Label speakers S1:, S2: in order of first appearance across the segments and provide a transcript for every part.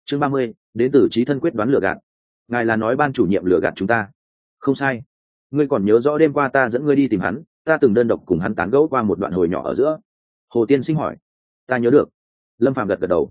S1: chương 30, đến từ trí thân quyết đoán lừa gạt. Ngài là nói ban chủ nhiệm lừa gạt chúng ta? Không sai. Ngươi còn nhớ rõ đêm qua ta dẫn ngươi đi tìm hắn, ta từng đơn độc cùng hắn tán gẫu qua một đoạn hồi nhỏ ở giữa. Hồ tiên sinh hỏi. Ta nhớ được. Lâm Phàm gật gật đầu.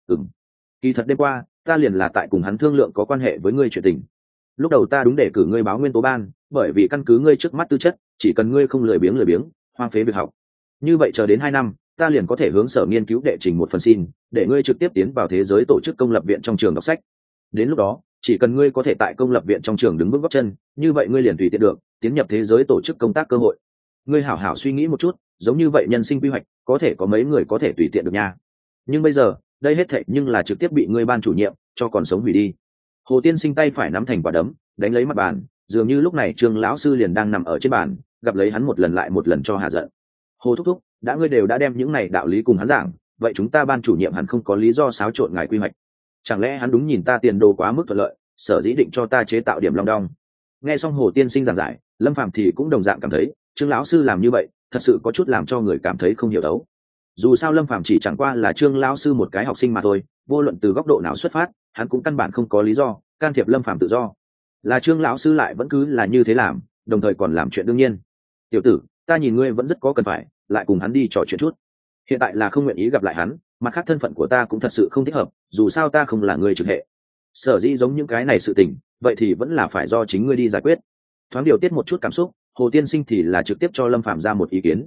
S1: Kỳ thật đêm qua ta liền là tại cùng hắn thương lượng có quan hệ với ngươi chuyện tình. Lúc đầu ta đúng để cử ngươi báo nguyên tố ban, bởi vì căn cứ ngươi trước mắt tư chất, chỉ cần ngươi không lười biếng hoang phế việc học, như vậy chờ đến 2 năm ta liền có thể hướng sở nghiên cứu đệ trình một phần xin, để ngươi trực tiếp tiến vào thế giới tổ chức công lập viện trong trường đọc sách. Đến lúc đó chỉ cần ngươi có thể tại công lập viện trong trường đứng vững gót chân, như vậy ngươi liền tùy tiện được tiến nhập thế giới tổ chức công tác cơ hội. Ngươi hảo hảo suy nghĩ một chút, giống như vậy nhân sinh quy hoạch có thể có mấy người có thể tùy tiện được nha. Nhưng bây giờ đây hết thệ nhưng là trực tiếp bị ngươi ban chủ nhiệm cho còn sống hủy đi. Hồ tiên sinh tay phải nắm thành quả đấm đánh lấy mặt bàn, dường như lúc này Trương lão sư liền đang nằm ở trên bàn, gặp lấy hắn một lần lại một lần cho hạ giận. Hồ thúc thúc, đã ngươi đều đã đem những này đạo lý cùng hắn giảng, vậy chúng ta ban chủ nhiệm hẳn không có lý do xáo trộn ngài quy hoạch. Chẳng lẽ hắn đúng nhìn ta tiền đồ quá mức thuận lợi, sở dĩ định cho ta chế tạo điểm long đong? Nghe xong Hồ tiên sinh giảng giải, Lâm Phàm thì cũng đồng dạng cảm thấy Trương lão sư làm như vậy thật sự có chút làm cho người cảm thấy không hiểu đấu. Dù sao Lâm Phàm chỉ chẳng qua là Trương lão sư một cái học sinh mà thôi, vô luận từ góc độ nào xuất phát, hắn cũng căn bản không có lý do can thiệp Lâm Phàm tự do. Là Trương lão sư lại vẫn cứ là như thế làm, đồng thời còn làm chuyện đương nhiên. Tiểu tử, ta nhìn ngươi vẫn rất có cần phải lại cùng hắn đi trò chuyện chút. Hiện tại là không nguyện ý gặp lại hắn, mặt khác thân phận của ta cũng thật sự không thích hợp, dù sao ta không là người trực hệ. Sở dĩ giống những cái này sự tình, vậy thì vẫn là phải do chính ngươi đi giải quyết. Thoáng điều tiết một chút cảm xúc, Hồ tiên sinh thì là trực tiếp cho Lâm Phàm ra một ý kiến.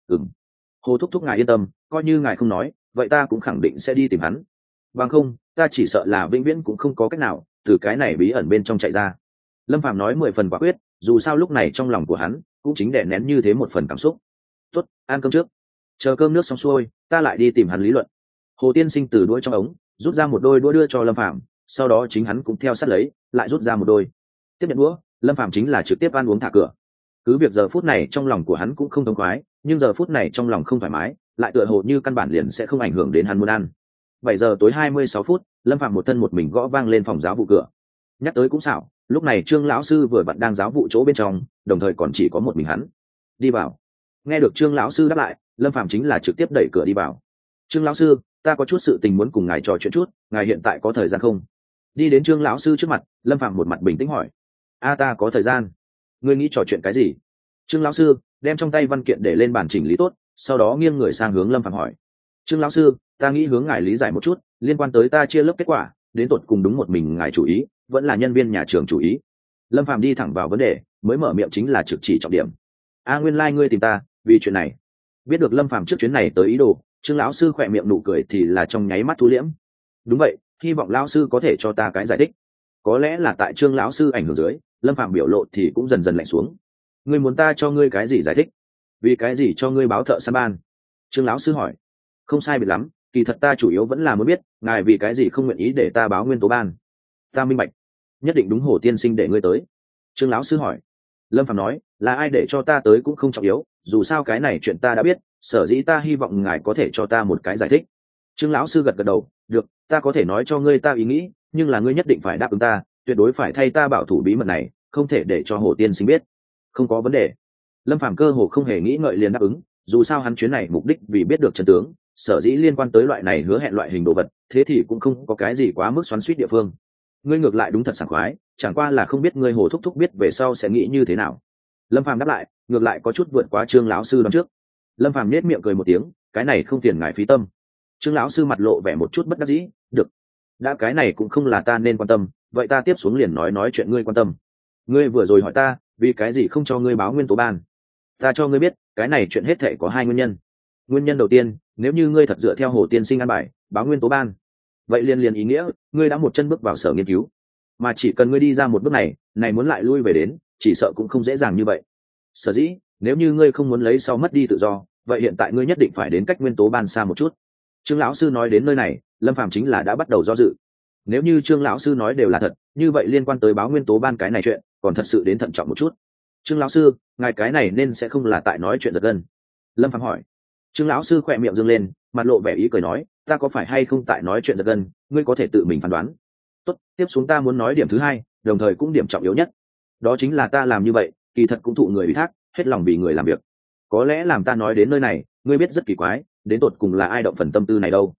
S1: Hồ thúc thúc ngài yên tâm, coi như ngài không nói, vậy ta cũng khẳng định sẽ đi tìm hắn. Bằng không, ta chỉ sợ là vĩnh viễn cũng không có cách nào từ cái này bí ẩn bên trong chạy ra. Lâm Phàm nói 10 phần quả quyết, dù sao lúc này trong lòng của hắn cũng chính đè nén như thế một phần cảm xúc. Tốt, ăn cơm trước, chờ cơm nước xong xuôi ta lại đi tìm hắn lý luận. Hồ tiên sinh từ đuôi trong ống rút ra một đôi đũa đưa cho Lâm Phàm, sau đó chính hắn cũng theo sát lấy lại rút ra một đôi. Tiếp nhận đũa, Lâm Phàm chính là trực tiếp ăn uống thả cửa. Cứ việc giờ phút này trong lòng của hắn cũng không thông khoái, nhưng giờ phút này trong lòng không thoải mái, lại tựa hồ như căn bản liền sẽ không ảnh hưởng đến hắn muốn ăn. 7 giờ tối 26 phút, Lâm Phàm một thân một mình gõ vang lên phòng giáo vụ cửa. Nhắc tới cũng xảo, lúc này Trương lão sư vừa vặn đang giáo vụ chỗ bên trong, đồng thời còn chỉ có một mình hắn. Đi vào. Nghe được Trương lão sư đáp lại, Lâm Phàm chính là trực tiếp đẩy cửa đi vào. Trương lão sư, ta có chút sự tình muốn cùng ngài trò chuyện chút, ngài hiện tại có thời gian không? Đi đến Trương lão sư trước mặt, Lâm Phàm một mặt bình tĩnh hỏi. Ta có thời gian. Ngươi nghĩ trò chuyện cái gì? Trương lão sư đem trong tay văn kiện để lên bàn chỉnh lý tốt, sau đó nghiêng người sang hướng Lâm Phàm hỏi. Trương lão sư, ta nghĩ hướng ngài lý giải một chút liên quan tới ta chia lớp kết quả, đến tột cùng đúng một mình ngài chủ ý vẫn là nhân viên nhà trường chủ ý? Lâm Phàm đi thẳng vào vấn đề, mới mở miệng chính là trực chỉ trọng điểm. Nguyên lai ngươi tìm ta vì chuyện này. Biết được Lâm Phàm trước chuyến này tới ý đồ, Trương lão sư khỏe miệng nụ cười thì là trong nháy mắt thu liễm. Đúng vậy, hy vọng lão sư có thể cho ta cái giải thích. Có lẽ là tại Trương lão sư ảnh hưởng dưới, Lâm Phàm biểu lộ thì cũng dần dần lạnh xuống. Ngươi muốn ta cho ngươi cái gì giải thích? Vì cái gì cho ngươi báo thợ săn ban? Trương lão sư hỏi. Không sai biệt lắm, kỳ thật ta chủ yếu vẫn là muốn biết ngài vì cái gì không nguyện ý để ta báo nguyên tố ban. Ta minh bạch. Nhất định đúng Hồ tiên sinh để ngươi tới. Trương lão sư hỏi. Lâm Phàm nói, là ai để cho ta tới cũng không trọng yếu, dù sao cái này chuyện ta đã biết, sở dĩ ta hy vọng ngài có thể cho ta một cái giải thích. Trương lão sư gật gật đầu. Được, ta có thể nói cho ngươi ta ý nghĩ, nhưng là ngươi nhất định phải đáp ứng ta, tuyệt đối phải thay ta bảo thủ bí mật này, không thể để cho Hồ tiên sinh biết. Không có vấn đề. Lâm Phàm cơ hồ không hề nghĩ ngợi liền đáp ứng, dù sao hắn chuyến này mục đích vì biết được chân tướng, sở dĩ liên quan tới loại này hứa hẹn loại hình đồ vật, thế thì cũng không có cái gì quá mức xoắn xuýt địa phương. Ngươi ngược lại đúng thật sảng khoái, chẳng qua là không biết ngươi Hồ thúc thúc biết về sau sẽ nghĩ như thế nào. Lâm Phàm đáp lại, ngược lại có chút vượt quá Trương lão sư đón trước. Lâm Phàm nhếch miệng cười một tiếng, cái này không phiền ngài phí tâm. Trương lão sư mặt lộ vẻ một chút bất đắc dĩ, được, đã cái này cũng không là ta nên quan tâm, vậy ta tiếp xuống liền nói chuyện ngươi quan tâm. Ngươi vừa rồi hỏi ta vì cái gì không cho ngươi báo nguyên tố ban, ta cho ngươi biết cái này chuyện hết thể có 2 nguyên nhân. Nguyên nhân đầu tiên, nếu như ngươi thật dựa theo Hồ tiên sinh an bài báo nguyên tố ban, vậy liền ý nghĩa ngươi đã một chân bước vào sở nghiên cứu, mà chỉ cần ngươi đi ra một bước này muốn lại lui về đến, chỉ sợ cũng không dễ dàng như vậy. Sở dĩ nếu như ngươi không muốn lấy sau mất đi tự do, vậy hiện tại ngươi nhất định phải đến cách nguyên tố ban xa một chút. Trương lão sư nói đến nơi này, Lâm Phàm chính là đã bắt đầu do dự. Nếu như Trương lão sư nói đều là thật, như vậy liên quan tới báo nguyên tố ban cái này chuyện còn thật sự đến thận trọng một chút. Trương lão sư, ngài cái này nên sẽ không là tại nói chuyện giật gân? Lâm Phàm hỏi. Trương lão sư khỏe miệng dương lên, mặt lộ vẻ ý cười nói, ta có phải hay không tại nói chuyện giật gân, ngươi có thể tự mình phán đoán. Tốt, tiếp xuống ta muốn nói điểm thứ 2, đồng thời cũng điểm trọng yếu nhất. Đó chính là ta làm như vậy, kỳ thật cũng thụ người ủy thác, hết lòng vì người làm việc. Có lẽ làm ta nói đến nơi này, ngươi biết rất kỳ quái, đến tột cùng là ai động phần tâm tư này đâu.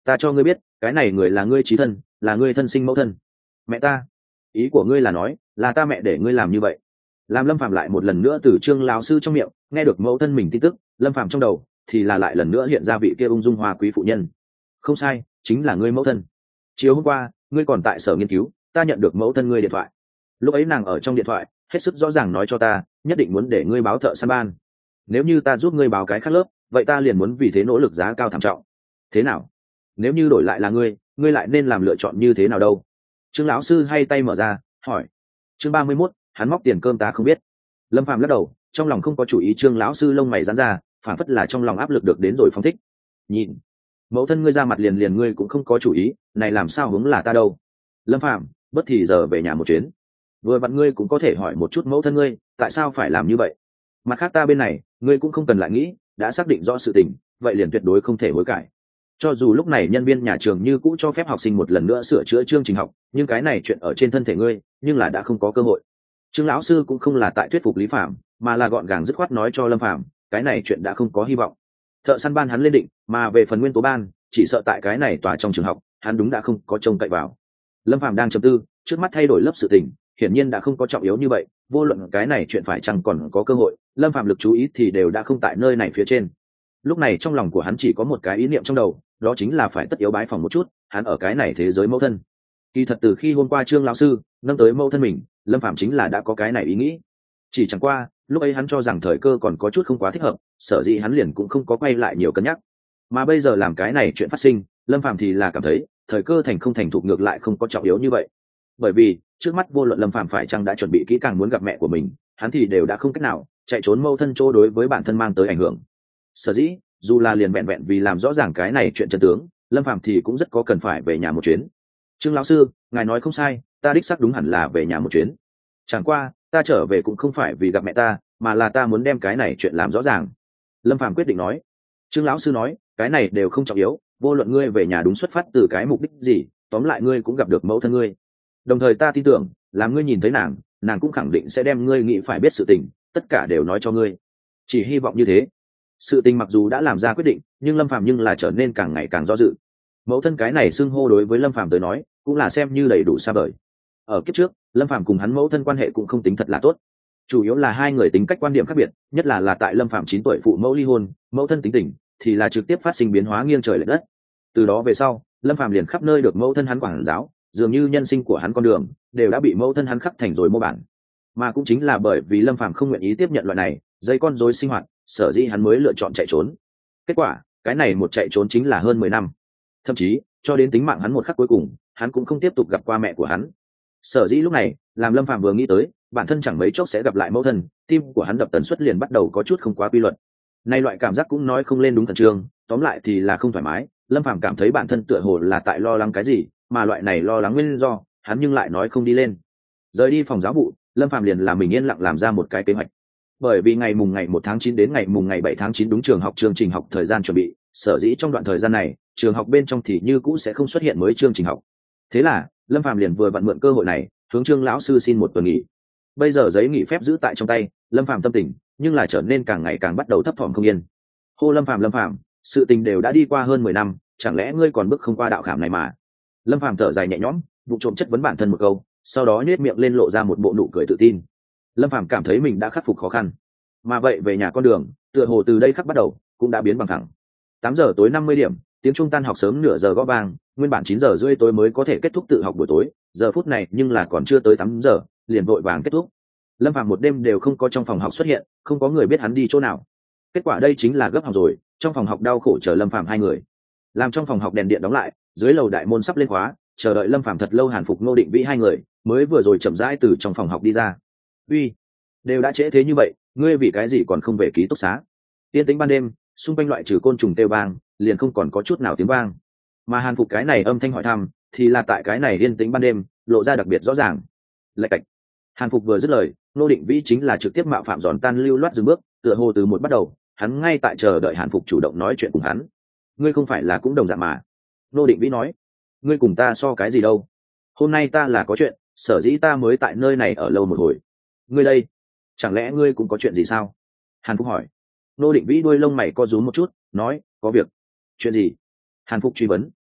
S1: ta cho ngươi biết cái này người là ngươi chí thân, là ngươi thân sinh mẫu thân. Mẹ ta? Ý của ngươi là nói là ta mẹ để ngươi làm như vậy? Làm Lâm Phàm lại một lần nữa từ Trương lão sư trong miệng nghe được mẫu thân mình tin tức, Lâm Phàm trong đầu thì là lại lần nữa hiện ra vị kia ung dung hoa quý phụ nhân. Không sai, chính là ngươi mẫu thân. Chiều hôm qua ngươi còn tại sở nghiên cứu, ta nhận được mẫu thân ngươi điện thoại. Lúc ấy nàng ở trong điện thoại hết sức rõ ràng nói cho ta nhất định muốn để ngươi báo thợ săn ban. Nếu như ta giúp ngươi báo cái khác lớp, vậy ta liền muốn vì thế nỗ lực giá cao thảm trọng. Thế nào? Nếu như đổi lại là ngươi lại nên làm lựa chọn như thế nào đâu? Trương lão sư hay tay mở ra hỏi. Chương 31, hắn móc tiền cơm ta không biết. Lâm Phàm lắc đầu, trong lòng không có chủ ý. Trương lão sư lông mày giãn ra, phản phất là trong lòng áp lực được đến rồi phóng thích. Nhìn, mẫu thân ngươi ra mặt liền ngươi cũng không có chủ ý, này làm sao hướng là ta đâu? Lâm Phàm, bất thì giờ về nhà một chuyến. Vừa vặn ngươi cũng có thể hỏi một chút mẫu thân ngươi, tại sao phải làm như vậy? Mặt khác ta bên này, ngươi cũng không cần lại nghĩ, đã xác định rõ sự tình, vậy liền tuyệt đối không thể hối cải. Cho dù lúc này nhân viên nhà trường như cũ cho phép học sinh một lần nữa sửa chữa chương trình học, nhưng cái này chuyện ở trên thân thể ngươi, nhưng là đã không có cơ hội. Trương lão sư cũng không là tại thuyết phục Lý Phạm, mà là gọn gàng dứt khoát nói cho Lâm Phạm, cái này chuyện đã không có hy vọng. Thợ săn ban hắn lên định, mà về phần nguyên tố ban, chỉ sợ tại cái này tòa trong trường học, hắn đúng đã không có trông cậy vào. Lâm Phạm đang trầm tư, trước mắt thay đổi lớp sự tình, hiển nhiên đã không có trọng yếu như vậy, vô luận cái này chuyện phải chăng còn có cơ hội, Lâm Phạm lực chú ý thì đều đã không tại nơi này phía trên. Lúc này trong lòng của hắn chỉ có một cái ý niệm trong đầu, đó chính là phải tất yếu bái phòng một chút hắn ở cái này thế giới mẫu thân. Kỳ thật từ khi hôm qua Trương lão sư nâng tới mẫu thân mình, Lâm Phạm chính là đã có cái này ý nghĩ. Chỉ chẳng qua lúc ấy hắn cho rằng thời cơ còn có chút không quá thích hợp, sở dĩ hắn liền cũng không có quay lại nhiều cân nhắc. Mà bây giờ làm cái này chuyện phát sinh, Lâm Phạm thì là cảm thấy thời cơ thành không thành thục ngược lại không có trọng yếu như vậy. Bởi vì trước mắt vô luận Lâm Phạm phải chăng đã chuẩn bị kỹ càng muốn gặp mẹ của mình, hắn thì đều đã không cách nào chạy trốn mẫu thân chỗ đối với bản thân mang tới ảnh hưởng. Sở dĩ dù là liền vẹn vẹn vì làm rõ ràng cái này chuyện chân tướng, Lâm Phạm thì cũng rất có cần phải về nhà một chuyến. Trương lão sư, ngài nói không sai, ta đích xác đúng hẳn là về nhà một chuyến. Chẳng qua ta trở về cũng không phải vì gặp mẹ ta, mà là ta muốn đem cái này chuyện làm rõ ràng. Lâm Phạm quyết định nói. Trương lão sư nói, cái này đều không trọng yếu, vô luận ngươi về nhà đúng xuất phát từ cái mục đích gì, tóm lại ngươi cũng gặp được mẫu thân ngươi. Đồng thời ta tin tưởng, làm ngươi nhìn thấy nàng cũng khẳng định sẽ đem ngươi nghĩ phải biết sự tình, tất cả đều nói cho ngươi. Chỉ hy vọng như thế. Sự tình mặc dù đã làm ra quyết định, nhưng Lâm Phàm nhưng là trở nên càng ngày càng do dự. Mẫu thân cái này xưng hô đối với Lâm Phàm tới nói cũng là xem như đầy đủ xa vời. Ở kiếp trước Lâm Phàm cùng hắn mẫu thân quan hệ cũng không tính thật là tốt, chủ yếu là hai người tính cách quan điểm khác biệt, nhất là tại Lâm Phàm 9 tuổi phụ mẫu ly hôn, mẫu thân tính tình thì là trực tiếp phát sinh biến hóa nghiêng trời lệch đất. Từ đó về sau Lâm Phàm liền khắp nơi được mẫu thân hắn quản giáo, dường như nhân sinh của hắn con đường đều đã bị mẫu thân hắn khắc thành rồi mô bản. Mà cũng chính là bởi vì Lâm Phàm không nguyện ý tiếp nhận loại này dây con rối sinh hoạt, sở dĩ hắn mới lựa chọn chạy trốn. Kết quả cái này một chạy trốn chính là hơn 10 năm, thậm chí cho đến tính mạng hắn một khắc cuối cùng hắn cũng không tiếp tục gặp qua mẹ của hắn. Sở dĩ lúc này làm Lâm Phàm vừa nghĩ tới bản thân chẳng mấy chốc sẽ gặp lại mẫu thân, tim của hắn đập tần suất liền bắt đầu có chút không quá quy luật. Nay loại cảm giác cũng nói không lên đúng thần trương, tóm lại thì là không thoải mái. Lâm Phàm cảm thấy bản thân tựa hồ là tại lo lắng cái gì, mà loại này lo lắng nguyên do hắn nhưng lại nói không đi lên. Rời đi phòng giáo vụ, Lâm Phàm liền làm mình yên lặng làm ra một cái kế hoạch. Bởi vì ngày 1 tháng 9 đến ngày 7 tháng 9 đúng trường học chương trình học thời gian chuẩn bị, sở dĩ trong đoạn thời gian này trường học bên trong thì như cũ sẽ không xuất hiện mới chương trình học. Thế là Lâm Phàm liền vừa vặn mượn cơ hội này hướng Trương lão sư xin một tuần nghỉ. Bây giờ giấy nghỉ phép giữ tại trong tay, Lâm Phàm tâm tình nhưng là trở nên càng ngày càng bắt đầu thấp thỏm không yên. Hô Lâm Phàm, sự tình đều đã đi qua hơn 10 năm, chẳng lẽ ngươi còn bước không qua đạo khảm này mà? Lâm Phàm thở dài nhẹ nhõm, vụ trộm chất vấn bản thân một câu, sau đó nhếch miệng lên lộ ra một bộ nụ cười tự tin. Lâm Phàm cảm thấy mình đã khắc phục khó khăn, mà vậy về nhà con đường tựa hồ từ đây khắc bắt đầu cũng đã biến bằng thẳng. 8 giờ tối 50 điểm, tiếng trung tan học sớm nửa giờ gõ vang, nguyên bản 9 giờ rưỡi tối mới có thể kết thúc tự học buổi tối, giờ phút này nhưng là còn chưa tới 8 giờ liền vội vàng kết thúc. Lâm Phàm một đêm đều không có trong phòng học xuất hiện, không có người biết hắn đi chỗ nào. Kết quả đây chính là gấp học rồi, trong phòng học đau khổ chờ Lâm Phàm hai người. Làm trong phòng học đèn điện đóng lại, dưới lầu đại môn sắp lên khóa, chờ đợi Lâm Phàm thật lâu Hàn Phục Ngô Định Vĩ hai người mới vừa rồi chậm rãi từ trong phòng học đi ra. Uy, đều đã trễ thế như vậy, ngươi vì cái gì còn không về ký túc xá? Yên tĩnh ban đêm, xung quanh loại trừ côn trùng kêu vang, liền không còn có chút nào tiếng vang. Mà Hàn Phục cái này âm thanh hỏi thăm, thì là tại cái này yên tĩnh ban đêm, lộ ra đặc biệt rõ ràng. Lạch cạch. Hàn Phục vừa dứt lời, Ngô Định Vĩ chính là trực tiếp mạo phạm giòn tan lưu loát dừng bước, tựa hồ từ một bắt đầu, hắn ngay tại chờ đợi Hàn Phục chủ động nói chuyện cùng hắn. Ngươi không phải là cũng đồng dạng mà? Ngô Định Vĩ nói. Ngươi cùng ta so cái gì đâu? Hôm nay ta là có chuyện, sở dĩ ta mới tại nơi này ở lâu một hồi. Ngươi đây, chẳng lẽ ngươi cũng có chuyện gì sao? Hàn Phục hỏi. Ngô Định Vĩ đuôi lông mày co rúm một chút, nói, có việc. Chuyện gì? Hàn Phục truy vấn.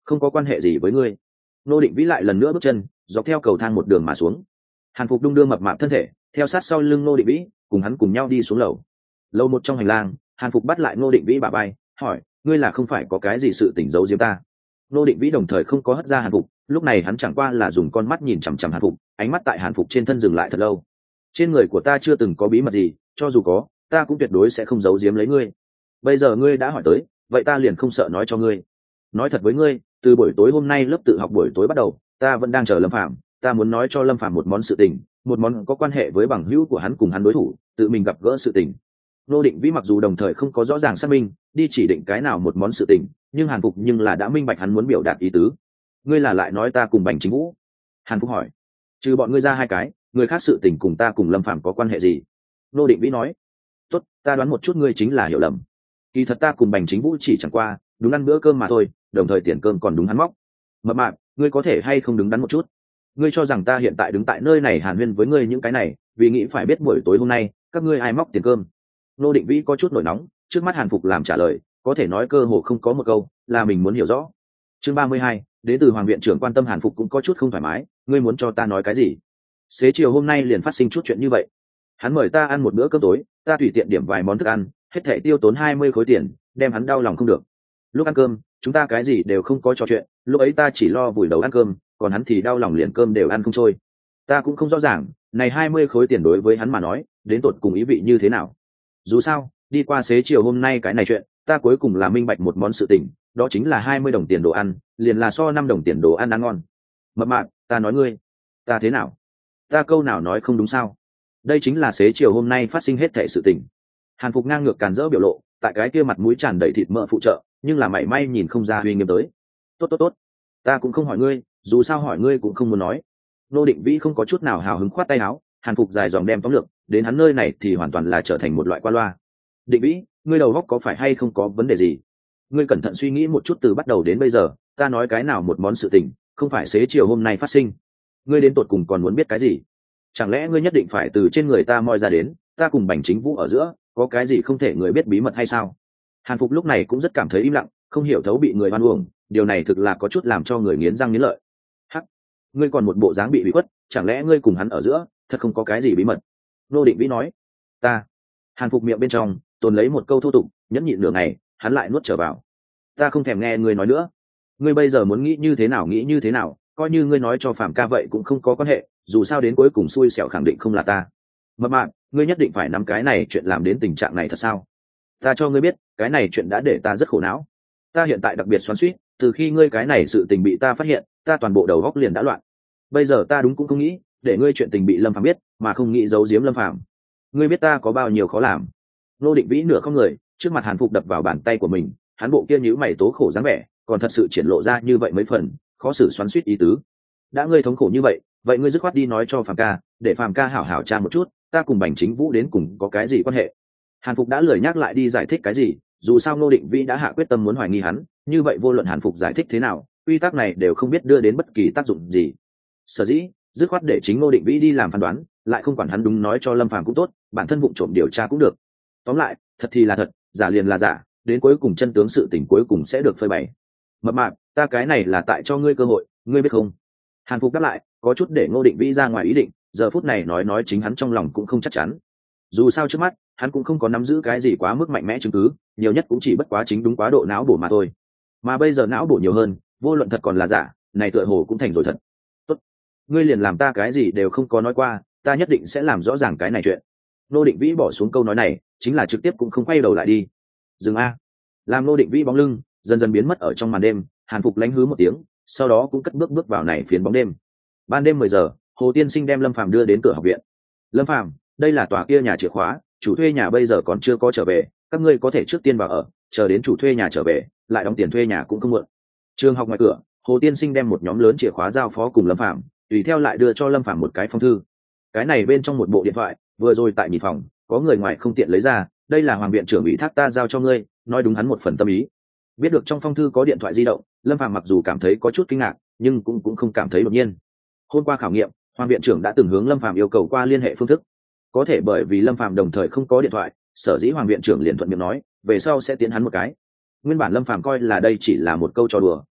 S1: không có quan hệ gì với ngươi. Ngô Định Vĩ lại lần nữa bước chân dọc theo cầu thang một đường mà xuống. Hàn Phục đung đưa mập mạp thân thể theo sát sau lưng Ngô Định Vĩ, cùng hắn cùng nhau đi xuống lầu. Lầu một trong hành lang, Hàn Phục bắt lại Ngô Định Vĩ bả vai, hỏi, ngươi là không phải có cái gì sự tình giấu giếm ta? Ngô Định Vĩ đồng thời không có hất ra Hàn Phục, lúc này hắn chẳng qua là dùng con mắt nhìn chằm chằm Hàn Phục, ánh mắt tại Hàn Phục trên thân dừng lại thật lâu. Trên người của ta chưa từng có bí mật gì, cho dù có, ta cũng tuyệt đối sẽ không giấu giếm lấy ngươi. Bây giờ ngươi đã hỏi tới, vậy ta liền không sợ nói cho ngươi. Nói thật với ngươi, từ buổi tối hôm nay lớp tự học buổi tối bắt đầu, ta vẫn đang chờ Lâm Phàm, ta muốn nói cho Lâm Phàm một món sự tình, một món có quan hệ với bằng hữu của hắn cùng hắn đối thủ, tự mình gặp gỡ sự tình. Ngô Định Vĩ mặc dù đồng thời không có rõ ràng xác minh đi chỉ định cái nào một món sự tình, nhưng Hàn Phục nhưng là đã minh bạch hắn muốn biểu đạt ý tứ. Ngươi là lại nói ta cùng Bành Chính Vũ? Hàn Phục hỏi. Trừ bọn ngươi ra hai cái, người khác sự tình cùng ta cùng Lâm Phàm có quan hệ gì? Ngô Định Vĩ nói. Tốt, ta đoán một chút ngươi chính là hiểu lầm. Kỳ thật ta cùng Bành Chính Vũ chỉ chẳng qua đúng ăn bữa cơm mà thôi, đồng thời tiền cơm còn đúng hắn móc. Mập mạp, ngươi có thể hay không đứng đắn một chút? Ngươi cho rằng ta hiện tại đứng tại nơi này hàn huyên với ngươi những cái này vì nghĩ phải biết buổi tối hôm nay các ngươi ai móc tiền cơm? Ngô Định Vĩ có chút nổi nóng, trước mắt Hàn Phục làm trả lời có thể nói cơ hồ không có một câu là mình muốn hiểu rõ. Chương 32, đến từ Hoàng viện trưởng quan tâm. Hàn Phục cũng có chút không thoải mái, ngươi muốn cho ta nói cái gì? Xế chiều hôm nay liền phát sinh chút chuyện như vậy. Hắn mời ta ăn một bữa cơm tối, ta tùy tiện điểm vài món thức ăn, hết thảy tiêu tốn 20 khối tiền, đem hắn đau lòng không được. Lúc ăn cơm, chúng ta cái gì đều không có trò chuyện, lúc ấy ta chỉ lo vùi đầu ăn cơm, còn hắn thì đau lòng liền cơm đều ăn không trôi. Ta cũng không rõ ràng, này 20 khối tiền đối với hắn mà nói, đến tột cùng ý vị như thế nào. Dù sao, đi qua xế chiều hôm nay cái này chuyện, ta cuối cùng là minh bạch một món sự tình, đó chính là 20 đồng tiền đồ ăn, liền là so 5 đồng tiền đồ ăn ăn ngon. Mập mạp, ta nói ngươi, ta thế nào? Ta câu nào nói không đúng sao? Đây chính là xế chiều hôm nay phát sinh hết thảy sự tình. Hàn Phục ngang ngược càn rỡ biểu lộ, tại cái kia mặt mũi tràn đầy thịt mỡ phụ trợ, nhưng là mảy may nhìn không ra uy nghiêm tới. Tốt, ta cũng không hỏi ngươi, dù sao hỏi ngươi cũng không muốn nói. Ngô Định Vĩ không có chút nào hào hứng khoát tay áo, Hàn Phục dài dòng đem tóm lược, đến hắn nơi này thì hoàn toàn là trở thành một loại qua loa. Định Vĩ, ngươi đầu óc có phải hay không có vấn đề gì? Ngươi cẩn thận suy nghĩ một chút, từ bắt đầu đến bây giờ, ta nói cái nào một món sự tình, không phải xế chiều hôm nay phát sinh. Ngươi đến tột cùng còn muốn biết cái gì? Chẳng lẽ ngươi nhất định phải từ trên người ta moi ra đến, ta cùng Bành Chính Vũ ở giữa, có cái gì không thể người biết bí mật hay sao? Hàn Phục lúc này cũng rất cảm thấy im lặng, không hiểu thấu bị người oan uổng, điều này thực là có chút làm cho người nghiến răng nghiến lợi. Hắc, ngươi còn một bộ dáng bị khuất, chẳng lẽ ngươi cùng hắn ở giữa thật không có cái gì bí mật? Ngô Định Vĩ nói. Ta. Hàn Phục miệng bên trong tồn lấy một câu thô tục, nhẫn nhịn nửa ngày, hắn lại nuốt trở vào. Ta không thèm nghe ngươi nói nữa. Ngươi bây giờ muốn nghĩ như thế nào, coi như ngươi nói cho Phạm ca vậy cũng không có quan hệ, dù sao đến cuối cùng xui xẻo khẳng định không là ta. Mập mạp, ngươi nhất định phải nắm cái này chuyện làm đến tình trạng này thật sao? Ta cho ngươi biết, cái này chuyện đã để ta rất khổ não. Ta hiện tại đặc biệt xoắn xuýt, từ khi ngươi cái này sự tình bị ta phát hiện, ta toàn bộ đầu óc liền đã loạn. Bây giờ ta đúng cũng không nghĩ để ngươi chuyện tình bị Lâm Phàm biết, mà không nghĩ giấu giếm Lâm Phàm. Ngươi biết ta có bao nhiêu khó làm. Ngô Định Vĩ nửa không người, trước mặt Hàn Phục đập vào bàn tay của mình, hắn bộ kia nhíu mày tố khổ dáng vẻ, còn thật sự triển lộ ra như vậy mấy phần, khó xử xoắn xuýt ý tứ. Đã ngươi thống khổ như vậy, vậy ngươi dứt khoát đi nói cho Phàm ca, để Phàm ca hảo hảo tra một chút, ta cùng Bành Chính Vũ đến cùng có cái gì quan hệ. Hàn Phục đã lười nhắc lại đi giải thích cái gì, dù sao Ngô Định Vĩ đã hạ quyết tâm muốn hoài nghi hắn, như vậy vô luận Hàn Phục giải thích thế nào, quy tắc này đều không biết đưa đến bất kỳ tác dụng gì. Sở dĩ dứt khoát để chính Ngô Định Vĩ đi làm phán đoán, lại không quản hắn đúng nói cho Lâm Phàm cũng tốt, bản thân vụng trộm điều tra cũng được. Tóm lại, thật thì là thật, giả liền là giả, đến cuối cùng chân tướng sự tình cuối cùng sẽ được phơi bày. Mập mạp, ta cái này là tại cho ngươi cơ hội, ngươi biết không? Hàn Phục đáp lại, có chút để Ngô Định Vĩ ra ngoài ý định, giờ phút này nói chính hắn trong lòng cũng không chắc chắn. Dù sao trước mắt hắn cũng không có nắm giữ cái gì quá mức mạnh mẽ chứng cứ, nhiều nhất cũng chỉ bất quá chính đúng quá độ não bổ mà thôi. Mà bây giờ não bổ nhiều hơn, vô luận thật còn là giả, này tựa hồ cũng thành rồi thật. Tốt, ngươi liền làm ta cái gì đều không có nói qua, ta nhất định sẽ làm rõ ràng cái này chuyện. Ngô Định Vĩ bỏ xuống câu nói này, chính là trực tiếp cũng không quay đầu lại đi. Dừng a. Làm Ngô Định Vĩ bóng lưng dần dần biến mất ở trong màn đêm, Hàn Phục lánh hứ một tiếng, sau đó cũng cất bước vào này phiến bóng đêm. Ban đêm 10 giờ, Hồ Tiên Sinh đem Lâm Phàm đưa đến cửa học viện. Lâm Phàm, đây là tòa kia nhà chìa khóa, chủ thuê nhà bây giờ còn chưa có trở về, các ngươi có thể trước tiên vào ở, chờ đến chủ thuê nhà trở về lại đóng tiền thuê nhà cũng không muộn. Trường học ngoài cửa, Hồ Tiên Sinh đem một nhóm lớn chìa khóa giao phó cùng Lâm Phàm, tùy theo lại đưa cho Lâm Phàm một cái phong thư. Cái này bên trong một bộ điện thoại, vừa rồi tại nhị phòng có người ngoài không tiện lấy ra, đây là Hoàng viện trưởng ủy thác ta giao cho ngươi, nói đúng hắn một phần tâm ý. Biết được trong phong thư có điện thoại di động, Lâm Phàm mặc dù cảm thấy có chút kinh ngạc, nhưng cũng không cảm thấy đột nhiên. Hôm qua khảo nghiệm, Hoàng viện trưởng đã từng hướng Lâm Phàm yêu cầu qua liên hệ phương thức, có thể bởi vì Lâm Phàm đồng thời không có điện thoại, sở dĩ Hoàng viện trưởng liền thuận miệng nói về sau sẽ tiến hắn một cái. Nguyên bản Lâm Phàm coi là đây chỉ là một câu trò đùa,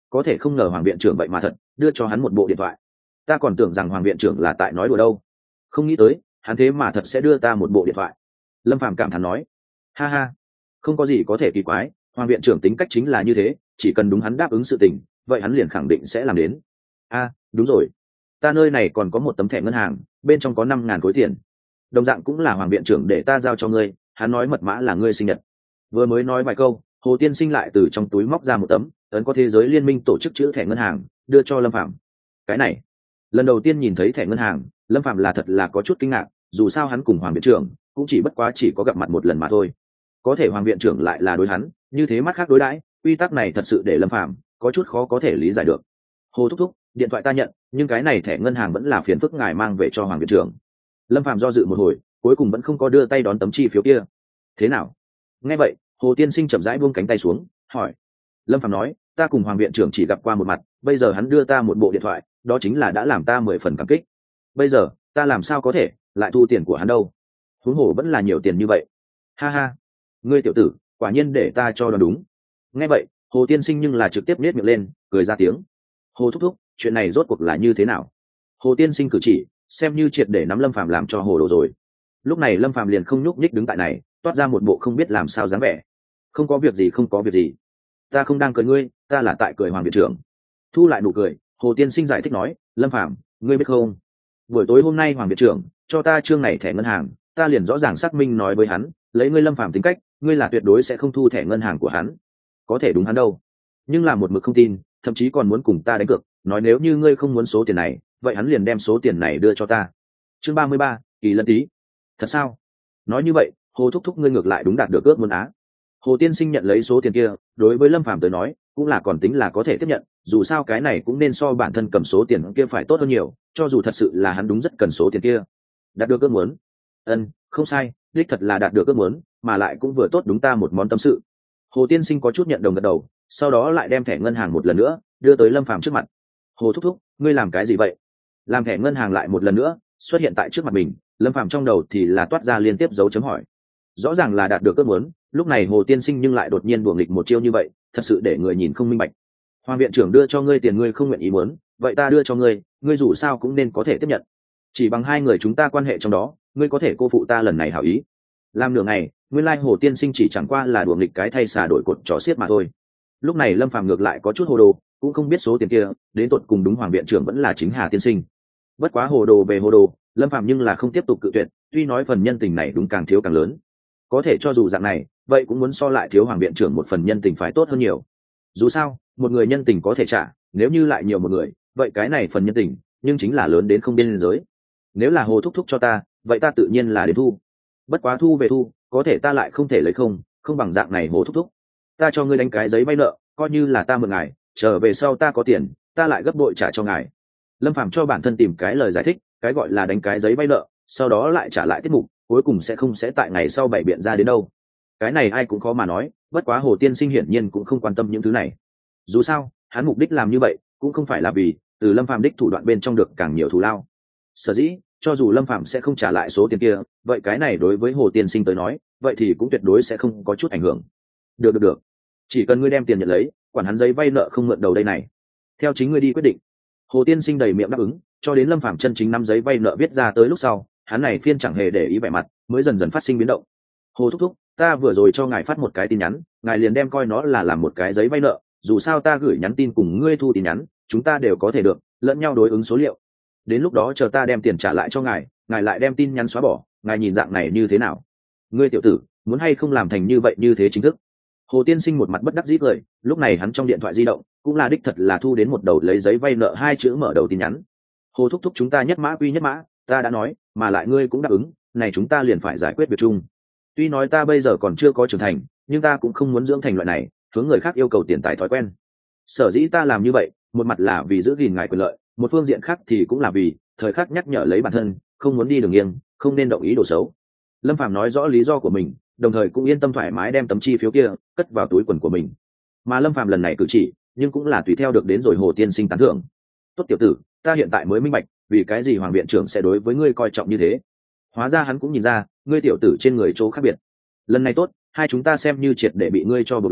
S1: có thể không ngờ hoàng viện trưởng vậy mà thật đưa cho hắn một bộ điện thoại. Ta còn tưởng rằng hoàng viện trưởng là tại nói đùa đâu, không nghĩ tới hắn thế mà thật sẽ đưa ta một bộ điện thoại. Lâm Phàm cảm thán nói. Ha ha, không có gì có thể kỳ quái, hoàng viện trưởng tính cách chính là như thế, chỉ cần đúng hắn đáp ứng sự tình vậy hắn liền khẳng định sẽ làm đến. Đúng rồi, ta nơi này còn có một tấm thẻ ngân hàng, bên trong có 5.000 khối tiền, đồng dạng cũng là hoàng viện trưởng để ta giao cho ngươi, hắn nói mật mã là ngươi sinh nhật. Vừa mới nói vài câu, Hồ Tiên Sinh lại từ trong túi móc ra một tấm ấn có thế giới liên minh tổ chức chữ thẻ ngân hàng đưa cho Lâm Phàm. Cái này, lần đầu tiên nhìn thấy thẻ ngân hàng, Lâm Phàm là thật là có chút kinh ngạc, dù sao hắn cùng hoàng viện trưởng cũng chỉ bất quá chỉ có gặp mặt một lần mà thôi, có thể hoàng viện trưởng lại là đối hắn như thế mắt khác đối đãi, quy tắc này thật sự để Lâm Phàm có chút khó có thể lý giải được. Hồ thúc thúc, điện thoại ta nhận, nhưng cái này thẻ ngân hàng vẫn là phiền phức ngài mang về cho hoàng viện trưởng. Lâm Phàm do dự một hồi, cuối cùng vẫn không có đưa tay đón tấm chi phiếu kia. Thế nào? Nghe vậy, Hồ Tiên Sinh chậm rãi buông cánh tay xuống, hỏi. Lâm Phàm nói, ta cùng hoàng viện trưởng chỉ gặp qua một mặt, bây giờ hắn đưa ta một bộ điện thoại, đó chính là đã làm ta 10 phần cảm kích. Bây giờ ta làm sao có thể lại thu tiền của hắn đâu, huống hồ vẫn là nhiều tiền như vậy. Ha ha, ngươi tiểu tử quả nhiên để ta cho đoán đúng. Nghe vậy, Hồ Tiên Sinh nhưng là trực tiếp nết miệng lên, cười ra tiếng. Hồ thúc thúc, chuyện này rốt cuộc là như thế nào? Hồ Tiên Sinh cử chỉ xem như triệt để nắm Lâm Phàm làm cho hồ đồ rồi. Lúc này Lâm Phàm liền không nhúc nhích đứng tại này, toát ra một bộ không biết làm sao dáng vẻ. Không có việc gì, không có việc gì, ta không đang cười ngươi, ta là tại cười hoàng viện trưởng. Thu lại nụ cười, Hồ Tiên Sinh giải thích nói, Lâm Phàm, ngươi biết không, buổi tối hôm nay hoàng viện trưởng cho ta chương này thẻ ngân hàng, ta liền rõ ràng xác minh nói với hắn, lấy ngươi Lâm Phàm tính cách, ngươi là tuyệt đối sẽ không thu thẻ ngân hàng của hắn. Có thể đúng hắn đâu, nhưng là một mực không tin, thậm chí còn muốn cùng ta đánh cược, nói nếu như ngươi không muốn số tiền này, vậy hắn liền đem số tiền này đưa cho ta. Chương 33, kỳ lân tí. Thật sao? Nói như vậy, Hồ thúc thúc ngươi ngược lại đúng đạt được ước muốn á. Hồ Tiên Sinh nhận lấy số tiền kia, đối với Lâm Phàm tới nói cũng là còn tính là có thể tiếp nhận, dù sao cái này cũng nên so bản thân cầm số tiền kia phải tốt hơn nhiều, cho dù thật sự là hắn đúng rất cần số tiền kia. Đạt được ước muốn? Không sai, đích thật là đạt được ước muốn, mà lại cũng vừa tốt đúng ta một món tâm sự. Hồ Tiên Sinh có chút nhận đồng gật đầu, sau đó lại đem thẻ ngân hàng một lần nữa đưa tới Lâm Phàm trước mặt. Hồ thúc thúc, ngươi làm cái gì vậy? Làm thẻ ngân hàng lại một lần nữa xuất hiện tại trước mặt mình, Lâm Phàm trong đầu thì là toát ra liên tiếp dấu chấm hỏi. Rõ ràng là đạt được ước muốn, lúc này Hồ Tiên Sinh nhưng lại đột nhiên đùa nghịch một chiêu như vậy, thật sự để người nhìn không minh bạch. Hoàng viện trưởng đưa cho ngươi tiền ngươi không nguyện ý muốn, vậy ta đưa cho ngươi, ngươi dù sao cũng nên có thể tiếp nhận. Chỉ bằng hai người chúng ta quan hệ trong đó, ngươi có thể cô phụ ta lần này hảo ý? Làm nửa ngày, nguyên lai Hồ Tiên Sinh chỉ chẳng qua là đùa nghịch cái thay xà đổi cột trò xiết mà thôi. Lúc này Lâm Phàm ngược lại có chút hồ đồ, cũng không biết số tiền kia đến tột cùng đúng Hoàng viện trưởng vẫn là chính Hà Tiên Sinh. Bất quá hồ đồ về hồ đồ, Lâm Phàm nhưng là không tiếp tục cự tuyệt, tuy nói phần nhân tình này đúng càng thiếu càng lớn, có thể cho dù dạng này vậy cũng muốn so lại thiếu hoàng viện trưởng một phần nhân tình phải tốt hơn nhiều. Dù sao một người nhân tình có thể trả, nếu như lại nhiều một người, vậy cái này phần nhân tình nhưng chính là lớn đến không biên giới. Nếu là Hồ thúc thúc cho ta, vậy ta tự nhiên là đến thu. Bất quá thu về thu, có thể ta lại không thể lấy không bằng dạng này Hồ thúc thúc, ta cho ngươi đánh cái giấy vay nợ, coi như là ta mượn ngài, trở về sau ta có tiền ta lại gấp bội trả cho ngài. Lâm Phàm cho bản thân tìm cái lời giải thích, cái gọi là đánh cái giấy vay nợ sau đó lại trả lại tiết mục, cuối cùng sẽ tại ngày sau bày biện ra đến đâu, cái này ai cũng khó mà nói. Bất quá Hồ Tiên Sinh hiển nhiên cũng không quan tâm những thứ này, dù sao hắn mục đích làm như vậy cũng không phải là vì từ Lâm Phàm đích thủ đoạn bên trong được càng nhiều thù lao. Sở dĩ cho dù Lâm Phàm sẽ không trả lại số tiền kia, vậy cái này đối với Hồ Tiên Sinh tới nói vậy thì cũng tuyệt đối sẽ không có chút ảnh hưởng. Được, chỉ cần ngươi đem tiền nhận lấy, quản hắn giấy vay nợ không mượn đầu đây này, theo chính ngươi đi quyết định. Hồ Tiên Sinh đầy miệng đáp ứng, cho đến Lâm Phàm chân chính năm giấy vay nợ viết ra tới lúc sau, hắn này phiên chẳng hề để ý vẻ mặt mới dần dần phát sinh biến động. Hồ thúc thúc, ta vừa rồi cho ngài phát một cái tin nhắn, ngài liền đem coi nó là làm một cái giấy vay nợ, dù sao ta gửi nhắn tin cùng ngươi thu tin nhắn, chúng ta đều có thể được lẫn nhau đối ứng số liệu, đến lúc đó chờ ta đem tiền trả lại cho ngài, ngài lại đem tin nhắn xóa bỏ, ngài nhìn dạng này như thế nào? Ngươi tiểu tử muốn hay không làm thành như vậy như thế chính thức? Hồ Tiên Sinh một mặt bất đắc dĩ cười, lúc này hắn trong điện thoại di động cũng là đích thật là thu đến một đầu lấy giấy vay nợ hai chữ mở đầu tin nhắn. Hồ thúc thúc, chúng ta nhất mã quy nhất mã, ta đã nói, mà lại ngươi cũng đáp ứng, này chúng ta liền phải giải quyết việc chung. Tuy nói ta bây giờ còn chưa có trưởng thành, nhưng ta cũng không muốn dưỡng thành loại này hướng người khác yêu cầu tiền tài thói quen. Sở dĩ ta làm như vậy, một mặt là vì giữ gìn ngài quyền lợi, một phương diện khác thì cũng là vì thời khắc nhắc nhở lấy bản thân không muốn đi đường nghiêng, không nên động ý đồ xấu. Lâm Phàm nói rõ lý do của mình, đồng thời cũng yên tâm thoải mái đem tấm chi phiếu kia cất vào túi quần của mình. Mà Lâm Phàm lần này cử chỉ nhưng cũng là tùy theo được đến rồi Hồ Tiên Sinh tán thưởng. Tốt tiểu tử, ta hiện tại mới minh bạch vì cái gì Hoàng viện trưởng sẽ đối với ngươi coi trọng như thế. Hóa ra hắn cũng nhìn ra ngươi tiểu tử trên người chỗ khác biệt. Lần này tốt, hai chúng ta xem như triệt để bị ngươi cho bực lao,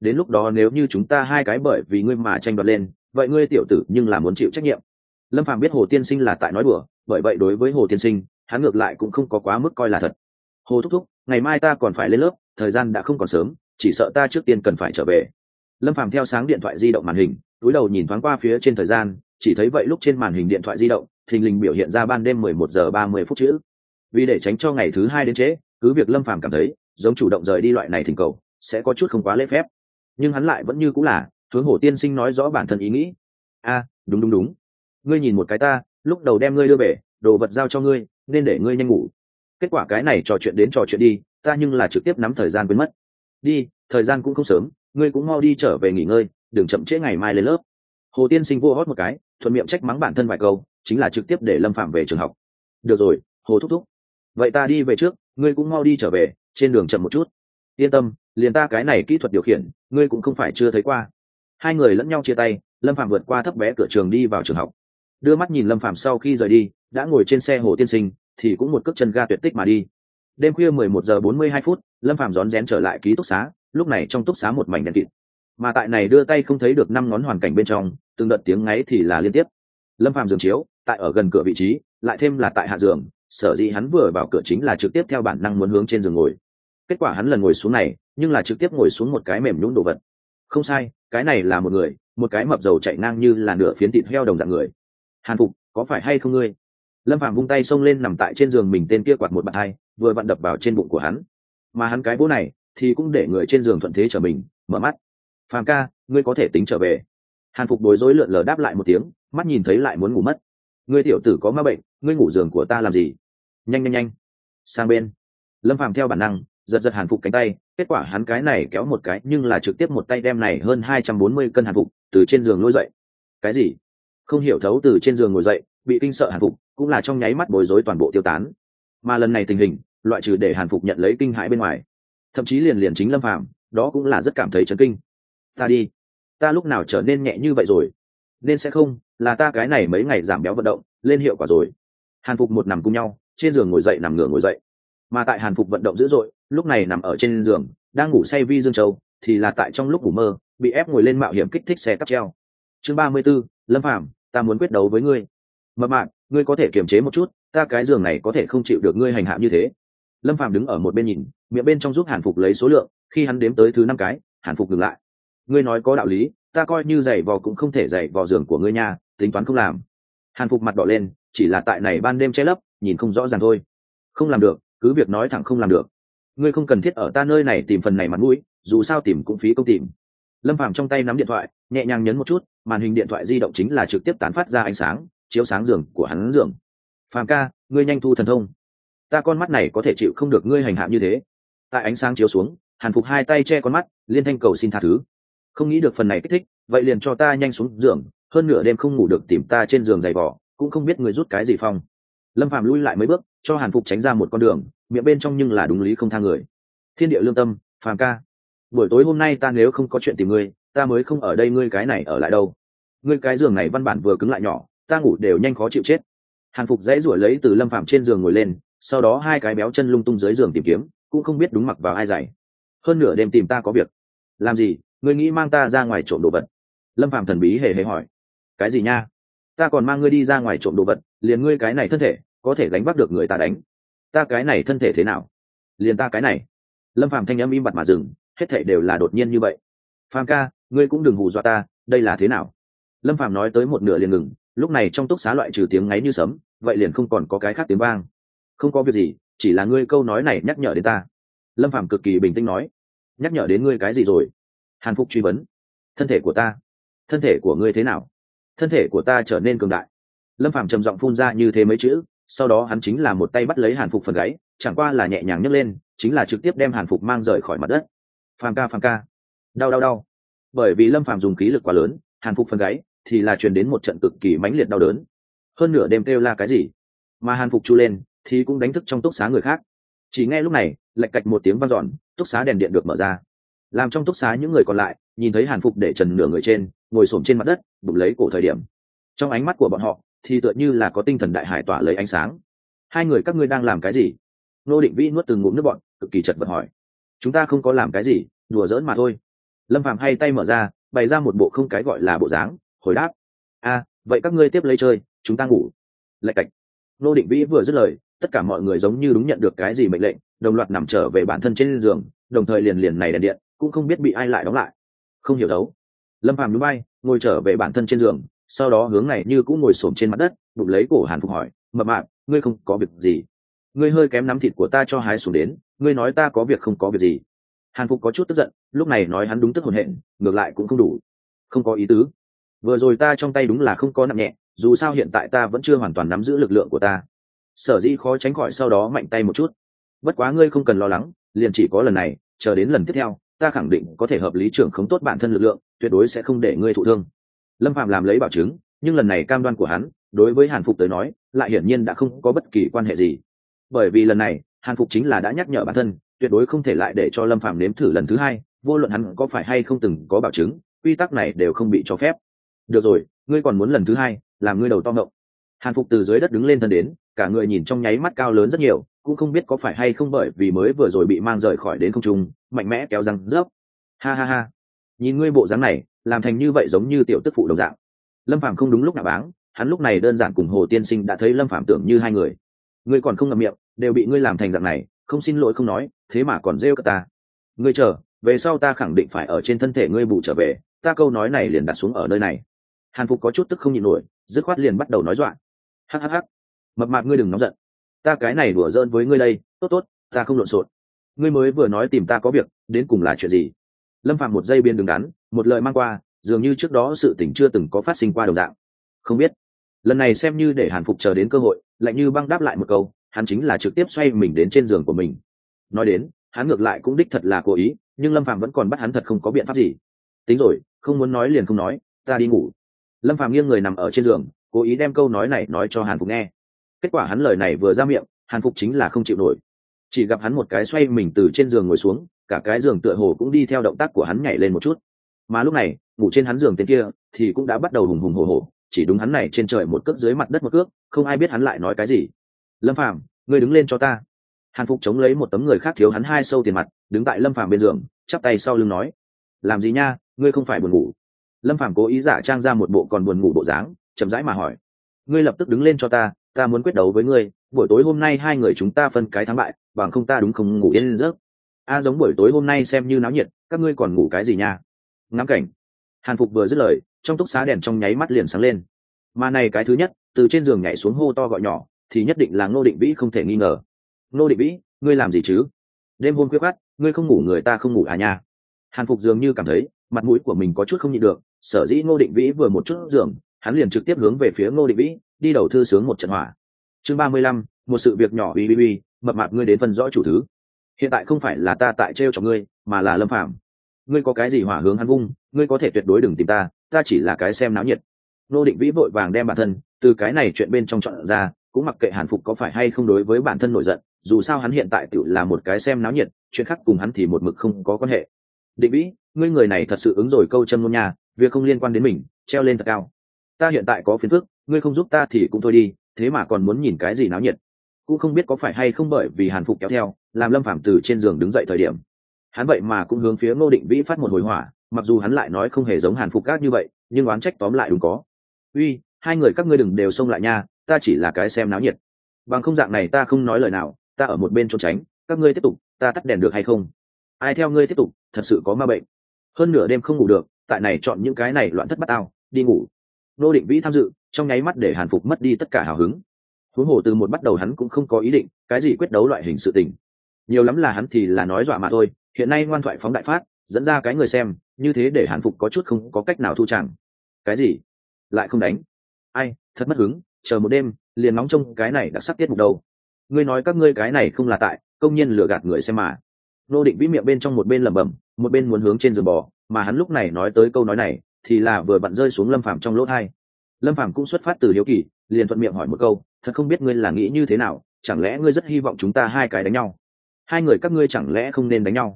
S1: đến lúc đó nếu như chúng ta hai cái bởi vì ngươi mà tranh đoạt lên, vậy ngươi tiểu tử nhưng là muốn chịu trách nhiệm. Lâm Phàm biết Hồ Tiên Sinh là tại nói đùa, bởi vậy đối với Hồ Tiên Sinh, hắn ngược lại cũng không có quá mức coi là thật. Hồ thúc thúc, ngày mai ta còn phải lên lớp, thời gian đã không còn sớm, chỉ sợ ta trước tiên cần phải trở về. Lâm Phàm theo sáng điện thoại di động màn hình, cúi đầu nhìn thoáng qua phía trên thời gian, chỉ thấy vậy lúc trên màn hình điện thoại di động thình lình biểu hiện ra ban đêm 11 giờ 30 phút chữ. Vì để tránh cho ngày thứ hai đến trễ, cứ việc Lâm Phàm cảm thấy giống chủ động rời đi loại này thỉnh cầu sẽ có chút không quá lễ phép, nhưng hắn lại vẫn như cũng là hướng Hồ Tiên Sinh nói rõ bản thân ý nghĩ. Đúng đúng đúng, ngươi nhìn một cái ta, lúc đầu đem ngươi đưa về, đồ vật giao cho ngươi, nên để ngươi nhanh ngủ. Kết quả cái này trò chuyện đến trò chuyện đi, ta nhưng là trực tiếp nắm thời gian quên mất. Đi, thời gian cũng không sớm, ngươi cũng mau đi trở về nghỉ ngơi, đừng chậm trễ ngày mai lên lớp. Hồ Tiên Sinh vô hót một cái, thuận miệng trách mắng bản thân vài câu, chính là trực tiếp để Lâm Phạm về trường học. Được rồi, Hồ thúc thúc, vậy ta đi về trước, ngươi cũng mau đi trở về, trên đường chậm một chút. Yên tâm, liền ta cái này kỹ thuật điều khiển, ngươi cũng không phải chưa thấy qua. Hai người lẫn nhau chia tay, Lâm Phạm vượt qua thấp bé cửa trường đi vào trường học. Đưa mắt nhìn Lâm Phạm sau khi rời đi, đã ngồi trên xe Hồ Tiên Sinh, thì cũng một cước chân ga tuyệt tích mà đi. Đêm khuya 11 giờ 42 phút, Lâm Phạm rón rén trở lại ký túc xá, lúc này trong túc xá một mảnh đen kịt. Mà tại này đưa tay không thấy được năm ngón hoàn cảnh bên trong, từng đợt tiếng ngáy thì là liên tiếp. Lâm Phạm giường chiếu, tại ở gần cửa vị trí, lại thêm là tại hạ giường, sở dĩ hắn vừa vào cửa chính là trực tiếp theo bản năng muốn hướng trên giường ngồi. Kết quả hắn lần ngồi xuống này, nhưng là trực tiếp ngồi xuống một cái mềm nhũn đồ vật. Không sai, cái này là một người, một cái mập dầu chạy ngang như là nửa phiến thịt heo đồng dạng người. Hàn Phục, có phải hay không ngươi? Lâm Phạm vung tay xông lên nằm tại trên giường mình tên kia quạt một bạn hai, vừa vặn đập vào trên bụng của hắn. Mà hắn cái bố này thì cũng để người trên giường thuận thế trở mình, mở mắt. Phạm ca, ngươi có thể tính trở về. Hàn Phục bối rối lượn lờ đáp lại một tiếng, mắt nhìn thấy lại muốn ngủ mất. Ngươi tiểu tử có ma bệnh, ngươi ngủ giường của ta làm gì? Nhanh nhanh nhanh, sang bên. Lâm Phạm theo bản năng giật giật Hàn Phục cánh tay, kết quả hắn cái này kéo một cái nhưng là trực tiếp một tay đem này hơn 240 cân Hàn Phục từ trên giường lôi dậy. Cái gì? Không hiểu thấu từ trên giường ngồi dậy, bị kinh sợ Hàn Phục cũng là trong nháy mắt bối rối toàn bộ tiêu tán. Mà lần này tình hình loại trừ để Hàn Phục nhận lấy kinh hãi bên ngoài, thậm chí liền chính Lâm Phạm đó cũng là rất cảm thấy chấn kinh. Ta đi, ta lúc nào trở nên nhẹ như vậy rồi? Nên sẽ không là ta cái này mấy ngày giảm béo vận động lên hiệu quả rồi. Hàn Phục một nằm cùng nhau trên giường ngồi dậy nằm ngửa ngồi dậy, mà tại Hàn Phục vận động dữ dội lúc này nằm ở trên giường đang ngủ say Vi Dương Châu thì là tại trong lúc ngủ mơ bị ép ngồi lên mạo hiểm kích thích xe cắp treo. Chương 34, Lâm Phạm, ta muốn quyết đấu với ngươi. Mập mạp, ngươi có thể kiềm chế một chút, ta cái giường này có thể không chịu được ngươi hành hạ như thế. Lâm Phạm đứng ở một bên nhìn, miệng bên trong giúp Hàn Phục lấy số lượng, khi hắn đếm tới thứ 5 cái, Hàn Phục dừng lại. Ngươi nói có đạo lý, ta coi như giày vò cũng không thể giày vò giường của ngươi nha, tính toán không làm. Hàn Phục mặt đỏ lên, chỉ là tại này ban đêm che lấp, nhìn không rõ ràng thôi. Không làm được, cứ việc nói thẳng không làm được. Ngươi không cần thiết ở ta nơi này tìm phần này mặt mũi, dù sao tìm cũng phí công tìm. Lâm Phàm trong tay nắm điện thoại, nhẹ nhàng nhấn một chút, màn hình điện thoại di động chính là trực tiếp tán phát ra ánh sáng, chiếu sáng giường của hắn giường. Phàm ca, ngươi nhanh thu thần thông. Ta con mắt này có thể chịu không được ngươi hành hạ như thế. Tại ánh sáng chiếu xuống, Hàn Phục hai tay che con mắt, liên thanh cầu xin tha thứ. Không nghĩ được phần này kích thích, vậy liền cho ta nhanh xuống giường, hơn nửa đêm không ngủ được tìm ta trên giường giày vò, cũng không biết người rút cái gì phong. Lâm Phàm lui lại mấy bước, cho Hàn Phục tránh ra một con đường, miệng bên trong nhưng là đúng lý không tha người. Thiên địa lương tâm, Phàm ca, buổi tối hôm nay ta nếu không có chuyện tìm ngươi, ta mới không ở đây, ngươi cái này ở lại đâu. Ngươi cái giường này văn bản vừa cứng lại nhỏ, ta ngủ đều nhanh khó chịu chết. Hàn Phục dãy rủa lấy từ Lâm Phàm trên giường ngồi lên, sau đó hai cái béo chân lung tung dưới giường tìm kiếm, cũng không biết đúng mặc vào ai giày. Hơn nửa đêm tìm ta có việc. Làm gì? Ngươi nghĩ mang ta ra ngoài trộm đồ vật? Lâm Phàm thần bí hề hề hỏi. Cái gì nha? Ta còn mang ngươi đi ra ngoài trộm đồ vật, liền ngươi cái này thân thể có thể gánh vác được người ta đánh. Ta cái này thân thể thế nào? Liền ta cái này. Lâm Phàm thanh âm im bặt mà dừng, hết thảy đều là đột nhiên như vậy. Phàm ca, ngươi cũng đừng hù dọa ta, đây là thế nào? Lâm Phàm nói tới một nửa liền ngừng, lúc này trong túc xá loại trừ tiếng ngáy như sấm, vậy liền không còn có cái khác tiếng vang. Không có việc gì, chỉ là ngươi câu nói này nhắc nhở đến ta. Lâm Phàm cực kỳ bình tĩnh nói. Nhắc nhở đến ngươi cái gì rồi? Hàn Phục truy vấn. Thân thể của ta. Thân thể của ngươi thế nào? Thân thể của ta trở nên cường đại. Lâm Phàm trầm giọng phun ra như thế mấy chữ, sau đó hắn chính là một tay bắt lấy Hàn Phục phần gáy, chẳng qua là nhẹ nhàng nhấc lên, chính là trực tiếp đem Hàn Phục mang rời khỏi mặt đất. Phàm ca, đau đau đau. Bởi vì Lâm Phàm dùng khí lực quá lớn, Hàn Phục phần gáy thì là truyền đến một trận cực kỳ mãnh liệt đau đớn. Hơn nửa đêm kêu la cái gì, mà Hàn Phục chu lên thì cũng đánh thức trong túc xá người khác. Chỉ nghe lúc này, lạch cạch một tiếng vang dọn, túc xá đèn điện được mở ra. Làm trong túc xá những người còn lại nhìn thấy Hàn Phục để trần nửa người trên, ngồi xổm trên mặt đất, bụng lấy cổ thời điểm, trong ánh mắt của bọn họ thì tựa như là có tinh thần đại hải tỏa lấy ánh sáng. Hai người các ngươi đang làm cái gì? Nô Định Vĩ nuốt từng ngụm nước bọt, cực kỳ chật vật hỏi. Chúng ta không có làm cái gì, đùa giỡn mà thôi. Lâm Phàm hay tay mở ra, bày ra một bộ không cái gọi là bộ dáng, hồi đáp: vậy các ngươi tiếp lấy chơi, chúng ta ngủ. Lạch cạch. Ngô Định Vĩ vừa dứt lời, tất cả mọi người giống như đúng nhận được cái gì mệnh lệnh, đồng loạt nằm trở về bản thân trên giường, đồng thời liền này đèn điện cũng không biết bị ai lại đóng lại. Không hiểu đấu. Lâm Phàm núi bay, ngồi trở về bản thân trên giường, sau đó hướng này như cũng ngồi xổm trên mặt đất, bụng lấy cổ Hàn Phục hỏi: mập mạp, ngươi không có việc gì? Ngươi hơi kém nắm thịt của ta cho hái xuống đến, ngươi nói ta có việc không có việc gì? Hàn Phục có chút tức giận, lúc này nói hắn đúng tức hồn hện, ngược lại cũng không đủ. Không có ý tứ. Vừa rồi ta trong tay đúng là không có nặng nhẹ, dù sao hiện tại ta vẫn chưa hoàn toàn nắm giữ lực lượng của ta. Sở dĩ khó tránh khỏi sau đó mạnh tay một chút. Bất quá ngươi không cần lo lắng, liền chỉ có lần này, chờ đến lần tiếp theo, ta khẳng định có thể hợp lý trưởng khống tốt bản thân lực lượng, tuyệt đối sẽ không để ngươi thụ thương. Lâm Phạm làm lấy bảo chứng, nhưng lần này cam đoan của hắn, đối với Hàn Phục tới nói, lại hiển nhiên đã không có bất kỳ quan hệ gì. Bởi vì lần này, Hàn Phục chính là đã nhắc nhở bản thân, tuyệt đối không thể lại để cho Lâm Phạm nếm thử lần thứ hai, vô luận hắn có phải hay không từng có bảo chứng, quy tắc này đều không bị cho phép. Được rồi, ngươi còn muốn lần thứ hai, làm ngươi đầu to ngộng. Hàn Phục từ dưới đất đứng lên thân đến, cả người nhìn trong nháy mắt cao lớn rất nhiều, cũng không biết có phải hay không bởi vì mới vừa rồi bị mang rời khỏi đến không trung, mạnh mẽ kéo răng rớp. Ha ha ha, nhìn ngươi bộ dáng này, làm thành như vậy giống như tiểu tức phụ đồng dạng. Lâm Phàm không đúng lúc nào báng, hắn lúc này đơn giản cùng Hồ Tiên Sinh đã thấy Lâm Phàm tưởng như hai người. Ngươi còn không ngậm miệng, đều bị ngươi làm thành dạng này, không xin lỗi không nói, thế mà còn rêu cả ta. Ngươi chờ, về sau ta khẳng định phải ở trên thân thể ngươi bù trở về, ta câu nói này liền đặt xuống ở nơi này. Hàn Phục có chút tức không nhịn nổi, dứt khoát liền bắt đầu nói dọa. Hắc, mập mạp ngươi đừng nóng giận, ta cái này đùa giỡn với ngươi đây, tốt, ta không lộn xộn. Ngươi mới vừa nói tìm ta có việc, đến cùng là chuyện gì? Lâm Phàm một giây biên đứng đắn, một lời mang qua, dường như trước đó sự tình chưa từng có phát sinh qua đồng dạng. Không biết. Lần này xem như để Hàn Phục chờ đến cơ hội, lạnh như băng đáp lại một câu, hắn chính là trực tiếp xoay mình đến trên giường của mình. Nói đến, hắn ngược lại cũng đích thật là cố ý, nhưng Lâm Phàm vẫn còn bắt hắn thật không có biện pháp gì. Tính rồi, không muốn nói liền không nói, ta đi ngủ. Lâm Phàm nghiêng người nằm ở trên giường, cố ý đem câu nói này nói cho Hàn Phục nghe. Kết quả hắn lời này vừa ra miệng, Hàn Phục chính là không chịu nổi. Chỉ gặp hắn một cái xoay mình từ trên giường ngồi xuống, cả cái giường tựa hồ cũng đi theo động tác của hắn nhảy lên một chút. Mà lúc này, ngủ trên hắn giường tên kia thì cũng đã bắt đầu hùng hùng hổ hổ, chỉ đúng hắn này trên trời một cước dưới mặt đất một cước, không ai biết hắn lại nói cái gì. Lâm Phàm, ngươi đứng lên cho ta. Hàn Phục chống lấy một tấm người khác thiếu hắn hai sâu tiền mặt, đứng tại Lâm Phàm bên giường, chắp tay sau lưng nói: làm gì nha, ngươi không phải buồn ngủ? Lâm Phàm cố ý giả trang ra một bộ còn buồn ngủ bộ dáng, chậm rãi mà hỏi: ngươi lập tức đứng lên cho ta, ta muốn quyết đấu với ngươi, buổi tối hôm nay hai người chúng ta phân cái thắng bại, bằng không ta đúng không ngủ yên giấc. Giống buổi tối hôm nay xem như náo nhiệt, các ngươi còn ngủ cái gì nha? Ngắm cảnh. Hàn Phục vừa dứt lời, trong túc xá đèn trong nháy mắt liền sáng lên. Mà này cái thứ nhất, từ trên giường nhảy xuống hô to gọi nhỏ, thì nhất định là Ngô Định Vĩ không thể nghi ngờ. Ngô Định Vĩ, ngươi làm gì chứ? Đêm hôm khuya khoắt, ngươi không ngủ người ta không ngủ à nha? Hàn Phục dường như cảm thấy mặt mũi của mình có chút không nhịn được, sở dĩ Ngô Định Vĩ vừa một chút giường, hắn liền trực tiếp hướng về phía Ngô Định Vĩ, đi đầu thư sướng một trận hỏa. Chương 35, một sự việc nhỏ uy, mập mạp ngươi đến phân rõ chủ thứ. Hiện tại không phải là ta tại trêu cho ngươi, mà là Lâm Phàm. Ngươi có cái gì hỏa hướng hắn vung, ngươi có thể tuyệt đối đừng tìm ta, ta chỉ là cái xem náo nhiệt. Ngô Định Vĩ vội vàng đem bản thân từ cái này chuyện bên trong chọn ra, cũng mặc kệ Hàn Phục có phải hay không đối với bản thân nổi giận, dù sao hắn hiện tại tự là một cái xem náo nhiệt, chuyện khác cùng hắn thì một mực không có quan hệ. Định Vĩ, ngươi người này thật sự ứng rồi câu châm ngôn nhà, việc không liên quan đến mình, treo lên thật cao. Ta hiện tại có phiền phức, ngươi không giúp ta thì cũng thôi đi, thế mà còn muốn nhìn cái gì náo nhiệt? Cũng không biết có phải hay không bởi vì Hàn Phục kéo theo, làm Lâm Phàm từ trên giường đứng dậy thời điểm, hắn vậy mà cũng hướng phía Ngô Định Vĩ phát một hồi hỏa, mặc dù hắn lại nói không hề giống Hàn Phục các như vậy, nhưng oán trách tóm lại đúng có. Uy, hai người các ngươi đừng đều xông lại nha, ta chỉ là cái xem náo nhiệt. Bằng không dạng này ta không nói lời nào, ta ở một bên trốn tránh, các ngươi tiếp tục, ta tắt đèn được hay không? Ai theo ngươi tiếp tục, thật sự có ma bệnh. Hơn nửa đêm không ngủ được, tại này chọn những cái này loạn thất bát ao, đi ngủ. Ngô Định Vĩ tham dự, trong nháy mắt để Hàn Phục mất đi tất cả hào hứng. Huống hồ từ một bắt đầu hắn cũng không có ý định cái gì quyết đấu loại hình sự tình, nhiều lắm là hắn thì là nói dọa mà thôi. Hiện nay ngoan thoại phóng đại phát, dẫn ra cái người xem, như thế để Hàn Phục có chút không có cách nào thu chẳng. Cái gì? Lại không đánh? Ai, thật mất hứng, chờ một đêm, liền nóng trông cái này đặc sắc tiết mục đâu. Ngươi nói các ngươi cái này không là tại, công nhiên lừa gạt người xem mà. Ngô Định Vĩ miệng bên trong một bên lẩm bẩm, một bên muốn hướng trên giường bò, mà hắn lúc này nói tới câu nói này, thì là vừa bận rơi xuống Lâm Phàm trong lỗ tai. Lâm Phàm cũng xuất phát từ hiếu kỳ, liền thuận miệng hỏi một câu, thật không biết ngươi là nghĩ như thế nào, chẳng lẽ ngươi rất hy vọng chúng ta hai cái đánh nhau? Hai người các ngươi chẳng lẽ không nên đánh nhau?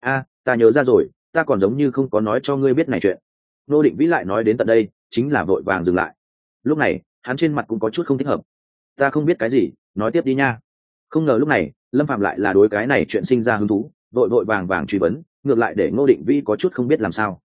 S1: Ta nhớ ra rồi, ta còn giống như không có nói cho ngươi biết này chuyện. Ngô Định Vĩ lại nói đến tận đây, chính là vội vàng dừng lại. Lúc này, hắn trên mặt cũng có chút không thích hợp. Ta không biết cái gì, nói tiếp đi nha. Không ngờ lúc này, Lâm Phàm lại là đối cái này chuyện sinh ra hứng thú, vội vàng truy vấn, ngược lại để Ngô Định Vĩ có chút không biết làm sao.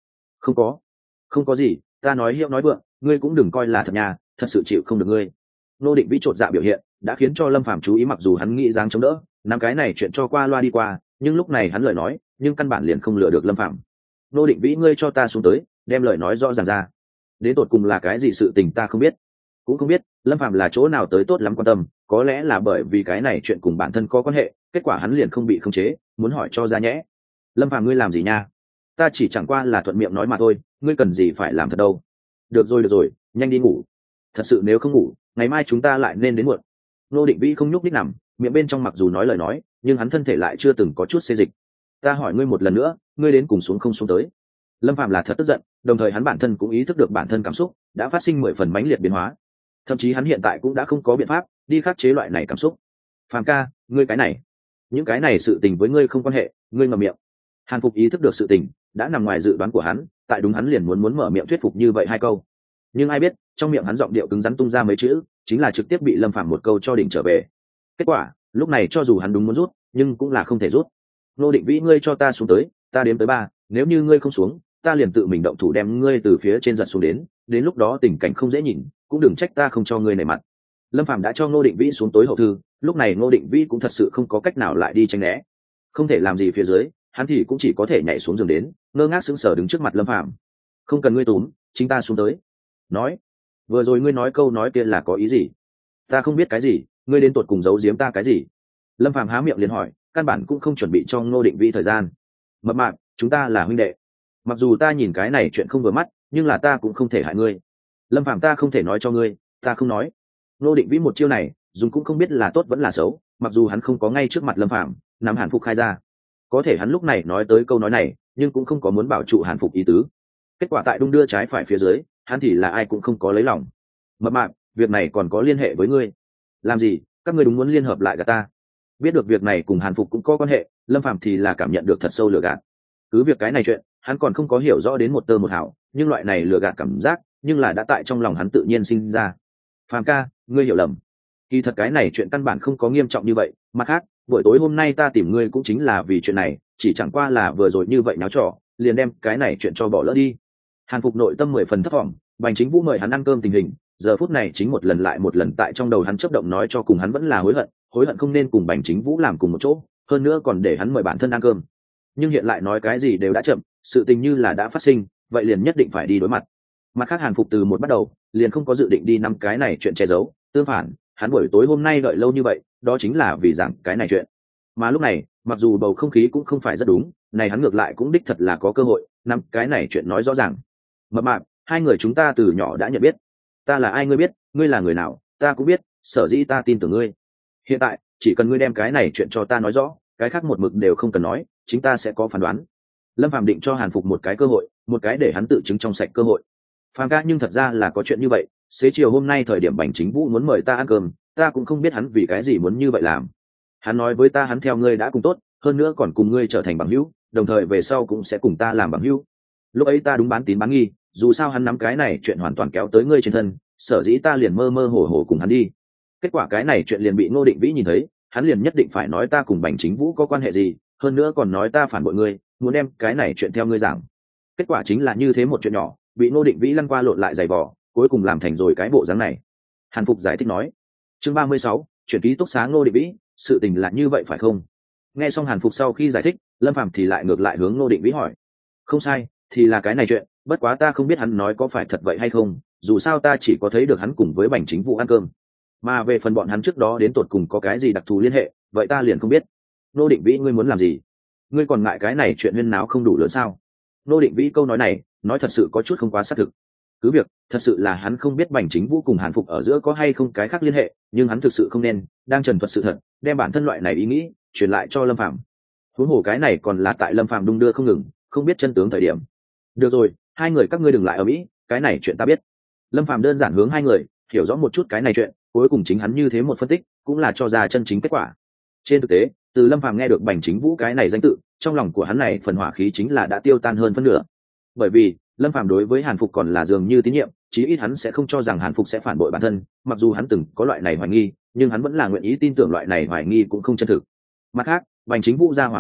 S1: Không có gì, ta nói hiệu nói vượng, ngươi cũng đừng coi là thật nhà, thật sự chịu không được ngươi. Ngô Định Vĩ chột dạ biểu hiện đã khiến cho Lâm Phàm chú ý, mặc dù hắn nghĩ dáng chống đỡ năm cái này chuyện cho qua loa đi qua, nhưng lúc này hắn lời nói nhưng căn bản liền không lừa được Lâm Phàm. Ngô Định Vĩ, ngươi cho ta xuống tới đem lời nói rõ ràng ra, đến tột cùng là cái gì sự tình ta không biết. Cũng không biết Lâm Phàm là chỗ nào tới tốt lắm quan tâm, có lẽ là bởi vì cái này chuyện cùng bản thân có quan hệ, kết quả hắn liền không bị khống chế, muốn hỏi cho ra nhẽ. Lâm Phàm, ngươi làm gì nha? Ta chỉ chẳng qua là thuận miệng nói mà thôi, ngươi cần gì phải làm thật đâu. Được rồi, nhanh đi ngủ. Thật sự nếu không ngủ, ngày mai chúng ta lại nên đến muộn. Ngô Định Vĩ không nhúc nhích nằm, miệng bên trong mặc dù nói lời nói, nhưng hắn thân thể lại chưa từng có chút xê dịch. Ta hỏi ngươi một lần nữa, ngươi đến cùng xuống không xuống tới? Lâm Phàm là thật tức giận, đồng thời hắn bản thân cũng ý thức được bản thân cảm xúc đã phát sinh 10 phần mãnh liệt biến hóa, thậm chí hắn hiện tại cũng đã không có biện pháp đi khắc chế loại này cảm xúc. Phàm ca, ngươi cái này, những cái này sự tình với ngươi không quan hệ, ngươi ngậm miệng. Hàn Phục ý thức được sự tình đã nằm ngoài dự đoán của hắn, tại đúng hắn liền muốn mở miệng thuyết phục như vậy hai câu, nhưng ai biết trong miệng hắn giọng điệu cứng rắn tung ra mấy chữ, chính là trực tiếp bị Lâm Phàm một câu cho đỉnh trở về. Kết quả lúc này cho dù hắn đúng muốn rút, nhưng cũng là không thể rút. Ngô Định Vĩ, ngươi cho ta xuống tới, ta đếm tới 3, nếu như ngươi không xuống, ta liền tự mình động thủ đem ngươi từ phía trên giật xuống đến lúc đó tình cảnh không dễ nhìn, cũng đừng trách ta không cho ngươi nể mặt. Lâm Phàm đã cho Ngô Định Vĩ xuống tối hậu thư, lúc này Ngô Định Vĩ cũng thật sự không có cách nào lại đi tránh né, không thể làm gì phía dưới, hắn thì cũng chỉ có thể nhảy xuống giường đến, ngơ ngác sững sờ đứng trước mặt Lâm Phàm. Không cần ngươi túm, chính ta xuống tới. Nói, vừa rồi ngươi nói câu nói kia là có ý gì? Ta không biết cái gì, ngươi đến tuột cùng giấu giếm ta cái gì? Lâm Phàm há miệng liền hỏi, căn bản cũng không chuẩn bị cho Ngô Định Vĩ thời gian. Mập mạp, chúng ta là huynh đệ, mặc dù ta nhìn cái này chuyện không vừa mắt, nhưng là ta cũng không thể hại ngươi. Lâm Phàm, ta không thể nói cho ngươi, ta không nói. Ngô Định Vĩ một chiêu này dùng cũng không biết là tốt vẫn là xấu, mặc dù hắn không có ngay trước mặt Lâm Phàm nắm Hàn Phục khai ra, có thể hắn lúc này nói tới câu nói này nhưng cũng không có muốn bảo trụ Hàn Phục ý tứ. Kết quả tại đung đưa trái phải phía dưới, hắn thì là ai cũng không có lấy lòng. Mập mạp, việc này còn có liên hệ với ngươi. Làm gì? Các ngươi đúng muốn liên hợp lại gạt ta? Biết được việc này cùng Hàn Phục cũng có quan hệ, Lâm Phàm thì là cảm nhận được thật sâu lừa gạt. Cứ việc cái này chuyện hắn còn không có hiểu rõ đến một tơ một hào, nhưng loại này lừa gạt cảm giác nhưng là đã tại trong lòng hắn tự nhiên sinh ra. Phàm ca, ngươi hiểu lầm, kỳ thật cái này chuyện căn bản không có nghiêm trọng như vậy. Mặt khác, buổi tối hôm nay ta tìm ngươi cũng chính là vì chuyện này, chỉ chẳng qua là vừa rồi như vậy náo trò, liền đem cái này chuyện cho bỏ lỡ đi. Hàn Phục nội tâm 10 phần thất vọng, Bành Chính Vũ mời hắn ăn cơm tình hình giờ phút này chính một lần lại một lần tại trong đầu hắn chớp động, nói cho cùng hắn vẫn là hối hận không nên cùng Bành Chính Vũ làm cùng một chỗ, hơn nữa còn để hắn mời bản thân ăn cơm. Nhưng hiện lại nói cái gì đều đã chậm, sự tình như là đã phát sinh, vậy liền nhất định phải đi đối mặt. Mặt khác, Hàn Phục từ một bắt đầu liền không có dự định đi năm cái này chuyện che giấu, tương phản, hắn buổi tối hôm nay đợi lâu như vậy, đó chính là vì rằng cái này chuyện. Mà lúc này, mặc dù bầu không khí cũng không phải rất đúng, này hắn ngược lại cũng đích thật là có cơ hội năm cái này chuyện nói rõ ràng. Mập mạp, hai người chúng ta từ nhỏ đã nhận biết, ta là ai ngươi biết, ngươi là người nào ta cũng biết, sở dĩ ta tin tưởng ngươi. Hiện tại chỉ cần ngươi đem cái này chuyện cho ta nói rõ, cái khác một mực đều không cần nói, chính ta sẽ có phán đoán. Lâm Phàm định cho Hàn Phục một cái cơ hội, một cái để hắn tự chứng trong sạch cơ hội. Phàm ca, nhưng thật ra là có chuyện như vậy, xế chiều hôm nay thời điểm Bành Chính Vũ muốn mời ta ăn cơm, ta cũng không biết hắn vì cái gì muốn như vậy làm. Hắn nói với ta hắn theo ngươi đã cùng tốt, hơn nữa còn cùng ngươi trở thành bằng hữu, đồng thời về sau cũng sẽ cùng ta làm bằng hữu. Lúc ấy ta đúng bán tín bán nghi, dù sao hắn nắm cái này chuyện hoàn toàn kéo tới ngươi trên thân, sở dĩ ta liền mơ mơ hồ hồ cùng hắn đi. Kết quả cái này chuyện liền bị Ngô Định Vĩ nhìn thấy, hắn liền nhất định phải nói ta cùng Bành Chính Vũ có quan hệ gì, hơn nữa còn nói ta phản bội ngươi, muốn đem cái này chuyện theo ngươi giảng. Kết quả chính là như thế một chuyện nhỏ, bị Ngô Định Vĩ lăn qua lộn lại giày vò, cuối cùng làm thành rồi cái bộ dáng này. Hàn Phục giải thích nói, chương 36, chuyển ký túc xá Ngô Định Vĩ, sự tình là như vậy phải không? Nghe xong Hàn Phục sau khi giải thích, Lâm Phàm thì lại ngược lại hướng Ngô Định Vĩ hỏi, không sai, thì là cái này chuyện, bất quá ta không biết hắn nói có phải thật vậy hay không, dù sao ta chỉ có thấy được hắn cùng với Bành Chính Vũ ăn cơm, mà về phần bọn hắn trước đó đến tột cùng có cái gì đặc thù liên hệ, vậy ta liền không biết. Ngô Định Vĩ, ngươi muốn làm gì? Ngươi còn ngại cái này chuyện huyên náo không đủ lớn sao? Ngô Định Vĩ câu nói này nói thật sự có chút không quá xác thực. Cứ việc thật sự là hắn không biết Bành Chính Vũ cùng Hàn Phục ở giữa có hay không cái khác liên hệ, nhưng hắn thực sự không nên đang trần thuật sự thật, đem bản thân loại này ý nghĩ truyền lại cho Lâm Phàm. Huống hồ cái này còn là tại Lâm Phàm đung đưa không ngừng, không biết chân tướng thời điểm. Được rồi, hai người các ngươi đừng lại ở mỹ, cái này chuyện ta biết. Lâm Phàm đơn giản hướng hai người hiểu rõ một chút cái này chuyện, cuối cùng chính hắn như thế một phân tích cũng là cho ra chân chính kết quả. Trên thực tế, từ Lâm Phàm nghe được Bành Chính Vũ cái này danh tự, trong lòng của hắn này phần hỏa khí chính là đã tiêu tan hơn phân nửa. Bởi vì Lâm Phàm đối với Hàn Phục còn là dường như tín nhiệm, chí ít hắn sẽ không cho rằng Hàn Phục sẽ phản bội bản thân, mặc dù hắn từng có loại này hoài nghi, nhưng hắn vẫn là nguyện ý tin tưởng loại này hoài nghi cũng không chân thực. Mặt khác, Bành Chính Vũ gia hỏa này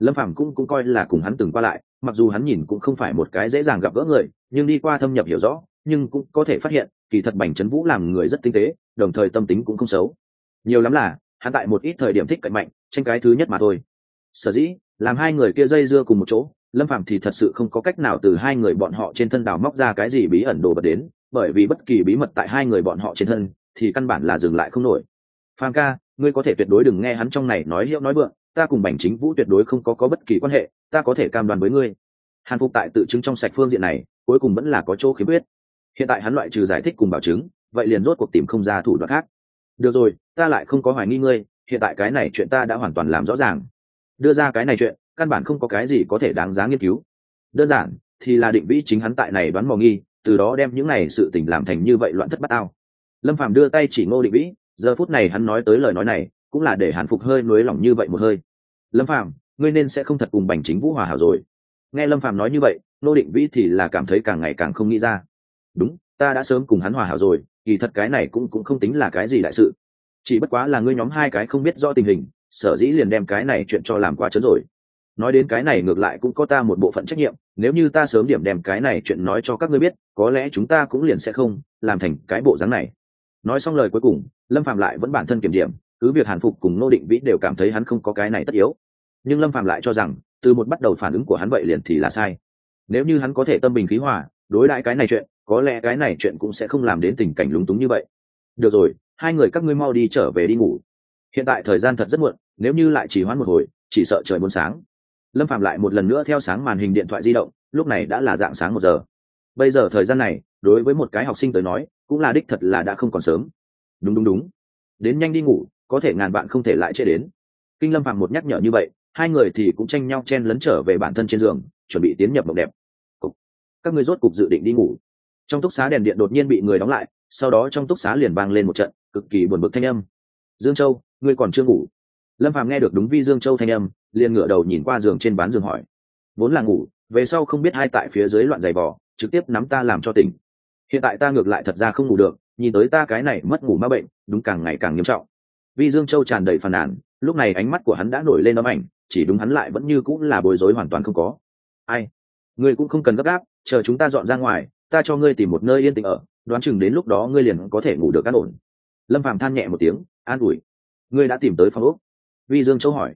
S1: Lâm Phàm cũng coi là cùng hắn từng qua lại, mặc dù hắn nhìn cũng không phải một cái dễ dàng gặp gỡ người, nhưng đi qua thâm nhập hiểu rõ, nhưng cũng có thể phát hiện kỳ thật Bành Trấn Vũ làm người rất tinh tế, đồng thời tâm tính cũng không xấu. Nhiều lắm là hắn tại một ít thời điểm thích cạnh mạnh, tranh cái thứ nhất mà thôi. Sở dĩ làm hai người kia dây dưa cùng một chỗ, Lâm Phàm thì thật sự không có cách nào từ hai người bọn họ trên thân đào móc ra cái gì bí ẩn đồ vật đến, bởi vì bất kỳ bí mật tại hai người bọn họ trên thân thì căn bản là dừng lại không nổi. Phàm ca, ngươi có thể tuyệt đối đừng nghe hắn trong này nói hiệu nói vượng, ta cùng Bành Chính Vũ tuyệt đối không có bất kỳ quan hệ, ta có thể cam đoan với ngươi. Hàn Phục tại tự chứng trong sạch phương diện này cuối cùng vẫn là có chỗ khiếm khuyết. Hiện tại hắn loại trừ giải thích cùng bảo chứng, vậy liền rốt cuộc tìm không ra thủ đoạn khác. Được rồi, ta lại không có hoài nghi ngươi, hiện tại cái này chuyện ta đã hoàn toàn làm rõ ràng. Đưa ra cái này chuyện căn bản không có cái gì có thể đáng giá nghiên cứu, đơn giản thì là Định Vĩ chính hắn tại này đoán mò nghi, từ đó đem những này sự tình làm thành như vậy loạn thất bát ao. Lâm Phàm đưa tay chỉ Ngô Định Vĩ, giờ phút này hắn nói tới lời nói này cũng là để Hàn Phục hơi nuối lòng như vậy một hơi. Lâm Phàm, ngươi nên sẽ không thật cùng Bành Chính Vũ hòa hảo rồi. Nghe Lâm Phàm nói như vậy, Ngô Định Vĩ thì là cảm thấy càng ngày càng không nghĩ ra. Đúng, ta đã sớm cùng hắn hòa hảo rồi, kỳ thật cái này cũng không tính là cái gì đại sự, chỉ bất quá là ngươi nhóm hai cái không biết rõ tình hình, sở dĩ liền đem cái này chuyện cho làm quá trớn rồi. Nói đến cái này ngược lại cũng có ta một bộ phận trách nhiệm, nếu như ta sớm điểm đem cái này chuyện nói cho các ngươi biết, có lẽ chúng ta cũng liền sẽ không làm thành cái bộ dáng này. Nói xong lời cuối cùng, Lâm Phàm lại vẫn bản thân kiểm điểm, cứ việc Hàn Phục cùng Ngô Định Vĩ đều cảm thấy hắn không có cái này tất yếu, nhưng Lâm Phàm lại cho rằng từ một bắt đầu phản ứng của hắn vậy liền thì là sai. Nếu như hắn có thể tâm bình khí hòa đối đãi cái này chuyện, có lẽ cái này chuyện cũng sẽ không làm đến tình cảnh lúng túng như vậy. Được rồi, hai người các ngươi mau đi trở về đi ngủ, hiện tại thời gian thật rất muộn, nếu như lại chỉ hoãn một hồi chỉ sợ trời muốn sáng. Lâm Phạm lại một lần nữa theo sáng màn hình điện thoại di động, lúc này đã là dạng sáng 1 giờ. Bây giờ thời gian này đối với một cái học sinh tới nói cũng là đích thật là đã không còn sớm. Đúng, đến nhanh đi ngủ, có thể ngàn bạn không thể lại trễ đến. Kinh Lâm Phạm một nhắc nhở như vậy, hai người thì cũng tranh nhau chen lấn trở về bản thân trên giường, chuẩn bị tiến nhập mộng đẹp. Các ngươi rốt cục dự định đi ngủ. Trong túc xá đèn điện đột nhiên bị người đóng lại, sau đó trong túc xá liền vang lên một trận cực kỳ buồn bực thanh âm. Dương Châu, ngươi còn chưa ngủ? Lâm Phàm nghe được đúng Vi Dương Châu thanh âm, liền ngửa đầu nhìn qua giường trên bán giường hỏi. Vốn là ngủ, về sau không biết hai tại phía dưới loạn giày vò, trực tiếp nắm ta làm cho tỉnh. Hiện tại ta ngược lại thật ra không ngủ được, nhìn tới ta cái này mất ngủ ma bệnh, đúng càng ngày càng nghiêm trọng. Vi Dương Châu tràn đầy phàn nàn, lúc này ánh mắt của hắn đã nổi lên ấm ảnh, chỉ đúng hắn lại vẫn như cũng là bối rối hoàn toàn không có. Ai? Ngươi cũng không cần gấp gáp, chờ chúng ta dọn ra ngoài, ta cho ngươi tìm một nơi yên tĩnh ở, đoán chừng đến lúc đó ngươi liền có thể ngủ được an ổn. Lâm Phàm than nhẹ một tiếng, an ủi. Ngươi đã tìm tới phòng ốc? Vi Dương Châu hỏi.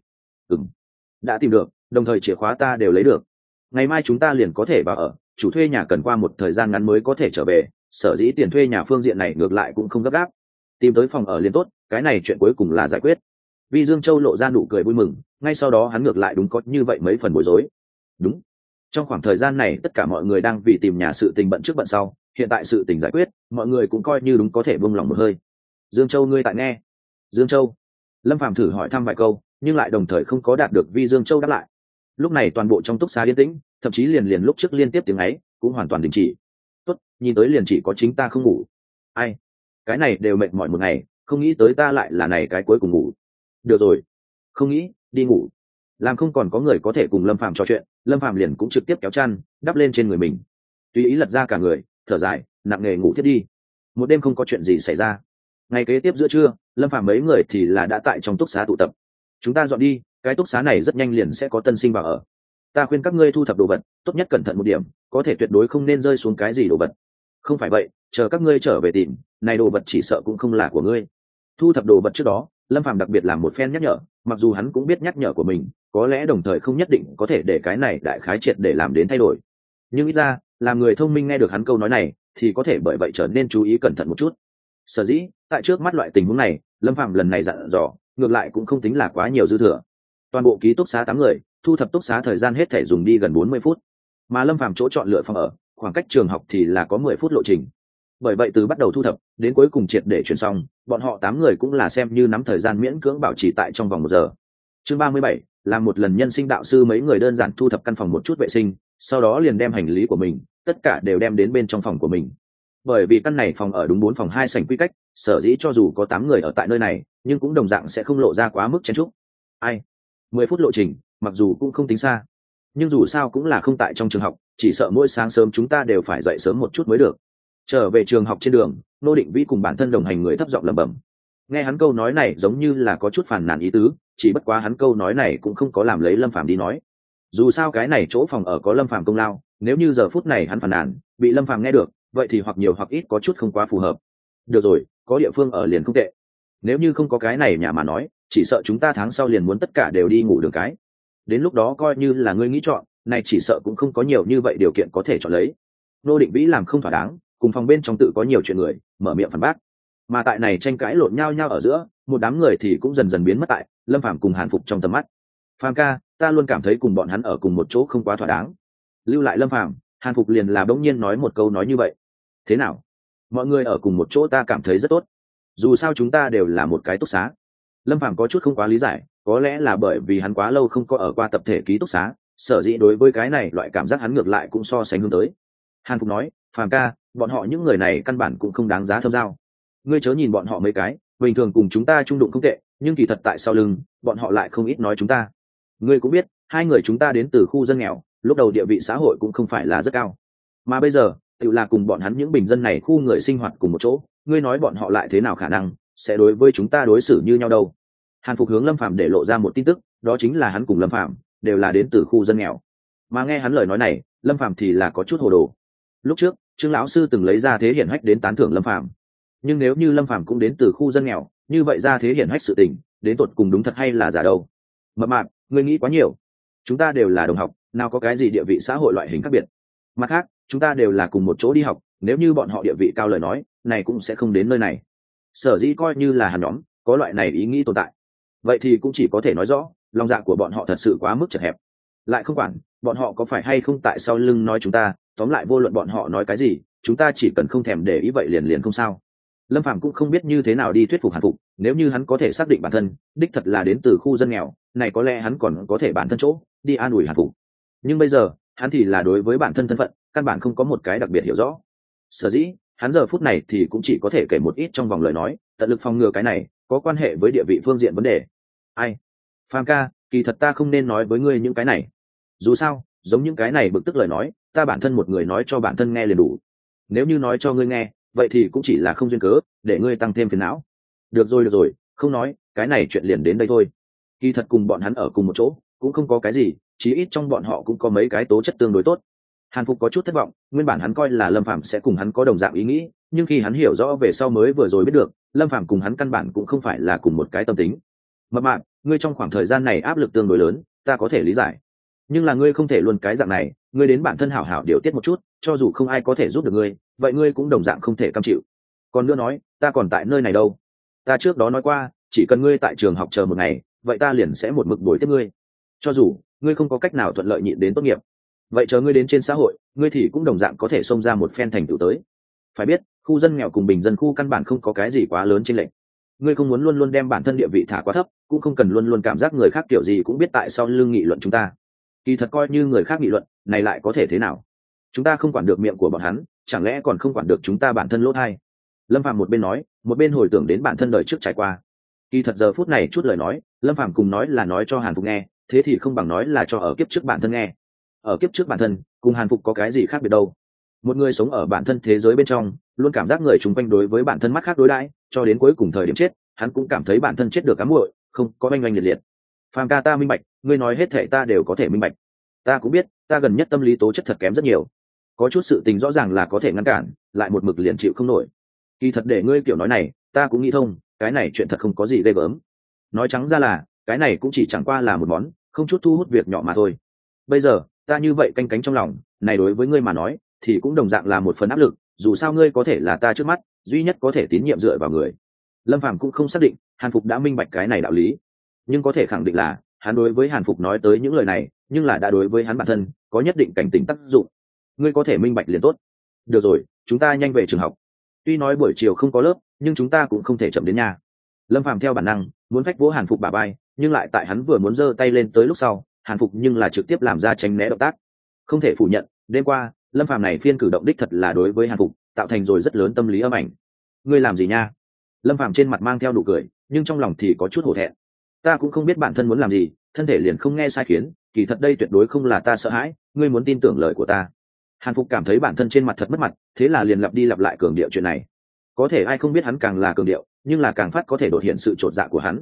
S1: Đã tìm được, đồng thời chìa khóa ta đều lấy được. Ngày mai chúng ta liền có thể vào ở, chủ thuê nhà cần qua một thời gian ngắn mới có thể trở về, sở dĩ tiền thuê nhà phương diện này ngược lại cũng không gấp gáp. Tìm tới phòng ở liền tốt, cái này chuyện cuối cùng là giải quyết. Vi Dương Châu lộ ra nụ cười vui mừng, ngay sau đó hắn ngược lại đúng có như vậy mấy phần bối rối. Đúng, trong khoảng thời gian này tất cả mọi người đang vì tìm nhà sự tình bận trước bận sau, hiện tại sự tình giải quyết, mọi người cũng coi như đúng có thể buông lòng một hơi. Dương Châu ngươi tại nghe? Dương Châu. Lâm Phàm thử hỏi thăm vài câu, nhưng lại đồng thời không có đạt được Vi Dương Châu đáp lại. Lúc này toàn bộ trong túc xá yên tĩnh, thậm chí liền lúc trước liên tiếp tiếng ấy cũng hoàn toàn đình chỉ. Tốt, nhìn tới liền chỉ có chính ta không ngủ. Ai? Cái này đều mệt mỏi một ngày, không nghĩ tới ta lại là này cái cuối cùng ngủ. Được rồi, không nghĩ, đi ngủ. Làm không còn có người có thể cùng Lâm Phàm trò chuyện, Lâm Phàm liền cũng trực tiếp kéo chăn đắp lên trên người mình, tùy ý lật ra cả người, thở dài, nặng nề ngủ thiết đi. Một đêm không có chuyện gì xảy ra. Ngày kế tiếp giữa trưa, Lâm Phàm mấy người thì là đã tại trong túc xá tụ tập. Chúng ta dọn đi, cái túc xá này rất nhanh liền sẽ có tân sinh vào ở. Ta khuyên các ngươi thu thập đồ vật, tốt nhất cẩn thận một điểm, có thể tuyệt đối không nên rơi xuống cái gì đồ vật. Không phải vậy, chờ các ngươi trở về tìm, này đồ vật chỉ sợ cũng không là của ngươi. Thu thập đồ vật trước đó, Lâm Phàm đặc biệt làm một phen nhắc nhở, mặc dù hắn cũng biết nhắc nhở của mình có lẽ đồng thời không nhất định có thể để cái này đại khái triệt để làm đến thay đổi, nhưng ít ra làm người thông minh nghe được hắn câu nói này thì có thể bởi vậy trở nên chú ý cẩn thận một chút. Sở dĩ tại trước mắt loại tình huống này, Lâm Phàm lần này dặn dò ngược lại cũng không tính là quá nhiều dư thừa. Toàn bộ ký túc xá 8 người thu thập túc xá thời gian hết thể dùng đi gần 40 phút, mà Lâm Phàm chỗ chọn lựa phòng ở khoảng cách trường học thì là có 10 phút lộ trình. Bởi vậy từ bắt đầu thu thập đến cuối cùng triệt để chuyển xong, bọn họ 8 người cũng là xem như nắm thời gian miễn cưỡng bảo trì tại trong vòng 1 giờ. Chương 37, làm một lần nhân sinh đạo sư, mấy người đơn giản thu thập căn phòng một chút vệ sinh, sau đó liền đem hành lý của mình tất cả đều đem đến bên trong phòng của mình. Bởi vì căn này phòng ở đúng 4 phòng 2 sảnh quy cách, sở dĩ cho dù có 8 người ở tại nơi này, nhưng cũng đồng dạng sẽ không lộ ra quá mức chen chúc. 10 phút lộ trình, mặc dù cũng không tính xa, nhưng dù sao cũng là không tại trong trường học, chỉ sợ mỗi sáng sớm chúng ta đều phải dậy sớm một chút mới được. Trở về trường học trên đường, Nô Định Vĩ cùng bản thân đồng hành người thấp giọng lẩm bẩm. Nghe hắn câu nói này giống như là có chút phàn nàn ý tứ, chỉ bất quá hắn câu nói này cũng không có làm lấy Lâm Phàm đi nói. Dù sao cái này chỗ phòng ở có Lâm Phàm công lao, nếu như giờ phút này hắn phàn nàn bị Lâm Phàm nghe được, vậy thì hoặc nhiều hoặc ít có chút không quá phù hợp. Được rồi, có địa phương ở liền không tệ. Nếu như không có cái này nhà mà nói, chỉ sợ chúng ta tháng sau liền muốn tất cả đều đi ngủ đường cái. Đến lúc đó coi như là ngươi nghĩ chọn, này chỉ sợ cũng không có nhiều như vậy điều kiện có thể chọn lấy. Nô Định Vĩ làm không thỏa đáng, cùng phòng bên trong tự có nhiều chuyện người, mở miệng phản bác. Mà tại này tranh cãi lộn nhau nhau ở giữa, một đám người thì cũng dần dần biến mất tại Lâm Phàm cùng Hàn Phục trong tầm mắt. Phàm ca, ta luôn cảm thấy cùng bọn hắn ở cùng một chỗ không quá thỏa đáng. Lưu lại Lâm Phàm, Hàn Phục liền là bỗng nhiên nói một câu nói như vậy. Thế nào? Mọi người ở cùng một chỗ ta cảm thấy rất tốt. Dù sao chúng ta đều là một cái túc xá. Lâm Phàm có chút không quá lý giải, có lẽ là bởi vì hắn quá lâu không có ở qua tập thể ký túc xá, sở dĩ đối với cái này loại cảm giác hắn ngược lại cũng so sánh hướng tới. Hàn Phục nói, Phàm ca, bọn họ những người này căn bản cũng không đáng giá thâm giao. Ngươi chớ nhìn bọn họ mấy cái, bình thường cùng chúng ta chung đụng không tệ, nhưng kỳ thật tại sau lưng, bọn họ lại không ít nói chúng ta. Ngươi cũng biết, hai người chúng ta đến từ khu dân nghèo, lúc đầu địa vị xã hội cũng không phải là rất cao. Mà bây giờ, tự là cùng bọn hắn những bình dân này khu người sinh hoạt cùng một chỗ, ngươi nói bọn họ lại thế nào khả năng sẽ đối với chúng ta đối xử như nhau đâu. Hàn Phục hướng Lâm Phàm để lộ ra một tin tức, đó chính là hắn cùng Lâm Phàm đều là đến từ khu dân nghèo. Mà nghe hắn lời nói này, Lâm Phàm thì là có chút hồ đồ. Lúc trước, Trương lão sư từng lấy ra thế hiển hách đến tán thưởng Lâm Phàm, nhưng nếu như Lâm Phàm cũng đến từ khu dân nghèo, như vậy ra thế hiển hách sự tình, đến tột cùng đúng thật hay là giả đâu? Mập mạp, ngươi nghĩ quá nhiều. Chúng ta đều là đồng học, nào có cái gì địa vị xã hội loại hình khác biệt. Mặt khác, chúng ta đều là cùng một chỗ đi học, nếu như bọn họ địa vị cao lời nói, này cũng sẽ không đến nơi này. Sở dĩ coi như là Hàn nhóm có loại này ý nghĩ tồn tại, vậy thì cũng chỉ có thể nói rõ lòng dạ của bọn họ thật sự quá mức chật hẹp. Lại không quản bọn họ có phải hay không tại sau lưng nói chúng ta, tóm lại vô luận bọn họ nói cái gì, chúng ta chỉ cần không thèm để ý vậy liền liền không sao. Lâm Phàm cũng không biết như thế nào đi thuyết phục Hàn Phục, nếu như hắn có thể xác định bản thân đích thật là đến từ khu dân nghèo, này có lẽ hắn còn có thể bản thân chỗ đi an ủi Hàn Phục. Nhưng bây giờ, hắn thì là đối với bản thân thân phận, căn bản không có một cái đặc biệt hiểu rõ. Sở dĩ, hắn giờ phút này thì cũng chỉ có thể kể một ít trong vòng lời nói, tận lực phòng ngừa cái này có quan hệ với địa vị phương diện vấn đề. Ai? Phàm ca, kỳ thật ta không nên nói với ngươi những cái này. Dù sao, giống những cái này bực tức lời nói, ta bản thân một người nói cho bản thân nghe liền đủ. Nếu như nói cho ngươi nghe, vậy thì cũng chỉ là không duyên cớ, để ngươi tăng thêm phiền não. Được rồi, không nói, cái này chuyện liền đến đây thôi. Kỳ thật cùng bọn hắn ở cùng một chỗ, cũng không có cái gì, chí ít trong bọn họ cũng có mấy cái tố chất tương đối tốt. Hàn Phục có chút thất vọng, nguyên bản hắn coi là Lâm Phàm sẽ cùng hắn có đồng dạng ý nghĩ, nhưng khi hắn hiểu rõ về sau mới vừa rồi biết được, Lâm Phàm cùng hắn căn bản cũng không phải là cùng một cái tâm tính. Mập mạp, ngươi trong khoảng thời gian này áp lực tương đối lớn, ta có thể lý giải. Nhưng là ngươi không thể luôn cái dạng này, ngươi đến bản thân hảo hảo điều tiết một chút, cho dù không ai có thể giúp được ngươi, vậy ngươi cũng đồng dạng không thể cam chịu. Còn nữa nói, ta còn tại nơi này đâu? Ta trước đó nói qua, chỉ cần ngươi tại trường học chờ một ngày, vậy ta liền sẽ một mực bồi tiếp ngươi. Cho dù ngươi không có cách nào thuận lợi nhịn đến tốt nghiệp, vậy chờ ngươi đến trên xã hội, ngươi thì cũng đồng dạng có thể xông ra một phen thành tựu tới. Phải biết, khu dân nghèo cùng bình dân khu căn bản không có cái gì quá lớn chênh lệch. Ngươi không muốn luôn luôn đem bản thân địa vị thả quá thấp, cũng không cần luôn luôn cảm giác người khác kiểu gì cũng biết tại sao lưng nghị luận chúng ta. Kỳ thật coi như người khác nghị luận, này lại có thể thế nào? Chúng ta không quản được miệng của bọn hắn, chẳng lẽ còn không quản được chúng ta bản thân lỗ thay? Lâm Phàm một bên nói, một bên hồi tưởng đến bản thân đời trước trải qua. Kỳ thật giờ phút này chút lời nói, Lâm Phàm cùng nói là nói cho Hàn Phục nghe, thế thì không bằng nói là cho ở kiếp trước bản thân nghe. Ở kiếp trước bản thân, cùng Hàn Phục có cái gì khác biệt đâu? Một người sống ở bản thân thế giới bên trong, luôn cảm giác người chung quanh đối với bản thân mắt khác đối đãi, cho đến cuối cùng thời điểm chết, hắn cũng cảm thấy bản thân chết được ám muội, không có oanh oanh liệt liệt. Phàm ca, ta minh bạch, ngươi nói hết thảy ta đều có thể minh bạch. Ta cũng biết, ta gần nhất tâm lý tố chất thật kém rất nhiều. Có chút sự tình rõ ràng là có thể ngăn cản, lại một mực liền chịu không nổi. Kỳ thật để ngươi kiểu nói này, ta cũng nghĩ thông, cái này chuyện thật không có gì ghê gớm. Nói trắng ra là, cái này cũng chỉ chẳng qua là một món, không chút thu hút việc nhỏ mà thôi. Bây giờ, ta như vậy canh cánh trong lòng, này đối với ngươi mà nói, thì cũng đồng dạng là một phần áp lực, dù sao ngươi có thể là ta trước mắt, duy nhất có thể tín nhiệm dựa vào người. Lâm Phàm cũng không xác định, Hàn Phục đã minh bạch cái này đạo lý, nhưng có thể khẳng định là, hắn đối với Hàn Phục nói tới những lời này, nhưng là đã đối với hắn bản thân, có nhất định cảnh tỉnh tác dụng. Ngươi có thể minh bạch liền tốt. Được rồi, chúng ta nhanh về trường học. Tuy nói buổi chiều không có lớp, nhưng chúng ta cũng không thể chậm đến nhà. Lâm Phàm theo bản năng muốn phách vỗ Hàn Phục bả vai, nhưng lại tại hắn vừa muốn giơ tay lên tới lúc sau, Hàn Phục nhưng là trực tiếp làm ra tránh né động tác. Không thể phủ nhận, đêm qua Lâm Phàm này phiên cử động đích thật là đối với Hàn Phục tạo thành rồi rất lớn tâm lý âm ảnh. Ngươi làm gì nha? Lâm Phàm trên mặt mang theo nụ cười, nhưng trong lòng thì có chút hổ thẹn. Ta cũng không biết bản thân muốn làm gì, thân thể liền không nghe sai khiến, kỳ thật đây tuyệt đối không là ta sợ hãi, ngươi muốn tin tưởng lời của ta. Hàn Phục cảm thấy bản thân trên mặt thật mất mặt, thế là liền lặp đi lặp lại cường điệu chuyện này. Có thể ai không biết hắn càng là cường điệu, nhưng là càng phát có thể đột hiện sự chột dạ của hắn.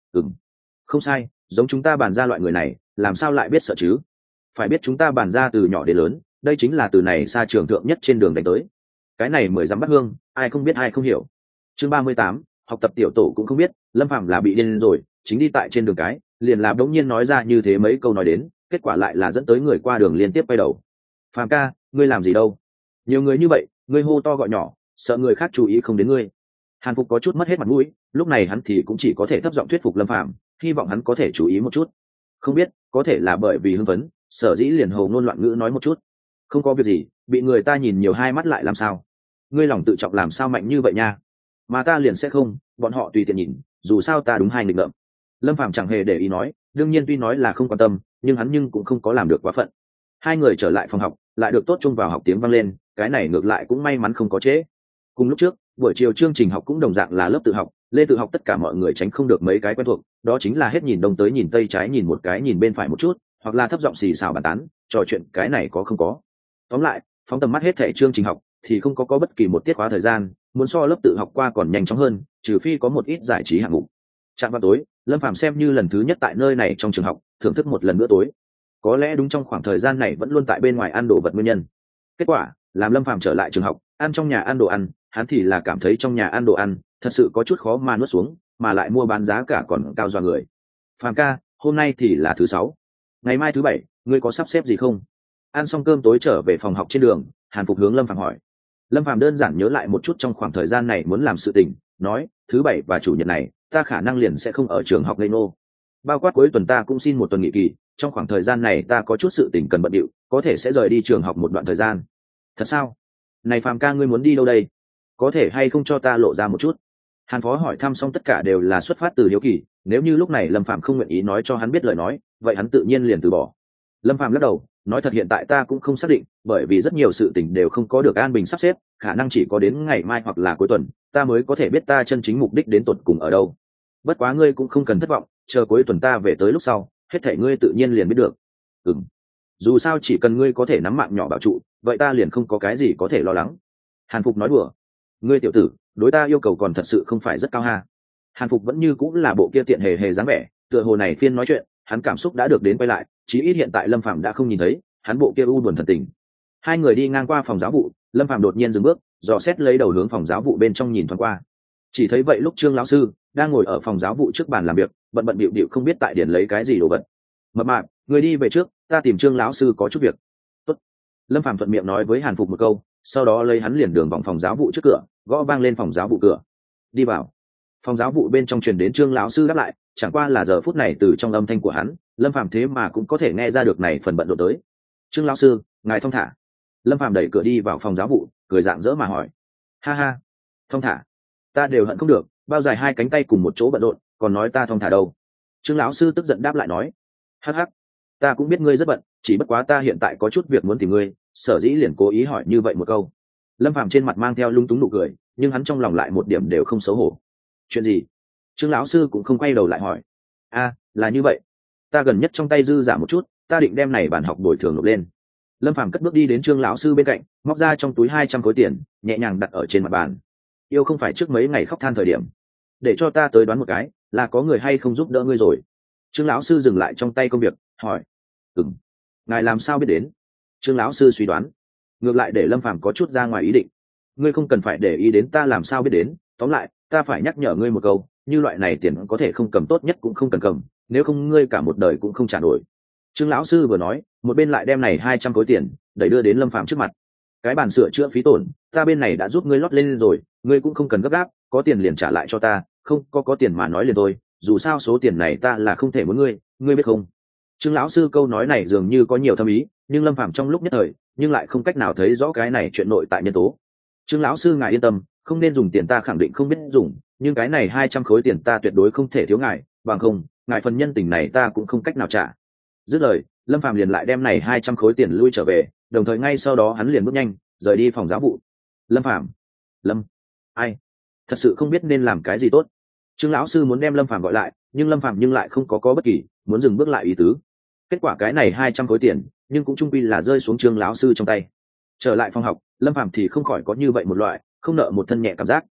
S1: Không sai, giống chúng ta bàn ra loại người này làm sao lại biết sợ chứ? Phải biết chúng ta bàn ra từ nhỏ đến lớn, đây chính là từ này xa trường thượng nhất trên đường đánh tới. Cái này 10 dặm bắt hương, ai không biết ai không hiểu. Chương 38, học tập tiểu tổ cũng không biết, Lâm Phàm là bị điên rồi, chính đi tại trên đường cái, liền là đống nhiên nói ra như thế mấy câu nói đến, kết quả lại là dẫn tới người qua đường liên tiếp quay đầu. Phàm ca, ngươi làm gì đâu? Nhiều người như vậy, ngươi hô to gọi nhỏ, sợ người khác chú ý không đến ngươi. Hàn Phục có chút mất hết mặt mũi, lúc này hắn thì cũng chỉ có thể thấp giọng thuyết phục Lâm Phàm, hy vọng hắn có thể chú ý một chút. Không biết, có thể là bởi vì hưng phấn, sở dĩ liền hồ ngôn loạn ngữ nói một chút. Không có việc gì, bị người ta nhìn nhiều hai mắt lại làm sao? Ngươi lòng tự trọng làm sao mạnh như vậy nha? Mà ta liền sẽ không, bọn họ tùy tiện nhìn, dù sao ta đúng hai nghịch ngợm. Lâm Phàm chẳng hề để ý nói, đương nhiên tuy nói là không quan tâm, nhưng hắn nhưng cũng không có làm được quá phận. Hai người trở lại phòng học, lại được tốt chung vào học tiếng vang lên, cái này ngược lại cũng may mắn không có trễ. Cùng lúc trước, buổi chiều chương trình học cũng đồng dạng là lớp tự học, lê tự học tất cả mọi người tránh không được mấy cái quen thuộc, đó chính là hết nhìn đông tới nhìn tây, trái nhìn một cái nhìn bên phải một chút, hoặc là thấp giọng xì xào bàn tán, trò chuyện cái này có không có. Tóm lại, phóng tầm mắt hết thảy chương trình học thì không có bất kỳ một tiết khóa thời gian muốn so lớp tự học qua còn nhanh chóng hơn, trừ phi có một ít giải trí hạng mục. Trạm vào tối, Lâm Phàm xem như lần thứ nhất tại nơi này trong trường học thưởng thức một lần bữa tối. Có lẽ đúng trong khoảng thời gian này vẫn luôn tại bên ngoài ăn đồ vật nguyên nhân. Kết quả, làm Lâm Phàm trở lại trường học, ăn trong nhà ăn đồ ăn, hắn thì là cảm thấy trong nhà ăn đồ ăn thật sự có chút khó mà nuốt xuống, mà lại mua bán giá cả còn cao dọa người. Phàm ca, hôm nay thì là thứ sáu, ngày mai thứ bảy, ngươi có sắp xếp gì không? Ăn xong cơm tối trở về phòng học trên đường, Hàn Phục hướng Lâm Phàm hỏi. Lâm Phàm đơn giản nhớ lại một chút trong khoảng thời gian này muốn làm sự tình, nói, thứ bảy và chủ nhật này, ta khả năng liền sẽ không ở trường học ngây ngô. Bao quát cuối tuần ta cũng xin một tuần nghỉ kỳ, trong khoảng thời gian này ta có chút sự tình cần bận điệu, có thể sẽ rời đi trường học một đoạn thời gian. Thật sao? Này Phàm ca, ngươi muốn đi đâu đây? Có thể hay không cho ta lộ ra một chút? Hàn Phó hỏi thăm xong tất cả đều là xuất phát từ hiếu kỳ, nếu như lúc này Lâm Phàm không nguyện ý nói cho hắn biết lời nói, vậy hắn tự nhiên liền từ bỏ. Lâm Phàm lắc đầu, nói thật hiện tại ta cũng không xác định, bởi vì rất nhiều sự tình đều không có được an bình sắp xếp, khả năng chỉ có đến ngày mai hoặc là cuối tuần ta mới có thể biết ta chân chính mục đích đến tột cùng ở đâu. Bất quá ngươi cũng không cần thất vọng, chờ cuối tuần ta về tới lúc sau, hết thảy ngươi tự nhiên liền biết được. Dù sao chỉ cần ngươi có thể nắm mạng nhỏ bảo trụ, vậy ta liền không có cái gì có thể lo lắng. Hàn Phục nói đùa, ngươi tiểu tử, đối ta yêu cầu còn thật sự không phải rất cao ha. Hàn Phục vẫn như cũng là bộ kia tiện hề hề dáng vẻ, tựa hồ này phiên nói chuyện hắn cảm xúc đã được đến quay lại, chí ít hiện tại Lâm Phàm đã không nhìn thấy hắn bộ kia u buồn thần tình. Hai người đi ngang qua phòng giáo vụ, Lâm Phàm đột nhiên dừng bước, dò xét lấy đầu hướng phòng giáo vụ bên trong nhìn thoáng qua. Chỉ thấy vậy lúc Trương lão sư đang ngồi ở phòng giáo vụ trước bàn làm việc, bận bận bịu bịu không biết tại điển lấy cái gì đồ vật. Mập mạp, người đi về trước, ta tìm Trương lão sư có chút việc. Tốt. Lâm Phàm thuận miệng nói với Hàn Phục một câu, sau đó lấy hắn liền đường vòng phòng giáo vụ trước cửa, gõ vang lên phòng giáo vụ cửa. Đi vào. Phòng giáo vụ bên trong truyền đến Trương lão sư đáp lại, chẳng qua là giờ phút này từ trong âm thanh của hắn, Lâm Phàm thế mà cũng có thể nghe ra được này phần bận rộn tới. Trương lão sư, ngài thong thả. Lâm Phàm đẩy cửa đi vào phòng giáo vụ, cười rạng rỡ mà hỏi. Ha ha, thong thả, ta đều hận không được, bao dài hai cánh tay cùng một chỗ bận rộn, còn nói ta thong thả đâu. Trương lão sư tức giận đáp lại nói. Hắc hắc, ta cũng biết ngươi rất bận, chỉ bất quá ta hiện tại có chút việc muốn tìm ngươi, sở dĩ liền cố ý hỏi như vậy một câu. Lâm Phàm trên mặt mang theo lung túng nụ cười, nhưng hắn trong lòng lại một điểm đều không xấu hổ. Chuyện gì? Trương lão sư cũng không quay đầu lại hỏi. Là như vậy, ta gần nhất trong tay dư giả một chút, ta định đem này bản học bồi thường nộp lên. Lâm Phàm cất bước đi đến Trương lão sư bên cạnh, móc ra trong túi 200 khối tiền, nhẹ nhàng đặt ở trên mặt bàn. Yêu không phải trước mấy ngày khóc than thời điểm, để cho ta tới đoán một cái, là có người hay không giúp đỡ ngươi rồi. Trương lão sư dừng lại trong tay công việc, hỏi. Ngài làm sao biết đến? Trương lão sư suy đoán. Ngược lại để Lâm Phàm có chút ra ngoài ý định. Ngươi không cần phải để ý đến ta làm sao biết đến, tóm lại ta phải nhắc nhở ngươi một câu, như loại này tiền có thể không cầm tốt nhất cũng không cần cầm, nếu không ngươi cả một đời cũng không trả nổi. Trương lão sư vừa nói, một bên lại đem này 200 khối tiền đẩy đưa đến Lâm Phàm trước mặt. Cái bàn sửa chữa phí tổn, ta bên này đã giúp ngươi lót lên rồi, ngươi cũng không cần gấp gáp, có tiền liền trả lại cho ta, không có tiền mà nói liền thôi, dù sao số tiền này ta là không thể muốn ngươi biết không? Trương lão sư câu nói này dường như có nhiều thâm ý, nhưng Lâm Phàm trong lúc nhất thời nhưng lại không cách nào thấy rõ cái này chuyện nội tại nhân tố. Trương lão sư ngài yên tâm, không nên dùng tiền ta khẳng định không biết dùng, nhưng cái này 200 khối tiền ta tuyệt đối không thể thiếu ngài, bằng không ngài phần nhân tình này ta cũng không cách nào trả. Dứt lời, Lâm Phàm liền lại đem này 200 khối tiền lui trở về, đồng thời ngay sau đó hắn liền bước nhanh rời đi phòng giáo vụ. Lâm Phàm, ai, thật sự không biết nên làm cái gì tốt. Trương lão sư muốn đem Lâm Phàm gọi lại, nhưng Lâm Phàm lại không có bất kỳ muốn dừng bước lại ý tứ. Kết quả cái này 200 khối tiền nhưng cũng chung quy là rơi xuống Trương lão sư trong tay. Trở lại phòng học, Lâm Phàm thì không khỏi có như vậy một loại không nợ một thân nhẹ cảm giác.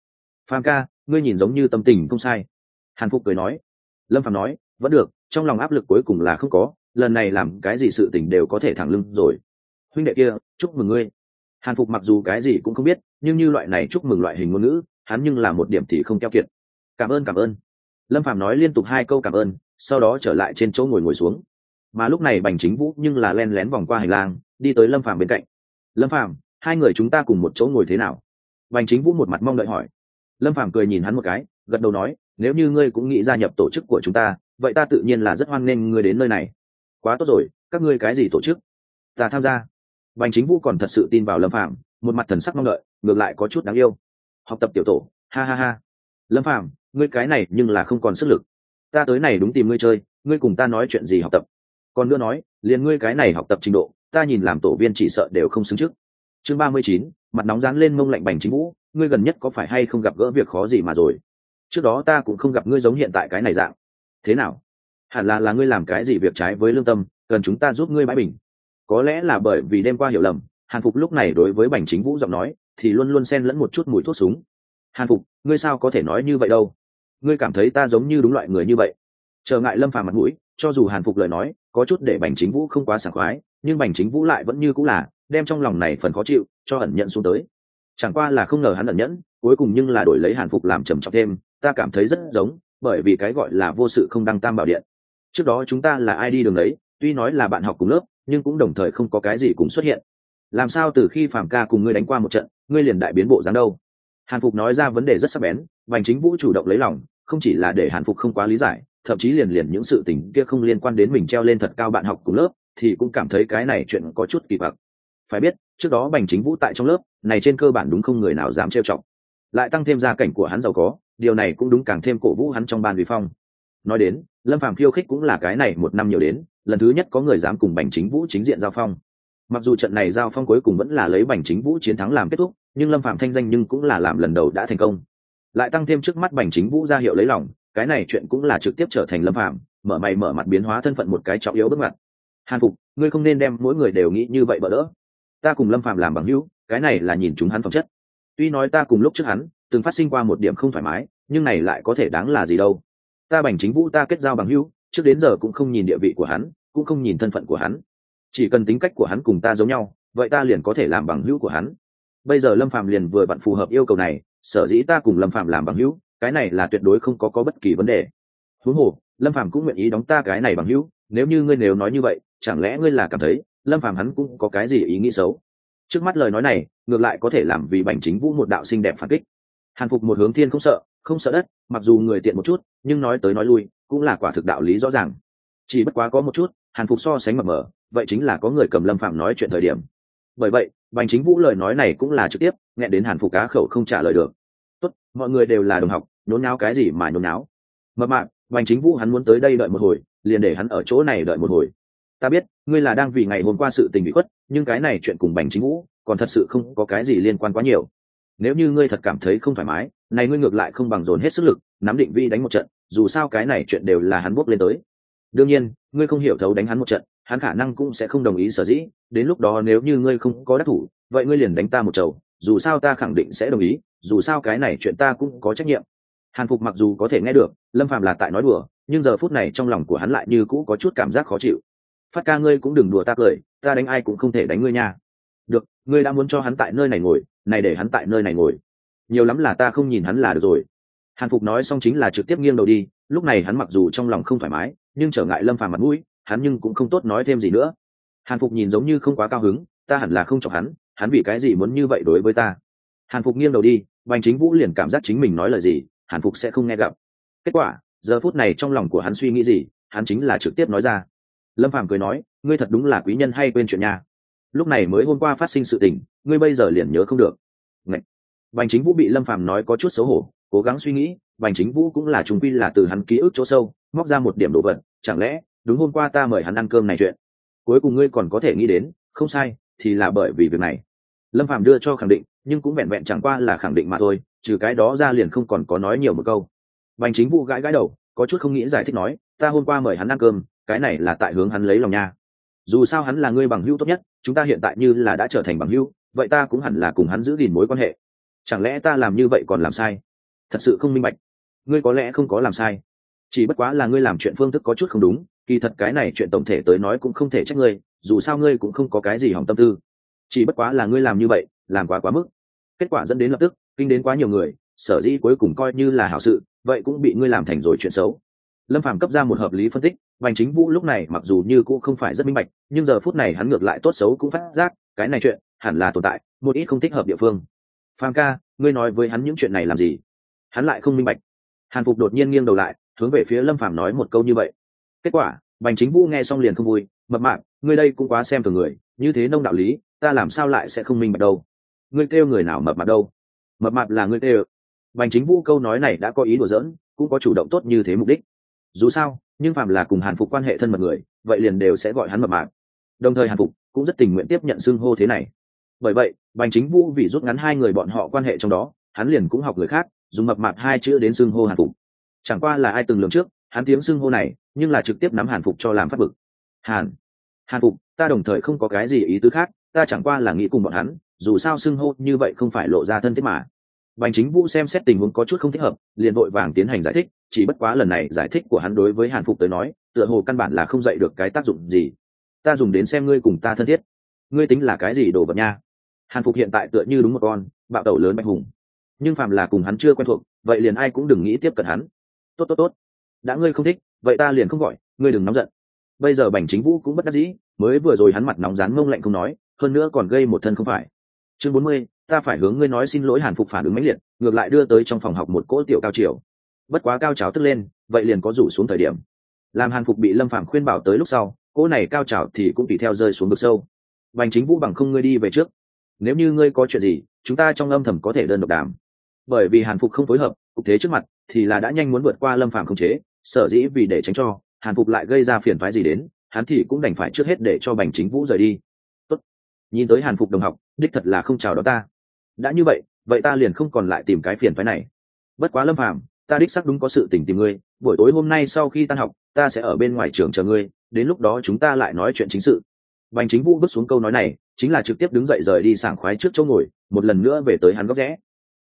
S1: Phàm ca, ngươi nhìn giống như tâm tình không sai. Hàn Phục cười nói. Lâm Phàm nói, vẫn được, trong lòng áp lực cuối cùng là không có, lần này làm cái gì sự tình đều có thể thẳng lưng rồi. Huynh đệ kia, chúc mừng ngươi. Hàn Phục mặc dù cái gì cũng không biết, nhưng như loại này chúc mừng loại hình ngôn ngữ, hắn nhưng là một điểm thì không keo kiệt. Cảm ơn cảm ơn. Lâm Phàm nói liên tục 2 câu cảm ơn, sau đó trở lại trên chỗ ngồi xuống. Mà lúc này Bành Chính Vũ nhưng là len lén vòng qua hành lang, đi tới Lâm Phàm bên cạnh. Lâm Phàm, hai người chúng ta cùng một chỗ ngồi thế nào? Bành Chính Vũ một mặt mong đợi hỏi. Lâm Phàm cười nhìn hắn một cái, gật đầu nói, nếu như ngươi cũng nghĩ gia nhập tổ chức của chúng ta, vậy ta tự nhiên là rất hoan nghênh ngươi đến nơi này. Quá tốt rồi, các ngươi cái gì tổ chức? Ta tham gia. Bành Chính Vũ còn thật sự tin vào Lâm Phàm, một mặt thần sắc mong đợi, ngược lại có chút đáng yêu. Học tập tiểu tổ, ha ha ha. Lâm Phàm, ngươi cái này nhưng là không còn sức lực. Ta tới này đúng tìm ngươi chơi, ngươi cùng ta nói chuyện gì học tập? Còn nữa nói, liền ngươi cái này học tập trình độ, ta nhìn làm tổ viên chỉ sợ đều không xứng trước. Chương 39, mặt nóng dán lên mông lạnh. Bành Chính Vũ, ngươi gần nhất có phải hay không gặp gỡ việc khó gì mà rồi? Trước đó ta cũng không gặp ngươi giống hiện tại cái này dạng. Thế nào? Hẳn là ngươi làm cái gì việc trái với lương tâm, cần chúng ta giúp ngươi bãi bình. Có lẽ là bởi vì đêm qua hiểu lầm, Hàn Phục lúc này đối với Bành Chính Vũ giọng nói thì luôn luôn xen lẫn một chút mùi thuốc súng. Hàn Phục, ngươi sao có thể nói như vậy đâu? Ngươi cảm thấy ta giống như đúng loại người như vậy? Trở ngại Lâm Phàm mặt mũi, cho dù Hàn Phục lời nói có chút để Bành Chính Vũ không quá sảng khoái, nhưng Bành Chính Vũ lại vẫn như cũng là đem trong lòng này phần khó chịu cho ẩn nhận xuống tới. Chẳng qua là không ngờ hắn ẩn nhẫn, cuối cùng nhưng là đổi lấy Hàn Phục làm trầm trọng thêm, ta cảm thấy rất giống, bởi vì cái gọi là vô sự không đăng tam bảo điện. Trước đó chúng ta là ai đi đường đấy, tuy nói là bạn học cùng lớp, nhưng cũng đồng thời không có cái gì cùng xuất hiện. Làm sao từ khi Phàm ca cùng ngươi đánh qua một trận, ngươi liền đại biến bộ dáng đâu? Hàn Phục nói ra vấn đề rất sắc bén, Bành Chính Vũ chủ động lấy lòng, không chỉ là để Hàn Phục không quá lý giải, thậm chí liền những sự tình kia không liên quan đến mình treo lên thật cao bạn học cùng lớp, thì cũng cảm thấy cái này chuyện có chút kỳ quặc. Phải biết, trước đó Bành Chính Vũ tại trong lớp này trên cơ bản đúng không người nào dám trêu chọc, lại tăng thêm gia cảnh của hắn giàu có, điều này cũng đúng càng thêm cổ vũ hắn trong ban uy phong. Nói đến, Lâm Phàm khiêu khích cũng là cái này một năm nhiều đến, lần thứ nhất có người dám cùng Bành Chính Vũ chính diện giao phong. Mặc dù trận này giao phong cuối cùng vẫn là lấy Bành Chính Vũ chiến thắng làm kết thúc, nhưng Lâm Phàm thanh danh nhưng cũng là làm lần đầu đã thành công. Lại tăng thêm trước mắt Bành Chính Vũ ra hiệu lấy lòng, cái này chuyện cũng là trực tiếp trở thành Lâm Phàm mở mày mở mặt biến hóa thân phận một cái trọng yếu bước ngoặt. Hàn Phục, ngươi không nên đem mỗi người đều nghĩ như vậy bỡ đỡ. Ta cùng Lâm Phàm làm bằng hữu, cái này là nhìn chúng hắn phẩm chất. Tuy nói ta cùng lúc trước hắn từng phát sinh qua một điểm không thoải mái, nhưng này lại có thể đáng là gì đâu. Ta Bành Chính Vũ ta kết giao bằng hữu, trước đến giờ cũng không nhìn địa vị của hắn, cũng không nhìn thân phận của hắn, chỉ cần tính cách của hắn cùng ta giống nhau, vậy ta liền có thể làm bằng hữu của hắn. Bây giờ Lâm Phàm liền vừa vặn phù hợp yêu cầu này, sở dĩ ta cùng Lâm Phàm làm bằng hữu, cái này là tuyệt đối không có bất kỳ vấn đề. Huống hồ, Lâm Phàm cũng nguyện ý đóng ta cái này bằng hữu, nếu như ngươi nếu nói như vậy, chẳng lẽ ngươi là cảm thấy Lâm Phàm hắn cũng có cái gì ý nghĩ xấu? Trước mắt lời nói này, ngược lại có thể làm vì Bành Chính Vũ một đạo xinh đẹp phản kích. Hàn Phục một hướng thiên không sợ đất, mặc dù người tiện một chút, nhưng nói tới nói lui, cũng là quả thực đạo lý rõ ràng. Chỉ bất quá có một chút, Hàn Phục so sánh mập mờ, vậy chính là có người cầm Lâm Phàm nói chuyện thời điểm. Bởi vậy, Bành Chính Vũ lời nói này cũng là trực tiếp, nghẹn đến Hàn Phục cá khẩu không trả lời được. Tốt, mọi người đều là đồng học, nhốn nháo cái gì mà nhốn nháo? Mập mạp, Bành Chính Vũ hắn muốn tới đây đợi một hồi, liền để hắn ở chỗ này đợi một hồi. Ta biết, ngươi là đang vì ngày hôm qua sự tình bị khuất, nhưng cái này chuyện cùng Bành Chính Vũ, còn thật sự không có cái gì liên quan quá nhiều. Nếu như ngươi thật cảm thấy không thoải mái, này ngươi ngược lại không bằng dồn hết sức lực, nắm định vi đánh một trận, dù sao cái này chuyện đều là hắn bước lên tới. Đương nhiên, ngươi không hiểu thấu đánh hắn một trận, hắn khả năng cũng sẽ không đồng ý sở dĩ, đến lúc đó nếu như ngươi không có đắc thủ, vậy ngươi liền đánh ta một chầu, dù sao ta khẳng định sẽ đồng ý, dù sao cái này chuyện ta cũng có trách nhiệm. Hàn Phục mặc dù có thể nghe được Lâm Phàm là tại nói đùa, nhưng giờ phút này trong lòng của hắn lại như cũ có chút cảm giác khó chịu. Phát ca, ngươi cũng đừng đùa ta cười, ta đánh ai cũng không thể đánh ngươi nha. Được, ngươi đã muốn cho hắn tại nơi này ngồi, này để hắn tại nơi này ngồi, nhiều lắm là ta không nhìn hắn là được rồi. Hàn Phục nói xong chính là trực tiếp nghiêng đầu đi, lúc này hắn mặc dù trong lòng không thoải mái, nhưng trở ngại Lâm Phàm mặt mũi, hắn nhưng cũng không tốt nói thêm gì nữa. Hàn Phục nhìn giống như không quá cao hứng, ta hẳn là không chọc hắn vì cái gì muốn như vậy đối với ta? Hàn Phục nghiêng đầu đi, Bành Chính Vũ liền cảm giác chính mình nói lời gì, Hàn Phục sẽ không nghe gặp. Kết quả, giờ phút này trong lòng của hắn suy nghĩ gì, hắn chính là trực tiếp nói ra. Lâm Phàm cười nói, ngươi thật đúng là quý nhân hay quên chuyện nha. Lúc này mới hôm qua phát sinh sự tình, ngươi bây giờ liền nhớ không được. Ngậy. Bành Chính Vũ bị Lâm Phàm nói có chút xấu hổ, cố gắng suy nghĩ, Bành Chính Vũ cũng là trùng quy là từ hắn ký ức chỗ sâu móc ra một điểm đồ vật, chẳng lẽ đúng hôm qua ta mời hắn ăn cơm này chuyện, cuối cùng ngươi còn có thể nghĩ đến, không sai, thì là bởi vì việc này. Lâm Phàm đưa cho khẳng định, nhưng cũng vẹn vẹn chẳng qua là khẳng định mà thôi, trừ cái đó ra liền không còn có nói nhiều một câu. Bành Chính Vũ gãi đầu, có chút không nghĩ giải thích nói, ta hôm qua mời hắn ăn cơm, cái này là tại hướng hắn lấy lòng nha. Dù sao hắn là ngươi bằng hữu tốt nhất, chúng ta hiện tại như là đã trở thành bằng hữu, vậy ta cũng hẳn là cùng hắn giữ gìn mối quan hệ. Chẳng lẽ ta làm như vậy còn làm sai? thật sự không minh bạch. Ngươi có lẽ không có làm sai, chỉ bất quá là ngươi làm chuyện phương thức có chút không đúng. Kỳ thật cái này chuyện tổng thể tới nói cũng không thể trách ngươi, dù sao ngươi cũng không có cái gì hỏng tâm tư, chỉ bất quá là ngươi làm như vậy làm quá mức, kết quả dẫn đến lập tức kinh đến quá nhiều người, sở dĩ cuối cùng coi như là hảo sự vậy cũng bị ngươi làm thành rồi chuyện xấu. Lâm Phàm cấp ra một hợp lý phân tích. Bành Chính Vũ lúc này mặc dù như cũng không phải rất minh bạch, nhưng giờ phút này hắn ngược lại tốt xấu cũng phát giác cái này chuyện hẳn là tồn tại một ít không thích hợp địa phương. Phàm ca, ngươi nói với hắn những chuyện này làm gì? Hắn lại không minh bạch. Hàn Phục đột nhiên nghiêng đầu lại hướng về phía Lâm Phàm nói một câu như vậy. Kết quả Bành Chính Vũ nghe xong liền không vui. Mập mạp, ngươi đây cũng quá xem thường người, như thế nông đạo lý ta làm sao lại sẽ không minh bạch đâu? Ngươi kêu người nào mập mạp đâu? Mập mạp là ngươi kêu. Bành Chính Vũ câu nói này đã có ý đùa giỡn, cũng có chủ động tốt như thế mục đích. Dù sao nhưng phàm là cùng Hàn Phục quan hệ thân mật người vậy liền đều sẽ gọi hắn mập mạp, đồng thời Hàn Phục cũng rất tình nguyện tiếp nhận xưng hô thế này. Bởi vậy Bành Chính Vũ vì rút ngắn hai người bọn họ quan hệ trong đó, hắn liền cũng học người khác dùng mập mạp hai chữ đến xưng hô Hàn Phục. Chẳng qua là ai từng lường trước hắn tiếng xưng hô này nhưng là trực tiếp nắm Hàn Phục cho làm phát bực. Hàn Phục, ta đồng thời không có cái gì ý tứ khác, ta chẳng qua là nghĩ cùng bọn hắn, dù sao xưng hô như vậy không phải lộ ra thân thiết mà. Bành Chính Vũ xem xét tình huống có chút không thích hợp, liền vội vàng tiến hành giải thích, chỉ bất quá lần này giải thích của hắn đối với Hàn Phục tới nói, tựa hồ căn bản là không dậy được cái tác dụng gì. Ta dùng đến xem ngươi cùng ta thân thiết, ngươi tính là cái gì đồ vật nha? Hàn Phục hiện tại tựa như đúng một con bạo tẩu lớn bạch hùng, nhưng phàm là cùng hắn chưa quen thuộc, vậy liền ai cũng đừng nghĩ tiếp cận hắn. Tốt, đã ngươi không thích, vậy ta liền không gọi, ngươi đừng nóng giận. Bây giờ Bành Chính Vũ cũng bất đắc dĩ, mới vừa rồi hắn mặt nóng rán mông lạnh không nói, hơn nữa còn gây một thân không phải. Chương 40, ta phải hướng ngươi nói xin lỗi. Hàn Phục phản ứng mãnh liệt, ngược lại đưa tới trong phòng học một cỗ tiểu cao triều. Bất quá cao trào tức lên, vậy liền có rủ xuống thời điểm. Làm Hàn Phục bị Lâm Phàm khuyên bảo tới lúc sau, cỗ này cao trào thì cũng tùy theo rơi xuống vực sâu. Bành Chính Vũ bằng không ngươi đi về trước, nếu như ngươi có chuyện gì, chúng ta trong âm thầm có thể đơn độc đàm. Bởi vì Hàn Phục không phối hợp, cục thế trước mặt thì là đã nhanh muốn vượt qua Lâm Phàm khống chế, sở dĩ vì để tránh cho Hàn Phục lại gây ra phiền toái gì đến, hắn thì cũng đành phải trước hết để cho Bành Chính Vũ rời đi. Tốt, nhìn tới Hàn Phục đồng học đích thật là không chào đón ta. Đã như vậy ta liền không còn lại tìm cái phiền phái này. Bất quá Lâm Phàm, ta đích xác đúng có sự tình tìm ngươi, buổi tối hôm nay sau khi tan học ta sẽ ở bên ngoài trường chờ ngươi, đến lúc đó chúng ta lại nói chuyện chính sự. Bành Chính Vũ vứt xuống câu nói này chính là trực tiếp đứng dậy rời đi sảng khoái trước chỗ ngồi, một lần nữa về tới hắn góc rẽ.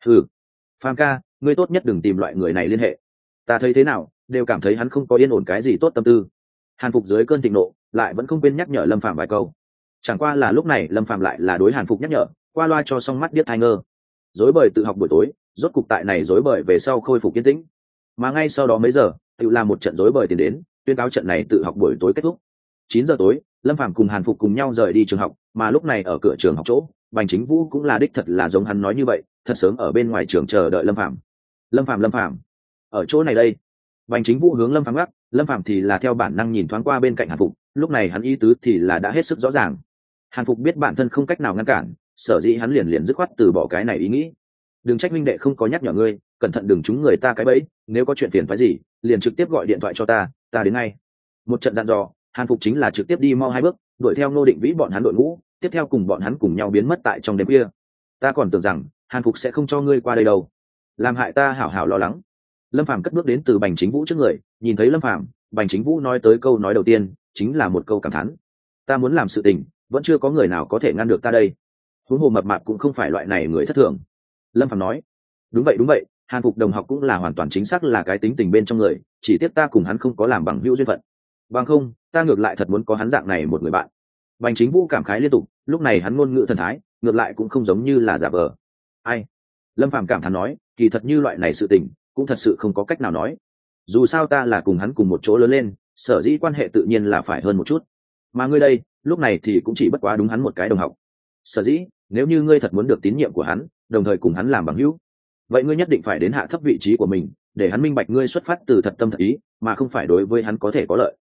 S1: Phàm ca, ngươi tốt nhất đừng tìm loại người này liên hệ, ta thấy thế nào đều cảm thấy hắn không có yên ổn cái gì tốt tâm tư. Hàn Phục dưới cơn thịnh nộ lại vẫn không quên nhắc nhở Lâm Phàm vài câu. Chẳng qua là lúc này Lâm Phàm lại là đối Hàn Phục nhắc nhở qua loa cho xong mắt biết thai ngơ. Rối bời tự học buổi tối rốt cục tại này rối bời về sau khôi phục yên tĩnh, mà ngay sau đó mấy giờ tự làm một trận rối bời tiến đến, tuyên cáo trận này tự học buổi tối kết thúc. 9 giờ tối Lâm Phàm cùng Hàn Phục cùng nhau rời đi trường học, mà lúc này ở cửa trường học chỗ Bành Chính Vũ cũng là đích thật là giống hắn nói như vậy, thật sớm ở bên ngoài trường chờ đợi Lâm Phàm. Lâm Phàm ở chỗ này đây. Bành Chính Vũ hướng Lâm Phàm gắt, Lâm Phàm thì là theo bản năng nhìn thoáng qua bên cạnh Hàn Phục, lúc này hắn ý tứ thì là đã hết sức rõ ràng. Hàn Phục biết bản thân không cách nào ngăn cản, sở dĩ hắn liền dứt khoát từ bỏ cái này ý nghĩ. Đừng trách minh đệ không có nhắc nhở ngươi, cẩn thận đừng trúng người ta cái bẫy, nếu có chuyện phiền phức gì liền trực tiếp gọi điện thoại cho ta đến ngay. Một trận dặn dò, Hàn Phục chính là trực tiếp đi mau 2 bước, đuổi theo Ngô Định Vĩ bọn hắn đội ngũ, tiếp theo cùng bọn hắn cùng nhau biến mất tại trong đêm khuya. Ta còn tưởng rằng Hàn Phục sẽ không cho ngươi qua đây đâu, làm hại ta hảo hảo lo lắng. Lâm Phàm cất bước đến từ Bành Chính Vũ trước người, nhìn thấy Lâm Phàm, Bành Chính Vũ nói tới câu nói đầu tiên chính là một câu cảm thán: ta muốn làm sự tình vẫn chưa có người nào có thể ngăn được ta đây, huống hồ mập mạp cũng không phải loại này người thất thường. Lâm Phàm nói: đúng vậy, Hàn Phục đồng học cũng là hoàn toàn chính xác là cái tính tình bên trong người, chỉ tiếc ta cùng hắn không có làm bằng hữu duyên phận, bằng không ta ngược lại thật muốn có hắn dạng này một người bạn. Bành Chính Vũ cảm khái liên tục, lúc này hắn ngôn ngữ thần thái ngược lại cũng không giống như là giả vờ. Ai? Lâm Phàm cảm thán nói, kỳ thật như loại này sự tình cũng thật sự không có cách nào nói, dù sao ta là cùng hắn cùng một chỗ lớn lên, sở dĩ quan hệ tự nhiên là phải hơn một chút, mà ngươi đây lúc này thì cũng chỉ bất quá đúng hắn một cái đồng học, sở dĩ nếu như ngươi thật muốn được tín nhiệm của hắn, đồng thời cùng hắn làm bằng hữu, vậy ngươi nhất định phải đến hạ thấp vị trí của mình, để hắn minh bạch ngươi xuất phát từ thật tâm thật ý, mà không phải đối với hắn có thể có lợi.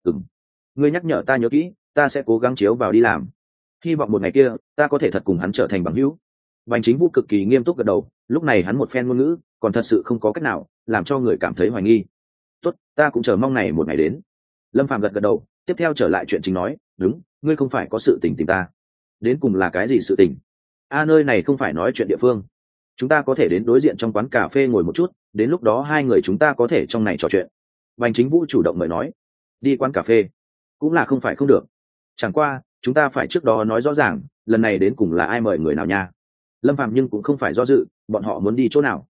S1: Ngươi nhắc nhở ta nhớ kỹ, ta sẽ cố gắng chiếu vào đi làm, hy vọng một ngày kia ta có thể thật cùng hắn trở thành bằng hữu. Bành Chính Vũ cực kỳ nghiêm túc gật đầu, lúc này hắn một phen ngôn ngữ còn thật sự không có cách nào làm cho người cảm thấy hoài nghi. Tốt, ta cũng chờ mong này một ngày đến. Lâm Phàm gật gật đầu, tiếp theo trở lại chuyện chính nói, đúng, ngươi không phải có sự tình tìm ta, đến cùng là cái gì sự tình? Nơi này không phải nói chuyện địa phương, chúng ta có thể đến đối diện trong quán cà phê ngồi một chút, đến lúc đó hai người chúng ta có thể trong này trò chuyện. Bành Chính Vũ chủ động mời nói. Đi quán cà phê cũng là không phải không được, chẳng qua chúng ta phải trước đó nói rõ ràng lần này đến cùng là ai mời người nào nha. Lâm Phàm nhưng cũng không phải do dự, bọn họ muốn đi chỗ nào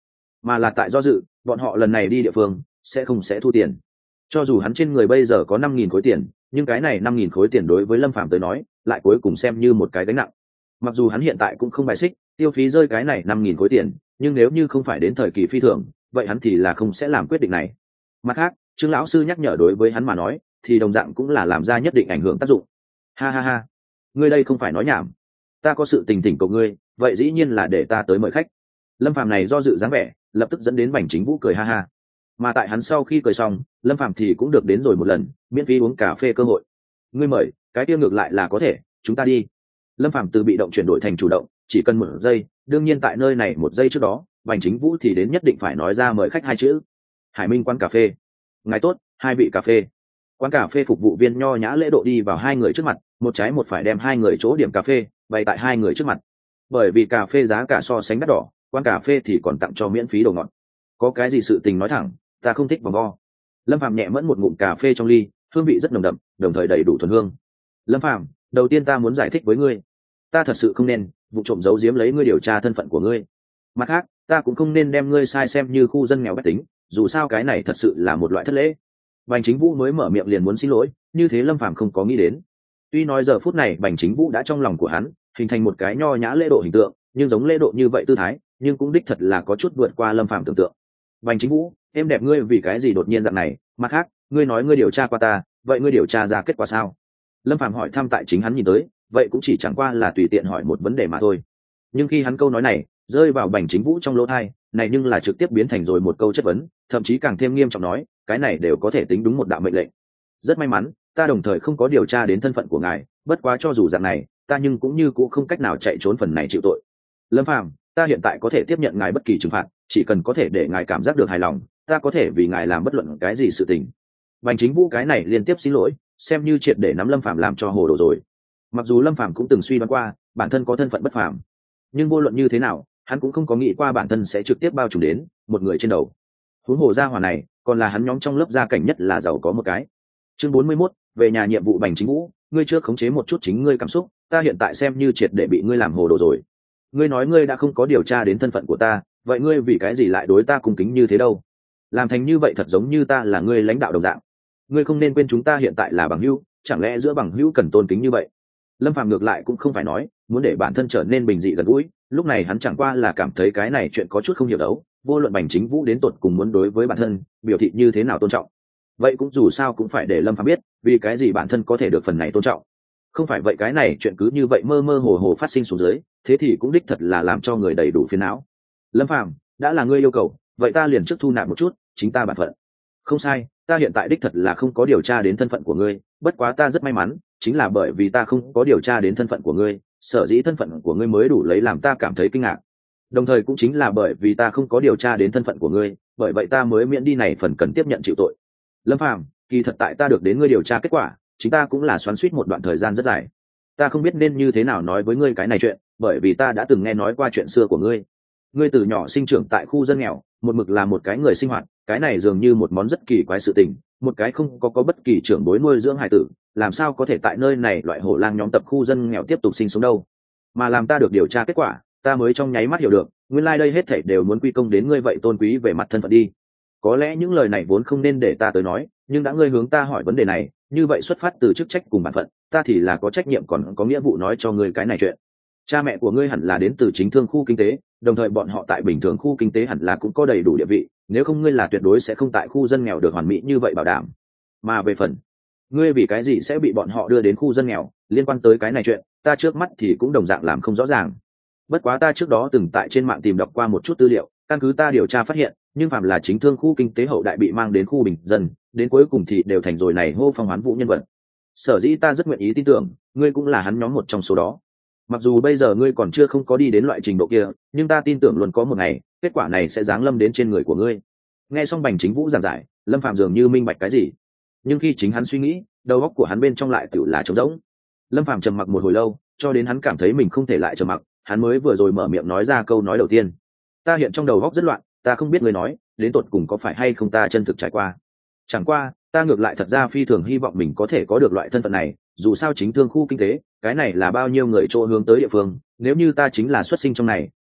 S1: mà là tại do dự bọn họ lần này đi địa phương sẽ thu tiền. Cho dù hắn trên người bây giờ có 5.000 khối tiền, nhưng cái này 5.000 khối tiền đối với Lâm Phàm tới nói lại cuối cùng xem như một cái gánh nặng. Mặc dù hắn hiện tại cũng không bài xích tiêu phí rơi cái này 5.000 khối tiền, nhưng nếu như không phải đến thời kỳ phi thường, vậy hắn thì là không sẽ làm quyết định này. Mặt khác, Trương lão sư nhắc nhở đối với hắn mà nói thì đồng dạng cũng là làm ra nhất định ảnh hưởng tác dụng. Ha ha ha, ngươi đây không phải nói nhảm, ta có sự tình thỉnh cầu ngươi, vậy dĩ nhiên là để ta tới mời khách. Lâm Phàm này do dự dáng vẻ lập tức dẫn đến Bành Chính Vũ cười ha ha. Mà tại hắn sau khi cười xong, Lâm Phàm thì cũng được đến rồi một lần miễn phí uống cà phê cơ hội. Ngươi mời, cái tiêu ngược lại là có thể, chúng ta đi. Lâm Phàm từ bị động chuyển đổi thành chủ động, chỉ cần 1 giây, đương nhiên tại nơi này 1 giây trước đó, Bành Chính Vũ thì đến nhất định phải nói ra mời khách 2 chữ. Hải Minh quán cà phê. Ngài tốt, 2 vị cà phê. Quán cà phê phục vụ viên nho nhã lễ độ đi vào 2 người trước mặt, một trái một phải đem 2 người chỗ điểm cà phê bày tại 2 người trước mặt. Bởi vì cà phê giá cả so sánh đắt đỏ, quán cà phê thì còn tặng cho miễn phí đồ ngọt. Có cái gì sự tình nói thẳng, ta không thích vòng vo. Lâm Phàm nhẹ mẫn một ngụm cà phê trong ly, hương vị rất nồng đậm, đồng thời đầy đủ thuần hương. Lâm Phàm, đầu tiên ta muốn giải thích với ngươi, ta thật sự không nên vụ trộm giấu giếm lấy ngươi điều tra thân phận của ngươi. Mặt khác, ta cũng không nên đem ngươi sai xem như khu dân nghèo bách tính, dù sao cái này thật sự là một loại thất lễ. Bành Chính Vũ mới mở miệng liền muốn xin lỗi, như thế Lâm Phàm không có nghĩ đến. Tuy nói giờ phút này Bành Chính Vũ đã trong lòng của hắn hình thành một cái nho nhã lễ độ hình tượng, nhưng giống lễ độ như vậy tư thái, nhưng cũng đích thật là có chút vượt qua Lâm Phàm tưởng tượng. Bành Chính Vũ, em đẹp ngươi vì cái gì đột nhiên dạng này? Mặt khác, ngươi nói ngươi điều tra qua ta, vậy ngươi điều tra ra kết quả sao? Lâm Phàm hỏi thăm tại chính hắn nhìn tới, vậy cũng chỉ chẳng qua là tùy tiện hỏi một vấn đề mà thôi. Nhưng khi hắn câu nói này rơi vào Bành Chính Vũ trong lỗ tai, này nhưng là trực tiếp biến thành rồi một câu chất vấn, thậm chí càng thêm nghiêm trọng nói, cái này đều có thể tính đúng một đạo mệnh lệnh. Rất may mắn, ta đồng thời không có điều tra đến thân phận của ngài, bất quá cho dù dạng này, ta nhưng cũng không cách nào chạy trốn phần này chịu tội. Lâm Phàm, ta hiện tại có thể tiếp nhận ngài bất kỳ trừng phạt, chỉ cần có thể để ngài cảm giác được hài lòng, ta có thể vì ngài làm bất luận cái gì sự tình. Bành Chính Vũ cái này liên tiếp xin lỗi, xem như triệt để nắm Lâm Phàm làm cho hồ đồ rồi. Mặc dù Lâm Phàm cũng từng suy đoán qua bản thân có thân phận bất phàm, nhưng vô luận như thế nào, hắn cũng không có nghĩ qua bản thân sẽ trực tiếp bao trùm đến một người trên đầu. Huống hồ gia hỏa này, còn là hắn nhóm trong lớp gia cảnh nhất là giàu có một cái. Chương 41, về nhà nhiệm vụ. Bành Chính Vũ, ngươi trước khống chế một chút chính ngươi cảm xúc, ta hiện tại xem như triệt để bị ngươi làm hồ đồ rồi. Ngươi nói ngươi đã không có điều tra đến thân phận của ta, vậy ngươi vì cái gì lại đối ta cung kính như thế đâu? Làm thành như vậy thật giống như ta là ngươi lãnh đạo đồng dạng. Ngươi không nên quên chúng ta hiện tại là bằng hữu, chẳng lẽ giữa bằng hữu cần tôn kính như vậy? Lâm Phàm ngược lại cũng không phải nói muốn để bản thân trở nên bình dị gần gũi, lúc này hắn chẳng qua là cảm thấy cái này chuyện có chút không hiểu đấu, vô luận Bành Chính Vũ đến tột cùng muốn đối với bản thân biểu thị như thế nào tôn trọng, vậy cũng dù sao cũng phải để Lâm Phàm biết vì cái gì bản thân có thể được phần này tôn trọng. Không phải vậy cái này chuyện cứ như vậy mơ mơ hồ hồ phát sinh xuống dưới, thế thì cũng đích thật là làm cho người đầy đủ phiền não. Lâm Phàm, đã là ngươi yêu cầu, vậy ta liền trước thu nạp một chút chính ta bản phận. Không sai, ta hiện tại đích thật là không có điều tra đến thân phận của ngươi, bất quá ta rất may mắn, chính là bởi vì ta không có điều tra đến thân phận của ngươi, sở dĩ thân phận của ngươi mới đủ lấy làm ta cảm thấy kinh ngạc. Đồng thời cũng chính là bởi vì ta không có điều tra đến thân phận của ngươi, bởi vậy ta mới miễn đi này phần cần tiếp nhận chịu tội. Lâm Phàm, kỳ thật tại ta được đến ngươi điều tra kết quả, chính ta cũng là xoắn xuýt một đoạn thời gian rất dài. Ta không biết nên như thế nào nói với ngươi cái này chuyện, bởi vì ta đã từng nghe nói qua chuyện xưa của ngươi. Ngươi từ nhỏ sinh trưởng tại khu dân nghèo, một mực là một cái người sinh hoạt, cái này dường như một món rất kỳ quái sự tình, một cái không có bất kỳ trưởng bối nuôi dưỡng hải tử, làm sao có thể tại nơi này loại hổ lang nhóm tập khu dân nghèo tiếp tục sinh sống đâu. Mà làm ta được điều tra kết quả, ta mới trong nháy mắt hiểu được, nguyên lai đây hết thảy đều muốn quy công đến ngươi vậy tôn quý về mặt thân phận đi. Có lẽ những lời này vốn không nên để ta tới nói, nhưng đã ngươi hướng ta hỏi vấn đề này, như vậy xuất phát từ chức trách cùng bản phận, ta thì là có trách nhiệm còn có nghĩa vụ nói cho ngươi cái này chuyện. Cha mẹ của ngươi hẳn là đến từ chính thương khu kinh tế, đồng thời bọn họ tại bình thường khu kinh tế hẳn là cũng có đầy đủ địa vị, nếu không ngươi là tuyệt đối sẽ không tại khu dân nghèo được hoàn mỹ như vậy bảo đảm. Mà về phần ngươi vì cái gì sẽ bị bọn họ đưa đến khu dân nghèo, liên quan tới cái này chuyện, ta trước mắt thì cũng đồng dạng làm không rõ ràng. Bất quá ta trước đó từng tại trên mạng tìm đọc qua một chút tư liệu, căn cứ ta điều tra phát hiện, nhưng phạm là chính thương khu kinh tế hậu đại bị mang đến khu bình dân, đến cuối cùng thì đều thành rồi này hô phong hoán vũ nhân vật. Sở dĩ ta rất nguyện ý tin tưởng, ngươi cũng là hắn nhóm một trong số đó. Mặc dù bây giờ ngươi còn chưa không có đi đến loại trình độ kia, nhưng ta tin tưởng luôn có một ngày, kết quả này sẽ giáng lâm đến trên người của ngươi. Nghe xong Bành Chính Vũ giảng giải, Lâm Phạm dường như minh bạch cái gì, nhưng khi chính hắn suy nghĩ, đầu óc của hắn bên trong lại tự là trống rỗng. Lâm Phạm trầm mặc một hồi lâu, cho đến hắn cảm thấy mình không thể lại trầm mặc, hắn mới vừa rồi mở miệng nói ra câu nói đầu tiên. Ta hiện trong đầu óc rất loạn, ta không biết ngươi nói đến tột cùng có phải hay không ta chân thực trải qua. Chẳng qua, ta ngược lại thật ra phi thường hy vọng mình có thể có được loại thân phận này, dù sao chính thương khu kinh tế, cái này là bao nhiêu người chỗ hướng tới địa phương, nếu như ta chính là xuất sinh trong này,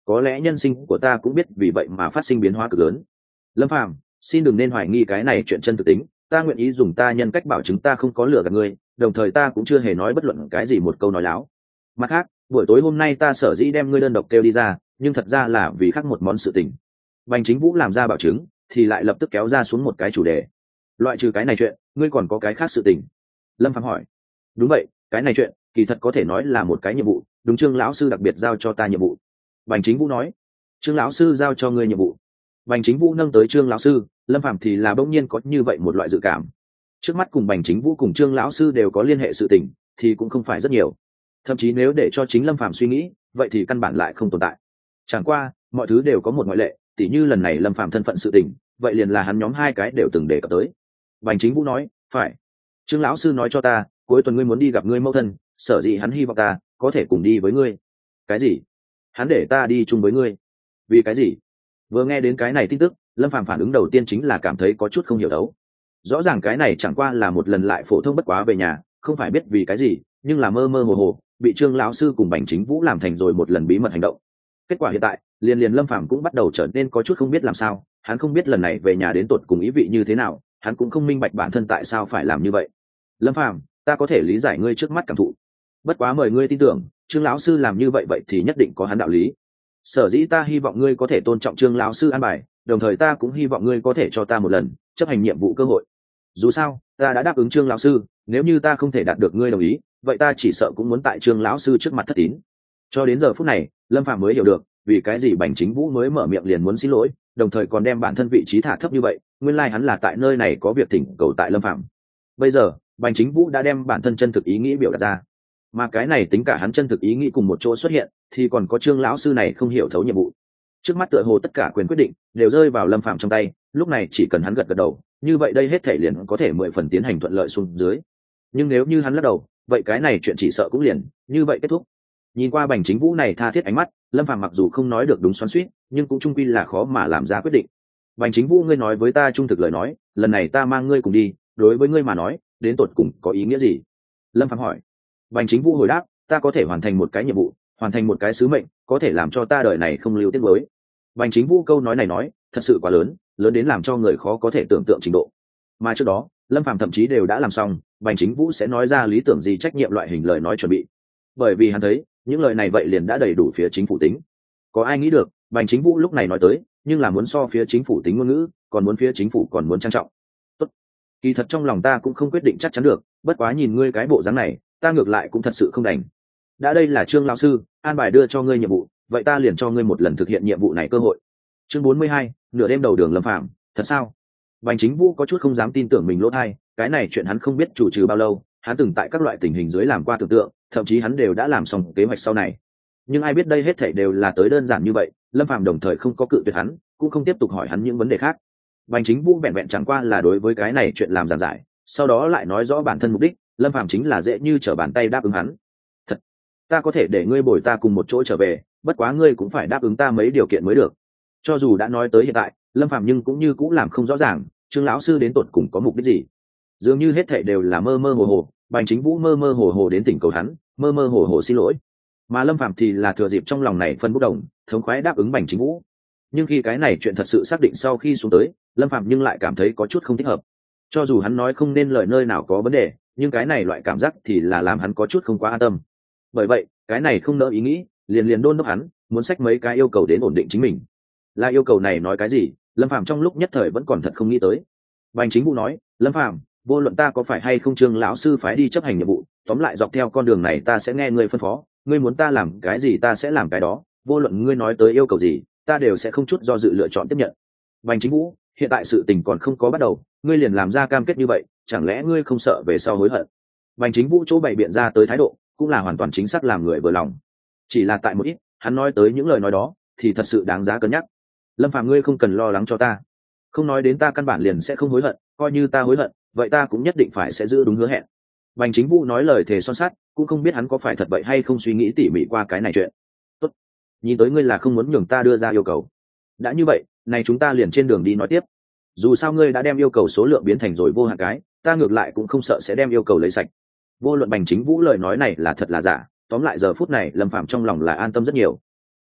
S1: có lẽ nhân sinh của ta cũng biết vì vậy mà phát sinh biến hóa cực lớn. Lâm Phàm, xin đừng nên hoài nghi cái này chuyện chân thực tính, ta nguyện ý dùng ta nhân cách bảo chứng ta không có lừa gạt ngươi, đồng thời ta cũng chưa hề nói bất luận cái gì một câu nói láo. Mặt khác, buổi tối hôm nay ta sở dĩ đem ngươi đơn độc kêu đi ra, nhưng thật ra là vì khác một món sự tình. Bành Chính Vũ làm ra bảo chứng thì lại lập tức kéo ra xuống một cái chủ đề. Loại trừ cái này chuyện, ngươi còn có cái khác sự tình? Lâm Phàm hỏi. Đúng vậy, cái này chuyện kỳ thật có thể nói là một cái nhiệm vụ, đúng, Trương lão sư đặc biệt giao cho ta nhiệm vụ. Bành Chính Vũ nói. Trương lão sư giao cho ngươi nhiệm vụ? Bành Chính Vũ nâng tới Trương lão sư, Lâm Phàm thì là bỗng nhiên có như vậy một loại dự cảm. Trước mắt cùng Bành Chính Vũ cùng Trương lão sư đều có liên hệ sự tình, thì cũng không phải rất nhiều. Thậm chí nếu để cho chính Lâm Phàm suy nghĩ, vậy thì căn bản lại không tồn tại. Chẳng qua, mọi thứ đều có một ngoại lệ, tỉ như lần này Lâm Phàm thân phận sự tình, vậy liền là hắn nhóm hai cái đều từng đề cập tới. Bành Chính Vũ nói, phải. Trương lão sư nói cho ta, cuối tuần ngươi muốn đi gặp ngươi mẫu thân, sở dĩ hắn hy vọng ta có thể cùng đi với ngươi. Cái gì? Hắn để ta đi chung với ngươi? Vì cái gì? Vừa nghe đến cái này tin tức, Lâm Phàm phản ứng đầu tiên chính là cảm thấy có chút không hiểu đấu. Rõ ràng cái này chẳng qua là một lần lại phổ thông bất quá về nhà, không phải biết vì cái gì, nhưng là mơ mơ hồ hồ bị Trương lão sư cùng Bành Chính Vũ làm thành rồi một lần bí mật hành động. Kết quả hiện tại, liền Lâm Phàm cũng bắt đầu trở nên có chút không biết làm sao, hắn không biết lần này về nhà đến tột cùng ý vị như thế nào, hắn cũng không minh bạch bản thân tại sao phải làm như vậy. Lâm Phàm, ta có thể lý giải ngươi trước mắt cảm thụ, bất quá mời ngươi tin tưởng, Trương lão sư làm như vậy vậy thì nhất định có hắn đạo lý. Sở dĩ ta hy vọng ngươi có thể tôn trọng Trương lão sư an bài, đồng thời ta cũng hy vọng ngươi có thể cho ta một lần chấp hành nhiệm vụ cơ hội. Dù sao, ta đã đáp ứng Trương lão sư, nếu như ta không thể đạt được ngươi đồng ý, vậy ta chỉ sợ cũng muốn tại Trương lão sư trước mặt thất tín. Cho đến giờ phút này, Lâm Phàm mới hiểu được vì cái gì Bành Chính Vũ mới mở miệng liền muốn xin lỗi, đồng thời còn đem bản thân vị trí thả thấp như vậy, nguyên lai hắn là tại nơi này có việc thỉnh cầu tại Lâm Phàm. Bây giờ, Bành Chính Vũ đã đem bản thân chân thực ý nghĩ biểu đạt ra, mà cái này tính cả hắn chân thực ý nghĩ cùng một chỗ xuất hiện, thì còn có Trương lão sư này không hiểu thấu nhiệm vụ. Trước mắt tựa hồ tất cả quyền quyết định đều rơi vào Lâm Phàm trong tay, lúc này chỉ cần hắn gật gật đầu, như vậy đây hết thảy liền có thể 10 phần tiến hành thuận lợi xuống dưới. Nhưng nếu như hắn lắc đầu, vậy cái này chuyện chỉ sợ cũng liền như vậy kết thúc. Nhìn qua Bành Chính Vũ này tha thiết ánh mắt, Lâm Phàm mặc dù không nói được đúng xoắn xuýt, nhưng cũng chung quy là khó mà làm ra quyết định. Bành Chính Vũ, ngươi nói với ta trung thực lời nói, lần này ta mang ngươi cùng đi, đối với ngươi mà nói, đến tột cùng có ý nghĩa gì? Lâm Phàm hỏi. Bành Chính Vũ hồi đáp, ta có thể hoàn thành một cái nhiệm vụ, hoàn thành một cái sứ mệnh, có thể làm cho ta đời này không lưu tiếc nuối. Bành Chính Vũ câu nói này nói, thật sự quá lớn, lớn đến làm cho người khó có thể tưởng tượng trình độ. Mà trước đó, Lâm Phàm thậm chí đều đã làm xong, Bành Chính Vũ sẽ nói ra lý tưởng gì trách nhiệm loại hình lời nói chuẩn bị. Bởi vì hắn thấy, những lời này vậy liền đã đầy đủ phía chính phủ tính. Có ai nghĩ được, Bành Chính Vũ lúc này nói tới, nhưng là muốn so phía chính phủ tính ngôn ngữ, còn muốn phía chính phủ còn muốn trang trọng. Tốt. Kỳ thật trong lòng ta cũng không quyết định chắc chắn được, bất quá nhìn ngươi cái bộ dáng này, ta ngược lại cũng thật sự không đành. Đã đây là Trương lão sư an bài đưa cho ngươi nhiệm vụ, vậy ta liền cho ngươi một lần thực hiện nhiệm vụ này cơ hội. Chương 42, nửa đêm đầu đường Lâm Phàm, thật sao? Bành Chính Vũ có chút không dám tin tưởng mình lỗ tai, cái này chuyện hắn không biết chủ trừ bao lâu, hắn từng tại các loại tình hình dưới làm qua tưởng tượng, thậm chí hắn đều đã làm xong kế hoạch sau này. Nhưng ai biết đây hết thảy đều là tới đơn giản như vậy, Lâm Phàm đồng thời không có cự tuyệt hắn, cũng không tiếp tục hỏi hắn những vấn đề khác. Bành Chính Vũ vẹn vẹn chẳng qua là đối với cái này chuyện làm giản giải, sau đó lại nói rõ bản thân mục đích, Lâm Phàm chính là dễ như trở bàn tay đáp ứng hắn. Thật, ta có thể để ngươi bồi ta cùng một chỗ trở về, bất quá ngươi cũng phải đáp ứng ta mấy điều kiện mới được. Cho dù đã nói tới hiện tại, Lâm Phàm nhưng cũng như cũng làm không rõ ràng, Trương lão sư đến tột cùng có mục đích gì. Dường như hết thảy đều là mơ mơ hồ hồ, Bành Chính Vũ mơ mơ hồ hồ đến tỉnh cầu hắn, mơ mơ hồ hồ xin lỗi. Mà Lâm Phàm thì là thừa dịp trong lòng này phân bốc đồng, thống khoái đáp ứng Bành Chính Vũ. Nhưng khi cái này chuyện thật sự xác định sau khi xuống tới, Lâm Phàm nhưng lại cảm thấy có chút không thích hợp. Cho dù hắn nói không nên lời nơi nào có vấn đề, nhưng cái này loại cảm giác thì là làm hắn có chút không quá an tâm. Bởi vậy, cái này không nỡ ý nghĩ, liền đôn đốc hắn, muốn xách mấy cái yêu cầu đến ổn định chính mình. Là yêu cầu này nói cái gì, Lâm Phàm trong lúc nhất thời vẫn còn thật không nghĩ tới. Bành Chính Vũ nói, Lâm Phàm, vô luận ta có phải hay không Trương lão sư phái đi chấp hành nhiệm vụ, tóm lại dọc theo con đường này ta sẽ nghe ngươi phân phó, ngươi muốn ta làm cái gì ta sẽ làm cái đó, vô luận ngươi nói tới yêu cầu gì, ta đều sẽ không chút do dự lựa chọn tiếp nhận. Bành Chính Vũ, hiện tại sự tình còn không có bắt đầu, ngươi liền làm ra cam kết như vậy, chẳng lẽ ngươi không sợ về sau hối hận? Bành Chính Vũ chỗ bày biện ra tới thái độ, cũng là hoàn toàn chính xác làm người vừa lòng. Chỉ là tại một ít, hắn nói tới những lời nói đó, thì thật sự đáng giá cân nhắc. Lâm Phàm, ngươi không cần lo lắng cho ta, không nói đến ta căn bản liền sẽ không hối hận, coi như ta hối hận, vậy ta cũng nhất định phải sẽ giữ đúng hứa hẹn. Bành Chính Vũ nói lời thề son sắt, cũng không biết hắn có phải thật vậy hay không suy nghĩ tỉ mỉ qua cái này chuyện. Tốt, nhìn tới ngươi là không muốn nhường ta đưa ra yêu cầu. Đã như vậy, này chúng ta liền trên đường đi nói tiếp. Dù sao ngươi đã đem yêu cầu số lượng biến thành rồi vô hạn cái, ta ngược lại cũng không sợ sẽ đem yêu cầu lấy sạch. Vô luận Bành Chính Vũ lời nói này là thật là giả, tóm lại giờ phút này Lâm Phàm trong lòng là an tâm rất nhiều.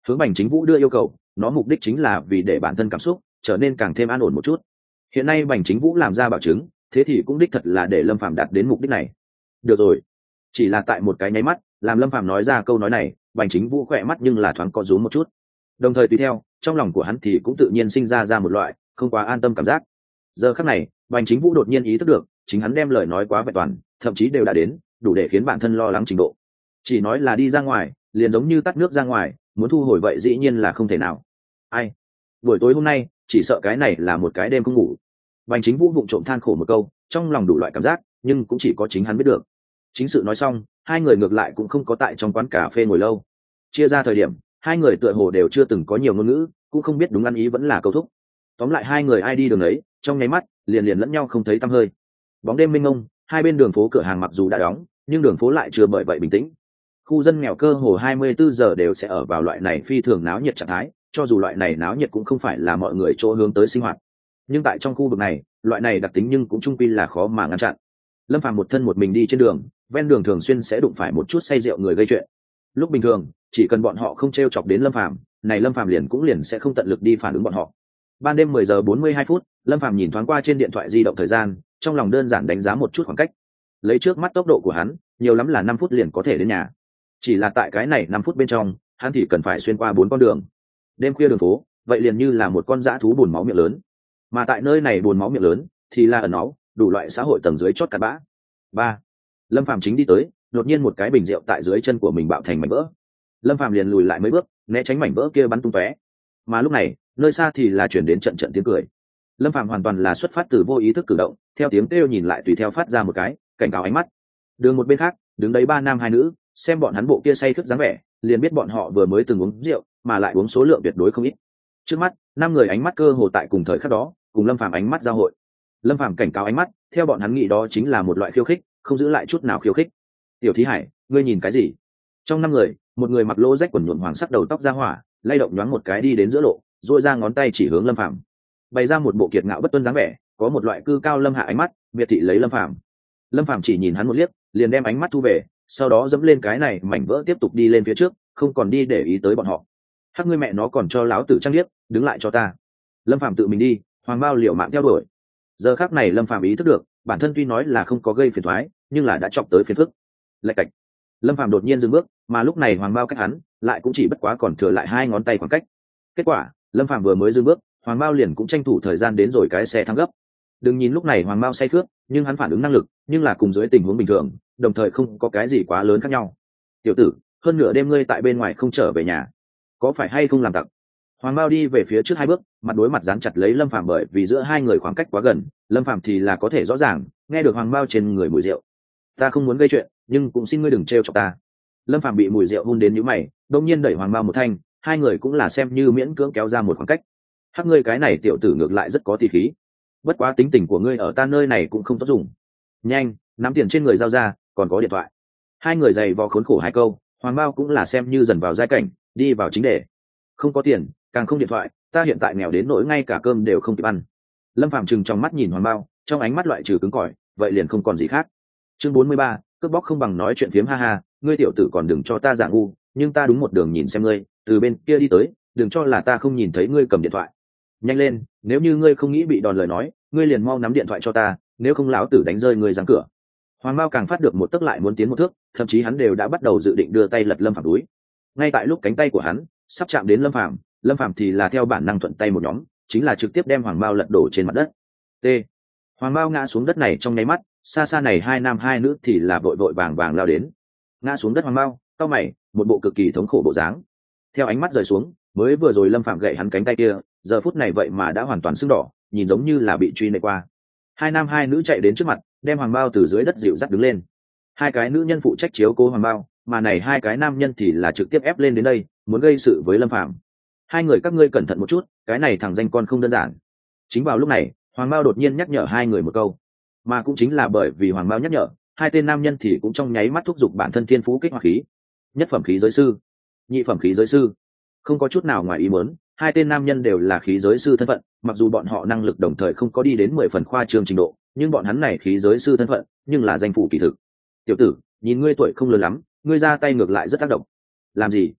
S1: hướng Bành Chính Vũ đưa yêu cầu, nó mục đích chính là vì để bản thân cảm xúc trở nên càng thêm an ổn một chút. Hiện nay Bành Chính Vũ làm ra bảo chứng, thế thì cũng đích thật là để Lâm Phàm đạt đến mục đích này. Được rồi. Chỉ là tại một cái nháy mắt, làm Lâm Phàm nói ra câu nói này, Bành Chính Vũ khỏe mắt nhưng là thoáng co rúm một chút. Đồng thời tùy theo, trong lòng của hắn thì cũng tự nhiên sinh ra một loại không quá an tâm cảm giác. Giờ khắc này, Bành Chính Vũ đột nhiên ý thức được, chính hắn đem lời nói quá vẹn toàn, thậm chí đều đã đến đủ để khiến bản thân lo lắng trình độ. Chỉ nói là đi ra ngoài, liền giống như tắt nước ra ngoài, muốn thu hồi vậy dĩ nhiên là không thể nào. Ai? Buổi tối hôm nay, chỉ sợ cái này là một cái đêm không ngủ. Bành Chính Vũ vụng trộm than khổ một câu, trong lòng đủ loại cảm giác, nhưng cũng chỉ có chính hắn biết được. Chính sự nói xong, hai người ngược lại cũng không có tại trong quán cà phê ngồi lâu. Chia ra thời điểm, hai người tựa hồ đều chưa từng có nhiều ngôn ngữ, cũng không biết đúng ăn ý vẫn là câu thúc. Tóm lại hai người ai đi đường ấy, trong nháy mắt liền lẫn nhau không thấy tăm hơi. Bóng đêm mênh mông, hai bên đường phố cửa hàng mặc dù đã đóng, nhưng đường phố lại chưa bởi vậy bình tĩnh. Khu dân nghèo cơ hồ 24 giờ đều sẽ ở vào loại này phi thường náo nhiệt trạng thái, cho dù loại này náo nhiệt cũng không phải là mọi người chỗ hướng tới sinh hoạt. Nhưng tại trong khu vực này, loại này đặc tính nhưng cũng chung quy là khó mà ngăn chặn. Lâm Phàm một thân một mình đi trên đường, ven đường thường xuyên sẽ đụng phải một chút say rượu người gây chuyện. Lúc bình thường, chỉ cần bọn họ không trêu chọc đến Lâm Phàm, này Lâm Phàm liền sẽ không tận lực đi phản ứng bọn họ. Ban đêm 10 giờ 42 phút, Lâm Phàm nhìn thoáng qua trên điện thoại di động thời gian, trong lòng đơn giản đánh giá một chút khoảng cách. Lấy trước mắt tốc độ của hắn, nhiều lắm là 5 phút liền có thể đến nhà. Chỉ là tại cái này 5 phút bên trong, hắn thì cần phải xuyên qua 4 con đường. Đêm khuya đường phố, vậy liền như là một con dã thú buồn máu miệng lớn. Mà tại nơi này buồn máu miệng lớn, thì là ẩn náu, đủ loại xã hội tầng dưới chót cặn bã. 3. Lâm Phàm chính đi tới, đột nhiên một cái bình rượu tại dưới chân của mình bạo thành mảnh vỡ. Lâm Phàm liền lùi lại mấy bước, né tránh mảnh vỡ kia bắn tung tóe. Mà lúc này, nơi xa thì là chuyển đến trận tiếng cười. Lâm Phàm hoàn toàn là xuất phát từ vô ý thức cử động, theo tiếng kêu nhìn lại tùy theo phát ra một cái cảnh cáo ánh mắt. Đường một bên khác, đứng đấy 3 nam 2 nữ, xem bọn hắn bộ kia say khướt dáng vẻ, liền biết bọn họ vừa mới từng uống rượu, mà lại uống số lượng tuyệt đối không ít. Trước mắt, 5 người ánh mắt cơ hồ tại cùng thời khắc đó, cùng Lâm Phàm ánh mắt giao hội. Lâm Phàm cảnh cáo ánh mắt, theo bọn hắn nghĩ đó chính là một loại khiêu khích, không giữ lại chút nào khiêu khích. Tiểu Thí Hải, ngươi nhìn cái gì? Trong 5 người, một người mặc lỗ rách quần nhuộm hoàng sắc đầu tóc ra hỏa, lay động nhoáng một cái đi đến giữa lộ, duỗi ra ngón tay chỉ hướng Lâm Phàm, bày ra một bộ kiệt ngạo bất tuân dáng vẻ, có một loại cư cao lâm hạ ánh mắt, miệt thị lấy Lâm Phàm. Lâm Phàm chỉ nhìn hắn một liếc, liền đem ánh mắt thu về, sau đó dẫm lên cái này mảnh vỡ tiếp tục đi lên phía trước, không còn đi để ý tới bọn họ. Hắc ngươi mẹ nó còn cho láo tử trang liếc, đứng lại cho ta. Lâm Phàm tự mình đi, Hoàng Bao liều mạng theo đuổi. Giờ khắc này Lâm Phàm ý thức được, bản thân tuy nói là không có gây phiền toái, nhưng là đã chọc tới phiền phức. Lạch cạch. Lâm Phàm đột nhiên dừng bước, mà lúc này Hoàng Bao cách hắn, lại cũng chỉ bất quá còn thừa lại 2 ngón tay khoảng cách. Kết quả, Lâm Phàm vừa mới dừng bước, Hoàng Bao liền cũng tranh thủ thời gian đến rồi cái xe thắng gấp. Đừng nhìn lúc này Hoàng Bao say khướt, nhưng hắn phản ứng năng lực, nhưng là cùng dưới tình huống bình thường, đồng thời không có cái gì quá lớn khác nhau. Tiểu tử, hơn nửa đêm ngươi tại bên ngoài không trở về nhà, có phải hay không làm tặc? Hoàng Bao đi về phía trước 2 bước, mặt đối mặt dán chặt lấy Lâm Phàm, bởi vì giữa hai người khoảng cách quá gần, Lâm Phàm thì là có thể rõ ràng nghe được Hoàng Bao trên người mùi rượu. Ta không muốn gây chuyện, nhưng cũng xin ngươi đừng trêu chọc ta. Lâm Phàm bị mùi rượu hun đến nhíu mày, đột nhiên đẩy Hoàng Bao một thanh, hai người cũng là xem như miễn cưỡng kéo ra một khoảng cách. Hắc ngươi cái này tiểu tử ngược lại rất có tỷ khí, bất quá tính tình của ngươi ở ta nơi này cũng không tốt dùng. Nhanh, nắm tiền trên người giao ra, còn có điện thoại. Hai người giày vò khốn khổ 2 câu, Hoàng Bao cũng là xem như dần vào giai cảnh, đi vào chính đề. Không có tiền, càng không điện thoại, ta hiện tại nghèo đến nỗi ngay cả cơm đều không kịp ăn. Lâm Phàm trừng trong mắt nhìn Hoàng Bao, trong ánh mắt loại trừ cứng cỏi, vậy liền không còn gì khác. Chương 43, cướp bóc không bằng nói chuyện phiếm, ha ha, ngươi tiểu tử còn đừng cho ta giả ngu, nhưng ta đúng một đường nhìn xem ngươi, từ bên kia đi tới, đừng cho là ta không nhìn thấy ngươi cầm điện thoại. Nhanh lên, nếu như ngươi không nghĩ bị đòn lời nói, ngươi liền mau nắm điện thoại cho ta, nếu không lão tử đánh rơi ngươi giằng cửa. Hoàng Bao càng phát được một tức lại muốn tiến một thước, thậm chí hắn đều đã bắt đầu dự định đưa tay lật Lâm Phàm túi. Ngay tại lúc cánh tay của hắn sắp chạm đến Lâm Phàm thì là theo bản năng thuận tay một nhóm, chính là trực tiếp đem Hoàng Bao lật đổ trên mặt đất. T. Hoàng Bao ngã xuống đất này trong nháy mắt, xa xa này 2 nam 2 nữ thì là vội vội vàng vàng lao đến. Ngã xuống đất Hoàng Bao, cau mày, một bộ cực kỳ thống khổ bộ dáng. Theo ánh mắt rời xuống, mới vừa rồi Lâm Phàm gậy hắn cánh tay kia, giờ phút này vậy mà đã hoàn toàn sưng đỏ, nhìn giống như là bị truy nệ qua. 2 nam 2 nữ chạy đến trước mặt, đem Hoàng Bao từ dưới đất dịu dắt đứng lên. 2 cái nữ nhân phụ trách chiếu cố Hoàng Bao, mà này 2 cái nam nhân thì là trực tiếp ép lên đến đây, muốn gây sự với Lâm Phàm. 2 người các ngươi cẩn thận một chút, cái này thằng danh con không đơn giản. Chính vào lúc này, Hoàng Bao đột nhiên nhắc nhở 2 người một câu, mà cũng chính là bởi vì Hoàng Bao nhắc nhở, 2 tên nam nhân thì cũng trong nháy mắt thúc giục bản thân thiên phú kích hoạt khí. Nhất phẩm khí giới sư, nhị phẩm khí giới sư. Không có chút nào ngoài ý muốn, 2 tên nam nhân đều là khí giới sư thân phận, mặc dù bọn họ năng lực đồng thời không có đi đến 10 phần khoa trương trình độ, nhưng bọn hắn này khí giới sư thân phận, nhưng là danh phủ kỳ thực. Tiểu tử, nhìn ngươi tuổi không lớn lắm, ngươi ra tay ngược lại rất tác động. Làm gì?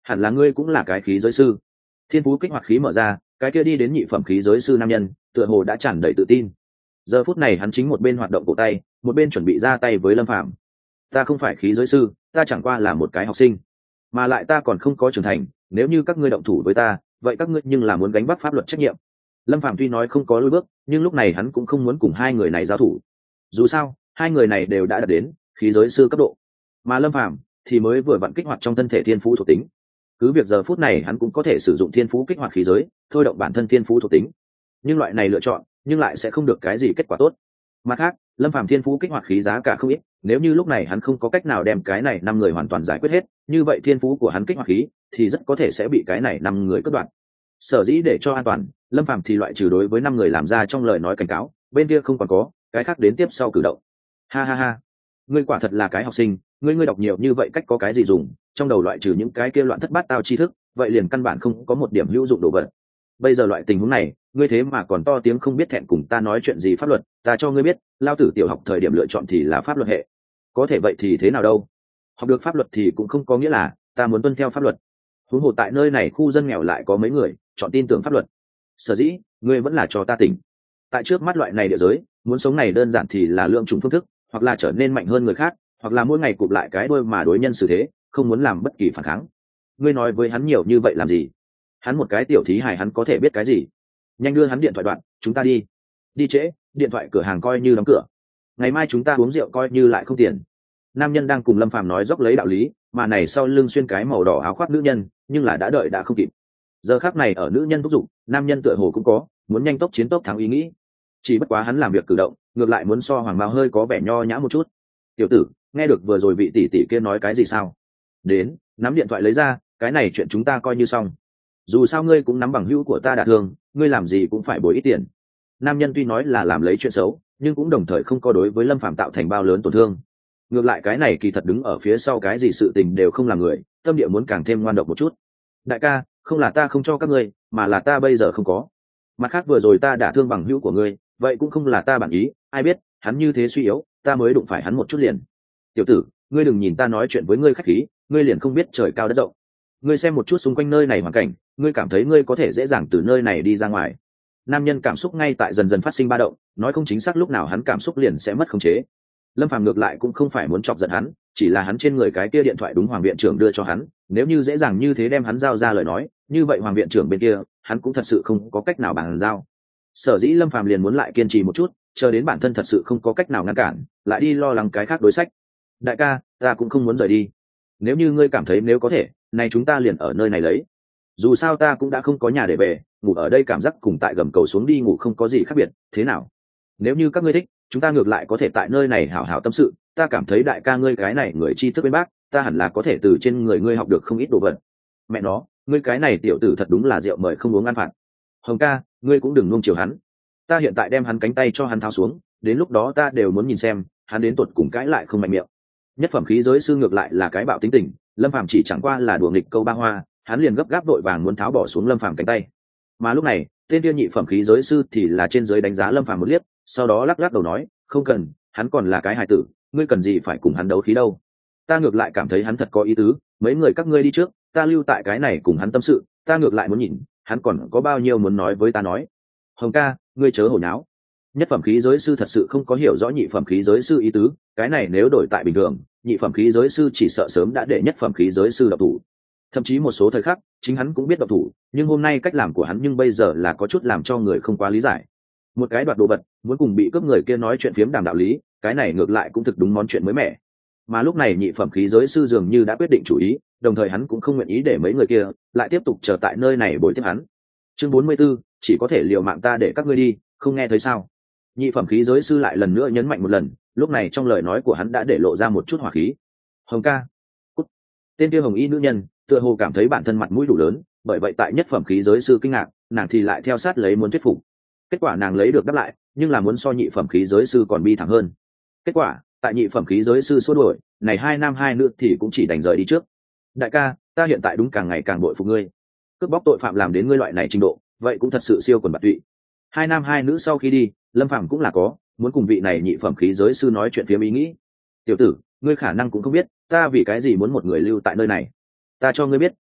S1: hẳn là ngươi cũng là cái khí giới sư. Thiên phú kích hoạt khí mở ra, cái kia đi đến nhị phẩm khí giới sư nam nhân tựa hồ đã tràn đầy tự tin. Giờ phút này hắn chính một bên hoạt động cổ tay, một bên chuẩn bị ra tay với Lâm Phàm. Ta không phải khí giới sư, ta chẳng qua là một cái học sinh, mà lại ta còn không có trưởng thành, nếu như các ngươi động thủ với ta, vậy các ngươi nhưng là muốn gánh vác pháp luật trách nhiệm. Lâm Phàm tuy nói không có lùi bước, nhưng lúc này hắn cũng không muốn cùng hai người này giao thủ. Dù sao hai người này đều đã đạt đến khí giới sư cấp độ, mà Lâm Phàm thì mới vừa vặn kích hoạt trong thân thể thiên phú thuộc tính. Cứ việc giờ phút này hắn cũng có thể sử dụng thiên phú kích hoạt khí giới, thôi động bản thân thiên phú thuộc tính, nhưng loại này lựa chọn nhưng lại sẽ không được cái gì kết quả tốt. Mặt khác, Lâm Phàm thiên phú kích hoạt khí giá cả không ít, nếu như lúc này hắn không có cách nào đem cái này 5 người hoàn toàn giải quyết hết, như vậy thiên phú của hắn kích hoạt khí thì rất có thể sẽ bị cái này 5 người cắt đoạn. Sở dĩ để cho an toàn, Lâm Phàm thì loại trừ đối với 5 người làm ra trong lời nói cảnh cáo, bên kia không còn có cái khác đến tiếp sau cử động. Ha ha ha, ngươi quả thật là cái học sinh, ngươi đọc nhiều như vậy cách có cái gì dùng, trong đầu loại trừ những cái kia loạn thất bát tao tri thức, vậy liền căn bản không có một điểm hữu dụng đồ vật. Bây giờ loại tình huống này, ngươi thế mà còn to tiếng không biết thẹn cùng ta nói chuyện gì pháp luật, ta cho ngươi biết, lao tử tiểu học thời điểm lựa chọn thì là pháp luật hệ. Có thể vậy thì thế nào đâu? Học được pháp luật thì cũng không có nghĩa là ta muốn tuân theo pháp luật. Huống hồ tại nơi này khu dân nghèo lại có mấy người chọn tin tưởng pháp luật. Sở dĩ, ngươi vẫn là cho ta tỉnh. Tại trước mắt loại này địa giới, muốn sống này đơn giản thì là lượng trùng phương thức, hoặc là trở nên mạnh hơn người khác, hoặc là mỗi ngày cụp lại cái đuôi mà đối nhân xử thế, không muốn làm bất kỳ phản kháng. Ngươi nói với hắn nhiều như vậy làm gì? Hắn một cái tiểu thí hài hắn có thể biết cái gì? Nhanh đưa hắn điện thoại đoạn, chúng ta đi. Đi trễ, điện thoại cửa hàng coi như đóng cửa. Ngày mai chúng ta uống rượu coi như lại không tiền. Nam nhân đang cùng Lâm Phàm nói dốc lấy đạo lý, mà này sau lưng xuyên cái màu đỏ áo khoác nữ nhân, nhưng là đã đợi đã không kịp. Giờ khắc này ở nữ nhân thúc giục, nam nhân tựa hồ cũng có muốn nhanh tốc chiến tốc thắng ý nghĩ. Chỉ bất quá hắn làm việc cử động, ngược lại muốn so Hoàng Mao hơi có vẻ nho nhã một chút. Tiểu tử, nghe được vừa rồi vị tỷ tỷ kia nói cái gì sao? Đến, nắm điện thoại lấy ra, cái này chuyện chúng ta coi như xong. Dù sao ngươi cũng nắm bằng hữu của ta đả thương, ngươi làm gì cũng phải bồi ít tiền. Nam nhân tuy nói là làm lấy chuyện xấu, nhưng cũng đồng thời không có đối với Lâm Phàm tạo thành bao lớn tổn thương. Ngược lại cái này kỳ thật đứng ở phía sau cái gì sự tình đều không làm người, tâm địa muốn càng thêm ngoan độc một chút. Đại ca, không là ta không cho các ngươi, mà là ta bây giờ không có. Mặt khác vừa rồi ta đả thương bằng hữu của ngươi, vậy cũng không là ta bản ý, ai biết hắn như thế suy yếu, ta mới đụng phải hắn một chút liền. Tiểu tử, ngươi đừng nhìn ta nói chuyện với ngươi khách khí, ngươi liền không biết trời cao đất rộng. Ngươi xem một chút xung quanh nơi này hoàn cảnh, ngươi cảm thấy ngươi có thể dễ dàng từ nơi này đi ra ngoài. Nam nhân cảm xúc ngay tại dần dần phát sinh ba động, nói không chính xác lúc nào hắn cảm xúc liền sẽ mất khống chế. Lâm Phàm ngược lại cũng không phải muốn chọc giận hắn, chỉ là hắn trên người cái kia điện thoại đúng hoàng viện trưởng đưa cho hắn, nếu như dễ dàng như thế đem hắn giao ra lời nói, như vậy hoàng viện trưởng bên kia hắn cũng thật sự không có cách nào bàn giao. Sở dĩ Lâm Phàm liền muốn lại kiên trì một chút, chờ đến bản thân thật sự không có cách nào ngăn cản, lại đi lo lắng cái khác đối sách. Đại ca, ta cũng không muốn rời đi. Nếu như ngươi cảm thấy nếu có thể, này chúng ta liền ở nơi này lấy. Dù sao ta cũng đã không có nhà để về, ngủ ở đây cảm giác cùng tại gầm cầu xuống đi ngủ không có gì khác biệt, thế nào? Nếu như các ngươi thích, chúng ta ngược lại có thể tại nơi này hảo hảo tâm sự, ta cảm thấy đại ca ngươi cái này người tri thức bên bác, ta hẳn là có thể từ trên người ngươi học được không ít đồ vật. Mẹ nó, ngươi cái này tiểu tử thật đúng là rượu mời không uống ăn phạt. Hồng ca, ngươi cũng đừng nuông chiều hắn. Ta hiện tại đem hắn cánh tay cho hắn tháo xuống, đến lúc đó ta đều muốn nhìn xem, hắn đến tuột cùng cãi lại không mạnh miệng. Nhất phẩm khí giới sư ngược lại là cái bạo tính tình, Lâm Phàm chỉ chẳng qua là đùa nghịch câu ba hoa, hắn liền gấp gáp vội vàng muốn tháo bỏ xuống Lâm Phàm cánh tay. Mà lúc này, tên kia nhị phẩm khí giới sư thì là trên dưới đánh giá Lâm Phàm một liếc, sau đó lắc lắc đầu nói, không cần, hắn còn là cái hài tử, ngươi cần gì phải cùng hắn đấu khí đâu. Ta ngược lại cảm thấy hắn thật có ý tứ, mấy người các ngươi đi trước, ta lưu tại cái này cùng hắn tâm sự, ta ngược lại muốn nhìn hắn còn có bao nhiêu muốn nói với ta nói. Hồng ca, ngươi chớ hồ nháo. Nhất phẩm khí giới sư thật sự không có hiểu rõ nhị phẩm khí giới sư ý tứ, cái này nếu đổi tại bình thường, nhị phẩm khí giới sư chỉ sợ sớm đã để nhất phẩm khí giới sư độc thủ. Thậm chí một số thời khắc chính hắn cũng biết độc thủ, nhưng hôm nay cách làm của hắn nhưng bây giờ là có chút làm cho người không quá lý giải. Một cái đoạt đồ vật muốn cùng bị cướp người kia nói chuyện phiếm đàm đạo lý, cái này ngược lại cũng thực đúng món chuyện mới mẻ. Mà lúc này nhị phẩm khí giới sư dường như đã quyết định chủ ý, đồng thời hắn cũng không nguyện ý để mấy người kia lại tiếp tục chờ tại nơi này bồi tiếp hắn. Chương 44, chỉ có thể liều mạng ta để các ngươi đi, không nghe thấy sao? Nhị phẩm khí giới sư lại lần nữa nhấn mạnh một lần, lúc này trong lời nói của hắn đã để lộ ra một chút hỏa khí. Hồng ca, cút. Tên kia hồng y nữ nhân tựa hồ cảm thấy bản thân mặt mũi đủ lớn, bởi vậy tại nhất phẩm khí giới sư kinh ngạc, nàng thì lại theo sát lấy muốn thuyết phục. Kết quả nàng lấy được đáp lại, nhưng là muốn so nhị phẩm khí giới sư còn bi thảm hơn. Kết quả tại nhị phẩm khí giới sư xua đuổi, này hai nam hai nữ thì cũng chỉ đành rời đi trước. Đại ca, ta hiện tại đúng càng ngày càng bội phục ngươi, cướp bóc tội phạm làm đến ngươi loại này trình độ, vậy cũng thật sự siêu quần bạt tụy. Hai nam hai nữ sau khi đi, Lâm Phàm cũng là có muốn cùng vị này nhị phẩm khí giới sư nói chuyện phía ý nghĩ. Tiểu tử, ngươi khả năng cũng không biết ta vì cái gì muốn một người lưu tại nơi này. Ta cho ngươi biết,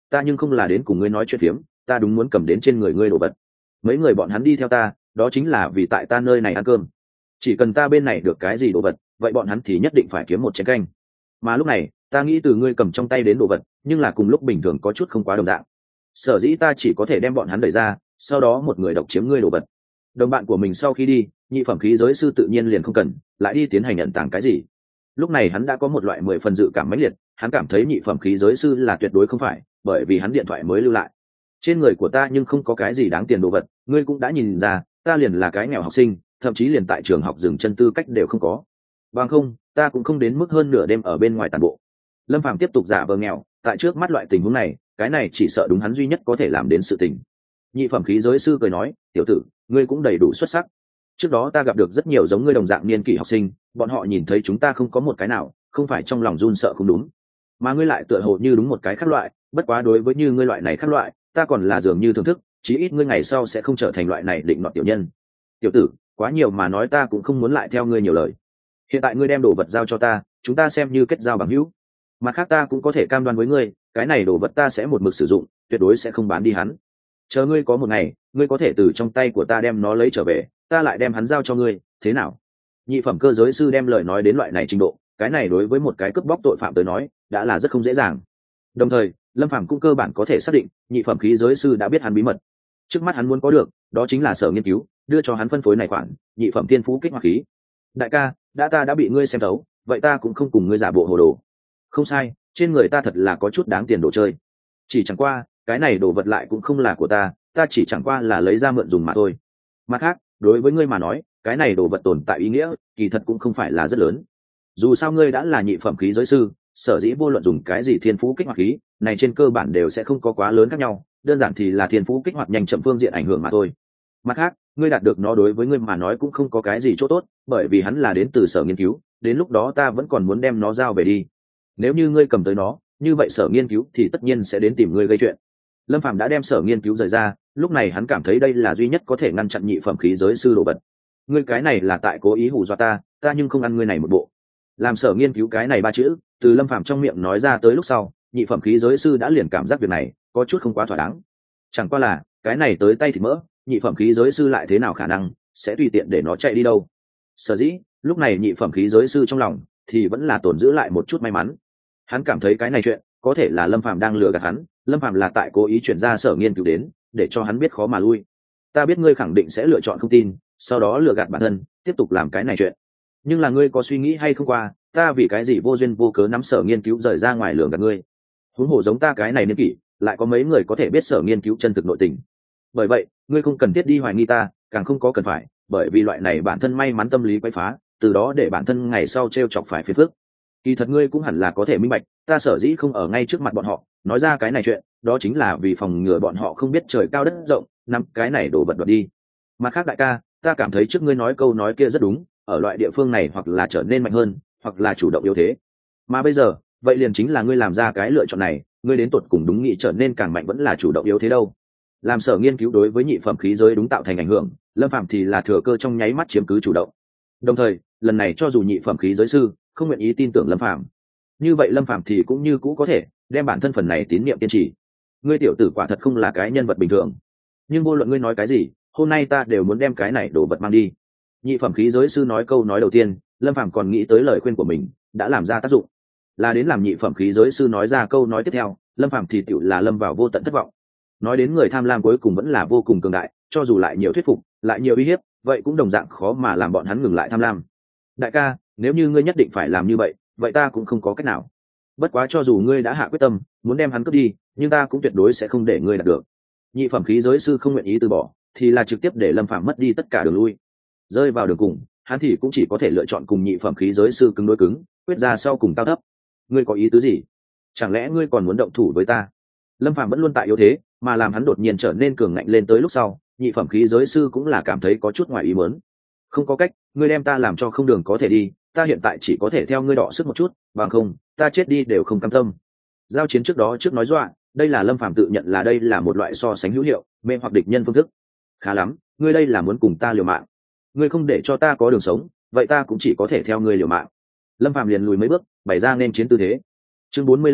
S1: ta nhưng không là đến cùng ngươi nói chuyện phiếm, ta đúng muốn cầm đến trên người ngươi đồ vật. Mấy người bọn hắn đi theo ta, đó chính là vì tại ta nơi này ăn cơm. Chỉ cần ta bên này được cái gì đồ vật, vậy bọn hắn thì nhất định phải kiếm một chén canh. Mà lúc này ta nghĩ từ ngươi cầm trong tay đến đồ vật, nhưng là cùng lúc bình thường có chút không quá đồng dạng. Sở dĩ ta chỉ có thể đem bọn hắn đẩy ra, sau đó một người độc chiếm ngươi đồ vật. Đồng bạn của mình sau khi đi, nhị phẩm khí giới sư tự nhiên liền không cần lại đi tiến hành nhận tàng cái gì. Lúc này hắn đã có một loại 10 phần dự cảm mãnh liệt, hắn cảm thấy nhị phẩm khí giới sư là tuyệt đối không phải, bởi vì hắn điện thoại mới lưu lại. Trên người của ta nhưng không có cái gì đáng tiền đồ vật, ngươi cũng đã nhìn ra, ta liền là cái nghèo học sinh, thậm chí liền tại trường học dừng chân tư cách đều không có. Bằng không, ta cũng không đến mức hơn nửa đêm ở bên ngoài tàn bộ. Lâm Phàm tiếp tục giả vờ nghèo, tại trước mắt loại tình huống này, cái này chỉ sợ đúng hắn duy nhất có thể làm đến sự tình. Nhị phẩm khí giới sư cười nói, tiểu tử, ngươi cũng đầy đủ xuất sắc. Trước đó ta gặp được rất nhiều giống ngươi đồng dạng niên kỷ học sinh, bọn họ nhìn thấy chúng ta không có một cái nào không phải trong lòng run sợ không đúng, mà ngươi lại tựa hồ như đúng một cái khác loại. Bất quá đối với như ngươi loại này khác loại, ta còn là dường như thưởng thức, chí ít ngươi ngày sau sẽ không trở thành loại này định nọt tiểu nhân. Tiểu tử, quá nhiều mà nói ta cũng không muốn lại theo ngươi nhiều lời. Hiện tại ngươi đem đồ vật giao cho ta, chúng ta xem như kết giao bằng hữu. Mặt khác ta cũng có thể cam đoan với ngươi, cái này đồ vật ta sẽ một mực sử dụng, tuyệt đối sẽ không bán đi hắn. Chờ ngươi có một ngày, ngươi có thể từ trong tay của ta đem nó lấy trở về, ta lại đem hắn giao cho ngươi, thế nào? Nhị phẩm cơ giới sư đem lời nói đến loại này trình độ, cái này đối với một cái cướp bóc tội phạm tới nói đã là rất không dễ dàng. Đồng thời Lâm Phàm cũng cơ bản có thể xác định nhị phẩm khí giới sư đã biết hắn bí mật. Trước mắt hắn muốn có được đó chính là sở nghiên cứu đưa cho hắn phân phối này khoản nhị phẩm tiên phú kích hoạt khí. Đại ca, ta đã bị ngươi xem thấu, vậy ta cũng không cùng ngươi giả bộ hồ đồ. Không sai, trên người ta thật là có chút đáng tiền đồ chơi, chỉ chẳng qua cái này đồ vật lại cũng không là của ta chỉ chẳng qua là lấy ra mượn dùng mà thôi. Mặt khác, đối với ngươi mà nói, cái này đồ vật tồn tại ý nghĩa kỳ thật cũng không phải là rất lớn. Dù sao ngươi đã là nhị phẩm khí giới sư, sở dĩ vô luận dùng cái gì thiên phú kích hoạt khí này trên cơ bản đều sẽ không có quá lớn khác nhau, đơn giản thì là thiên phú kích hoạt nhanh chậm phương diện ảnh hưởng mà thôi. Mặt khác, ngươi đạt được nó đối với ngươi mà nói cũng không có cái gì chỗ tốt, bởi vì hắn là đến từ sở nghiên cứu, đến lúc đó ta vẫn còn muốn đem nó giao về đi. Nếu như ngươi cầm tới nó, như vậy sở nghiên cứu thì tất nhiên sẽ đến tìm ngươi gây chuyện. Lâm Phàm đã đem sở nghiên cứu rời ra, lúc này hắn cảm thấy đây là duy nhất có thể ngăn chặn nhị phẩm khí giới sư đồ vật. Ngươi cái này là tại cố ý hù dọa ta nhưng không ăn ngươi này một bộ. Làm sở nghiên cứu cái này ba chữ từ Lâm Phàm trong miệng nói ra tới lúc sau, nhị phẩm khí giới sư đã liền cảm giác việc này có chút không quá thỏa đáng. Chẳng qua là cái này tới tay thì mỡ, nhị phẩm khí giới sư lại thế nào khả năng sẽ tùy tiện để nó chạy đi đâu. Sở dĩ lúc này nhị phẩm khí giới sư trong lòng thì vẫn là tồn giữ lại một chút may mắn. Hắn cảm thấy cái này chuyện có thể là Lâm Phàm đang lừa gạt hắn, Lâm Phàm là tại cố ý chuyển ra sở nghiên cứu đến để cho hắn biết khó mà lui. Ta biết ngươi khẳng định sẽ lựa chọn không tin, sau đó lừa gạt bản thân tiếp tục làm cái này chuyện, nhưng là ngươi có suy nghĩ hay không qua ta vì cái gì vô duyên vô cớ nắm sở nghiên cứu rời ra ngoài lường gạt ngươi? Huống hồ giống ta cái này niên kỷ lại có mấy người có thể biết sở nghiên cứu chân thực nội tình. Bởi vậy ngươi không cần thiết đi hoài nghi ta, càng không có cần phải, bởi vì loại này bản thân may mắn tâm lý quấy phá, từ đó để bản thân ngày sau t chọc phải phiền phức. Kỳ thật ngươi cũng hẳn là có thể minh bạch, ta sở dĩ không ở ngay trước mặt bọn họ nói ra cái này chuyện, đó chính là vì phòng ngừa bọn họ không biết trời cao đất rộng nắm cái này đổ vật đoạt đi. Mặt khác đại ca, ta cảm thấy trước ngươi nói câu nói kia rất đúng, ở loại địa phương này hoặc là trở nên mạnh hơn hoặc là chủ động yếu thế, mà bây giờ vậy liền chính là ngươi làm ra cái lựa chọn này, ngươi đến tột cùng đúng nghĩ trở nên càng mạnh vẫn là chủ động yếu thế đâu. Làm sở nghiên cứu đối với nhị phẩm khí giới đúng tạo thành ảnh hưởng, Lâm Phàm thì là thừa cơ trong nháy mắt chiếm cứ chủ động. Đồng thời lần này cho dù nhị phẩm khí giới sư không nguyện ý tin tưởng Lâm Phàm, như vậy Lâm Phàm thì cũng như cũ có thể đem bản thân phần này tín niệm kiên trì. Ngươi tiểu tử quả thật không là cái nhân vật bình thường, nhưng vô luận ngươi nói cái gì, hôm nay ta đều muốn đem cái này đồ vật mang đi. Nhị phẩm khí giới sư nói câu nói đầu tiên, Lâm Phàm còn nghĩ tới lời khuyên của mình đã làm ra tác dụng, là đến làm nhị phẩm khí giới sư nói ra câu nói tiếp theo, Lâm Phàm thì tựu là lâm vào vô tận thất vọng. Nói đến người tham lam cuối cùng vẫn là vô cùng cường đại, cho dù lại nhiều thuyết phục lại nhiều uy hiếp, vậy cũng đồng dạng khó mà làm bọn hắn ngừng lại tham lam. Đại ca, nếu như ngươi nhất định phải làm như vậy, vậy ta cũng không có cách nào. Bất quá cho dù ngươi đã hạ quyết tâm muốn đem hắn cướp đi, nhưng ta cũng tuyệt đối sẽ không để ngươi đạt được. Nhị phẩm khí giới sư không nguyện ý từ bỏ, thì là trực tiếp để Lâm Phàm mất đi tất cả đường lui. Rơi vào đường cùng, hắn thì cũng chỉ có thể lựa chọn cùng nhị phẩm khí giới sư cứng đối cứng, quyết ra sau cùng cao thấp. Ngươi có ý tứ gì? Chẳng lẽ ngươi còn muốn động thủ với ta? Lâm Phàm vẫn luôn tại yếu thế, mà làm hắn đột nhiên trở nên cường ngạnh lên tới lúc sau, nhị phẩm khí giới sư cũng là cảm thấy có chút ngoài ý muốn. Không có cách, ngươi đem ta làm cho không đường có thể đi, ta hiện tại chỉ có thể theo ngươi đọ sức một chút, bằng không ta chết đi đều không cam tâm. Giao chiến trước đó trước nói dọa, đây là Lâm Phàm tự nhận là đây là một loại so sánh hữu hiệu mê hoặc địch nhân phương thức. Khá lắm, ngươi đây là muốn cùng ta liều mạng. Ngươi không để cho ta có đường sống, vậy ta cũng chỉ có thể theo ngươi liều mạng. Lâm Phàm liền lùi mấy bước, bày ra nên chiến tư thế. Chương 45,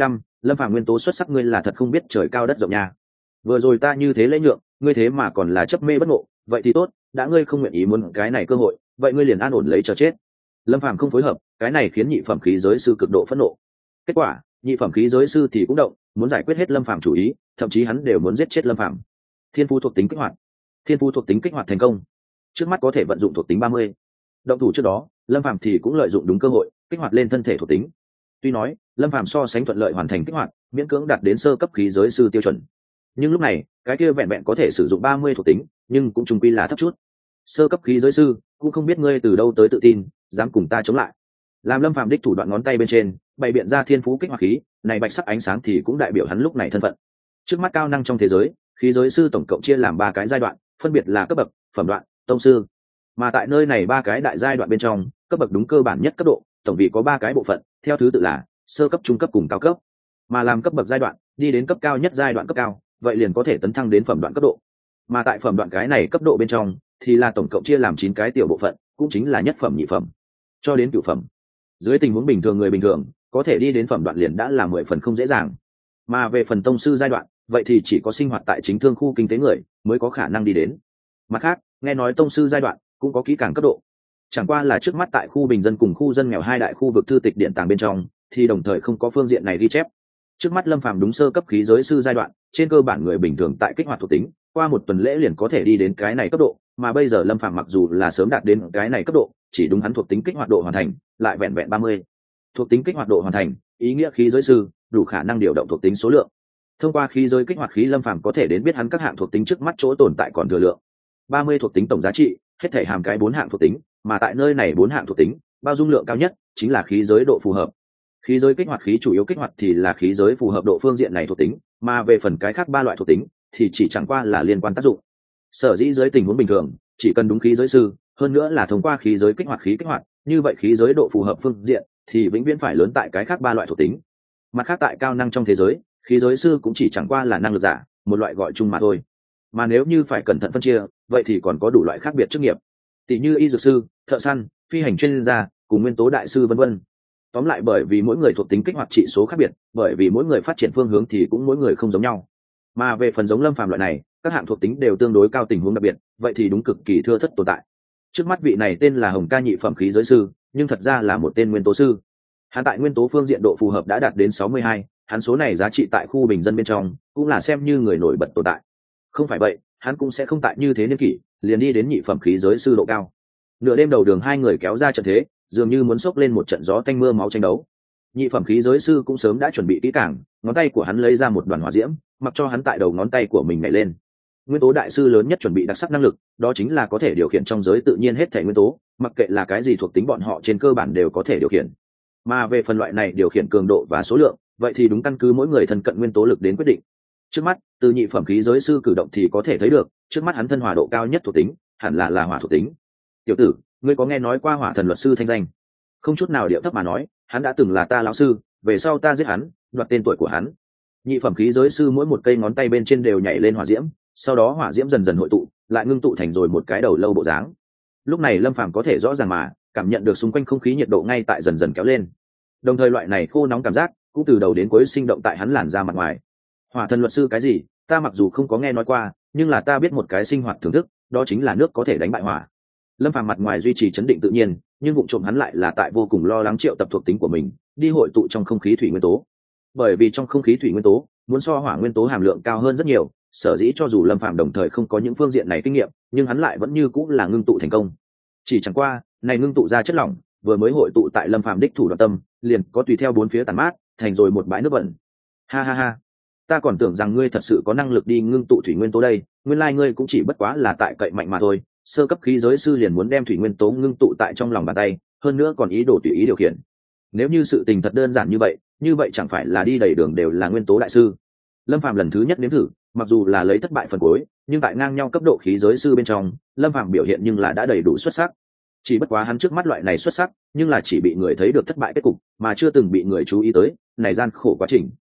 S1: Lâm Phàm nguyên tố xuất sắc, ngươi là thật không biết trời cao đất rộng nha. Vừa rồi ta như thế lễ nhượng, ngươi thế mà còn là chấp mê bất ngộ, vậy thì tốt, đã ngươi không nguyện ý muốn cái này cơ hội, vậy ngươi liền an ổn lấy chờ chết. Lâm Phàm không phối hợp, cái này khiến nhị phẩm khí giới sư cực độ phẫn nộ. Kết quả, nhị phẩm khí giới sư thì cũng động, muốn giải quyết hết Lâm Phàm chủ ý, thậm chí hắn đều muốn giết chết Lâm Phàm. Thiên phú thuộc tính kích hoạt. Thiên phú thuộc tính kích hoạt thành công. Trước mắt có thể vận dụng thuộc tính 30. Động thủ trước đó, Lâm Phàm thì cũng lợi dụng đúng cơ hội, kích hoạt lên thân thể thuộc tính. Tuy nói, Lâm Phàm so sánh thuận lợi hoàn thành kích hoạt, miễn cưỡng đạt đến sơ cấp khí giới sư tiêu chuẩn. Nhưng lúc này, cái kia vẹn vẹn có thể sử dụng 30 thuộc tính, nhưng cũng chung quy là thấp chút. Sơ cấp khí giới sư, cũng không biết ngươi từ đâu tới tự tin, dám cùng ta chống lại. Làm Lâm Phàm đích thủ đoạn ngón tay bên trên, bày biện ra thiên phú kích hoạt khí, này bạch sắc ánh sáng thì cũng đại biểu hắn lúc này thân phận. Trước mắt cao năng trong thế giới, khí giới sư tổng cộng chia làm 3 cái giai đoạn, phân biệt là cấp bậc, phẩm đoạn, tông sư. Mà tại nơi này 3 cái đại giai đoạn bên trong, cấp bậc đúng cơ bản nhất cấp độ, tổng vì có 3 cái bộ phận, theo thứ tự là sơ cấp, trung cấp cùng cao cấp. Mà làm cấp bậc giai đoạn, đi đến cấp cao nhất giai đoạn cấp cao, vậy liền có thể tấn thăng đến phẩm đoạn cấp độ. Mà tại phẩm đoạn cái này cấp độ bên trong, thì là tổng cộng chia làm 9 cái tiểu bộ phận, cũng chính là nhất phẩm, nhị phẩm, cho đến cửu phẩm. Dưới tình huống bình thường, người bình thường có thể đi đến phẩm đoạn liền đã là 10 phần không dễ dàng. Mà về phần tông sư giai đoạn, vậy thì chỉ có sinh hoạt tại chính thương khu kinh tế người mới có khả năng đi đến. Mặt khác, nghe nói tông sư giai đoạn cũng có kỹ càng cấp độ. Chẳng qua là trước mắt tại khu bình dân cùng khu dân nghèo hai đại khu vực thư tịch điện tàng bên trong thì đồng thời không có phương diện này ghi chép. Trước mắt Lâm Phàm đúng sơ cấp khí giới sư giai đoạn, trên cơ bản người bình thường tại kích hoạt thuộc tính, qua một tuần lễ liền có thể đi đến cái này cấp độ, mà bây giờ Lâm Phàm mặc dù là sớm đạt đến cái này cấp độ, chỉ đúng hắn thuộc tính kích hoạt độ hoàn thành, lại vẹn vẹn 30. Thuộc tính kích hoạt độ hoàn thành, ý nghĩa khí giới sư đủ khả năng điều động thuộc tính số lượng. Thông qua khí giới kích hoạt khí, Lâm Phàm có thể đến biết hắn các hạng thuộc tính trước mắt chỗ tồn tại còn thừa lượng. 30 thuộc tính tổng giá trị, hết thể hàm cái 4 hạng thuộc tính, mà tại nơi này 4 hạng thuộc tính, bao dung lượng cao nhất chính là khí giới độ phù hợp. Khí giới kích hoạt khí chủ yếu kích hoạt thì là khí giới phù hợp độ phương diện này thuộc tính, mà về phần cái khác 3 loại thuộc tính thì chỉ chẳng qua là liên quan tác dụng. Sở dĩ dưới tình huống bình thường, chỉ cần đúng khí giới sư, hơn nữa là thông qua khí giới kích hoạt khí kích hoạt, như vậy khí giới độ phù hợp phương diện thì vĩnh viễn phải lớn tại cái khác 3 loại thuộc tính. Mặt khác tại cao năng trong thế giới, khí giới sư cũng chỉ chẳng qua là năng lực giả, một loại gọi chung mà thôi. Mà nếu như phải cẩn thận phân chia, vậy thì còn có đủ loại khác biệt chức nghiệp, tỷ như y dược sư, thợ săn, phi hành chuyên gia, cùng nguyên tố đại sư vân vân. Tóm lại, bởi vì mỗi người thuộc tính kích hoạt trị số khác biệt, bởi vì mỗi người phát triển phương hướng thì cũng mỗi người không giống nhau. Mà về phần giống Lâm Phàm loại này, các hạng thuộc tính đều tương đối cao, tình huống đặc biệt, vậy thì đúng cực kỳ thưa thất tồn tại. Trước mắt vị này tên là Hồng Ca, nhị phẩm khí giới sư, nhưng thật ra là một tên nguyên tố sư. Hắn tại nguyên tố phương diện độ phù hợp đã đạt đến 62, hắn số này giá trị tại khu bình dân bên trong cũng là xem như người nổi bật tồn tại. Không phải vậy, hắn cũng sẽ không tại như thế niên kỷ liền đi đến nhị phẩm khí giới sư độ cao. Nửa đêm đầu đường, hai người kéo ra trận thế, dường như muốn xốc lên một trận gió tanh mưa máu tranh đấu. Nhị phẩm khí giới sư cũng sớm đã chuẩn bị kỹ càng, ngón tay của hắn lấy ra một đoàn hỏa diễm, mặc cho hắn tại đầu ngón tay của mình nhảy lên. Nguyên tố đại sư lớn nhất chuẩn bị đặc sắc năng lực, đó chính là có thể điều khiển trong giới tự nhiên hết thể nguyên tố, mặc kệ là cái gì thuộc tính bọn họ trên cơ bản đều có thể điều khiển. Mà về phần loại này điều khiển cường độ và số lượng, vậy thì đúng căn cứ mỗi người thân cận nguyên tố lực đến quyết định. Trước mắt, từ nhị phẩm khí giới sư cử động thì có thể thấy được, trước mắt hắn thân hỏa độ cao nhất thuộc tính, hẳn là hỏa thuộc tính. Tiểu tử, ngươi có nghe nói qua hỏa thần luật sư thanh danh? Không chút nào điệu thấp mà nói, hắn đã từng là ta lão sư, về sau ta giết hắn, đoạt tên tuổi của hắn. Nhị phẩm khí giới sư mỗi một cây ngón tay bên trên đều nhảy lên hỏa diễm, sau đó hỏa diễm dần dần hội tụ, lại ngưng tụ thành rồi một cái đầu lâu bộ dáng. Lúc này Lâm Phàm có thể rõ ràng mà cảm nhận được xung quanh không khí nhiệt độ ngay tại dần dần kéo lên. Đồng thời loại này khô nóng cảm giác cũng từ đầu đến cuối sinh động tại hắn làn da mặt ngoài. Hỏa thần luật sư cái gì, ta mặc dù không có nghe nói qua, nhưng là ta biết một cái sinh hoạt thưởng thức, đó chính là nước có thể đánh bại hỏa. Lâm Phàm mặt ngoài duy trì chấn định tự nhiên, nhưng vụ trộm hắn lại là tại vô cùng lo lắng triệu tập thuộc tính của mình đi hội tụ trong không khí thủy nguyên tố. Bởi vì trong không khí thủy nguyên tố muốn so hỏa nguyên tố hàm lượng cao hơn rất nhiều, sở dĩ cho dù Lâm Phàm đồng thời không có những phương diện này kinh nghiệm, nhưng hắn lại vẫn như cũng là ngưng tụ thành công. Chỉ chẳng qua, này ngưng tụ ra chất lỏng, vừa mới hội tụ tại Lâm Phàm đích thủ đoạn tâm, liền có tùy theo bốn phía tàn mát, thành rồi một bãi nước bẩn. Ha ha ha, ta còn tưởng rằng ngươi thật sự có năng lực đi ngưng tụ thủy nguyên tố đây, nguyên lai ngươi cũng chỉ bất quá là tại cậy mạnh mà thôi. Sơ cấp khí giới sư liền muốn đem thủy nguyên tố ngưng tụ tại trong lòng bàn tay, hơn nữa còn ý đồ tùy ý điều khiển. Nếu như sự tình thật đơn giản như vậy chẳng phải là đi đầy đường đều là nguyên tố đại sư. Lâm Phàm lần thứ nhất nếm thử, mặc dù là lấy thất bại phần cuối, nhưng tại ngang nhau cấp độ khí giới sư bên trong, Lâm Phàm biểu hiện nhưng là đã đầy đủ xuất sắc. Chỉ bất quá hắn trước mắt loại này xuất sắc, nhưng là chỉ bị người thấy được thất bại kết cục, mà chưa từng bị người chú ý tới, này gian khổ quá trình.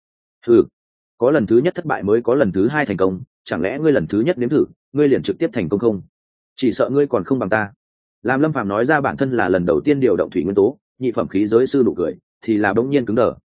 S1: Có lần thứ nhất thất bại mới có lần thứ hai thành công, chẳng lẽ ngươi lần thứ nhất nếm thử, ngươi liền trực tiếp thành công không? Chỉ sợ ngươi còn không bằng ta. Làm Lâm Phàm nói ra bản thân là lần đầu tiên điều động thủy nguyên tố, nhị phẩm khí giới sư nụ cười thì là bỗng nhiên cứng đờ.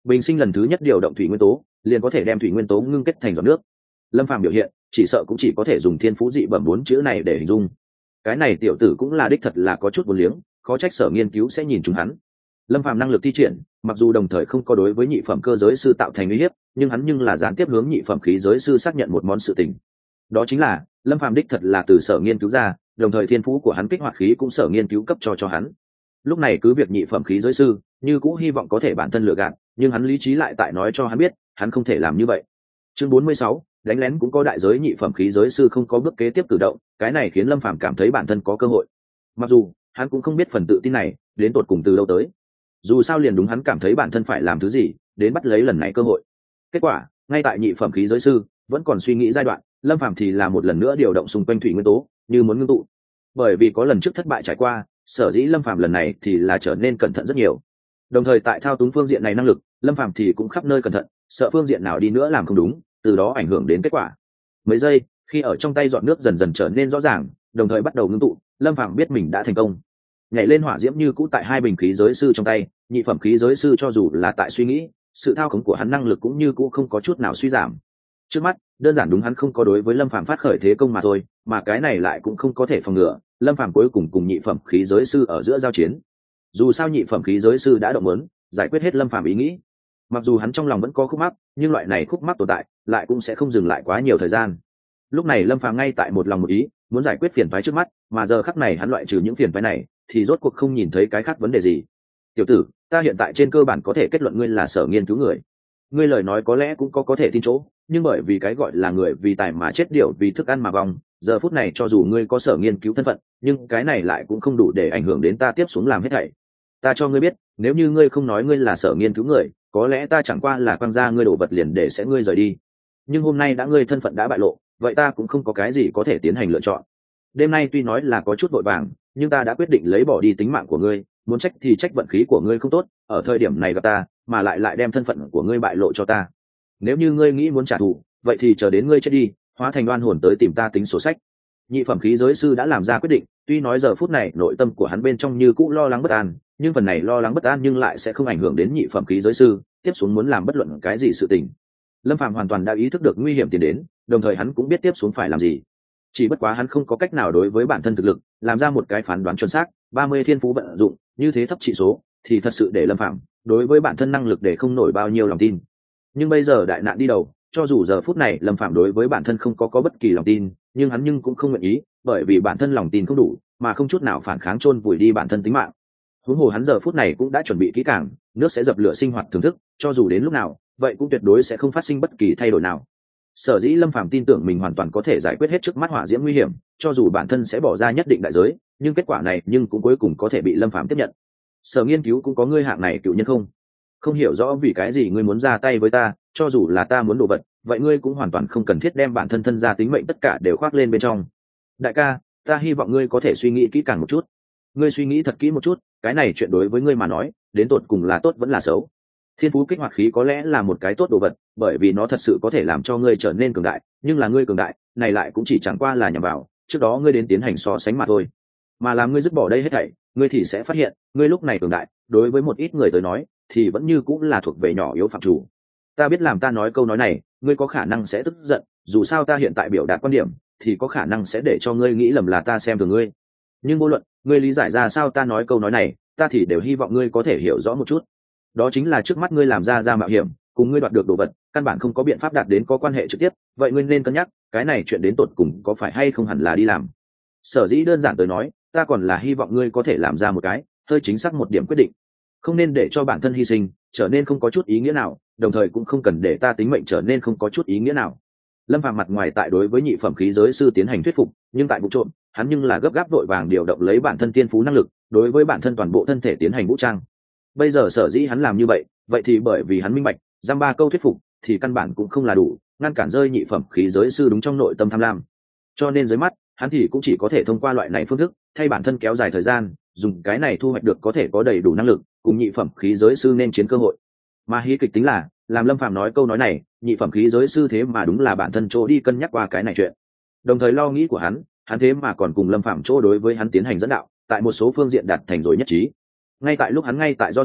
S1: bình sinh lần thứ nhất điều động thủy nguyên tố liền có thể đem thủy nguyên tố ngưng kết thành giọt nước. Lâm phàm biểu hiện chỉ sợ cũng chỉ có thể dùng thiên phú dị bẩm 4 chữ này để hình dung. Cái này tiểu tử cũng là đích thật là có chút vô liếng, khó trách Sở Nghiên cứu sẽ nhìn chúng hắn. Lâm phàm năng lực thi triển mặc dù đồng thời không có đối với nhị phẩm cơ giới sư tạo thành uy hiếp, nhưng hắn nhưng là gián tiếp hướng nhị phẩm khí giới sư xác nhận một món sự tình. Đó chính là Lâm phàm đích thật là từ Sở Nghiên cứu ra, đồng thời thiên phú của hắn kích hoạt khí cũng Sở Nghiên cứu cấp cho hắn. Lúc này cứ việc nhị phẩm khí giới sư như cũ hy vọng có thể bản thân lừa gạt, nhưng hắn lý trí lại tại nói cho hắn biết hắn không thể làm như vậy. Chương 46, đánh lén cũng có đại giới. Nhị phẩm khí giới sư không có bước kế tiếp cử động, cái này khiến Lâm phàm cảm thấy bản thân có cơ hội. Mặc dù hắn cũng không biết phần tự tin này đến tột cùng từ đâu tới, dù sao liền đúng hắn cảm thấy bản thân phải làm thứ gì đến bắt lấy lần này cơ hội. Kết quả ngay tại nhị phẩm khí giới sư vẫn còn suy nghĩ giai đoạn, Lâm phàm thì là một lần nữa điều động xung quanh thủy nguyên tố như muốn ngưng tụ. Bởi vì có lần trước thất bại trải qua, sở dĩ Lâm phàm lần này thì là trở nên cẩn thận rất nhiều. Đồng thời tại thao túng phương diện này năng lực, Lâm phàm thì cũng khắp nơi cẩn thận, sợ phương diện nào đi nữa làm không đúng, từ đó ảnh hưởng đến kết quả. Mấy giây khi ở trong tay giọt nước dần dần trở nên rõ ràng, đồng thời bắt đầu ngưng tụ, Lâm phàm biết mình đã thành công. Nhảy lên hỏa diễm như cũ tại hai bình khí giới sư trong tay, nhị phẩm khí giới sư cho dù là tại suy nghĩ, sự thao khống của hắn năng lực cũng như cũ không có chút nào suy giảm. Trước mắt đơn giản đúng hắn không có đối với Lâm phàm phát khởi thế công mà thôi, mà cái này lại cũng không có thể phòng ngừa Lâm phàm cuối cùng cùng nhị phẩm khí giới sư ở giữa giao chiến. Dù sao nhị phẩm khí giới sư đã động muốn giải quyết hết Lâm phàm ý nghĩ, mặc dù hắn trong lòng vẫn có khúc mắc, nhưng loại này khúc mắc tồn tại lại cũng sẽ không dừng lại quá nhiều thời gian. Lúc này Lâm phàm ngay tại một lòng một ý muốn giải quyết phiền toái trước mắt, mà giờ khắc này hắn loại trừ những phiền toái này thì rốt cuộc không nhìn thấy cái khác vấn đề gì. Tiểu tử, ta hiện tại trên cơ bản có thể kết luận ngươi là Sở Nghiên cứu người. Ngươi lời nói có lẽ cũng có thể tin chỗ, nhưng bởi vì cái gọi là người vì tài mà chết, điểu vì thức ăn mà vong, giờ phút này cho dù ngươi có Sở Nghiên cứu thân phận, nhưng cái này lại cũng không đủ để ảnh hưởng đến ta tiếp xuống làm hết thảy. Ta cho ngươi biết, nếu như ngươi không nói ngươi là Sở Nghiên cứu người, có lẽ ta chẳng qua là quăng ra ngươi đổ vật liền để sẽ ngươi rời đi. Nhưng hôm nay đã ngươi thân phận đã bại lộ, vậy ta cũng không có cái gì có thể tiến hành lựa chọn. Đêm nay tuy nói là có chút vội vàng, nhưng ta đã quyết định lấy bỏ đi tính mạng của ngươi, muốn trách thì trách vận khí của ngươi không tốt, ở thời điểm này gặp ta, mà lại đem thân phận của ngươi bại lộ cho ta. Nếu như ngươi nghĩ muốn trả thù, vậy thì chờ đến ngươi chết đi, hóa thành oan hồn tới tìm ta tính sổ sách. Nhị phẩm khí giới sư đã làm ra quyết định, tuy nói giờ phút này nội tâm của hắn bên trong như cũ lo lắng bất an, nhưng phần này lo lắng bất an nhưng lại sẽ không ảnh hưởng đến nhị phẩm khí giới sư tiếp xuống muốn làm bất luận cái gì sự tình. Lâm phàm hoàn toàn đã ý thức được nguy hiểm tiến đến, đồng thời hắn cũng biết tiếp xuống phải làm gì. Chỉ bất quá hắn không có cách nào đối với bản thân thực lực làm ra một cái phán đoán chuẩn xác. 30 thiên phú vận dụng như thế thấp trị số thì thật sự để Lâm phàm đối với bản thân năng lực để không nổi bao nhiêu lòng tin. Nhưng bây giờ đại nạn đi đầu, cho dù giờ phút này Lâm phàm đối với bản thân không có bất kỳ lòng tin, nhưng hắn nhưng cũng không nguyện ý, bởi vì bản thân lòng tin không đủ mà không chút nào phản kháng chôn vùi đi bản thân tính mạng. Huống hồ hắn giờ phút này cũng đã chuẩn bị kỹ càng, nước sẽ dập lửa sinh hoạt thưởng thức, cho dù đến lúc nào vậy cũng tuyệt đối sẽ không phát sinh bất kỳ thay đổi nào. Sở dĩ Lâm phàm tin tưởng mình hoàn toàn có thể giải quyết hết trước mắt hỏa diễm nguy hiểm, cho dù bản thân sẽ bỏ ra nhất định đại giới, nhưng kết quả này nhưng cũng cuối cùng có thể bị Lâm phàm tiếp nhận. Sở Nghiên cứu cũng có ngươi hạng này cựu nhân không? Không hiểu rõ vì cái gì ngươi muốn ra tay với ta, cho dù là ta muốn đồ vật, vậy ngươi cũng hoàn toàn không cần thiết đem bản thân thân gia tính mệnh tất cả đều khoác lên bên trong. Đại ca, ta hy vọng ngươi có thể suy nghĩ kỹ càng một chút. Ngươi suy nghĩ thật kỹ một chút, cái này chuyện đối với ngươi mà nói, đến tột cùng là tốt vẫn là xấu. Thiên phú kích hoạt khí có lẽ là một cái tốt đồ vật, bởi vì nó thật sự có thể làm cho ngươi trở nên cường đại, nhưng là ngươi cường đại này lại cũng chỉ chẳng qua là nhằm vào trước đó ngươi đến tiến hành so sánh mà thôi. Mà làm ngươi dứt bỏ đây hết thảy, ngươi thì sẽ phát hiện ngươi lúc này cường đại đối với một ít người tới nói thì vẫn như cũng là thuộc về nhỏ yếu phạm chủ. Ta biết làm ta nói câu nói này ngươi có khả năng sẽ tức giận, dù sao ta hiện tại biểu đạt quan điểm thì có khả năng sẽ để cho ngươi nghĩ lầm là ta xem thường ngươi, nhưng vô luận ngươi lý giải ra sao ta nói câu nói này, ta thì đều hy vọng ngươi có thể hiểu rõ một chút. Đó chính là trước mắt ngươi làm ra mạo hiểm cùng ngươi đoạt được đồ vật căn bản không có biện pháp đạt đến có quan hệ trực tiếp, vậy ngươi nên cân nhắc cái này chuyện đến tột cùng có phải hay không hẳn là đi làm. Sở dĩ đơn giản tới nói, ta còn là hy vọng ngươi có thể làm ra một cái hơi chính xác một điểm quyết định, không nên để cho bản thân hy sinh trở nên không có chút ý nghĩa nào, đồng thời cũng không cần để ta tính mệnh trở nên không có chút ý nghĩa nào. Lâm phàm mặt ngoài tại đối với nhị phẩm khí giới sư tiến hành thuyết phục, nhưng tại vụ trộm hắn nhưng là gấp gáp vội vàng điều động lấy bản thân tiên phú năng lực đối với bản thân toàn bộ thân thể tiến hành vũ trang. Bây giờ sở dĩ hắn làm như vậy thì bởi vì hắn minh bạch giam ba câu thuyết phục thì căn bản cũng không là đủ ngăn cản rơi nhị phẩm khí giới sư đúng trong nội tâm tham lam, cho nên dưới mắt hắn thì cũng chỉ có thể thông qua loại này phương thức thay bản thân kéo dài thời gian, dùng cái này thu hoạch được có thể có đầy đủ năng lực cùng nhị phẩm khí giới sư nên chiến cơ hội. Mà hí kịch tính là làm Lâm phàm nói câu nói này, nhị phẩm khí giới sư thế mà đúng là bản thân chỗ đi cân nhắc qua cái này chuyện, đồng thời lo nghĩ của hắn thế mà còn cùng Lâm phàm chỗ đối với hắn tiến hành dẫn đạo, tại một số phương diện đạt thành rồi nhất trí. Ngay tại lúc hắn ngay tại do dự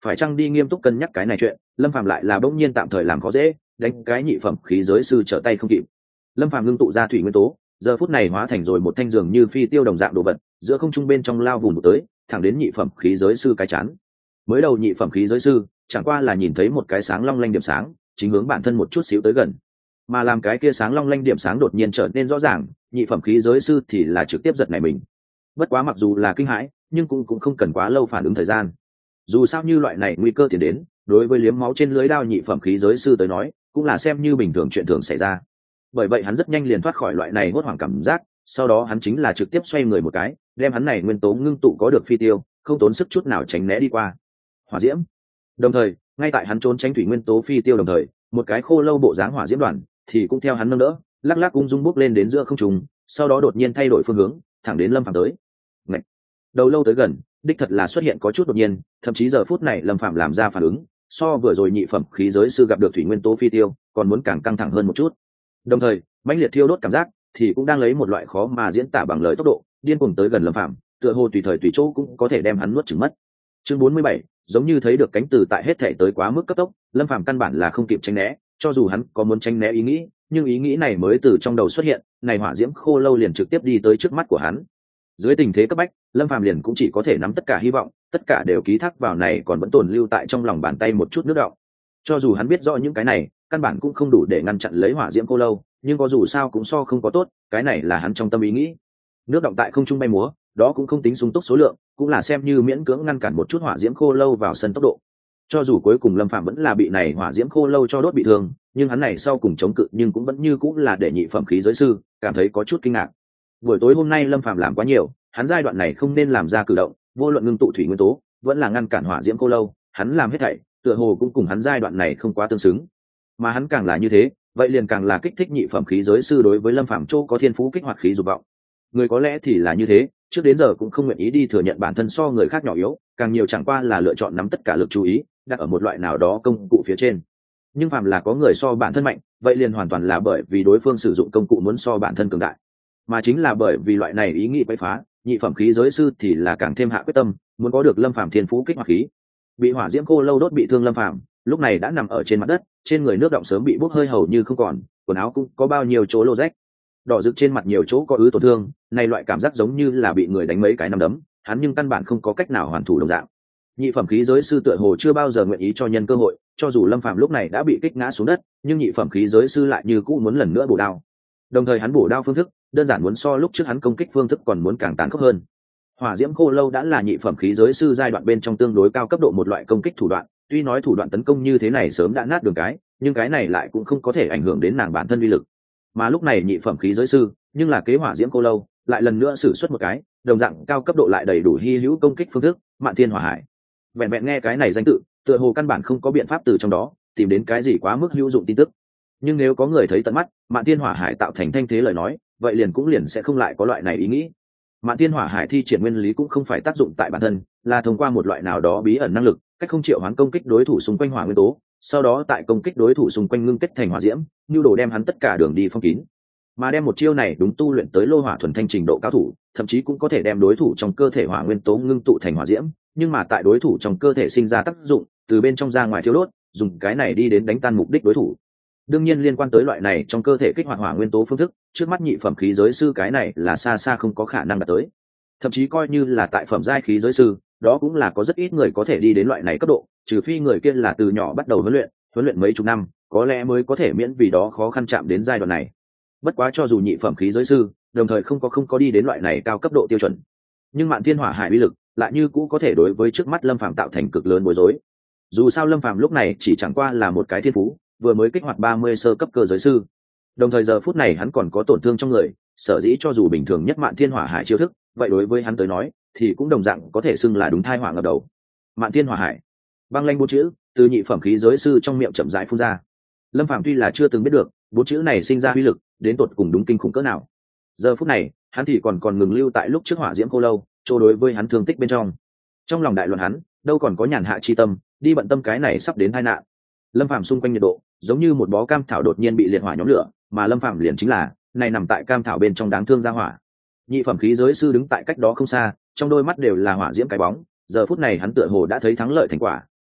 S1: phải chăng đi nghiêm túc cân nhắc cái này chuyện. Lâm Phàm lại là bỗng nhiên tạm thời làm khó dễ, đánh cái nhị phẩm khí giới sư trở tay không kịp. Lâm Phàm ngưng tụ ra thủy nguyên tố, giờ phút này hóa thành rồi một thanh dường như phi tiêu đồng dạng đồ vật, giữa không trung bên trong lao vùng tới, thẳng đến nhị phẩm khí giới sư cái chán. Mới đầu nhị phẩm khí giới sư chẳng qua là nhìn thấy một cái sáng long lanh điểm sáng, chính hướng bản thân một chút xíu tới gần, mà làm cái kia sáng long lanh điểm sáng đột nhiên trở nên rõ ràng, nhị phẩm khí giới sư thì là trực tiếp giật nảy mình. Bất quá mặc dù là kinh hãi, nhưng cũng không cần quá lâu phản ứng thời gian. Dù sao như loại này nguy cơ tiến đến, đối với liếm máu trên lưới đao nhị phẩm khí giới sư tới nói, cũng là xem như bình thường chuyện thường xảy ra. Bởi vậy hắn rất nhanh liền thoát khỏi loại này hốt hoảng cảm giác, sau đó hắn chính là trực tiếp xoay người một cái, đem hắn này nguyên tố ngưng tụ có được phi tiêu, không tốn sức chút nào tránh né đi qua. Hỏa diễm. Đồng thời, ngay tại hắn trốn tránh thủy nguyên tố phi tiêu đồng thời, một cái khô lâu bộ dáng hỏa diễm đoàn thì cũng theo hắn nâng đỡ, lắc lắc ung dung bốc lên đến giữa không trung, sau đó đột nhiên thay đổi phương hướng, thẳng đến Lâm Phàm tới. Ngậy. Đầu lâu tới gần, đích thật là xuất hiện có chút đột nhiên, thậm chí giờ phút này Lâm Phàm làm ra phản ứng, so vừa rồi nhị phẩm khí giới sư gặp được thủy nguyên tố phi tiêu, còn muốn càng căng thẳng hơn một chút. Đồng thời, mãnh liệt thiêu đốt cảm giác thì cũng đang lấy một loại khó mà diễn tả bằng lời tốc độ, điên cuồng tới gần Lâm Phàm, tựa hồ tùy thời tùy chỗ cũng có thể đem hắn nuốt chửng mất. Chương 47, giống như thấy được cánh từ tại hết thể tới quá mức cấp tốc, Lâm Phàm căn bản là không kịp tránh né, cho dù hắn có muốn tránh né ý nghĩ, nhưng ý nghĩ này mới từ trong đầu xuất hiện, này hỏa diễm khô lâu liền trực tiếp đi tới trước mắt của hắn. Dưới tình thế cấp bách, Lâm Phàm liền cũng chỉ có thể nắm tất cả hy vọng, tất cả đều ký thác vào này còn vẫn tồn lưu tại trong lòng bàn tay một chút nước đọng. Cho dù hắn biết rõ những cái này, căn bản cũng không đủ để ngăn chặn lấy hỏa diễm khô lâu, nhưng có dù sao cũng so không có tốt, cái này là hắn trong tâm ý nghĩ. Nước đọng tại không trung bay múa, đó cũng không tính sung túc số lượng, cũng là xem như miễn cưỡng ngăn cản một chút hỏa diễm khô lâu vào sân tốc độ. Cho dù cuối cùng Lâm Phàm vẫn là bị này hỏa diễm khô lâu cho đốt bị thương, nhưng hắn này sau cùng chống cự nhưng cũng vẫn như cũng là để nhị phẩm khí giới sư cảm thấy có chút kinh ngạc. Buổi tối hôm nay Lâm Phàm làm quá nhiều, hắn giai đoạn này không nên làm ra cử động, vô luận ngưng tụ thủy nguyên tố, vẫn là ngăn cản hỏa diễm khô lâu, hắn làm hết thảy, tựa hồ cũng cùng hắn giai đoạn này không quá tương xứng. Mà hắn càng là như thế, vậy liền càng là kích thích nhị phẩm khí giới sư đối với Lâm Phàm châu có thiên phú kích hoạt khí dục vọng. Người có lẽ thì là như thế, trước đến giờ cũng không nguyện ý đi thừa nhận bản thân so người khác nhỏ yếu, càng nhiều chẳng qua là lựa chọn nắm tất cả lực chú ý đặt ở một loại nào đó công cụ phía trên. Nhưng phàm là có người so bản thân mạnh, vậy liền hoàn toàn là bởi vì đối phương sử dụng công cụ muốn so bản thân cường đại, mà chính là bởi vì loại này ý nghĩ quấy phá, nhị phẩm khí giới sư thì là càng thêm hạ quyết tâm, muốn có được Lâm Phàm thiên phú kích hoạt khí. Bị hỏa diễm khô lâu đốt bị thương Lâm Phàm lúc này đã nằm ở trên mặt đất, trên người nước động sớm bị bốc hơi hầu như không còn, quần áo cũng có bao nhiêu chỗ lô rách, đỏ rực trên mặt nhiều chỗ có ứ tổn thương, này loại cảm giác giống như là bị người đánh mấy cái nắm đấm, hắn nhưng căn bản không có cách nào hoàn thủ đồng dạng. Nhị phẩm khí giới sư tựa hồ chưa bao giờ nguyện ý cho nhân cơ hội, cho dù Lâm Phàm lúc này đã bị kích ngã xuống đất, nhưng nhị phẩm khí giới sư lại như cũ muốn lần nữa bổ đao. Đồng thời hắn bổ đao phương thức, đơn giản muốn so lúc trước hắn công kích phương thức còn muốn càng tàn khốc hơn. Hỏa diễm khô lâu đã là nhị phẩm khí giới sư giai đoạn bên trong tương đối cao cấp độ một loại công kích thủ đoạn, tuy nói thủ đoạn tấn công như thế này sớm đã nát đường cái, nhưng cái này lại cũng không có thể ảnh hưởng đến nàng bản thân uy lực. Mà lúc này nhị phẩm khí giới sư, nhưng là kế hỏa diễm khô lâu, lại lần nữa sử xuất một cái, đồng dạng cao cấp độ lại đầy đủ hy hữu công kích phương thức, Mạn Thiên Hỏa Hải. Vẹn vẹn nghe cái này danh tự, tựa hồ căn bản không có biện pháp từ trong đó tìm đến cái gì quá mức hữu dụng tin tức. Nhưng nếu có người thấy tận mắt, Mạn Thiên Hỏa Hải tạo thành thanh thế lời nói, vậy liền sẽ không lại có loại này ý nghĩ. Mạn Thiên Hỏa Hải thi triển nguyên lý cũng không phải tác dụng tại bản thân, là thông qua một loại nào đó bí ẩn năng lực, cách không triệu hoán công kích đối thủ xung quanh hỏa nguyên tố, sau đó tại công kích đối thủ xung quanh ngưng kết thành hỏa diễm, nhu đồ đem hắn tất cả đường đi phong kín. Mà đem một chiêu này đúng tu luyện tới lô hỏa thuần thanh trình độ cao thủ, thậm chí cũng có thể đem đối thủ trong cơ thể hỏa nguyên tố ngưng tụ thành hỏa diễm, nhưng mà tại đối thủ trong cơ thể sinh ra tác dụng, từ bên trong ra ngoài thiêu đốt, dùng cái này đi đến đánh tan mục đích đối thủ. Đương nhiên liên quan tới loại này trong cơ thể kích hoạt hỏa nguyên tố phương thức, trước mắt nhị phẩm khí giới sư cái này là xa xa không có khả năng đạt tới. Thậm chí coi như là tại phẩm giai khí giới sư, đó cũng là có rất ít người có thể đi đến loại này cấp độ, trừ phi người kia là từ nhỏ bắt đầu huấn luyện mấy chục năm, có lẽ mới có thể miễn vì đó khó khăn chạm đến giai đoạn này. Bất quá cho dù nhị phẩm khí giới sư, đồng thời không có đi đến loại này cao cấp độ tiêu chuẩn, nhưng Mạn Thiên Hỏa Hải uy lực lại như cũ có thể đối với trước mắt Lâm Phàm tạo thành cực lớn bối rối. Dù sao Lâm Phàm lúc này chỉ chẳng qua là một cái thiên phú, vừa mới kích hoạt 30 sơ cấp cơ giới sư, đồng thời giờ phút này hắn còn có tổn thương trong người, sở dĩ cho dù bình thường nhất Mạn Thiên Hỏa Hải chiêu thức, vậy đối với hắn tới nói thì cũng đồng dạng có thể xưng là đúng thai hỏa ngập đầu. Mạn Thiên Hỏa Hải, băng lanh bốn chữ từ nhị phẩm khí giới sư trong miệng chậm rãi phun ra. Lâm Phàm tuy là chưa từng biết được bốn chữ này sinh ra uy lực đến tột cùng đúng kinh khủng cỡ nào, giờ phút này hắn thì còn ngừng lưu tại lúc trước hỏa diễm khô lâu chỗ đối với hắn thương tích bên trong lòng đại luận, hắn đâu còn có nhàn hạ chi tâm đi bận tâm cái này sắp đến tai nạn. Lâm Phàm xung quanh nhiệt độ giống như một bó cam thảo đột nhiên bị liệt hỏa nhóm lửa, mà Lâm Phàm liền chính là này nằm tại cam thảo bên trong đáng thương ra hỏa. Nhị phẩm khí giới sư đứng tại cách đó không xa, trong đôi mắt đều là hỏa diễm cái bóng, giờ phút này hắn tựa hồ đã thấy thắng lợi thành quả,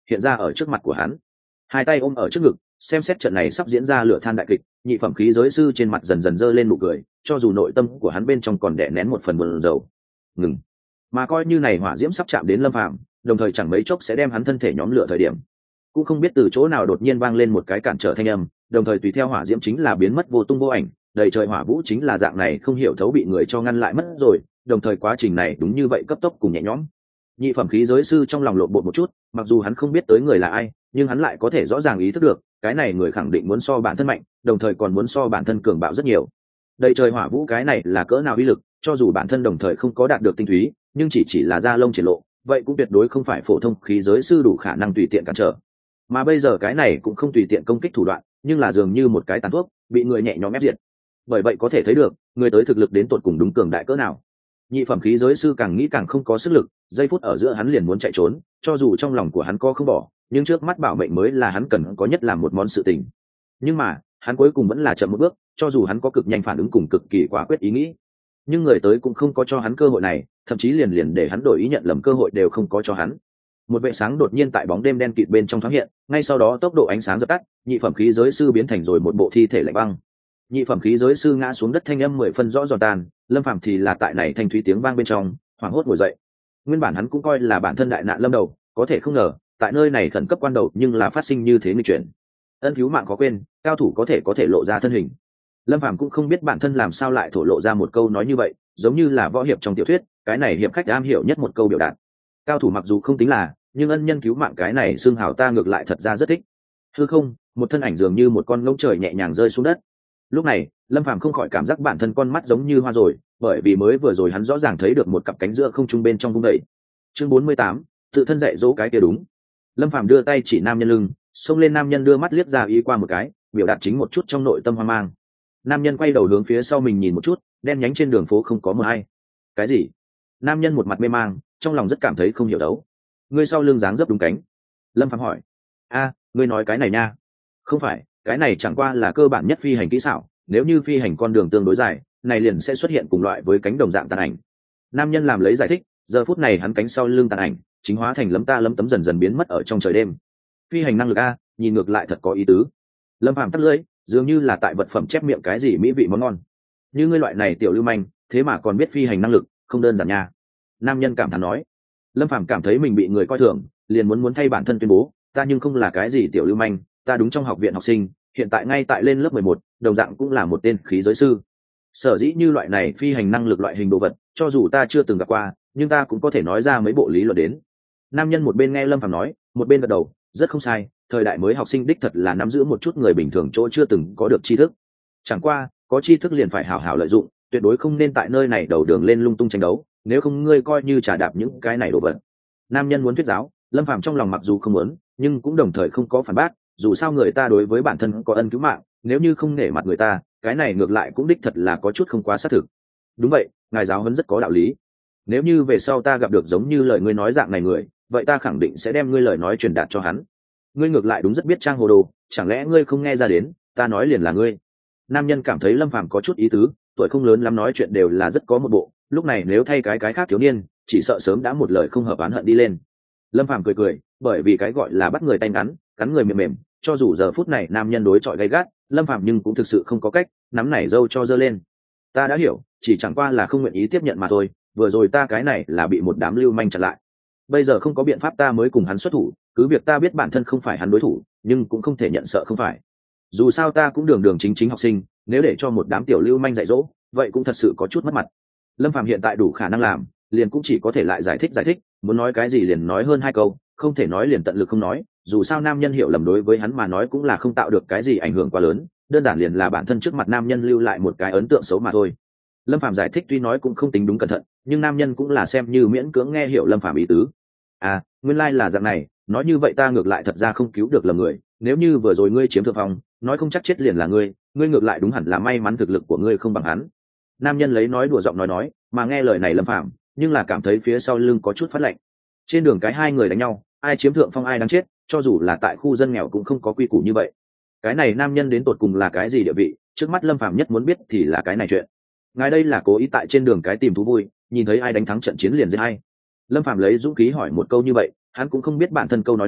S1: hiện ra ở trước mặt của hắn. Hai tay ôm ở trước ngực, xem xét trận này sắp diễn ra lửa than đại kịch, nhị phẩm khí giới sư trên mặt dần dần dơ lên nụ cười, cho dù nội tâm của hắn bên trong còn đè nén một phần buồn rầu. Ngừng. Mà coi như này hỏa diễm sắp chạm đến Lâm Phàm, đồng thời chẳng mấy chốc sẽ đem hắn thân thể nhóm lửa thời điểm, cũng không biết từ chỗ nào đột nhiên vang lên một cái cản trở thanh âm, đồng thời tùy theo hỏa diễm chính là biến mất vô tung vô ảnh, đầy trời hỏa vũ chính là dạng này không hiểu thấu bị người cho ngăn lại mất rồi, đồng thời quá trình này đúng như vậy cấp tốc cùng nhẹ nhõm. Nhị phẩm khí giới sư trong lòng lộn bột một chút, mặc dù hắn không biết tới người là ai, nhưng hắn lại có thể rõ ràng ý thức được, cái này người khẳng định muốn so bản thân mạnh, đồng thời còn muốn so bản thân cường bạo rất nhiều. Đầy trời hỏa vũ cái này là cỡ nào uy lực, cho dù bản thân đồng thời không có đạt được tinh túy, nhưng chỉ là da lông triển lộ, vậy cũng tuyệt đối không phải phổ thông khí giới sư đủ khả năng tùy tiện cản trở. Mà bây giờ cái này cũng không tùy tiện công kích thủ đoạn, nhưng là dường như một cái tàn thuốc, bị người nhẹ nhõm ép diệt. Bởi vậy có thể thấy được, người tới thực lực đến tột cùng đúng cường đại cỡ nào. Nhị phẩm khí giới sư càng nghĩ càng không có sức lực, giây phút ở giữa hắn liền muốn chạy trốn, cho dù trong lòng của hắn có không bỏ, nhưng trước mắt bảo mệnh mới là hắn cần có nhất làm một món sự tình. Nhưng mà hắn cuối cùng vẫn là chậm một bước, cho dù hắn có cực nhanh phản ứng cùng cực kỳ quả quyết ý nghĩ, nhưng người tới cũng không có cho hắn cơ hội này, thậm chí liền để hắn đổi ý nhận lầm cơ hội đều không có cho hắn. Một vệ sáng đột nhiên tại bóng đêm đen kịt bên trong thoáng hiện, ngay sau đó tốc độ ánh sáng dập tắt, nhị phẩm khí giới sư biến thành rồi một bộ thi thể lạnh băng. Nhị phẩm khí giới sư ngã xuống đất thanh âm 10 phân rõ giòn tan, Lâm Phàm thì là tại này thanh thúy tiếng vang bên trong, hoảng hốt ngồi dậy. Nguyên bản hắn cũng coi là bản thân đại nạn lâm đầu, có thể không ngờ, tại nơi này khẩn cấp quan đầu nhưng là phát sinh như thế nghịch chuyển. Ân cứu mạng khó quên, cao thủ có thể lộ ra thân hình. Lâm Phàm cũng không biết bản thân làm sao lại thổ lộ ra một câu nói như vậy, giống như là võ hiệp trong tiểu thuyết, cái này hiệp khách am hiểu nhất một câu biểu đạt. Cao thủ mặc dù không tính là, nhưng ân nhân cứu mạng cái này xương hào ta ngược lại thật ra rất thích. Hư không, một thân ảnh dường như một con ngỗng trời nhẹ nhàng rơi xuống đất. Lúc này, Lâm Phàm không khỏi cảm giác bản thân con mắt giống như hoa rồi, bởi vì mới vừa rồi hắn rõ ràng thấy được một cặp cánh giữa không trung bên trong vung đẩy. Chương 48, tự thân dạy dỗ cái kia đúng. Lâm Phàm đưa tay chỉ nam nhân lưng, xông lên nam nhân đưa mắt liếc ra ý qua một cái, biểu đạt chính một chút trong nội tâm hoang mang. Nam nhân quay đầu hướng phía sau mình nhìn một chút, đen nhánh trên đường phố không có mờ hay. Cái gì? Nam nhân một mặt mê mang, trong lòng rất cảm thấy không hiểu đấu. Ngươi sau lưng dáng dấp đúng cánh. Lâm Phàm hỏi. A, ngươi nói cái này nha. Không phải, cái này chẳng qua là cơ bản nhất phi hành kỹ xảo, nếu như phi hành con đường tương đối dài, này liền sẽ xuất hiện cùng loại với cánh đồng dạng tàn ảnh. Nam nhân làm lấy giải thích, giờ phút này hắn cánh sau lưng tàn ảnh, chính hóa thành lấm ta lấm tấm dần dần biến mất ở trong trời đêm. Phi hành năng lực a, nhìn ngược lại thật có ý tứ. Lâm Phàm tắt lưỡi, dường như là tại vật phẩm chép miệng cái gì mỹ vị món ngon. Như ngươi loại này tiểu lưu manh, thế mà còn biết phi hành năng lực, không đơn giản nha. Nam nhân cảm thán nói. Lâm Phàm cảm thấy mình bị người coi thường, liền muốn thay bản thân tuyên bố, ta nhưng không là cái gì tiểu lưu manh, ta đúng trong học viện học sinh, hiện tại ngay tại lên lớp 11, đồng dạng cũng là một tên khí giới sư. Sở dĩ như loại này phi hành năng lực loại hình đồ vật, cho dù ta chưa từng gặp qua, nhưng ta cũng có thể nói ra mấy bộ lý luận đến. Nam nhân một bên nghe Lâm Phàm nói, một bên gật đầu, rất không sai, thời đại mới học sinh đích thật là nắm giữ một chút người bình thường chỗ chưa từng có được tri thức. Chẳng qua, có tri thức liền phải hảo hảo lợi dụng, tuyệt đối không nên tại nơi này đầu đường lên lung tung tranh đấu, nếu không ngươi coi như trả đạp những cái này đồ vật. Nam nhân muốn thuyết giáo, Lâm Phàm trong lòng mặc dù không muốn, nhưng cũng đồng thời không có phản bác, dù sao người ta đối với bản thân có ân cứu mạng, nếu như không nể mặt người ta, cái này ngược lại cũng đích thật là có chút không quá xác thực. Đúng vậy, ngài giáo huấn rất có đạo lý. Nếu như về sau ta gặp được giống như lời ngươi nói dạng này người, vậy ta khẳng định sẽ đem ngươi lời nói truyền đạt cho hắn. Ngươi ngược lại đúng rất biết trang hồ đồ, chẳng lẽ ngươi không nghe ra đến, ta nói liền là ngươi. Nam nhân cảm thấy Lâm Phàm có chút ý tứ, tuổi không lớn lắm nói chuyện đều là rất có một bộ, lúc này nếu thay cái khác thiếu niên, chỉ sợ sớm đã một lời không hợp oán hận đi lên. Lâm Phàm cười cười, bởi vì cái gọi là bắt người tay ngắn, cắn người mềm mềm, cho dù giờ phút này nam nhân đối chọi gay gắt, Lâm Phàm nhưng cũng thực sự không có cách, nắm này dâu cho giơ lên. Ta đã hiểu, chỉ chẳng qua là không nguyện ý tiếp nhận mà thôi, vừa rồi ta cái này là bị một đám lưu manh chặn lại. Bây giờ không có biện pháp ta mới cùng hắn xuất thủ, cứ việc ta biết bản thân không phải hắn đối thủ, nhưng cũng không thể nhận sợ không phải. Dù sao ta cũng đường đường chính chính học sinh, nếu để cho một đám tiểu lưu manh dạy dỗ, vậy cũng thật sự có chút mất mặt. Lâm Phàm hiện tại đủ khả năng làm, liền cũng chỉ có thể lại giải thích, muốn nói cái gì liền nói hơn 2 câu, không thể nói liền tận lực không nói, dù sao nam nhân hiểu lầm đối với hắn mà nói cũng là không tạo được cái gì ảnh hưởng quá lớn, đơn giản liền là bản thân trước mặt nam nhân lưu lại một cái ấn tượng xấu mà thôi. Lâm Phàm giải thích tuy nói cũng không tính đúng cẩn thận, nhưng nam nhân cũng là xem như miễn cưỡng nghe hiểu Lâm Phàm ý tứ. À, nguyên lai là dạng này, nói như vậy ta ngược lại thật ra không cứu được lầm người, nếu như vừa rồi ngươi chiếm thượng phong, nói không chắc chết liền là ngươi ngược lại đúng hẳn là may mắn thực lực của ngươi không bằng hắn. Nam nhân lấy nói đùa giọng nói, mà nghe lời này Lâm Phàm nhưng là cảm thấy phía sau lưng có chút phát lạnh. Trên đường cái hai người đánh nhau, ai chiếm thượng phong ai đáng chết, cho dù là tại khu dân nghèo cũng không có quy củ như vậy. Cái này nam nhân đến tột cùng là cái gì địa vị, trước mắt Lâm Phàm nhất muốn biết thì là cái này chuyện. Ngài đây là cố ý tại trên đường cái tìm thú vui, nhìn thấy ai đánh thắng trận chiến liền giết hay? Lâm Phàm lấy dũng khí hỏi một câu như vậy, hắn cũng không biết bản thân câu nói này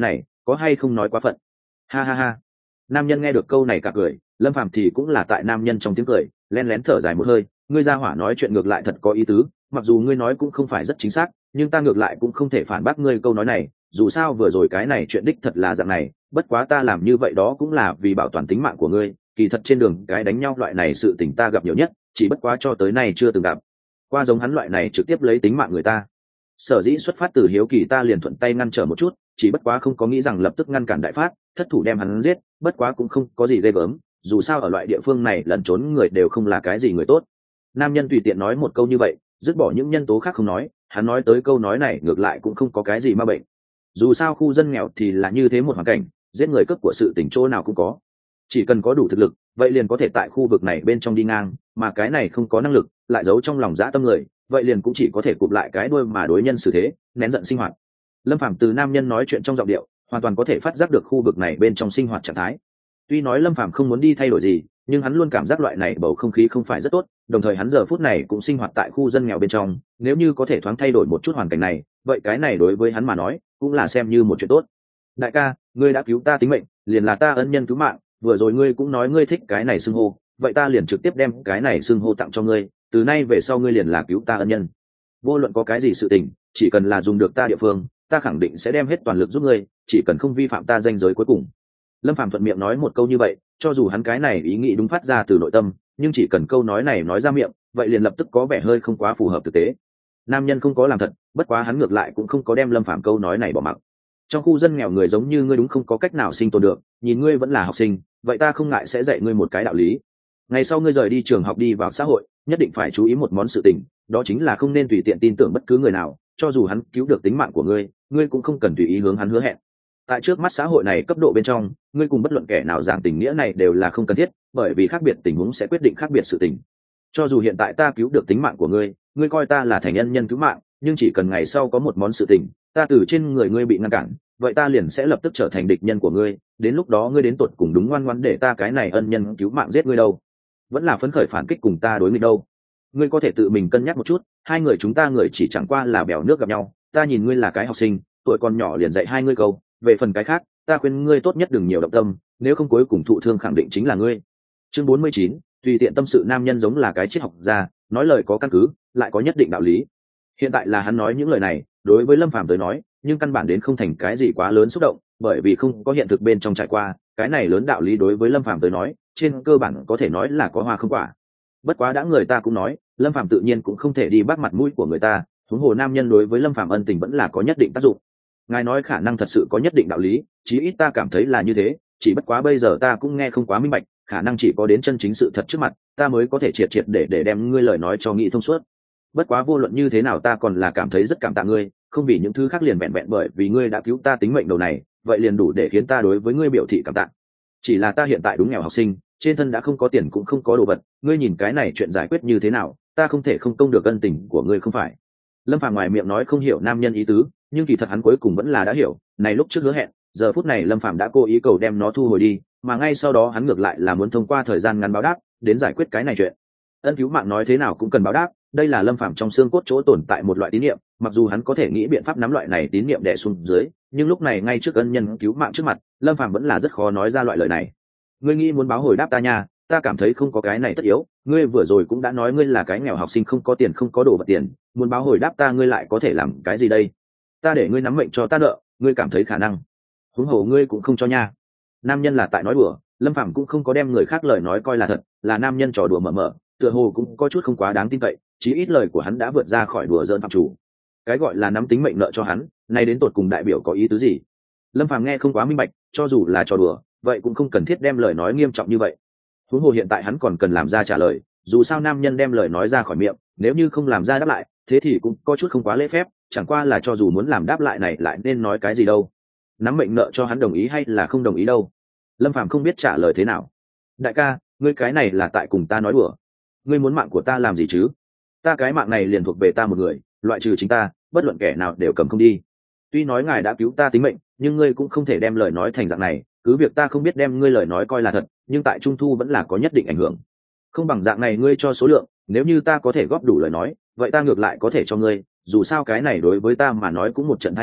S1: có hay không nói quá phận. Ha ha ha. Nam nhân nghe được câu này cả cười, Lâm Phàm thì cũng là tại nam nhân trong tiếng cười len lén thở dài một hơi. Ngươi ra hỏa nói chuyện ngược lại thật có ý tứ, mặc dù ngươi nói cũng không phải rất chính xác, nhưng ta ngược lại cũng không thể phản bác ngươi câu nói này, dù sao vừa rồi cái này chuyện đích thật là dạng này, bất quá ta làm như vậy đó cũng là vì bảo toàn tính mạng của ngươi. Kỳ thật trên đường cái đánh nhau loại này sự tình ta gặp nhiều nhất, chỉ bất quá cho tới nay chưa từng gặp qua giống hắn loại này trực tiếp lấy tính mạng người ta. Sở dĩ xuất phát từ hiếu kỳ ta liền thuận tay ngăn trở một chút, chỉ bất quá không có nghĩ rằng lập tức ngăn cản đại phát, thất thủ đem hắn giết, bất quá cũng không có gì ghê gớm, dù sao ở loại địa phương này lẩn trốn người đều không là cái gì người tốt. Nam nhân tùy tiện nói một câu như vậy, dứt bỏ những nhân tố khác không nói, hắn nói tới câu nói này ngược lại cũng không có cái gì ma bệnh. Dù sao khu dân nghèo thì là như thế một hoàn cảnh, giết người cướp của sự tình chỗ nào cũng có, chỉ cần có đủ thực lực vậy liền có thể tại khu vực này bên trong đi ngang, mà cái này không có năng lực lại giấu trong lòng dã tâm người, vậy liền cũng chỉ có thể cụp lại cái đuôi mà đối nhân xử thế, nén giận sinh hoạt. Lâm Phàm từ nam nhân nói chuyện trong giọng điệu hoàn toàn có thể phát giác được khu vực này bên trong sinh hoạt trạng thái. Tuy nói Lâm Phàm không muốn đi thay đổi gì, nhưng hắn luôn cảm giác loại này bầu không khí không phải rất tốt, đồng thời hắn giờ phút này cũng sinh hoạt tại khu dân nghèo bên trong, nếu như có thể thoáng thay đổi một chút hoàn cảnh này, vậy cái này đối với hắn mà nói cũng là xem như một chuyện tốt. Đại ca, ngươi đã cứu ta tính mệnh, liền là ta ân nhân cứu mạng, vừa rồi ngươi cũng nói ngươi thích cái này xưng hô, vậy ta liền trực tiếp đem cái này xưng hô tặng cho ngươi, từ nay về sau ngươi liền là cứu ta ân nhân. Vô luận có cái gì sự tình, chỉ cần là dùng được ta địa phương, ta khẳng định sẽ đem hết toàn lực giúp ngươi, chỉ cần không vi phạm ta ranh giới cuối cùng. Lâm Phàm thuận miệng nói một câu như vậy, cho dù hắn cái này ý nghĩ đúng phát ra từ nội tâm, nhưng chỉ cần câu nói này nói ra miệng, vậy liền lập tức có vẻ hơi không quá phù hợp thực tế. Nam nhân không có làm thật, bất quá hắn ngược lại cũng không có đem Lâm Phàm câu nói này bỏ mặc. Trong khu dân nghèo người giống như ngươi đúng không có cách nào sinh tồn được, nhìn ngươi vẫn là học sinh, vậy ta không ngại sẽ dạy ngươi một cái đạo lý. Ngày sau ngươi rời đi trường học đi vào xã hội, nhất định phải chú ý một món sự tình, đó chính là không nên tùy tiện tin tưởng bất cứ người nào, cho dù hắn cứu được tính mạng của ngươi, ngươi cũng không cần tùy ý hướng hắn hứa hẹn. Tại trước mắt xã hội này cấp độ bên trong, ngươi cùng bất luận kẻ nào giảng tình nghĩa này đều là không cần thiết, bởi vì khác biệt tình huống sẽ quyết định khác biệt sự tình. Cho dù hiện tại ta cứu được tính mạng của ngươi, ngươi coi ta là thành nhân nhân cứu mạng, nhưng chỉ cần ngày sau có một món sự tình, ta từ trên người ngươi bị ngăn cản, vậy ta liền sẽ lập tức trở thành địch nhân của ngươi, đến lúc đó ngươi đến tụt cùng đúng ngoan ngoãn để ta cái này ân nhân cứu mạng giết ngươi đâu, vẫn là phấn khởi phản kích cùng ta đối nghịch đâu. Ngươi có thể tự mình cân nhắc một chút, hai người chúng ta người chỉ chẳng qua là bèo nước gặp nhau, ta nhìn ngươi là cái học sinh, tuổi còn nhỏ liền dạy hai ngươi câu, về phần cái khác, ta khuyên ngươi tốt nhất đừng nhiều động tâm, nếu không cuối cùng thụ thương khẳng định chính là ngươi. Chương 49, tùy tiện tâm sự. Nam nhân giống là cái triết học gia, nói lời có căn cứ, lại có nhất định đạo lý. Hiện tại là hắn nói những lời này, đối với Lâm Phàm tới nói, nhưng căn bản đến không thành cái gì quá lớn xúc động, bởi vì không có hiện thực bên trong trải qua, cái này lớn đạo lý đối với Lâm Phàm tới nói, trên cơ bản có thể nói là có hoa không quả. Bất quá đã người ta cũng nói, Lâm Phàm tự nhiên cũng không thể đi bắt mặt mũi của người ta, huống hồ nam nhân đối với Lâm Phàm ân tình vẫn là có nhất định tác dụng. Ngài nói khả năng thật sự có nhất định đạo lý, chí ít ta cảm thấy là như thế, chỉ bất quá bây giờ ta cũng nghe không quá minh bạch, khả năng chỉ có đến chân chính sự thật trước mặt, ta mới có thể triệt triệt để đem ngươi lời nói cho nghĩ thông suốt. Bất quá vô luận như thế nào ta còn là cảm thấy rất cảm tạ ngươi, không vì những thứ khác liền vẹn vẹn bởi vì ngươi đã cứu ta tính mệnh đầu này, vậy liền đủ để khiến ta đối với ngươi biểu thị cảm tạ. Chỉ là ta hiện tại đúng nghèo học sinh, trên thân đã không có tiền cũng không có đồ vật, ngươi nhìn cái này chuyện giải quyết như thế nào, ta không thể không công được ân tình của ngươi không phải. Lâm Phàm ngoài miệng nói không hiểu nam nhân ý tứ, nhưng kỳ thật hắn cuối cùng vẫn là đã hiểu, này lúc trước hứa hẹn, giờ phút này Lâm Phàm đã cố ý cầu đem nó thu hồi đi, mà ngay sau đó hắn ngược lại là muốn thông qua thời gian ngắn báo đáp, đến giải quyết cái này chuyện. Ân cứu mạng nói thế nào cũng cần báo đáp, đây là Lâm Phàm trong xương cốt chỗ tồn tại một loại tín niệm, mặc dù hắn có thể nghĩ biện pháp nắm loại này tín niệm đè xuống dưới, nhưng lúc này ngay trước ân nhân cứu mạng trước mặt, Lâm Phàm vẫn là rất khó nói ra loại lời này. Ngươi nghĩ muốn báo hồi đáp ta nha, ta cảm thấy không có cái này tất yếu, ngươi vừa rồi cũng đã nói ngươi là cái nghèo học sinh không có tiền không có đồ vật tiền, muốn báo hồi đáp ta ngươi lại có thể làm cái gì đây? Ta để ngươi nắm mệnh cho ta nợ, ngươi cảm thấy khả năng? Huống hồ ngươi cũng không cho nha. Nam nhân là tại nói đùa, Lâm Phàm cũng không có đem người khác lời nói coi là thật, là nam nhân trò đùa mở mở, tựa hồ cũng có chút không quá đáng tin cậy, chí ít lời của hắn đã vượt ra khỏi đùa giỡn phạm chủ. Cái gọi là nắm tính mệnh nợ cho hắn, nay đến tột cùng đại biểu có ý tứ gì? Lâm Phàm nghe không quá minh bạch, cho dù là trò đùa, vậy cũng không cần thiết đem lời nói nghiêm trọng như vậy. Huống hồ hiện tại hắn còn cần làm ra trả lời, dù sao nam nhân đem lời nói ra khỏi miệng, nếu như không làm ra đáp lại, thế thì cũng có chút không quá lễ phép, chẳng qua là cho dù muốn làm đáp lại này lại nên nói cái gì đâu. Nắm mệnh nợ cho hắn đồng ý hay là không đồng ý đâu? Lâm Phàm không biết trả lời thế nào. Đại ca, ngươi cái này là tại cùng ta nói đùa. Ngươi muốn mạng của ta làm gì chứ? Ta cái mạng này liền thuộc về ta một người, loại trừ chính ta, bất luận kẻ nào đều cầm không đi. Tuy nói ngài đã cứu ta tính mệnh, nhưng ngươi cũng không thể đem lời nói thành dạng này, cứ việc ta không biết đem ngươi lời nói coi là thật, nhưng tại trung thu vẫn là có nhất định ảnh hưởng. Không bằng dạng này ngươi cho số lượng, nếu như ta có thể góp đủ lời nói, vậy ta ngược lại có thể cho ngươi, dù sao cái này đối với ta mà nói cũng một trận tai nạn,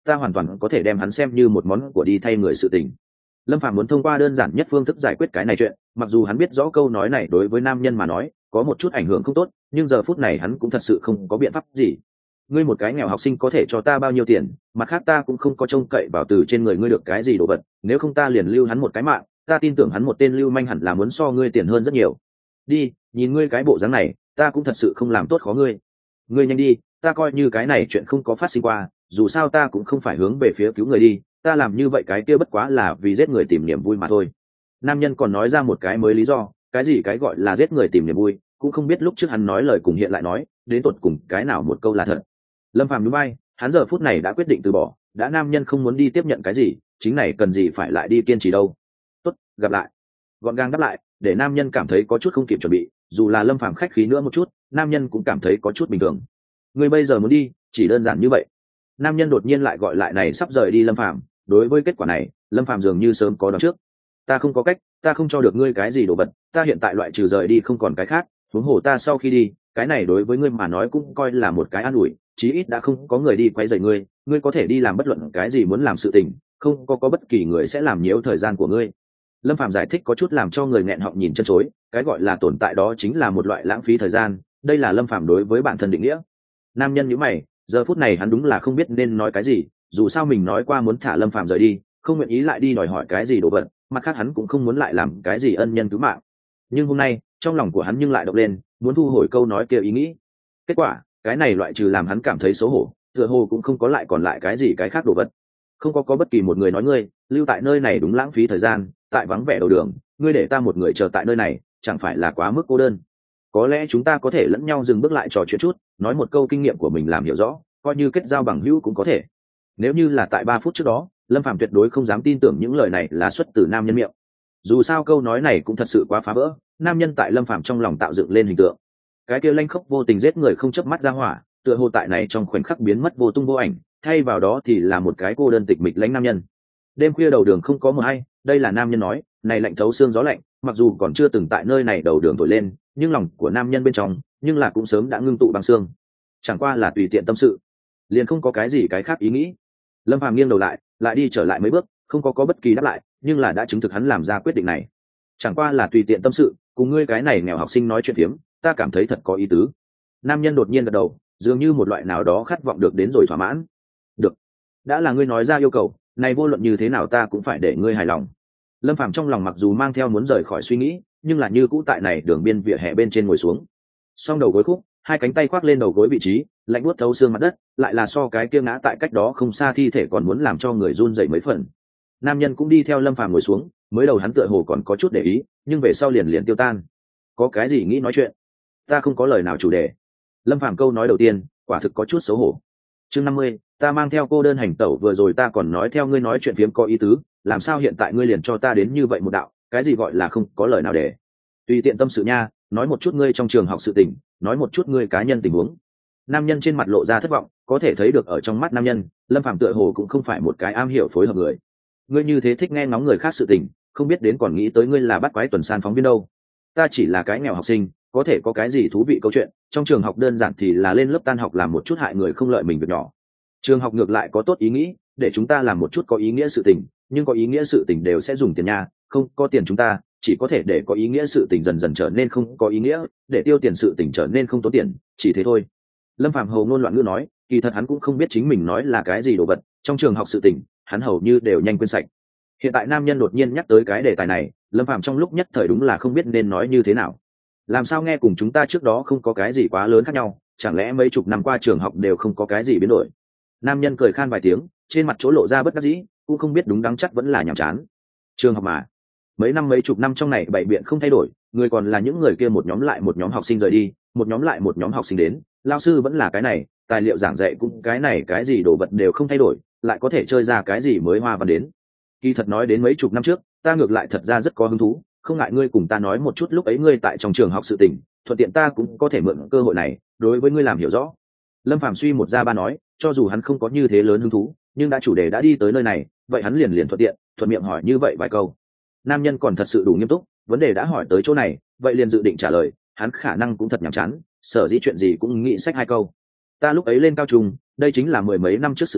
S1: ta hoàn toàn có thể đem hắn xem như một món của đi thay người sự tình. Lâm Phàm muốn thông qua đơn giản nhất phương thức giải quyết cái này chuyện, mặc dù hắn biết rõ câu nói này đối với nam nhân mà nói có một chút ảnh hưởng không tốt, nhưng giờ phút này hắn cũng thật sự không có biện pháp gì. Ngươi một cái nghèo học sinh có thể cho ta bao nhiêu tiền, mặt khác ta cũng không có trông cậy vào từ trên người ngươi được cái gì đồ vật, nếu không ta liền lưu hắn một cái mạng, ta tin tưởng hắn một tên lưu manh hẳn là muốn so ngươi tiền hơn rất nhiều. Đi, nhìn ngươi cái bộ dáng này, ta cũng thật sự không làm tốt khó ngươi. Ngươi nhanh đi, ta coi như cái này chuyện không có phát sinh qua, dù sao ta cũng không phải hướng về phía cứu người đi, ta làm như vậy cái kia bất quá là vì giết người tìm niềm vui mà thôi. Nam nhân còn nói ra một cái mới lý do, cái gì cái gọi là giết người tìm niềm vui, cũng không biết lúc trước hắn nói lời cùng hiện lại nói đến tột cùng cái nào một câu là thật. Lâm Phàm núi bay, hắn giờ phút này đã quyết định từ bỏ, đã nam nhân không muốn đi tiếp nhận cái gì, chính này cần gì phải lại đi kiên trì đâu. Tốt, gặp lại. Gọn gàng đáp lại, để nam nhân cảm thấy có chút không kịp chuẩn bị, dù là Lâm Phàm khách khí nữa một chút, nam nhân cũng cảm thấy có chút bình thường. Ngươi bây giờ muốn đi, chỉ đơn giản như vậy. Nam nhân đột nhiên lại gọi lại này sắp rời đi Lâm Phàm, đối với kết quả này, Lâm Phàm dường như sớm có đoán trước. Ta không có cách, ta không cho được ngươi cái gì đồ vật, ta hiện tại loại trừ rời đi không còn cái khác, huống hồ ta sau khi đi, cái này đối với ngươi mà nói cũng coi là một cái an ủi, chí ít đã không có người đi quấy rầy ngươi, ngươi có thể đi làm bất luận cái gì muốn làm sự tình, không có bất kỳ người sẽ làm nhiễu thời gian của ngươi. Lâm Phàm giải thích có chút làm cho người nghẹn họng nhìn chân chối, cái gọi là tồn tại đó chính là một loại lãng phí thời gian, đây là Lâm Phàm đối với bản thân định nghĩa. Nam nhân nhíu mày, giờ phút này hắn đúng là không biết nên nói cái gì, dù sao mình nói qua muốn thả Lâm Phàm rời đi, không nguyện ý lại đi đòi hỏi cái gì đồ vật, mặt khác hắn cũng không muốn lại làm cái gì ân nhân cứu mạng. Nhưng hôm nay, trong lòng của hắn nhưng lại động lên, muốn thu hồi câu nói kia ý nghĩ. Kết quả, cái này loại trừ làm hắn cảm thấy xấu hổ, tựa hồ cũng không có lại còn lại cái gì cái khác đồ vật. Không có bất kỳ một người nói ngươi, lưu tại nơi này đúng lãng phí thời gian, tại vắng vẻ đầu đường, ngươi để ta một người chờ tại nơi này, chẳng phải là quá mức cô đơn. Có lẽ chúng ta có thể lẫn nhau dừng bước lại trò chuyện chút, nói một câu kinh nghiệm của mình làm hiểu rõ, coi như kết giao bằng hữu cũng có thể. Nếu như là tại 3 phút trước đó, Lâm Phàm tuyệt đối không dám tin tưởng những lời này là xuất từ nam nhân miệng. Dù sao câu nói này cũng thật sự quá phá vỡ, nam nhân tại Lâm Phàm trong lòng tạo dựng lên hình tượng. Cái kia lanh khốc vô tình giết người không chớp mắt ra hỏa, tựa hồ tại này trong khoảnh khắc biến mất vô tung vô ảnh, thay vào đó thì là một cái cô đơn tịch mịch lãnh nam nhân. Đêm khuya đầu đường không có mờ hay, đây là nam nhân nói, này lạnh thấu xương gió lạnh, mặc dù còn chưa từng tại nơi này đầu đường thổi lên, nhưng lòng của nam nhân bên trong, nhưng là cũng sớm đã ngưng tụ băng xương. Chẳng qua là tùy tiện tâm sự, liền không có cái gì cái khác ý nghĩ. Lâm Phàm nghiêng đầu lại đi trở lại mấy bước, không có bất kỳ đáp lại, nhưng là đã chứng thực hắn làm ra quyết định này. Chẳng qua là tùy tiện tâm sự, cùng ngươi cái này nghèo học sinh nói chuyện phiếm, ta cảm thấy thật có ý tứ. Nam nhân đột nhiên gật đầu, dường như một loại nào đó khát vọng được đến rồi thỏa mãn. Được, đã là ngươi nói ra yêu cầu, này vô luận như thế nào ta cũng phải để ngươi hài lòng. Lâm Phàm trong lòng mặc dù mang theo muốn rời khỏi suy nghĩ, nhưng là như cũ tại này đường biên vỉa hè bên trên ngồi xuống. Song đầu gối khúc, hai cánh tay khoác lên đầu gối vị trí, lạnh buốt thấu xương mặt đất, lại là so cái kia ngã tại cách đó không xa thi thể còn muốn làm cho người run rẩy mấy phần. Nam nhân cũng đi theo Lâm Phàm ngồi xuống, mới đầu hắn tựa hồ còn có chút để ý, nhưng về sau liền liền tiêu tan. Có cái gì nghĩ nói chuyện? Ta không có lời nào chủ đề. Lâm Phàm câu nói đầu tiên, quả thực có chút xấu hổ. Chương 50, ta mang theo cô đơn hành tẩu, vừa rồi ta còn nói theo ngươi nói chuyện phiếm có ý tứ, làm sao hiện tại ngươi liền cho ta đến như vậy một đạo, cái gì gọi là không có lời nào để. Tùy tiện tâm sự nha, nói một chút ngươi trong trường học sự tình, nói một chút ngươi cá nhân tình huống. Nam nhân trên mặt lộ ra thất vọng, có thể thấy được ở trong mắt nam nhân, Lâm Phàm tựa hồ cũng không phải một cái am hiểu phối hợp người. Ngươi như thế thích nghe ngóng người khác sự tình, không biết đến còn nghĩ tới ngươi là bắt quái tuần san phóng viên đâu. Ta chỉ là cái nghèo học sinh, có thể có cái gì thú vị câu chuyện, trong trường học đơn giản thì là lên lớp tan học làm một chút hại người không lợi mình việc nhỏ. Trường học ngược lại có tốt ý nghĩ, để chúng ta làm một chút có ý nghĩa sự tình, nhưng có ý nghĩa sự tình đều sẽ dùng tiền nha, không có tiền chúng ta chỉ có thể để có ý nghĩa sự tình dần dần trở nên không có ý nghĩa, để tiêu tiền sự tình trở nên không tốn tiền, chỉ thế thôi. Lâm Phàm hầu ngôn loạn ngữ nói, kỳ thật hắn cũng không biết chính mình nói là cái gì đồ vật, trong trường học sự tình hắn hầu như đều nhanh quên sạch. Hiện tại nam nhân đột nhiên nhắc tới cái đề tài này, Lâm Phàm trong lúc nhất thời đúng là không biết nên nói như thế nào. Làm sao nghe cùng chúng ta trước đó không có cái gì quá lớn khác nhau, chẳng lẽ mấy chục năm qua trường học đều không có cái gì biến đổi? Nam nhân cười khan vài tiếng, trên mặt chỗ lộ ra bất đắc dĩ, cũng không biết đúng đắn chắc vẫn là nhàm chán. Trường học mà, mấy chục năm trong này bảy biện không thay đổi, người còn là những người kia, một nhóm lại một nhóm học sinh rời đi, một nhóm lại một nhóm học sinh đến, lao sư vẫn là cái này, tài liệu giảng dạy cũng cái này, cái gì đồ vật đều không thay đổi, lại có thể chơi ra cái gì mới hoa văn đến. Kỳ thật nói đến mấy chục năm trước, ta ngược lại thật ra rất có hứng thú, không ngại ngươi cùng ta nói một chút lúc ấy ngươi tại trong trường học sự tình, thuận tiện ta cũng có thể mượn cơ hội này đối với ngươi làm hiểu rõ. Lâm Phàm suy một ra ba nói, cho dù hắn không có như thế lớn hứng thú, nhưng đã chủ đề đã đi tới nơi này, vậy hắn liền thuận miệng hỏi như vậy vài câu. Nam nhân còn thật sự đủ nghiêm túc, vấn đề đã hỏi tới chỗ này, vậy liền dự định trả lời, hắn khả năng cũng thật nhàm chán, sở dĩ chuyện gì cũng nghĩ sách hai câu. Ta lúc ấy lên cao trung, đây chính là 10 mấy năm trước sự tình,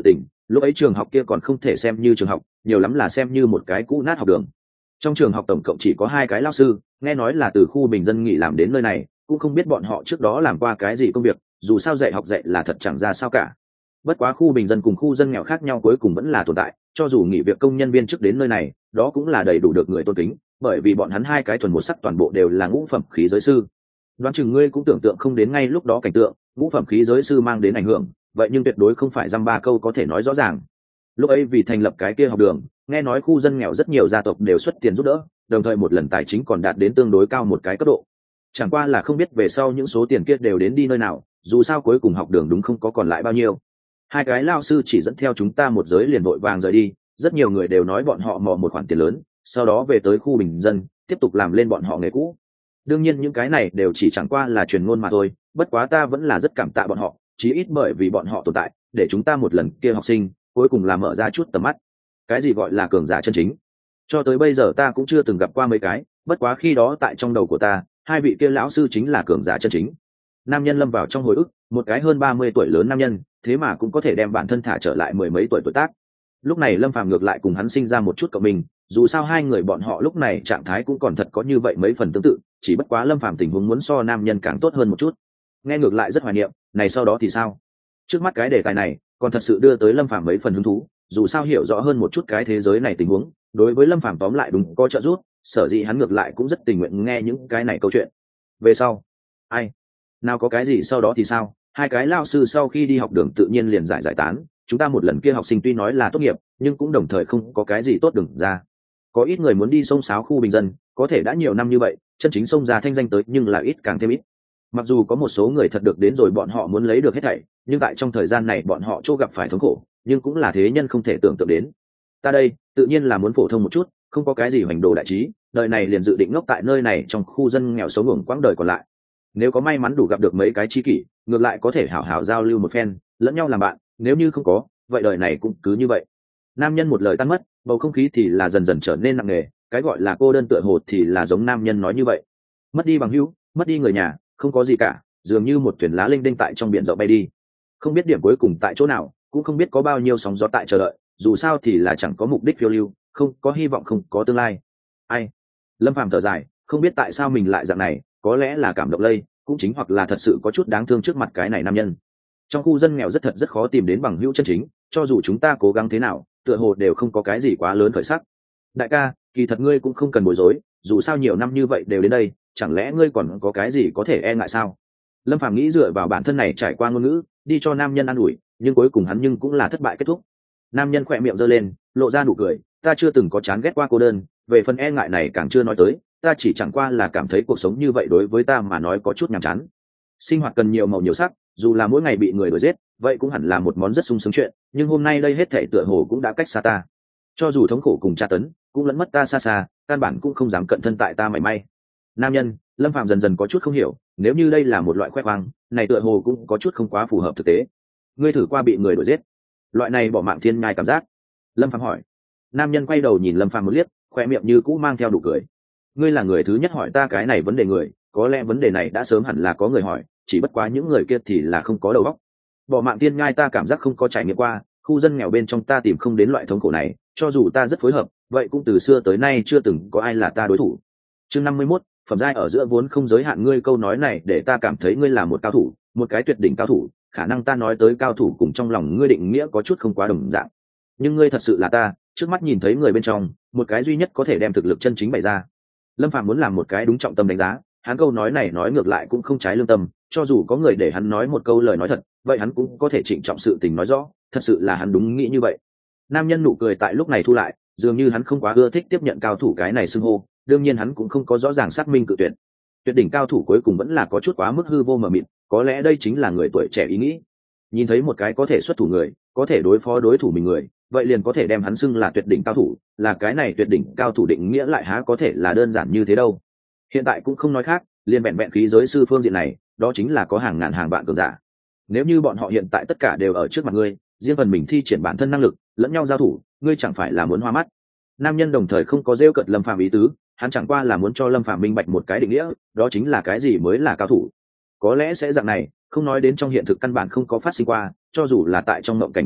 S1: lúc ấy trường học kia còn không thể xem như trường học, nhiều lắm là xem như một cái cũ nát học đường. Trong trường học tổng cộng chỉ có 2 cái lao sư, nghe nói là từ khu bình dân nghỉ làm đến nơi này, cũng không biết bọn họ trước đó làm qua cái gì công việc, dù sao dạy học dạy là thật chẳng ra sao cả. Bất quá khu bình dân cùng khu dân nghèo khác nhau cuối cùng vẫn là tồn tại, cho dù nghỉ việc công nhân viên chức đến nơi này, đó cũng là đầy đủ được người tôn kính, bởi vì bọn hắn 2 cái thuần một sắc toàn bộ đều là ngũ phẩm khí giới sư. Đoán chừng ngươi cũng tưởng tượng không đến ngay lúc đó cảnh tượng, ngũ phẩm khí giới sư mang đến ảnh hưởng, vậy nhưng tuyệt đối không phải dăm ba câu có thể nói rõ ràng. Lúc ấy vì thành lập cái kia học đường, nghe nói khu dân nghèo rất nhiều gia tộc đều xuất tiền giúp đỡ, đồng thời một lần tài chính còn đạt đến tương đối cao một cái cấp độ. Chẳng qua là không biết về sau những số tiền kia đều đến đi nơi nào, dù sao cuối cùng học đường đúng không có còn lại bao nhiêu. 2 cái lao sư chỉ dẫn theo chúng ta một giới liền vội vàng rời đi, rất nhiều người đều nói bọn họ mò một khoản tiền lớn, sau đó về tới khu bình dân tiếp tục làm lên bọn họ nghề cũ. Đương nhiên những cái này đều chỉ chẳng qua là truyền ngôn mà thôi, bất quá ta vẫn là rất cảm tạ bọn họ, chí ít bởi vì bọn họ tồn tại, để chúng ta một lần kia học sinh cuối cùng là mở ra chút tầm mắt. Cái gì gọi là cường giả chân chính? Cho tới bây giờ ta cũng chưa từng gặp qua mấy cái, bất quá khi đó tại trong đầu của ta, 2 vị kia lão sư chính là cường giả chân chính. Nam nhân lâm vào trong hồi ức, một cái hơn 30 tuổi lớn nam nhân, thế mà cũng có thể đem bản thân thả trở lại mười mấy tuổi tuổi tác. Lúc này Lâm Phàm ngược lại cùng hắn sinh ra một chút cộng mình, dù sao 2 người bọn họ lúc này trạng thái cũng còn thật có như vậy mấy phần tương tự, chỉ bất quá Lâm Phàm tình huống muốn so nam nhân càng tốt hơn một chút. Nghe ngược lại rất hoài niệm, này sau đó thì sao? Trước mắt cái đề tài này, còn thật sự đưa tới Lâm Phàm mấy phần hứng thú, dù sao hiểu rõ hơn một chút cái thế giới này tình huống, đối với Lâm Phàm tóm lại đúng có trợ giúp, sở dĩ hắn ngược lại cũng rất tình nguyện nghe những cái này câu chuyện. Về sau, ai? Nào có cái gì sau đó thì sao? 2 cái lao sư sau khi đi học đường tự nhiên liền giải tán, chúng ta một lần kia học sinh tuy nói là tốt nghiệp, nhưng cũng đồng thời không có cái gì tốt đừng ra. Có ít người muốn đi xông xáo khu bình dân, có thể đã nhiều năm như vậy, chân chính xông ra thanh danh tới nhưng là ít càng thêm ít. Mặc dù có một số người thật được đến rồi bọn họ muốn lấy được hết thảy, nhưng tại trong thời gian này bọn họ chỗ gặp phải thống khổ, nhưng cũng là thế nhân không thể tưởng tượng đến. Ta đây, tự nhiên là muốn phổ thông một chút, không có cái gì hoành đồ đại trí, đời này liền dự định ngốc tại nơi này trong khu dân nghèo sống ngủng quãng đời còn lại. Nếu có may mắn đủ gặp được mấy cái tri kỷ, ngược lại có thể hảo hảo giao lưu một phen, lẫn nhau làm bạn, nếu như không có, vậy đời này cũng cứ như vậy. Nam nhân một lời tan mất, bầu không khí thì là dần dần trở nên nặng nề, cái gọi là cô đơn tựa hồ thì là giống nam nhân nói như vậy. Mất đi bằng hữu, mất đi người nhà, không có gì cả, dường như một thuyền lá linh đinh tại trong biển rộng bay đi. Không biết điểm cuối cùng tại chỗ nào, cũng không biết có bao nhiêu sóng gió tại chờ đợi, dù sao thì là chẳng có mục đích phiêu lưu, không có hy vọng, không có tương lai. Ai? Lâm Phàm thở dài, không biết tại sao mình lại dạng này, có lẽ là cảm động lây, cũng chính hoặc là thật sự có chút đáng thương trước mặt cái này nam nhân. Trong khu dân nghèo rất khó tìm đến bằng hữu chân chính, cho dù chúng ta cố gắng thế nào, tựa hồ đều không có cái gì quá lớn khởi sắc. Đại ca, kỳ thật ngươi cũng không cần bối rối, dù sao nhiều năm như vậy đều đến đây, chẳng lẽ ngươi còn có cái gì có thể e ngại sao? Lâm Phàm nghĩ dựa vào bản thân này trải qua ngôn ngữ, đi cho nam nhân an ủi, nhưng cuối cùng hắn nhưng cũng là thất bại kết thúc. Nam nhân khỏe miệng giơ lên, lộ ra nụ cười, ta chưa từng có chán ghét qua cô đơn, về phần e ngại này càng chưa nói tới, ta chỉ chẳng qua là cảm thấy cuộc sống như vậy đối với ta mà nói có chút nhàm chán. Sinh hoạt cần nhiều màu nhiều sắc, dù là mỗi ngày bị người đuổi giết, vậy cũng hẳn là một món rất sung sướng chuyện, nhưng hôm nay đây hết thảy tựa hồ cũng đã cách xa ta. Cho dù thống khổ cùng tra tấn, cũng lẫn mất ta xa xa, căn bản cũng không dám cận thân tại ta mảy may. Nam nhân, Lâm Phàm dần dần có chút không hiểu, nếu như đây là một loại khoe khoang, này tựa hồ cũng có chút không quá phù hợp thực tế. Ngươi thử qua bị người đuổi giết, loại này bỏ mạng thiên nhai cảm giác? Lâm Phàm hỏi. Nam nhân quay đầu nhìn Lâm Phàm một liếc, khoe miệng như cũ mang theo nụ cười. Ngươi là người thứ nhất hỏi ta cái này vấn đề người, có lẽ vấn đề này đã sớm hẳn là có người hỏi, chỉ bất quá những người kia thì là không có đầu óc. Bỏ mạng thiên nhai ta cảm giác không có trải nghiệm qua, khu dân nghèo bên trong ta tìm không đến loại thống khổ này, cho dù ta rất phối hợp, vậy cũng từ xưa tới nay chưa từng có ai là ta đối thủ. Chương 51, phẩm giai ở giữa vốn không giới hạn. Ngươi câu nói này để ta cảm thấy ngươi là một cao thủ, một cái tuyệt đỉnh cao thủ, khả năng ta nói tới cao thủ cùng trong lòng ngươi định nghĩa có chút không quá đồng dạng. Nhưng ngươi thật sự là ta, trước mắt nhìn thấy người bên trong, một cái duy nhất có thể đem thực lực chân chính bày ra. Lâm Phàm muốn làm một cái đúng trọng tâm đánh giá, hắn câu nói này nói ngược lại cũng không trái lương tâm, cho dù có người để hắn nói một câu lời nói thật, vậy hắn cũng có thể trịnh trọng sự tình nói rõ, thật sự là hắn đúng nghĩ như vậy. Nam nhân nụ cười tại lúc này thu lại, dường như hắn không quá ưa thích tiếp nhận cao thủ cái này xưng hô, đương nhiên hắn cũng không có rõ ràng xác minh cự tuyệt. Tuyệt đỉnh cao thủ cuối cùng vẫn là có chút quá mức hư vô mờ mịt, có lẽ đây chính là người tuổi trẻ ý nghĩ. Nhìn thấy một cái có thể xuất thủ người, có thể đối phó đối thủ mình người, vậy liền có thể đem hắn xưng là tuyệt đỉnh cao thủ, là cái này tuyệt đỉnh cao thủ định nghĩa lại há có thể là đơn giản như thế đâu. Hiện tại cũng không nói khác, liền vẹn vẹn khí giới sư phương diện này, đó chính là có hàng ngàn hàng vạn cường giả. Nếu như bọn họ hiện tại tất cả đều ở trước mặt ngươi, riêng phần mình thi triển bản thân năng lực, lẫn nhau giao thủ, ngươi chẳng phải là muốn hoa mắt? Nam nhân đồng thời không có rêu cợt Lâm Phàm ý tứ, hắn chẳng qua là muốn cho Lâm Phàm minh bạch một cái định nghĩa, đó chính là cái gì mới là cao thủ. Có lẽ sẽ dạng này, không nói đến trong hiện thực căn bản không có phát sinh qua, cho dù là tại trong mộng cảnh tưởng tượng,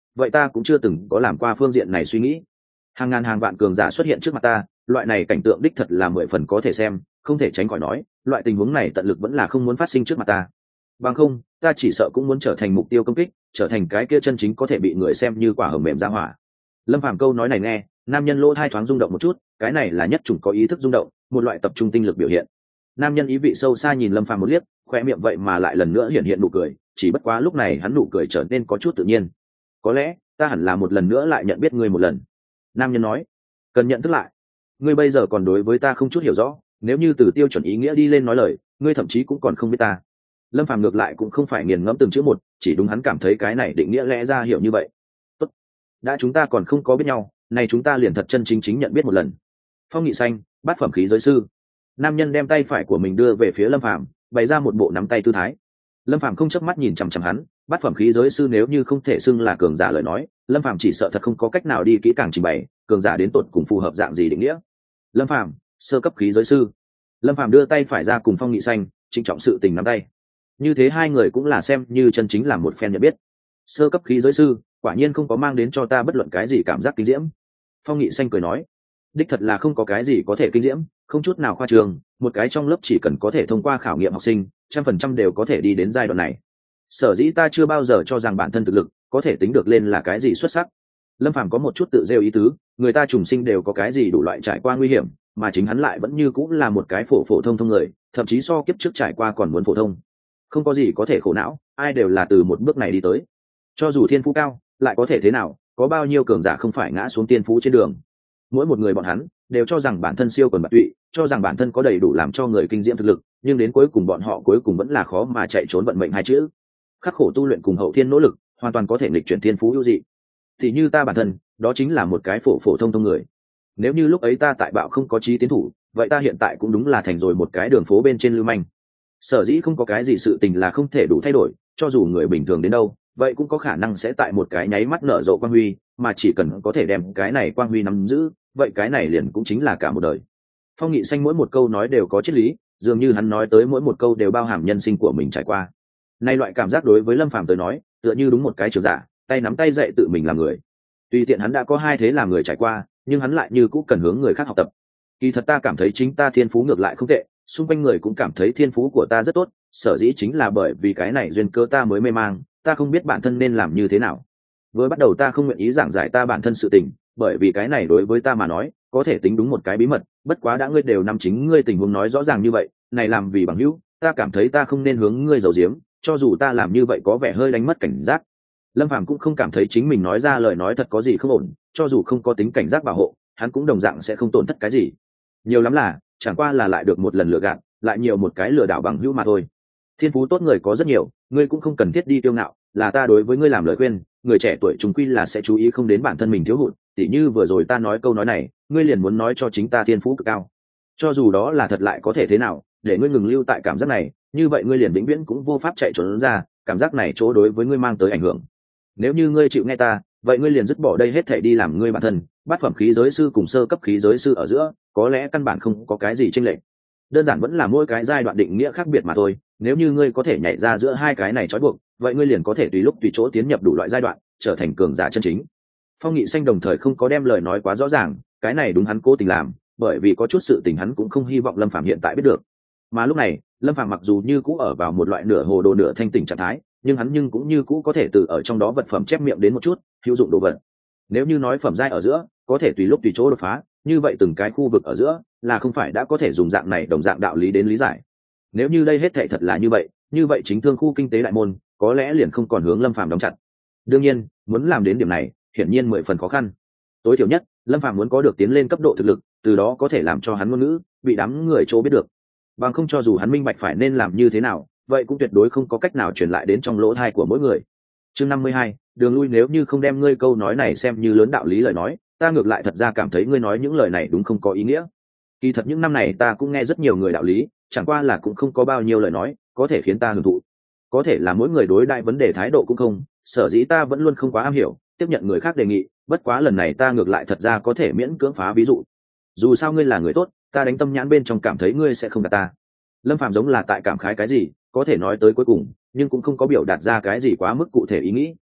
S1: vậy ta cũng chưa từng có làm qua phương diện này suy nghĩ. Hàng ngàn hàng vạn cường giả xuất hiện trước mặt ta, loại này cảnh tượng đích thật là 10 phần có thể xem, không thể tránh khỏi nói loại tình huống này tận lực vẫn là không muốn phát sinh trước mặt ta. Bằng không ta chỉ sợ cũng muốn trở thành mục tiêu công kích, trở thành cái kia chân chính có thể bị người xem như quả hầm mềm ra hỏa. Lâm Phàm câu nói này nghe, nam nhân lỗ hai thoáng rung động một chút, cái này là nhất chủng có ý thức rung động, một loại tập trung tinh lực biểu hiện. Nam nhân ý vị sâu xa nhìn Lâm Phàm một liếc, khoe miệng vậy mà lại lần nữa hiện hiện nụ cười, chỉ bất quá lúc này hắn nụ cười trở nên có chút tự nhiên. Có lẽ ta hẳn là một lần nữa lại nhận biết ngươi một lần. Nam nhân nói, cần nhận thức lại. Ngươi bây giờ còn đối với ta không chút hiểu rõ, nếu như từ tiêu chuẩn ý nghĩa đi lên nói lời, ngươi thậm chí cũng còn không biết ta. Lâm Phàm ngược lại cũng không phải nghiền ngẫm từng chữ một, chỉ đúng hắn cảm thấy cái này định nghĩa lẽ ra hiểu như vậy. Tốt, đã chúng ta còn không có biết nhau, này chúng ta liền thật chân chính chính nhận biết một lần. Phong Nghị Xanh, bát phẩm khí giới sư. Nam nhân đem tay phải của mình đưa về phía Lâm Phàm, bày ra một bộ nắm tay tư thái. Lâm Phàm không chớp mắt nhìn chằm chằm hắn, bát phẩm khí giới sư nếu như không thể xưng là cường giả lời nói, Lâm Phàm chỉ sợ thật không có cách nào đi kỹ càng trình bày cường giả đến tột cùng phù hợp dạng gì định nghĩa. Lâm Phàm, sơ cấp khí giới sư. Lâm Phàm đưa tay phải ra cùng Phong Nghị Xanh trịnh trọng sự tình nắm tay. Như thế hai người cũng là xem như chân chính là một phen nhận biết. Sơ cấp khí giới sư, quả nhiên không có mang đến cho ta bất luận cái gì cảm giác kinh diễm. Phong Nghị Xanh cười nói, đích thật là không có cái gì có thể kinh diễm, không chút nào khoa trương, một cái trong lớp chỉ cần có thể thông qua khảo nghiệm học sinh 100% đều có thể đi đến giai đoạn này. Sở dĩ ta chưa bao giờ cho rằng bản thân thực lực có thể tính được lên là cái gì xuất sắc. Lâm Phàm có một chút tự rêu ý tứ, người ta trùng sinh đều có cái gì đủ loại trải qua nguy hiểm, mà chính hắn lại vẫn như cũng là một cái phổ thông người, thậm chí so kiếp trước trải qua còn muốn phổ thông. Không có gì có thể khổ não, ai đều là từ một bước này đi tới. Cho dù thiên phú cao, lại có thể thế nào, có bao nhiêu cường giả không phải ngã xuống tiên phú trên đường. Mỗi một người bọn hắn đều cho rằng bản thân siêu quần bạt tụy, cho rằng bản thân có đầy đủ làm cho người kinh diễm thực lực, nhưng đến cuối cùng bọn họ cuối cùng vẫn là khó mà chạy trốn vận mệnh hai chữ. Khắc khổ tu luyện cùng hậu thiên nỗ lực, hoàn toàn có thể nghịch chuyển thiên phú ưu dị. Thì như ta bản thân, đó chính là một cái phổ thông người. Nếu như lúc ấy ta tại bạo không có chí tiến thủ, vậy ta hiện tại cũng đúng là thành rồi một cái đường phố bên trên lưu manh. Sở dĩ không có cái gì sự tình là không thể đủ thay đổi, cho dù người bình thường đến đâu, vậy cũng có khả năng sẽ tại một cái nháy mắt nở rộ quang huy, mà chỉ cần có thể đem cái này quang huy nắm giữ, vậy cái này liền cũng chính là cả một đời. Phong Nghị Xanh mỗi một câu nói đều có triết lý, dường như hắn nói tới mỗi một câu đều bao hàm nhân sinh của mình trải qua. Nay loại cảm giác đối với Lâm Phàm tới nói, tựa như đúng một cái trường giả, tay nắm tay dạy tự mình làm người. Tuy tiện hắn đã có hai thế làm người trải qua, nhưng hắn lại như cũng cần hướng người khác học tập. Kỳ thật ta cảm thấy chính ta thiên phú ngược lại không tệ, xung quanh người cũng cảm thấy thiên phú của ta rất tốt, sở dĩ chính là bởi vì cái này duyên cơ ta mới mê mang, ta không biết bản thân nên làm như thế nào. Với bắt đầu ta không nguyện ý giảng giải ta bản thân sự tình, bởi vì cái này đối với ta mà nói, có thể tính đúng một cái bí mật, bất quá đã ngươi đều nắm chính ngươi tình huống nói rõ ràng như vậy, này làm vì bằng hữu, ta cảm thấy ta không nên hướng ngươi giấu giếm, cho dù ta làm như vậy có vẻ hơi đánh mất cảnh giác. Lâm Phàm cũng không cảm thấy chính mình nói ra lời nói thật có gì không ổn, cho dù không có tính cảnh giác bảo hộ, hắn cũng đồng dạng sẽ không tổn thất cái gì. Nhiều lắm là, chẳng qua là lại được một lần lừa gạt, lại nhiều một cái lừa đảo bằng hữu mà thôi. Thiên phú tốt người có rất nhiều, ngươi cũng không cần thiết đi tiêu ngạo, là ta đối với ngươi làm lời khuyên, người trẻ tuổi chúng quy là sẽ chú ý không đến bản thân mình thiếu hụt, tỉ như vừa rồi ta nói câu nói này, ngươi liền muốn nói cho chính ta thiên phú cực cao. Cho dù đó là thật lại có thể thế nào, để ngươi ngừng lưu tại cảm giác này, như vậy ngươi liền vĩnh viễn cũng vô pháp chạy trốn ra, cảm giác này chỗ đối với ngươi mang tới ảnh hưởng. Nếu như ngươi chịu nghe ta, vậy ngươi liền dứt bỏ đây hết thảy đi làm ngươi bản thân, bát phẩm khí giới sư cùng sơ cấp khí giới sư ở giữa, có lẽ căn bản không có cái gì chênh lệch. Đơn giản vẫn là mỗi cái giai đoạn định nghĩa khác biệt mà thôi, nếu như ngươi có thể nhảy ra giữa hai cái này trói buộc, vậy ngươi liền có thể tùy lúc tùy chỗ tiến nhập đủ loại giai đoạn, trở thành cường giả chân chính. Phong Nghị Xanh đồng thời không có đem lời nói quá rõ ràng, cái này đúng hắn cố tình làm, bởi vì có chút sự tình hắn cũng không hy vọng Lâm Phàm hiện tại biết được. Mà lúc này, Lâm Phàm mặc dù như cũ ở vào một loại nửa hồ đồ nửa thanh tỉnh trạng thái, nhưng hắn cũng như cũ có thể từ ở trong đó vật phẩm chép miệng đến một chút hữu dụng đồ vật. Nếu như nói phẩm giai ở giữa có thể tùy lúc tùy chỗ đột phá, như vậy từng cái khu vực ở giữa là không phải đã có thể dùng dạng này đồng dạng đạo lý đến lý giải. Nếu như đây hết thảy thật là như vậy chính thương khu kinh tế đại môn có lẽ liền không còn hướng Lâm Phàm đóng chặt. Đương nhiên, muốn làm đến điểm này, hiển nhiên 10 phần khó khăn. Tối thiểu nhất, Lâm Phàm muốn có được tiến lên cấp độ thực lực, từ đó có thể làm cho hắn ngôn ngữ bị đám người chỗ biết được. Bằng không cho dù hắn minh bạch phải nên làm như thế nào, vậy cũng tuyệt đối không có cách nào truyền lại đến trong lỗ tai của mỗi người. Chương 52, đường lui, nếu như không đem ngươi câu nói này xem như lớn đạo lý lời nói, ta ngược lại thật ra cảm thấy ngươi nói những lời này đúng không có ý nghĩa. Kỳ thật những năm này ta cũng nghe rất nhiều người đạo lý, chẳng qua là cũng không có bao nhiêu lời nói có thể khiến ta hưởng thụ. Có thể là mỗi người đối đại vấn đề thái độ cũng không, sở dĩ ta vẫn luôn không quá am hiểu tiếp nhận người khác đề nghị, bất quá lần này ta ngược lại thật ra có thể miễn cưỡng phá ví dụ. Dù sao ngươi là người tốt, ta đánh tâm nhãn bên trong cảm thấy ngươi sẽ không gạt ta. Lâm Phàm giống là tại cảm khái cái gì, có thể nói tới cuối cùng, nhưng cũng không có biểu đạt ra cái gì quá mức cụ thể ý nghĩ.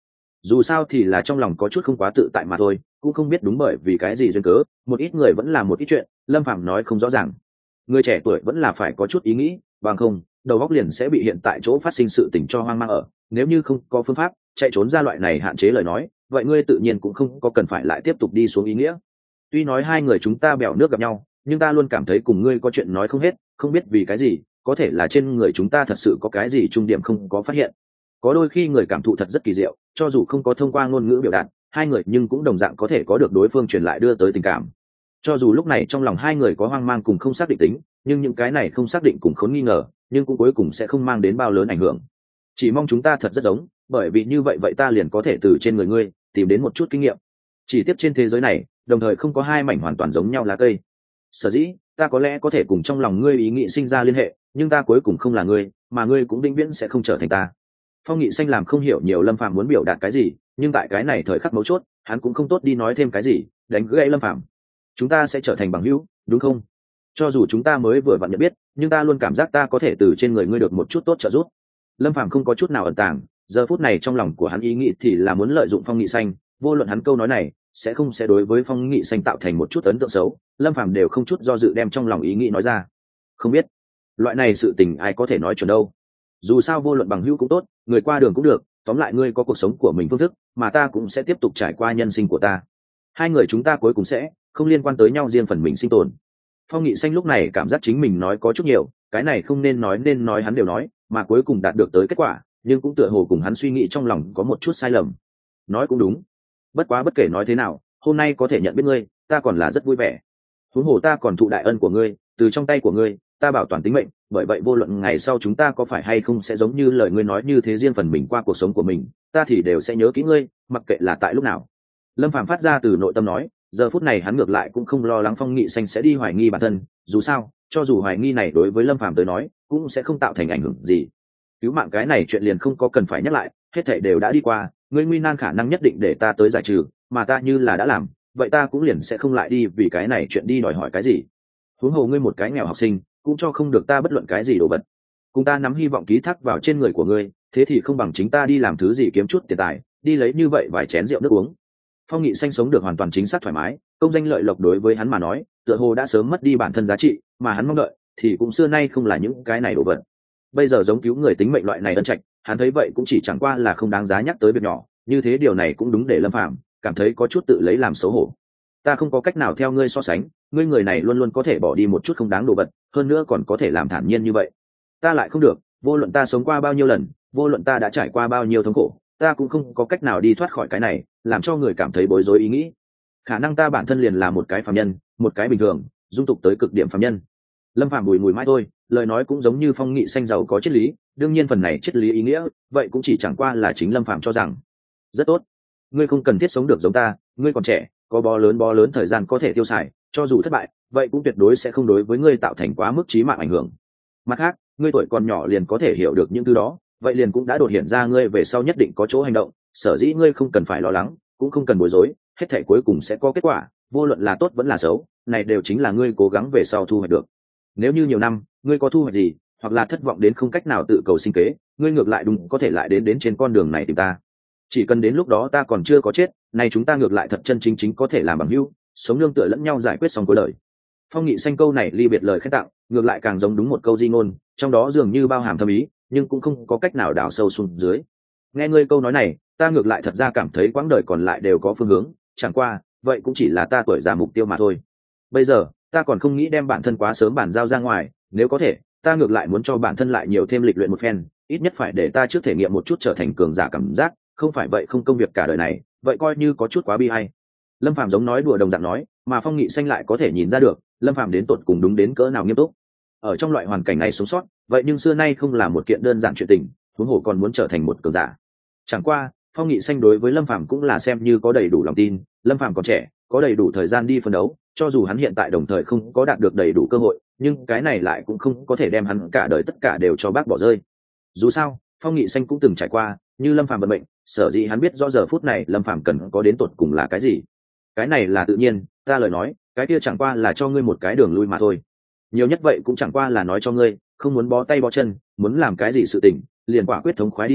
S1: dù sao thì là trong lòng có chút không quá tự tại mà thôi, cũng không biết đúng bởi vì cái gì duyên cớ, một ít người vẫn là một ít chuyện, Lâm Phàm nói không rõ ràng. Người trẻ tuổi vẫn là phải có chút ý nghĩ, bằng không đầu óc liền sẽ bị hiện tại chỗ phát sinh sự tình cho hoang mang ở, nếu như không có phương pháp chạy trốn ra loại này hạn chế lời nói, vậy ngươi tự nhiên cũng không có cần phải lại tiếp tục đi xuống ý nghĩa. Tuy nói hai người chúng ta bèo nước gặp nhau, nhưng ta luôn cảm thấy cùng ngươi có chuyện nói không hết, không biết vì cái gì, có thể là trên người chúng ta thật sự có cái gì trung điểm không có phát hiện. Có đôi khi người cảm thụ thật rất kỳ diệu, cho dù không có thông qua ngôn ngữ biểu đạt, hai người nhưng cũng đồng dạng có thể có được đối phương truyền lại đưa tới tình cảm. Cho dù lúc này trong lòng hai người có hoang mang cùng không xác định tính, nhưng những cái này không xác định cùng khốn nghi ngờ, nhưng cũng cuối cùng sẽ không mang đến bao lớn ảnh hưởng. Chỉ mong chúng ta thật rất giống, bởi vì như vậy vậy ta liền có thể từ trên người ngươi tìm đến một chút kinh nghiệm. Chỉ tiếp trên thế giới này, đồng thời không có hai mảnh hoàn toàn giống nhau lá cây. Sở dĩ, ta có lẽ có thể cùng trong lòng ngươi ý nghĩ sinh ra liên hệ, nhưng ta cuối cùng không là ngươi, mà ngươi cũng vĩnh viễn sẽ không trở thành ta. Phong Nghị Xanh làm không hiểu nhiều Lâm Phàm muốn biểu đạt cái gì, nhưng tại cái này thời khắc mấu chốt, hắn cũng không tốt đi nói thêm cái gì, đánh gãy Lâm Phàm. Chúng ta sẽ trở thành bằng hữu, đúng không? Cho dù chúng ta mới vừa vặn nhận biết, nhưng ta luôn cảm giác ta có thể từ trên người ngươi được một chút tốt trợ giúp. Lâm Phàm không có chút nào ẩn tàng, giờ phút này trong lòng của hắn ý nghĩ thì là muốn lợi dụng Phong Nghị Xanh, vô luận hắn câu nói này sẽ đối với Phong Nghị Xanh tạo thành một chút ấn tượng xấu, Lâm Phàm đều không chút do dự đem trong lòng ý nghĩ nói ra. Không biết, loại này sự tình ai có thể nói chuẩn đâu. Dù sao vô luận bằng hữu cũng tốt, người qua đường cũng được, tóm lại ngươi có cuộc sống của mình phương thức, mà ta cũng sẽ tiếp tục trải qua nhân sinh của ta. Hai người chúng ta cuối cùng sẽ không liên quan tới nhau riêng phần mình sinh tồn. Phong Nghị Xanh lúc này cảm giác chính mình nói có chút nhiều, cái này không nên nói hắn đều nói, mà cuối cùng đạt được tới kết quả, nhưng cũng tựa hồ cùng hắn suy nghĩ trong lòng có một chút sai lầm. Nói cũng đúng. Bất quá bất kể nói thế nào, hôm nay có thể nhận biết ngươi, ta còn là rất vui vẻ. Huống hồ ta còn thụ đại ân của ngươi, từ trong tay của ngươi, ta bảo toàn tính mệnh, bởi vậy vô luận ngày sau chúng ta có phải hay không sẽ giống như lời ngươi nói như thế riêng phần mình qua cuộc sống của mình, ta thì đều sẽ nhớ kỹ ngươi, mặc kệ là tại lúc nào. Lâm Phàm phát ra từ nội tâm nói, giờ phút này hắn ngược lại cũng không lo lắng Phong Nghị Xanh sẽ đi hoài nghi bản thân, dù sao, cho dù hoài nghi này đối với Lâm Phàm tới nói, cũng sẽ không tạo thành ảnh hưởng gì. Cứu mạng cái này chuyện liền không có cần phải nhắc lại, hết thảy đều đã đi qua, ngươi nguy nan khả năng nhất định để ta tới giải trừ, mà ta như là đã làm, vậy ta cũng liền sẽ không lại đi vì cái này chuyện đi đòi hỏi cái gì. Huống hồ ngươi một cái nghèo học sinh, cũng cho không được ta bất luận cái gì đồ vật. Cùng ta nắm hy vọng ký thác vào trên người của ngươi, thế thì không bằng chính ta đi làm thứ gì kiếm chút tiền tài, đi lấy như vậy vài chén rượu nước uống. Phong Nghị Xanh sống được hoàn toàn chính xác thoải mái, công danh lợi lộc đối với hắn mà nói, tựa hồ đã sớm mất đi bản thân giá trị, mà hắn mong đợi thì cũng xưa nay không là những cái này đồ vật. Bây giờ giống cứu người tính mệnh loại này ân trạch, hắn thấy vậy cũng chỉ chẳng qua là không đáng giá nhắc tới việc nhỏ, như thế điều này cũng đúng để Lâm Phàm cảm thấy có chút tự lấy làm xấu hổ. Ta không có cách nào theo ngươi so sánh, ngươi người này luôn luôn có thể bỏ đi một chút không đáng đồ vật, hơn nữa còn có thể làm thản nhiên như vậy. Ta lại không được, vô luận ta sống qua bao nhiêu lần, vô luận ta đã trải qua bao nhiêu thống khổ, ta cũng không có cách nào đi thoát khỏi cái này, làm cho người cảm thấy bối rối ý nghĩ. Khả năng ta bản thân liền là một cái phàm nhân, một cái bình thường, dung tục tới cực điểm phàm nhân. Lâm Phàm bùi mùi mãi thôi, lời nói cũng giống như Phong Nghị Xanh giàu có triết lý, đương nhiên phần này triết lý ý nghĩa, vậy cũng chỉ chẳng qua là chính Lâm Phàm cho rằng. Rất tốt, ngươi không cần thiết sống được giống ta, ngươi còn trẻ, có bó lớn thời gian có thể tiêu xài, cho dù thất bại, vậy cũng tuyệt đối sẽ không đối với ngươi tạo thành quá mức chí mạng ảnh hưởng. Mặt khác, ngươi tuổi còn nhỏ liền có thể hiểu được những thứ đó, vậy liền cũng đã đột hiện ra ngươi về sau nhất định có chỗ hành động, sở dĩ ngươi không cần phải lo lắng, cũng không cần bối rối, hết thảy cuối cùng sẽ có kết quả, vô luận là tốt vẫn là xấu, này đều chính là ngươi cố gắng về sau thu hoạch được. Nếu như nhiều năm, ngươi có thu hoạch gì, hoặc là thất vọng đến không cách nào tự cầu sinh kế, ngươi ngược lại đúng có thể lại đến trên con đường này tìm ta. Chỉ cần đến lúc đó ta còn chưa có chết, này chúng ta ngược lại thật chân chính có thể làm bằng hữu, sống nương tựa lẫn nhau giải quyết xong cuối đời. Phong Nghị Xanh câu này ly biệt lời khen tặng, ngược lại càng giống đúng một câu di ngôn, trong đó dường như bao hàm thâm ý, nhưng cũng không có cách nào đào sâu xuống dưới. Nghe ngươi câu nói này, ta ngược lại thật ra cảm thấy quãng đời còn lại đều có phương hướng, chẳng qua, vậy cũng chỉ là ta tuổi già mục tiêu mà thôi. Bây giờ, ta còn không nghĩ đem bản thân quá sớm bản giao ra ngoài, nếu có thể, ta ngược lại muốn cho bản thân lại nhiều thêm lịch luyện một phen, ít nhất phải để ta trước thể nghiệm một chút trở thành cường giả cảm giác, không phải vậy không công việc cả đời này, vậy coi như có chút quá bi ai. Lâm Phàm giống nói đùa đồng dạng nói, mà Phong Nghị Xanh lại có thể nhìn ra được, Lâm Phàm đến tột cùng đúng đến cỡ nào nghiêm túc. Ở trong loại hoàn cảnh này sống sót, vậy nhưng xưa nay không là một kiện đơn giản chuyện tình, huống hồ còn muốn trở thành một cường giả. Chẳng qua, Phong Nghị Xanh đối với Lâm Phàm cũng là xem như có đầy đủ lòng tin, Lâm Phàm còn trẻ, có đầy đủ thời gian đi phân đấu, cho dù hắn hiện tại đồng thời không có đạt được đầy đủ cơ hội, nhưng cái này lại cũng không có thể đem hắn cả đời tất cả đều cho bác bỏ rơi. Dù sao, Phong Nghị Xanh cũng từng trải qua, như Lâm Phàm vận mệnh, sở dĩ hắn biết rõ giờ phút này Lâm Phàm cần có đến tột cùng là cái gì. Cái này là tự nhiên, ta lời nói, cái kia chẳng qua là cho ngươi một cái đường lui mà thôi. Nhiều nhất vậy cũng chẳng qua là nói cho ngươi, không muốn bó tay bó chân, muốn làm cái gì sự tình, liền quả quyết thống khoái đi làm,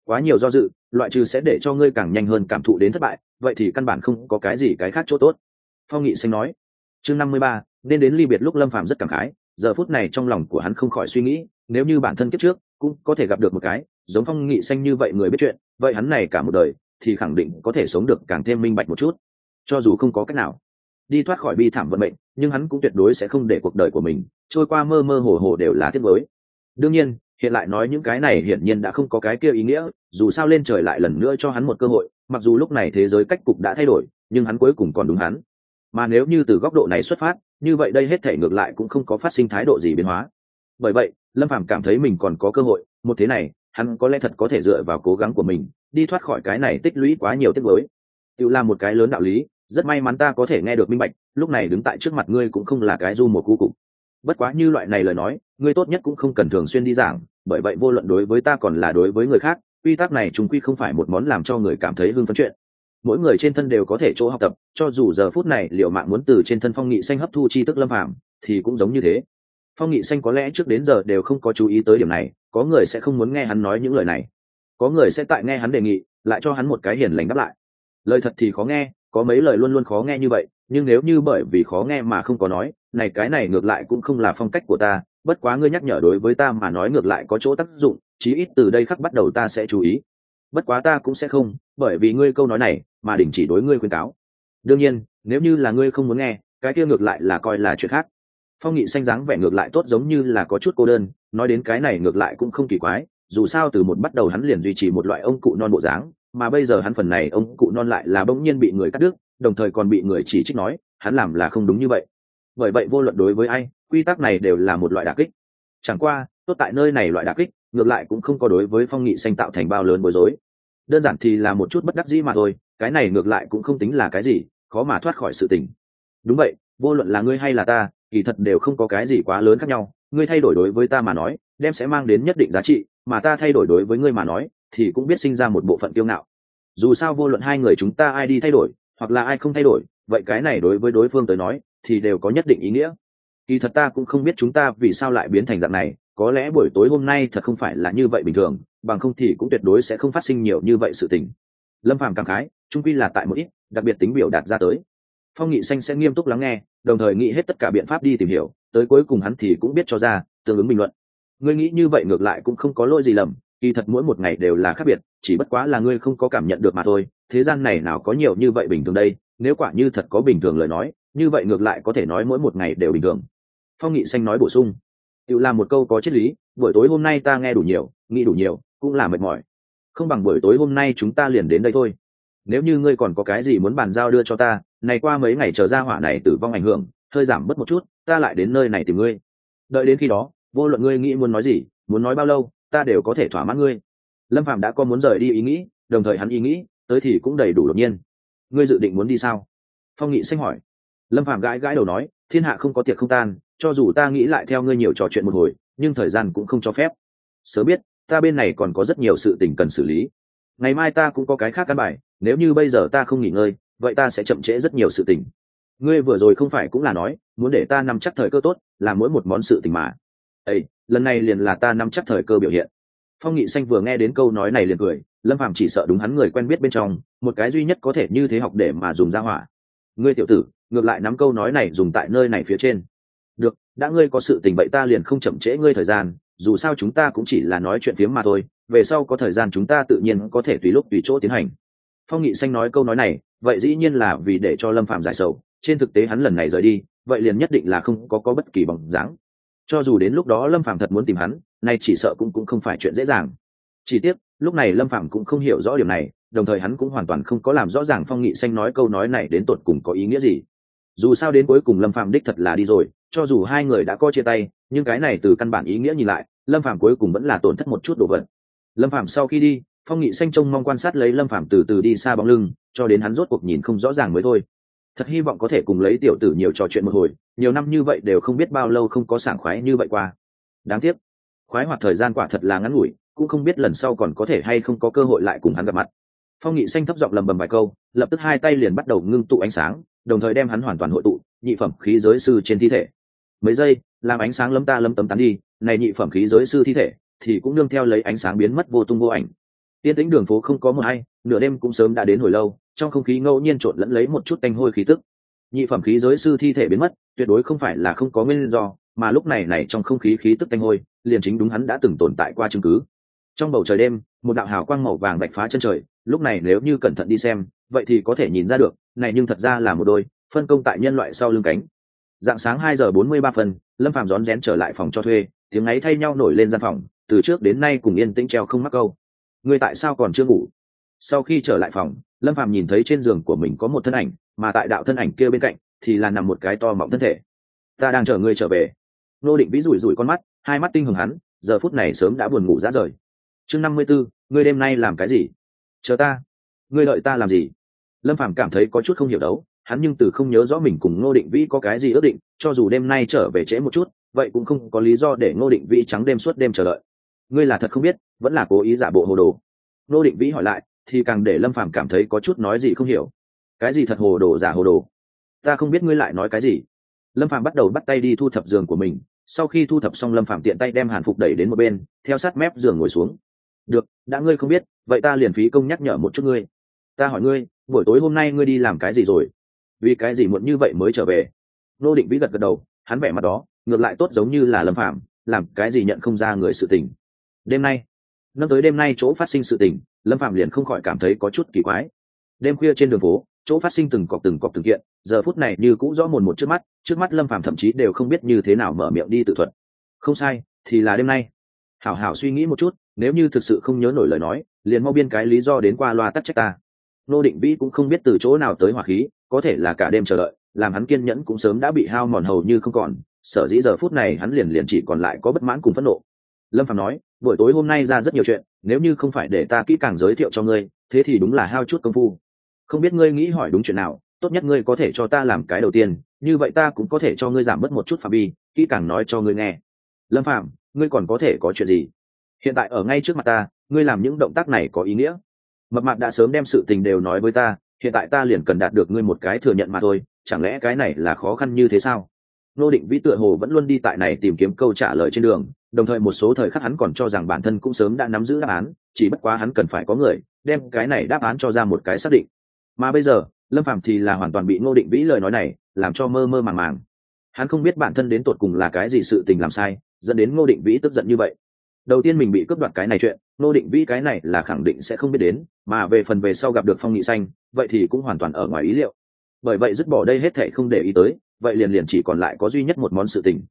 S1: quá nhiều do dự loại trừ sẽ để cho ngươi càng nhanh hơn cảm thụ đến thất bại, vậy thì căn bản không có cái gì cái khác chỗ tốt. Phong Nghị Xanh nói. Chương 53, nên đến ly biệt lúc Lâm Phàm rất cảm khái, giờ phút này trong lòng của hắn không khỏi suy nghĩ, nếu như bản thân kiếp trước cũng có thể gặp được một cái giống Phong Nghị Xanh như vậy người biết chuyện, vậy hắn này cả một đời thì khẳng định có thể sống được càng thêm minh bạch một chút. Cho dù không có cách nào đi thoát khỏi bi thảm vận mệnh, nhưng hắn cũng tuyệt đối sẽ không để cuộc đời của mình trôi qua mơ mơ hồ hồ đều là tiếc nuối. Đương nhiên, hiện lại nói những cái này hiển nhiên đã không có cái kia ý nghĩa, dù sao lên trời lại lần nữa cho hắn một cơ hội, mặc dù lúc này thế giới cách cục đã thay đổi, nhưng hắn cuối cùng còn đúng hắn. Mà nếu như từ góc độ này xuất phát, như vậy đây hết thể ngược lại cũng không có phát sinh thái độ gì biến hóa. Bởi vậy, Lâm Phàm cảm thấy mình còn có cơ hội, một thế này, hắn có lẽ thật có thể dựa vào cố gắng của mình, đi thoát khỏi cái này tích lũy quá nhiều tiếc nuối. Tự làm một cái lớn đạo lý, rất may mắn ta có thể nghe được minh bạch, lúc này đứng tại trước mặt ngươi cũng không là cái du một cú cục. Bất quá như loại này lời nói, ngươi tốt nhất cũng không cần thường xuyên đi giảng, bởi vậy vô luận đối với ta còn là đối với người khác, quy tắc này chúng quy không phải một món làm cho người cảm thấy hưng phấn chuyện. Mỗi người trên thân đều có thể chỗ học tập, cho dù giờ phút này liệu mạng muốn từ trên thân Phong Nghị Xanh hấp thu chi tức Lâm Phàm, thì cũng giống như thế. Phong Nghị Xanh có lẽ trước đến giờ đều không có chú ý tới điểm này, có người sẽ không muốn nghe hắn nói những lời này, có người sẽ tại nghe hắn đề nghị, lại cho hắn một cái hiền lành đáp lại. Lời thật thì khó nghe, có mấy lời luôn luôn khó nghe như vậy, nhưng nếu như bởi vì khó nghe mà không có nói, này cái này ngược lại cũng không là phong cách của ta, bất quá ngươi nhắc nhở đối với ta mà nói ngược lại có chỗ tác dụng, chí ít từ đây khắc bắt đầu ta sẽ chú ý. Bất quá ta cũng sẽ không, bởi vì ngươi câu nói này mà đình chỉ đối ngươi khuyên cáo. Đương nhiên, nếu như là ngươi không muốn nghe, cái kia ngược lại là coi là chuyện khác. Phong Nghị Xanh dáng vẻ ngược lại tốt giống như là có chút cô đơn, nói đến cái này ngược lại cũng không kỳ quái, dù sao từ một bắt đầu hắn liền duy trì một loại ông cụ non bộ dáng, mà bây giờ hắn phần này ông cụ non lại là bỗng nhiên bị người cắt đứt, đồng thời còn bị người chỉ trích nói hắn làm là không đúng như vậy. Bởi vậy vô luận đối với ai, quy tắc này đều là một loại đả kích. Chẳng qua tốt tại nơi này loại đả kích ngược lại cũng không có đối với Phong Nghị Xanh tạo thành bao lớn bối rối, đơn giản thì là một chút bất đắc dĩ mà thôi, cái này ngược lại cũng không tính là cái gì khó mà thoát khỏi sự tình. Đúng vậy, vô luận là ngươi hay là ta, kỳ thật đều không có cái gì quá lớn khác nhau, ngươi thay đổi đối với ta mà nói đem sẽ mang đến nhất định giá trị, mà ta thay đổi đối với ngươi mà nói thì cũng biết sinh ra một bộ phận kiêu ngạo. Dù sao vô luận hai người chúng ta ai đi thay đổi hoặc là ai không thay đổi, vậy cái này đối với đối phương tới nói thì đều có nhất định ý nghĩa. Kỳ thật ta cũng không biết chúng ta vì sao lại biến thành dạng này, có lẽ buổi tối hôm nay thật không phải là như vậy bình thường, bằng không thì cũng tuyệt đối sẽ không phát sinh nhiều như vậy sự tình. Lâm Phàm cảm khái, chung quy là tại một ít đặc biệt tính biểu đạt ra tới. Phong Nghị Xanh sẽ nghiêm túc lắng nghe, đồng thời nghĩ hết tất cả biện pháp đi tìm hiểu, tới cuối cùng hắn thì cũng biết cho ra tương ứng bình luận. Ngươi nghĩ như vậy ngược lại cũng không có lỗi gì lầm, kỳ thật mỗi một ngày đều là khác biệt, chỉ bất quá là ngươi không có cảm nhận được mà thôi, thế gian này nào có nhiều như vậy bình thường đây, nếu quả như thật có bình thường lời nói, như vậy ngược lại có thể nói mỗi một ngày đều bình thường. Phong Nghị Xanh nói bổ sung, tự làm một câu có triết lý, buổi tối hôm nay ta nghe đủ nhiều, nghĩ đủ nhiều, cũng là mệt mỏi, không bằng buổi tối hôm nay chúng ta liền đến đây thôi. Nếu như ngươi còn có cái gì muốn bàn giao đưa cho ta, này qua mấy ngày chờ ra hỏa này tử vong ảnh hưởng hơi giảm bớt một chút, ta lại đến nơi này tìm ngươi. Đợi đến khi đó, vô luận ngươi nghĩ muốn nói gì, muốn nói bao lâu, ta đều có thể thỏa mãn ngươi. Lâm Phàm đã có muốn rời đi ý nghĩ, đồng thời hắn ý nghĩ tới thì cũng đầy đủ đột nhiên. Ngươi dự định muốn đi sao? Phong Nghị Xanh hỏi. Lâm Phàm gãi gãi đầu nói, thiên hạ không có tiệc không tan, cho dù ta nghĩ lại theo ngươi nhiều trò chuyện một hồi, nhưng thời gian cũng không cho phép. Sớm biết, ta bên này còn có rất nhiều sự tình cần xử lý. Ngày mai ta cũng có cái khác căn bài, nếu như bây giờ ta không nghỉ ngơi, vậy ta sẽ chậm trễ rất nhiều sự tình. Ngươi vừa rồi không phải cũng là nói muốn để ta nắm chắc thời cơ tốt, làm mỗi một món sự tình mà. Ê, lần này liền là ta nắm chắc thời cơ biểu hiện. Phong Nghị Xanh vừa nghe đến câu nói này liền cười, Lâm Phàm chỉ sợ đúng hắn người quen biết bên trong một cái duy nhất có thể như thế học để mà dùng ra hỏa. Ngươi tiểu tử, ngược lại nắm câu nói này dùng tại nơi này phía trên. Được, đã ngươi có sự tình vậy ta liền không chậm trễ ngươi thời gian, dù sao chúng ta cũng chỉ là nói chuyện phiếm mà thôi, về sau có thời gian chúng ta tự nhiên có thể tùy lúc tùy chỗ tiến hành. Phong Nghị Xanh nói câu nói này, vậy dĩ nhiên là vì để cho Lâm Phàm giải sầu, trên thực tế hắn lần này rời đi, vậy liền nhất định là không có bất kỳ bóng dáng. Cho dù đến lúc đó Lâm Phàm thật muốn tìm hắn, nay chỉ sợ cũng không phải chuyện dễ dàng. Chỉ tiếc, lúc này Lâm Phàm cũng không hiểu rõ điểm này, đồng thời hắn cũng hoàn toàn không có làm rõ ràng Phong Nghị Xanh nói câu nói này đến tột cùng có ý nghĩa gì. Dù sao đến cuối cùng Lâm Phàm đích thật là đi rồi, cho dù hai người đã có chia tay, nhưng cái này từ căn bản ý nghĩa nhìn lại, Lâm Phàm cuối cùng vẫn là tổn thất một chút đồ vật. Lâm Phàm sau khi đi, Phong Nghị Xanh trông mong quan sát lấy Lâm Phàm từ từ đi xa bóng lưng, cho đến hắn rốt cuộc nhìn không rõ ràng mới thôi. Thật hy vọng có thể cùng lấy tiểu tử nhiều trò chuyện một hồi, nhiều năm như vậy đều không biết bao lâu không có sảng khoái như vậy qua. Đáng tiếc, khoái hoạt thời gian quả thật là ngắn ngủi, cũng không biết lần sau còn có thể hay không có cơ hội lại cùng hắn gặp mặt. Phong Nghị Xanh thấp giọng lầm bầm vài câu, lập tức hai tay liền bắt đầu ngưng tụ ánh sáng, đồng thời đem hắn hoàn toàn hội tụ, nhị phẩm khí giới sư trên thi thể. Mấy giây, làm ánh sáng lấm ta lấm tấm tán đi, này nhị phẩm khí giới sư thi thể thì cũng nương theo lấy ánh sáng biến mất vô tung vô ảnh. Yên tĩnh đường phố không có mờ hay, nửa đêm cũng sớm đã đến hồi lâu, trong không khí ngẫu nhiên trộn lẫn lấy một chút tanh hôi khí tức. Nhị phẩm khí giới sư thi thể biến mất, tuyệt đối không phải là không có nguyên do, mà lúc này trong không khí khí tức tanh hôi, liền chính đúng hắn đã từng tồn tại qua chứng cứ. Trong bầu trời đêm, một đạo hào quang màu vàng vạch phá chân trời, lúc này nếu như cẩn thận đi xem, vậy thì có thể nhìn ra được, này nhưng thật ra là một đôi phân công tại nhân loại sau lưng cánh. Dạng sáng 2:43, Lâm Phàm rón rén trở lại phòng cho thuê, tiếng ấy thay nhau nổi lên gian phòng, từ trước đến nay cùng yên tĩnh treo không mắc câu. Ngươi tại sao còn chưa ngủ? Sau khi trở lại phòng, Lâm Phàm nhìn thấy trên giường của mình có một thân ảnh, mà tại đạo thân ảnh kia bên cạnh thì là nằm một cái to mọng thân thể. Ta đang chờ ngươi trở về. Nô Định Vĩ rủi rủi con mắt, hai mắt tinh hồng hắn, giờ phút này sớm đã buồn ngủ rã rời. Chương 54, ngươi đêm nay làm cái gì? Chờ ta. Ngươi đợi ta làm gì? Lâm Phàm cảm thấy có chút không hiểu đấu, hắn nhưng từ không nhớ rõ mình cùng Ngô Định Vĩ có cái gì ước định, cho dù đêm nay trở về trễ một chút, vậy cũng không có lý do để Ngô Định Vĩ trắng đêm suốt đêm chờ đợi. Ngươi là thật không biết, vẫn là cố ý giả bộ hồ đồ? Ngô Định Vĩ hỏi lại, thì càng để Lâm Phàm cảm thấy có chút nói gì không hiểu. Cái gì thật hồ đồ giả hồ đồ? Ta không biết ngươi lại nói cái gì. Lâm Phàm bắt đầu bắt tay đi thu thập giường của mình, sau khi thu thập xong Lâm Phàm tiện tay đem Hàn Phục đẩy đến một bên, theo sát mép giường ngồi xuống. Được, đã ngươi không biết, vậy ta liền phí công nhắc nhở một chút ngươi. Ta hỏi ngươi, buổi tối hôm nay ngươi đi làm cái gì rồi? Vì cái gì muộn như vậy mới trở về? Ngô Định Vĩ gật gật đầu, hắn vẻ mặt đó ngược lại tốt giống như là Lâm Phàm làm cái gì nhận không ra người sự tình. Đêm nay, nâng tới đêm nay chỗ phát sinh sự tình, Lâm Phàm liền không khỏi cảm thấy có chút kỳ quái. Đêm khuya trên đường phố, chỗ phát sinh từng cọc từng kiện, giờ phút này như cũ rõ mồn một trước mắt Lâm Phàm thậm chí đều không biết như thế nào mở miệng đi tự thuật. Không sai, thì là đêm nay. Hảo hảo suy nghĩ một chút, nếu như thực sự không nhớ nổi lời nói, liền mau biên cái lý do đến qua loa tắc trách ta. Ngô Định Vĩ cũng không biết từ chỗ nào tới hỏa khí, có thể là cả đêm chờ đợi, làm hắn kiên nhẫn cũng sớm đã bị hao mòn hầu như không còn, sở dĩ giờ phút này hắn liền chỉ còn lại có bất mãn cùng phẫn nộ. Lâm Phàm nói, buổi tối hôm nay ra rất nhiều chuyện, nếu như không phải để ta kỹ càng giới thiệu cho ngươi, thế thì đúng là hao chút công phu. Không biết ngươi nghĩ hỏi đúng chuyện nào, tốt nhất ngươi có thể cho ta làm cái đầu tiên, như vậy ta cũng có thể cho ngươi giảm bớt một chút phạm vi, kỹ càng nói cho ngươi nghe. Lâm Phàm, ngươi còn có thể có chuyện gì? Hiện tại ở ngay trước mặt ta, ngươi làm những động tác này có ý nghĩa? Mập mạp đã sớm đem sự tình đều nói với ta, hiện tại ta liền cần đạt được ngươi một cái thừa nhận mà thôi, chẳng lẽ cái này là khó khăn như thế sao? Ngô Định Vĩ tựa hồ vẫn luôn đi tại này tìm kiếm câu trả lời trên đường, đồng thời một số thời khắc hắn còn cho rằng bản thân cũng sớm đã nắm giữ đáp án, chỉ bất quá hắn cần phải có người đem cái này đáp án cho ra một cái xác định. Mà bây giờ, Lâm Phàm thì là hoàn toàn bị Ngô Định Vĩ lời nói này làm cho mơ mơ màng màng. Hắn không biết bản thân đến tột cùng là cái gì sự tình làm sai, dẫn đến Ngô Định Vĩ tức giận như vậy. Đầu tiên mình bị cướp đoạt cái này chuyện, Ngô Định Vĩ cái này là khẳng định sẽ không biết đến, mà về phần về sau gặp được Phong Nghị Xanh, vậy thì cũng hoàn toàn ở ngoài ý liệu. Bởi vậy dứt bỏ đây hết thảy không để ý tới, vậy liền chỉ còn lại có duy nhất một món sự tình.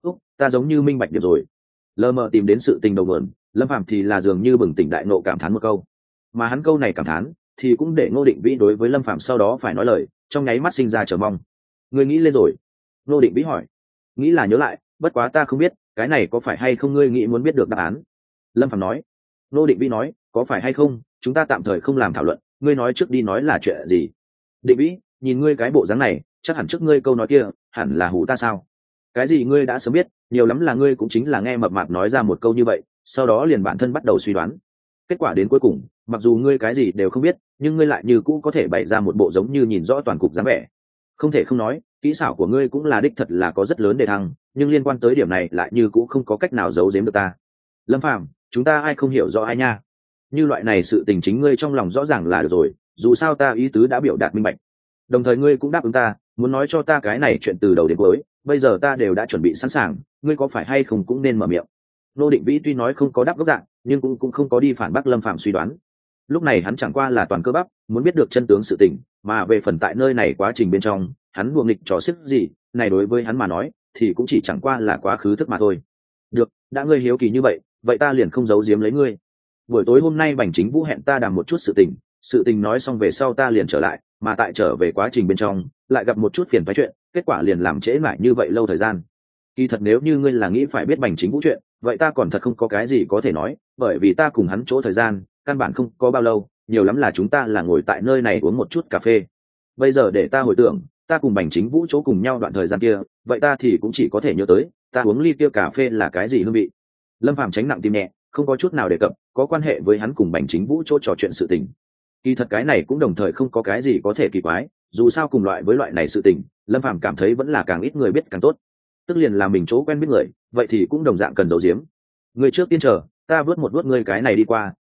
S1: Ta giống như minh bạch được rồi. Lờ mờ tìm đến sự tình đầu nguồn, Lâm Phàm thì là dường như bừng tỉnh đại nộ cảm thán một câu. Mà hắn câu này cảm thán, thì cũng để Ngô Định Vĩ đối với Lâm Phàm sau đó phải nói lời, trong nháy mắt sinh ra chờ mong. Ngươi nghĩ lên rồi? Ngô Định Vĩ hỏi. Nghĩ là nhớ lại, bất quá ta không biết, cái này có phải hay không ngươi nghĩ muốn biết được đáp án? Lâm Phàm nói. Ngô Định Vĩ nói, có phải hay không, chúng ta tạm thời không làm thảo luận, ngươi nói trước đi nói là chuyện gì? Định Vĩ, nhìn ngươi cái bộ dáng này, chắc hẳn trước ngươi câu nói kia, hẳn là hù ta sao? Cái gì ngươi đã sớm biết, nhiều lắm là ngươi cũng chính là nghe mập mạp nói ra một câu như vậy, sau đó liền bản thân bắt đầu suy đoán. Kết quả đến cuối cùng, mặc dù ngươi cái gì đều không biết, nhưng ngươi lại như cũ có thể bày ra một bộ giống như nhìn rõ toàn cục dáng vẻ. Không thể không nói, kỹ xảo của ngươi cũng là đích thật là có rất lớn để thăng, nhưng liên quan tới điểm này lại như cũ không có cách nào giấu giếm được ta. Lâm Phàm, chúng ta ai không hiểu rõ ai nha? Như loại này sự tình chính ngươi trong lòng rõ ràng là được rồi, dù sao ta ý tứ đã biểu đạt minh bạch. Đồng thời ngươi cũng đáp ứng ta, muốn nói cho ta cái này chuyện từ đầu đến cuối, bây giờ ta đều đã chuẩn bị sẵn sàng, ngươi có phải hay không cũng nên mở miệng. Ngô Định Vĩ tuy nói không có đáp gốc dạng, nhưng cũng không có đi phản bác Lâm Phàm suy đoán. Lúc này hắn chẳng qua là toàn cơ bắp, muốn biết được chân tướng sự tình, mà về phần tại nơi này quá trình bên trong, hắn đùa nghịch trò xiếc gì, này đối với hắn mà nói, thì cũng chỉ chẳng qua là quá khứ thức mà thôi. Được, đã ngươi hiếu kỳ như vậy, vậy ta liền không giấu giếm lấy ngươi. Buổi tối hôm nay Bành Chính Vũ hẹn ta đàm một chút sự tình nói xong về sau ta liền trở lại, mà tại trở về quá trình bên trong, lại gặp một chút phiền phức chuyện, kết quả liền làm trễ mãi như vậy lâu thời gian. Kỳ thật nếu như ngươi là nghĩ phải biết Bành Chính Vũ chuyện, vậy ta còn thật không có cái gì có thể nói, bởi vì ta cùng hắn chỗ thời gian, căn bản không có bao lâu, nhiều lắm là chúng ta là ngồi tại nơi này uống một chút cà phê. Bây giờ để ta hồi tưởng, ta cùng Bành Chính Vũ chỗ cùng nhau đoạn thời gian kia, vậy ta thì cũng chỉ có thể nhớ tới, ta uống ly kia cà phê là cái gì hương vị. Lâm Phàm tránh nặng tim nhẹ, không có chút nào đề cập có quan hệ với hắn cùng Bành Chính Vũ chỗ trò chuyện sự tình. Kỳ thật cái này cũng đồng thời không có cái gì có thể kỳ quái, dù sao cùng loại với loại này sự tình, Lâm Phàm cảm thấy vẫn là càng ít người biết càng tốt. Tức liền là mình chỗ quen biết người, vậy thì cũng đồng dạng cần giấu giếm. Người trước tiên chờ, ta vớt một vớt ngươi cái này đi qua,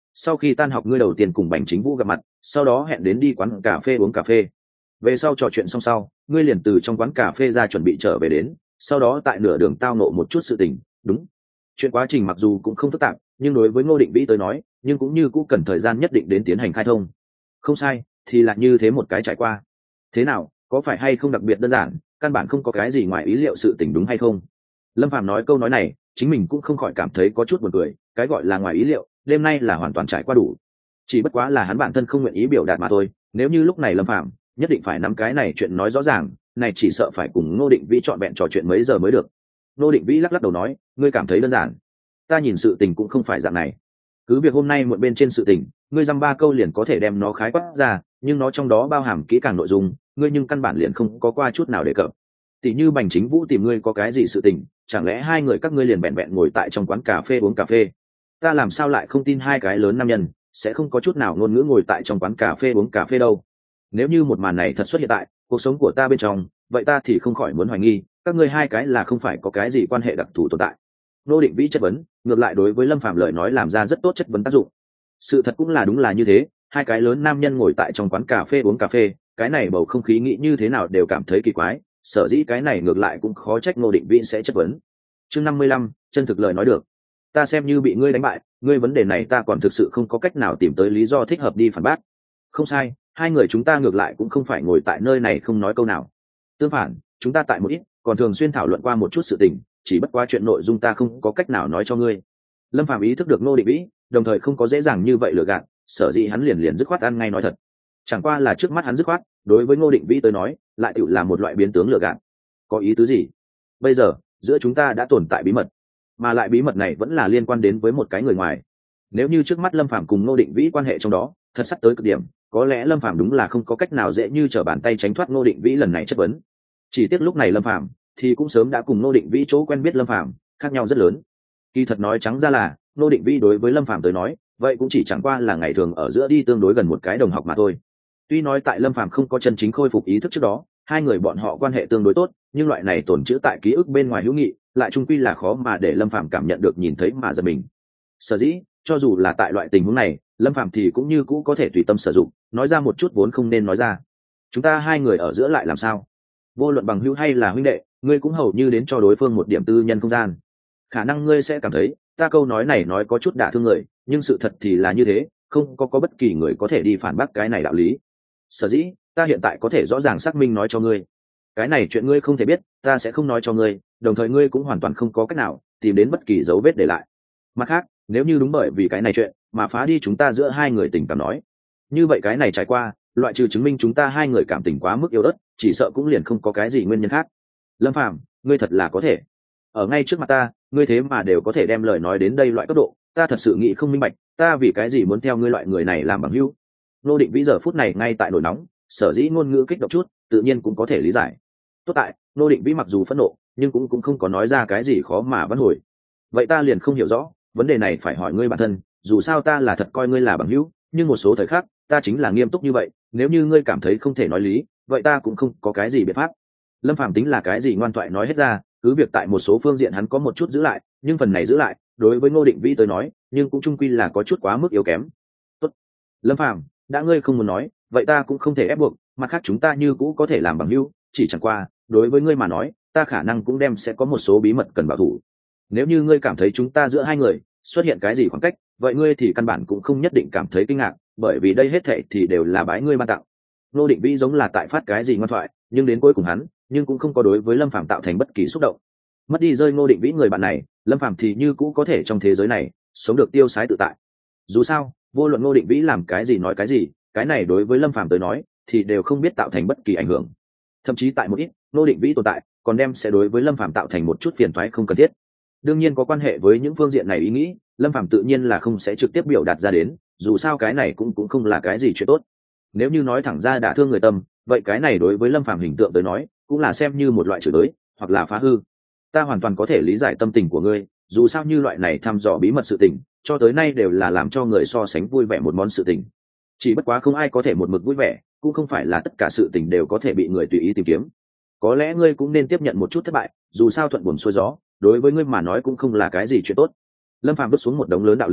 S1: sau khi tan học ngươi đầu tiên cùng Bành Chính Vũ gặp mặt, sau đó hẹn đến đi quán cà phê uống cà phê. Về sau trò chuyện xong sau, ngươi liền từ trong quán cà phê ra chuẩn bị trở về đến, sau đó tại nửa đường tao nộ một chút sự tình. Đúng, chuyện quá trình mặc dù cũng không phức tạp, nhưng đối với Ngô Định Vĩ tới nói, nhưng cũng như cũng cần thời gian nhất định đến tiến hành khai thông. Không sai, thì là như thế một cái trải qua. Thế nào, có phải hay không đặc biệt đơn giản, căn bản không có cái gì ngoài ý liệu sự tình đúng hay không? Lâm Phàm nói câu nói này, chính mình cũng không khỏi cảm thấy có chút buồn cười, cái gọi là ngoài ý liệu, đêm nay là hoàn toàn trải qua đủ. Chỉ bất quá là hắn bản thân không nguyện ý biểu đạt mà thôi, nếu như lúc này Lâm Phàm nhất định phải nắm cái này chuyện nói rõ ràng, này chỉ sợ phải cùng Ngô Định Vĩ trọn vẹn trò chuyện mấy giờ mới được. Ngô Định Vĩ lắc lắc đầu nói, ngươi cảm thấy đơn giản, ta nhìn sự tình cũng không phải dạng này. Cứ việc hôm nay muộn bên trên sự tình, ngươi dăm ba câu liền có thể đem nó khái quát ra, nhưng nó trong đó bao hàm kỹ càng nội dung, ngươi nhưng căn bản liền không có qua chút nào đề cập. Tỷ như Bành Chính Vũ tìm ngươi có cái gì sự tình, chẳng lẽ hai người các ngươi liền vẹn vẹn ngồi tại trong quán cà phê uống cà phê? Ta làm sao lại không tin hai cái lớn nam nhân sẽ không có chút nào ngôn ngữ ngồi tại trong quán cà phê uống cà phê đâu? Nếu như một màn này thật xuất hiện tại cuộc sống của ta bên trong, vậy ta thì không khỏi muốn hoài nghi các ngươi hai cái là không phải có cái gì quan hệ đặc thù tồn tại. Nô Định Vĩ chất vấn, ngược lại đối với Lâm Phàm lời nói làm ra rất tốt chất vấn tác dụng. Sự thật cũng là đúng là như thế, hai cái lớn nam nhân ngồi tại trong quán cà phê uống cà phê, cái này bầu không khí nghĩ như thế nào đều cảm thấy kỳ quái, sở dĩ cái này ngược lại cũng khó trách Ngô Định Vĩ sẽ chất vấn. Chương 55, chân thực lời nói được. Ta xem như bị ngươi đánh bại, ngươi vấn đề này ta còn thực sự không có cách nào tìm tới lý do thích hợp đi phản bác. Không sai, hai người chúng ta ngược lại cũng không phải ngồi tại nơi này không nói câu nào. Tương phản, chúng ta tại một ít, còn thường xuyên thảo luận qua một chút sự tình, chỉ bất quá chuyện nội dung ta không có cách nào nói cho ngươi. Lâm Phàm ý thức được Ngô Định Vĩ, đồng thời không có dễ dàng như vậy lừa gạt, sở dĩ hắn liền dứt khoát ăn ngay nói thật. Chẳng qua là trước mắt hắn dứt khoát, đối với Ngô Định Vĩ tới nói, lại tựu là một loại biến tướng lừa gạt. Có ý tứ gì? Bây giờ, giữa chúng ta đã tồn tại bí mật, mà lại bí mật này vẫn là liên quan đến với một cái người ngoài. Nếu như trước mắt Lâm Phàm cùng Ngô Định Vĩ quan hệ trong đó thật sắp tới cực điểm, có lẽ Lâm Phàm đúng là không có cách nào dễ như trở bàn tay tránh thoát Ngô Định Vĩ lần này chất vấn. Chỉ tiếc lúc này Lâm Phàm thì cũng sớm đã cùng Ngô Định Vĩ chỗ quen biết Lâm Phàm khác nhau rất lớn. Kỳ thật nói trắng ra là, Ngô Định Vĩ đối với Lâm Phàm tới nói, vậy cũng chỉ chẳng qua là ngày thường ở giữa đi tương đối gần một cái đồng học mà thôi. Tuy nói tại Lâm Phàm không có chân chính khôi phục ý thức trước đó, hai người bọn họ quan hệ tương đối tốt, nhưng loại này tồn trữ tại ký ức bên ngoài hữu nghị, lại chung quy là khó mà để Lâm Phàm cảm nhận được nhìn thấy mà giật mình. Sở dĩ, cho dù là tại loại tình huống này, Lâm Phàm thì cũng như cũ có thể tùy tâm sử dụng, nói ra một chút vốn không nên nói ra. Chúng ta hai người ở giữa lại làm sao? Vô luận bằng hữu hay là huynh đệ, ngươi cũng hầu như đến cho đối phương một điểm tư nhân không gian. Khả năng ngươi sẽ cảm thấy, ta câu nói này nói có chút đả thương người, nhưng sự thật thì là như thế, không có bất kỳ người có thể đi phản bác cái này đạo lý. Sở dĩ, ta hiện tại có thể rõ ràng xác minh nói cho ngươi. Cái này chuyện ngươi không thể biết, ta sẽ không nói cho ngươi, đồng thời ngươi cũng hoàn toàn không có cách nào tìm đến bất kỳ dấu vết để lại. Mặt khác, nếu như đúng bởi vì cái này chuyện mà phá đi chúng ta giữa hai người tình cảm nói, như vậy cái này trải qua, loại trừ chứng minh chúng ta hai người cảm tình quá mức yêu đất, chỉ sợ cũng liền không có cái gì nguyên nhân khác. Lâm Phàm, ngươi thật là có thể. Ở ngay trước mặt ta, ngươi thế mà đều có thể đem lời nói đến đây loại cấp độ, ta thật sự nghĩ không minh bạch, ta vì cái gì muốn theo ngươi loại người này làm bằng hữu. Nô Định Vĩ giờ phút này ngay tại nổi nóng, sở dĩ ngôn ngữ kích động chút, tự nhiên cũng có thể lý giải. Tốt tại, Nô Định Vĩ mặc dù phẫn nộ, nhưng cũng không có nói ra cái gì khó mà vãn hồi. Vậy ta liền không hiểu rõ, vấn đề này phải hỏi ngươi bản thân, dù sao ta là thật coi ngươi là bằng hữu, nhưng một số thời khắc, ta chính là nghiêm túc như vậy, nếu như ngươi cảm thấy không thể nói lý, vậy ta cũng không có cái gì biện pháp. Lâm Phàm tính là cái gì ngoan thoại nói hết ra, cứ việc tại một số phương diện hắn có một chút giữ lại, nhưng phần này giữ lại, đối với Ngô Định Vĩ tới nói, nhưng cũng chung quy là có chút quá mức yếu kém. Tốt, Lâm Phàm, đã ngươi không muốn nói, vậy ta cũng không thể ép buộc, mặt khác chúng ta như cũ có thể làm bằng hữu, chỉ chẳng qua, đối với ngươi mà nói, ta khả năng cũng đem sẽ có một số bí mật cần bảo thủ. Nếu như ngươi cảm thấy chúng ta giữa hai người xuất hiện cái gì khoảng cách, vậy ngươi thì căn bản cũng không nhất định cảm thấy kinh ngạc, bởi vì đây hết thảy thì đều là bái ngươi ban tặng. Ngô Định Vĩ giống là tại phát cái gì ngoan thoại, nhưng đến cuối cùng hắn, nhưng cũng không có đối với Lâm Phàm tạo thành bất kỳ xúc động. Mất đi rơi Ngô Định Vĩ người bạn này, Lâm Phàm thì như cũ có thể trong thế giới này sống được tiêu sái tự tại. Dù sao, vô luận Ngô Định Vĩ làm cái gì nói cái gì, cái này đối với Lâm Phàm tới nói thì đều không biết tạo thành bất kỳ ảnh hưởng. Thậm chí tại một ít, Ngô Định Vĩ tồn tại, còn đem sẽ đối với Lâm Phàm tạo thành một chút phiền toái không cần thiết. Đương nhiên có quan hệ với những phương diện này ý nghĩ, Lâm Phàm tự nhiên là không sẽ trực tiếp biểu đạt ra đến, dù sao cái này cũng không là cái gì chuyện tốt. Nếu như nói thẳng ra đả thương người tâm, vậy cái này đối với Lâm Phàm hình tượng tới nói, cũng là xem như một loại chửi đới, hoặc là phá hư. Ta hoàn toàn có thể lý giải tâm tình của ngươi, dù sao như loại này thăm dò bí mật sự tình, cho tới nay đều là làm cho người so sánh vui vẻ một món sự tình. Chỉ bất quá không ai có thể một mực vui vẻ, cũng không phải là tất cả sự tình đều có thể bị người tùy ý tìm kiếm. Có lẽ ngươi cũng nên tiếp nhận một chút thất bại, dù sao thuận buồm xuôi gió, đối với ngươi mà nói cũng không là cái gì chuyện tốt. Lâm Phàm vứt xuống một đống lớn đạo lý,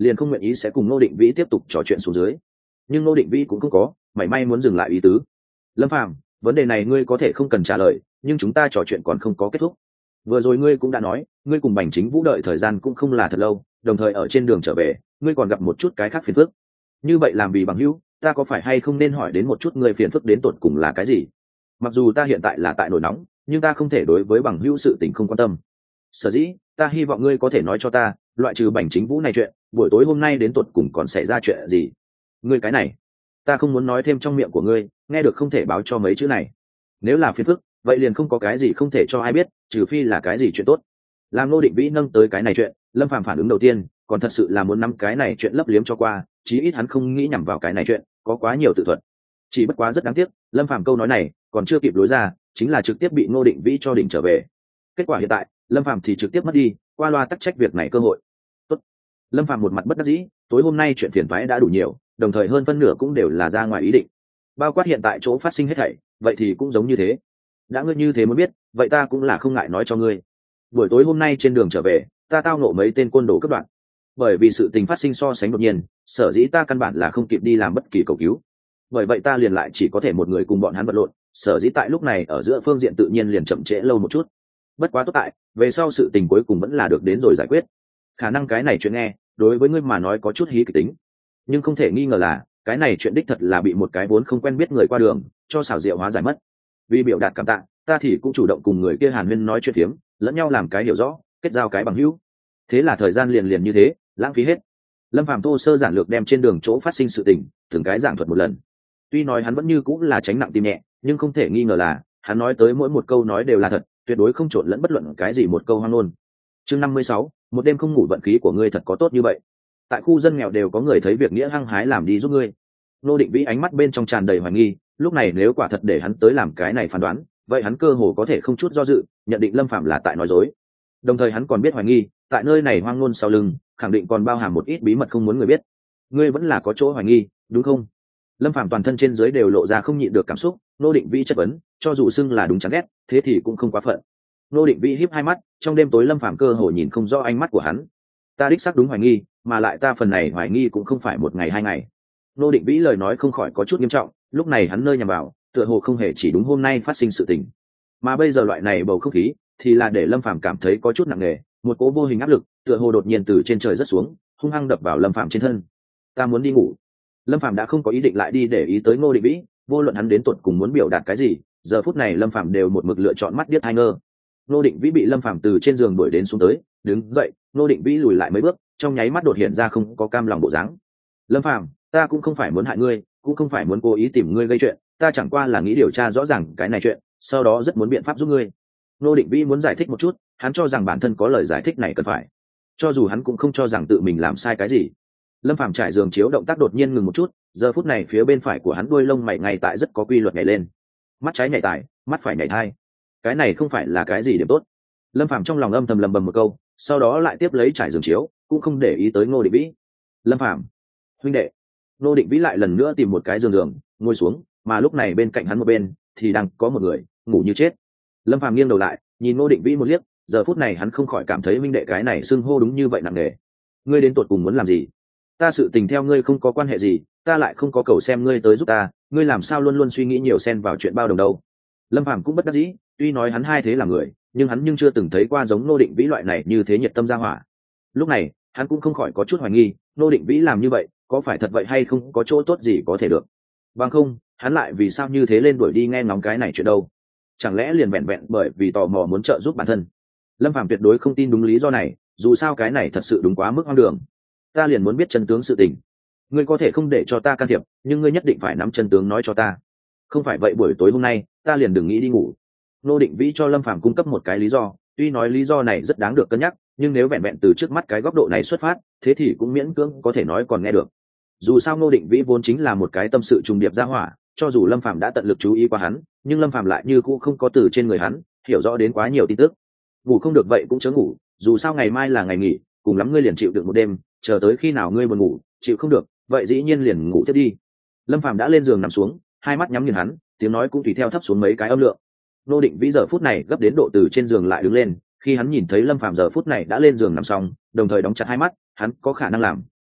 S1: liền không nguyện ý sẽ cùng Ngô Định Vĩ tiếp tục trò chuyện xuống dưới. Nhưng Ngô Định Vĩ cũng không có mảy may muốn dừng lại ý tứ. Lâm Phàm, vấn đề này ngươi có thể không cần trả lời, nhưng chúng ta trò chuyện còn không có kết thúc. Vừa rồi ngươi cũng đã nói, ngươi cùng Bành Chính Vũ đợi thời gian cũng không là thật lâu, đồng thời ở trên đường trở về, ngươi còn gặp một chút cái khác phiền phức. Như vậy làm vì bằng hữu, ta có phải hay không nên hỏi đến một chút ngươi phiền phức đến tột cùng là cái gì? Mặc dù ta hiện tại là tại nổi nóng, nhưng ta không thể đối với bằng hữu sự tình không quan tâm. Sở dĩ, ta hy vọng ngươi có thể nói cho ta, loại trừ Bành Chính Vũ này chuyện, buổi tối hôm nay đến tột cùng còn xảy ra chuyện gì? Ngươi cái này, ta không muốn nói thêm trong miệng của ngươi, nghe được không thể báo cho mấy chữ này. Nếu là phiền phức, vậy liền không có cái gì không thể cho ai biết, trừ phi là cái gì chuyện tốt. Làm Ngô Định Vĩ nâng tới cái này chuyện, Lâm Phàm phản ứng đầu tiên còn thật sự là muốn nắm cái này chuyện lấp liếm cho qua, chí ít hắn không nghĩ nhằm vào cái này chuyện có quá nhiều tự thuật. Chỉ bất quá rất đáng tiếc, Lâm Phàm câu nói này còn chưa kịp đối ra, chính là trực tiếp bị Ngô Định Vĩ cho đỉnh trở về. Kết quả hiện tại, Lâm Phàm thì trực tiếp mất đi qua loa tắc trách việc này cơ hội. Tốt. Lâm Phàm một mặt bất đắc dĩ, tối hôm nay chuyện phiền toái đã đủ nhiều, đồng thời hơn phân nửa cũng đều là ra ngoài ý định. Bao quát hiện tại chỗ phát sinh hết thảy, vậy thì cũng giống như thế. Đã ngươi như thế muốn biết, vậy ta cũng là không ngại nói cho ngươi. Buổi tối hôm nay trên đường trở về, ta tao nộ mấy tên côn đồ cướp đoạt. Bởi vì sự tình phát sinh so sánh đột nhiên, sở dĩ ta căn bản là không kịp đi làm bất kỳ cầu cứu. Bởi vậy ta liền lại chỉ có thể một người cùng bọn hắn vật lộn, sở dĩ tại lúc này ở giữa phương diện tự nhiên liền chậm trễ lâu một chút. Bất quá tốt tại, về sau sự tình cuối cùng vẫn là được đến rồi giải quyết. Khả năng cái này chuyện nghe, đối với ngươi mà nói có chút hí kịch tính, nhưng không thể nghi ngờ là cái này chuyện đích thật là bị một cái vốn không quen biết người qua đường cho xảo diệu hóa giải mất. Vì biểu đạt cảm tạ, ta thì cũng chủ động cùng người kia hàn huyên nói chuyện phiếm, lẫn nhau làm cái hiểu rõ, kết giao cái bằng hữu. Thế là thời gian liền như thế lãng phí hết. Lâm Phàm thô sơ giản lược đem trên đường chỗ phát sinh sự tình từng cái giảng thuật một lần. Tuy nói hắn vẫn như cũng là tránh nặng tim nhẹ, nhưng không thể nghi ngờ là hắn nói tới mỗi một câu nói đều là thật, tuyệt đối không trộn lẫn bất luận cái gì một câu hoang ngôn. Chương 56, một đêm không ngủ vận khí của ngươi thật có tốt như vậy. Tại khu dân nghèo đều có người thấy việc nghĩa hăng hái làm đi giúp ngươi. Ngô Định Vĩ ánh mắt bên trong tràn đầy hoài nghi, lúc này nếu quả thật để hắn tới làm cái này phán đoán, vậy hắn cơ hồ có thể không chút do dự nhận định Lâm Phàm là tại nói dối. Đồng thời hắn còn biết hoài nghi, tại nơi này hoang ngôn sau lưng khẳng định còn bao hàm một ít bí mật không muốn người biết. Ngươi vẫn là có chỗ hoài nghi, đúng không? Lâm Phàm toàn thân trên dưới đều lộ ra không nhịn được cảm xúc. Ngô Định Vĩ chất vấn, cho dù xưng là đúng chán ghét, thế thì cũng không quá phận. Ngô Định Vĩ híp hai mắt, trong đêm tối Lâm Phàm cơ hồ nhìn không rõ ánh mắt của hắn. Ta đích xác đúng hoài nghi, mà lại ta phần này hoài nghi cũng không phải một ngày hai ngày. Ngô Định Vĩ lời nói không khỏi có chút nghiêm trọng, lúc này hắn nơi nhằm vào tựa hồ không hề chỉ đúng hôm nay phát sinh sự tình, mà bây giờ loại này bầu không khí thì là để Lâm Phàm cảm thấy có chút nặng nề, một cỗ vô hình áp lực tựa hồ đột nhiên từ trên trời rớt xuống, hung hăng đập vào Lâm Phàm trên thân. Ta muốn đi ngủ. Lâm Phàm đã không có ý định lại đi để ý tới Ngô Định Vĩ, vô luận hắn đến tuột cùng muốn biểu đạt cái gì, giờ phút này Lâm Phàm đều một mực lựa chọn mắt điếc hai ngơ. Ngô Định Vĩ bị Lâm Phàm từ trên giường đuổi đến xuống tới, đứng dậy, Ngô Định Vĩ lùi lại mấy bước, trong nháy mắt đột hiện ra không có cam lòng bộ dáng. Lâm Phàm, ta cũng không phải muốn hại ngươi, cũng không phải muốn cố ý tìm ngươi gây chuyện, ta chẳng qua là nghĩ điều tra rõ ràng cái này chuyện, sau đó rất muốn biện pháp giúp ngươi. Ngô Định Vĩ muốn giải thích một chút, hắn cho rằng bản thân có lời giải thích này cần phải, cho dù hắn cũng không cho rằng tự mình làm sai cái gì. Lâm Phàm trải giường chiếu động tác đột nhiên ngừng một chút, giờ phút này phía bên phải của hắn đuôi lông mày ngay tại rất có quy luật nhảy lên, mắt trái nhảy tài, mắt phải nhảy thai. Cái này không phải là cái gì điểm tốt. Lâm Phàm trong lòng âm thầm lầm bầm một câu, sau đó lại tiếp lấy trải giường chiếu, cũng không để ý tới Ngô Định Vĩ. Lâm Phàm, huynh đệ. Ngô Định Vĩ lại lần nữa tìm một cái giường ngồi xuống, mà lúc này bên cạnh hắn một bên thì đang có một người ngủ như chết. Lâm Phàm nghiêng đầu lại nhìn Ngô Định Vĩ một liếc, giờ phút này hắn không khỏi cảm thấy huynh đệ cái này xưng hô đúng như vậy nặng nề. Ngươi đến tột cùng muốn làm gì? Ta sự tình theo ngươi không có quan hệ gì, ta lại không có cầu xem ngươi tới giúp ta, ngươi làm sao luôn luôn suy nghĩ nhiều xen vào chuyện bao đồng đâu? Lâm Phàm cũng bất đắc dĩ, tuy nói hắn hai thế là người, nhưng hắn chưa từng thấy qua giống Ngô Định Vĩ loại này như thế nhiệt tâm ra hỏa. Lúc này hắn cũng không khỏi có chút hoài nghi, Ngô Định Vĩ làm như vậy có phải thật vậy hay không, có chỗ tốt gì có thể được? Bằng không hắn lại vì sao như thế lên đuổi đi nghe ngóng cái này chuyện đâu? Chẳng lẽ liền vẹn vẹn bởi vì tò mò muốn trợ giúp bản thân? Lâm Phàm tuyệt đối không tin đúng lý do này, dù sao cái này thật sự đúng quá mức hoang đường. Ta liền muốn biết chân tướng sự tình, ngươi có thể không để cho ta can thiệp, nhưng ngươi nhất định phải nắm chân tướng nói cho ta, không phải vậy buổi tối hôm nay ta liền đừng nghĩ đi ngủ. Ngô Định Vĩ cho Lâm Phàm cung cấp một cái lý do, tuy nói lý do này rất đáng được cân nhắc, nhưng nếu vẹn vẹn từ trước mắt cái góc độ này xuất phát, thế thì cũng miễn cưỡng có thể nói còn nghe được. Dù sao Ngô Định Vĩ vốn chính là một cái tâm sự trùng điệp ra hỏa, cho dù Lâm Phàm đã tận lực chú ý qua hắn, nhưng Lâm Phàm lại như cũ không có từ trên người hắn hiểu rõ đến quá nhiều tin tức. Ngủ không được vậy cũng chớ ngủ, dù sao ngày mai là ngày nghỉ, cùng lắm ngươi liền chịu được một đêm, chờ tới khi nào ngươi buồn ngủ chịu không được, vậy dĩ nhiên liền ngủ tiếp đi. Lâm Phàm đã lên giường nằm xuống, hai mắt nhắm nghiền hắn, tiếng nói cũng tùy theo thấp xuống mấy cái âm lượng. Ngô Định Vĩ giờ phút này gấp đến độ từ trên giường lại đứng lên, khi hắn nhìn thấy Lâm Phàm giờ phút này đã lên giường nằm xong, đồng thời đóng chặt hai mắt, hắn có khả năng làm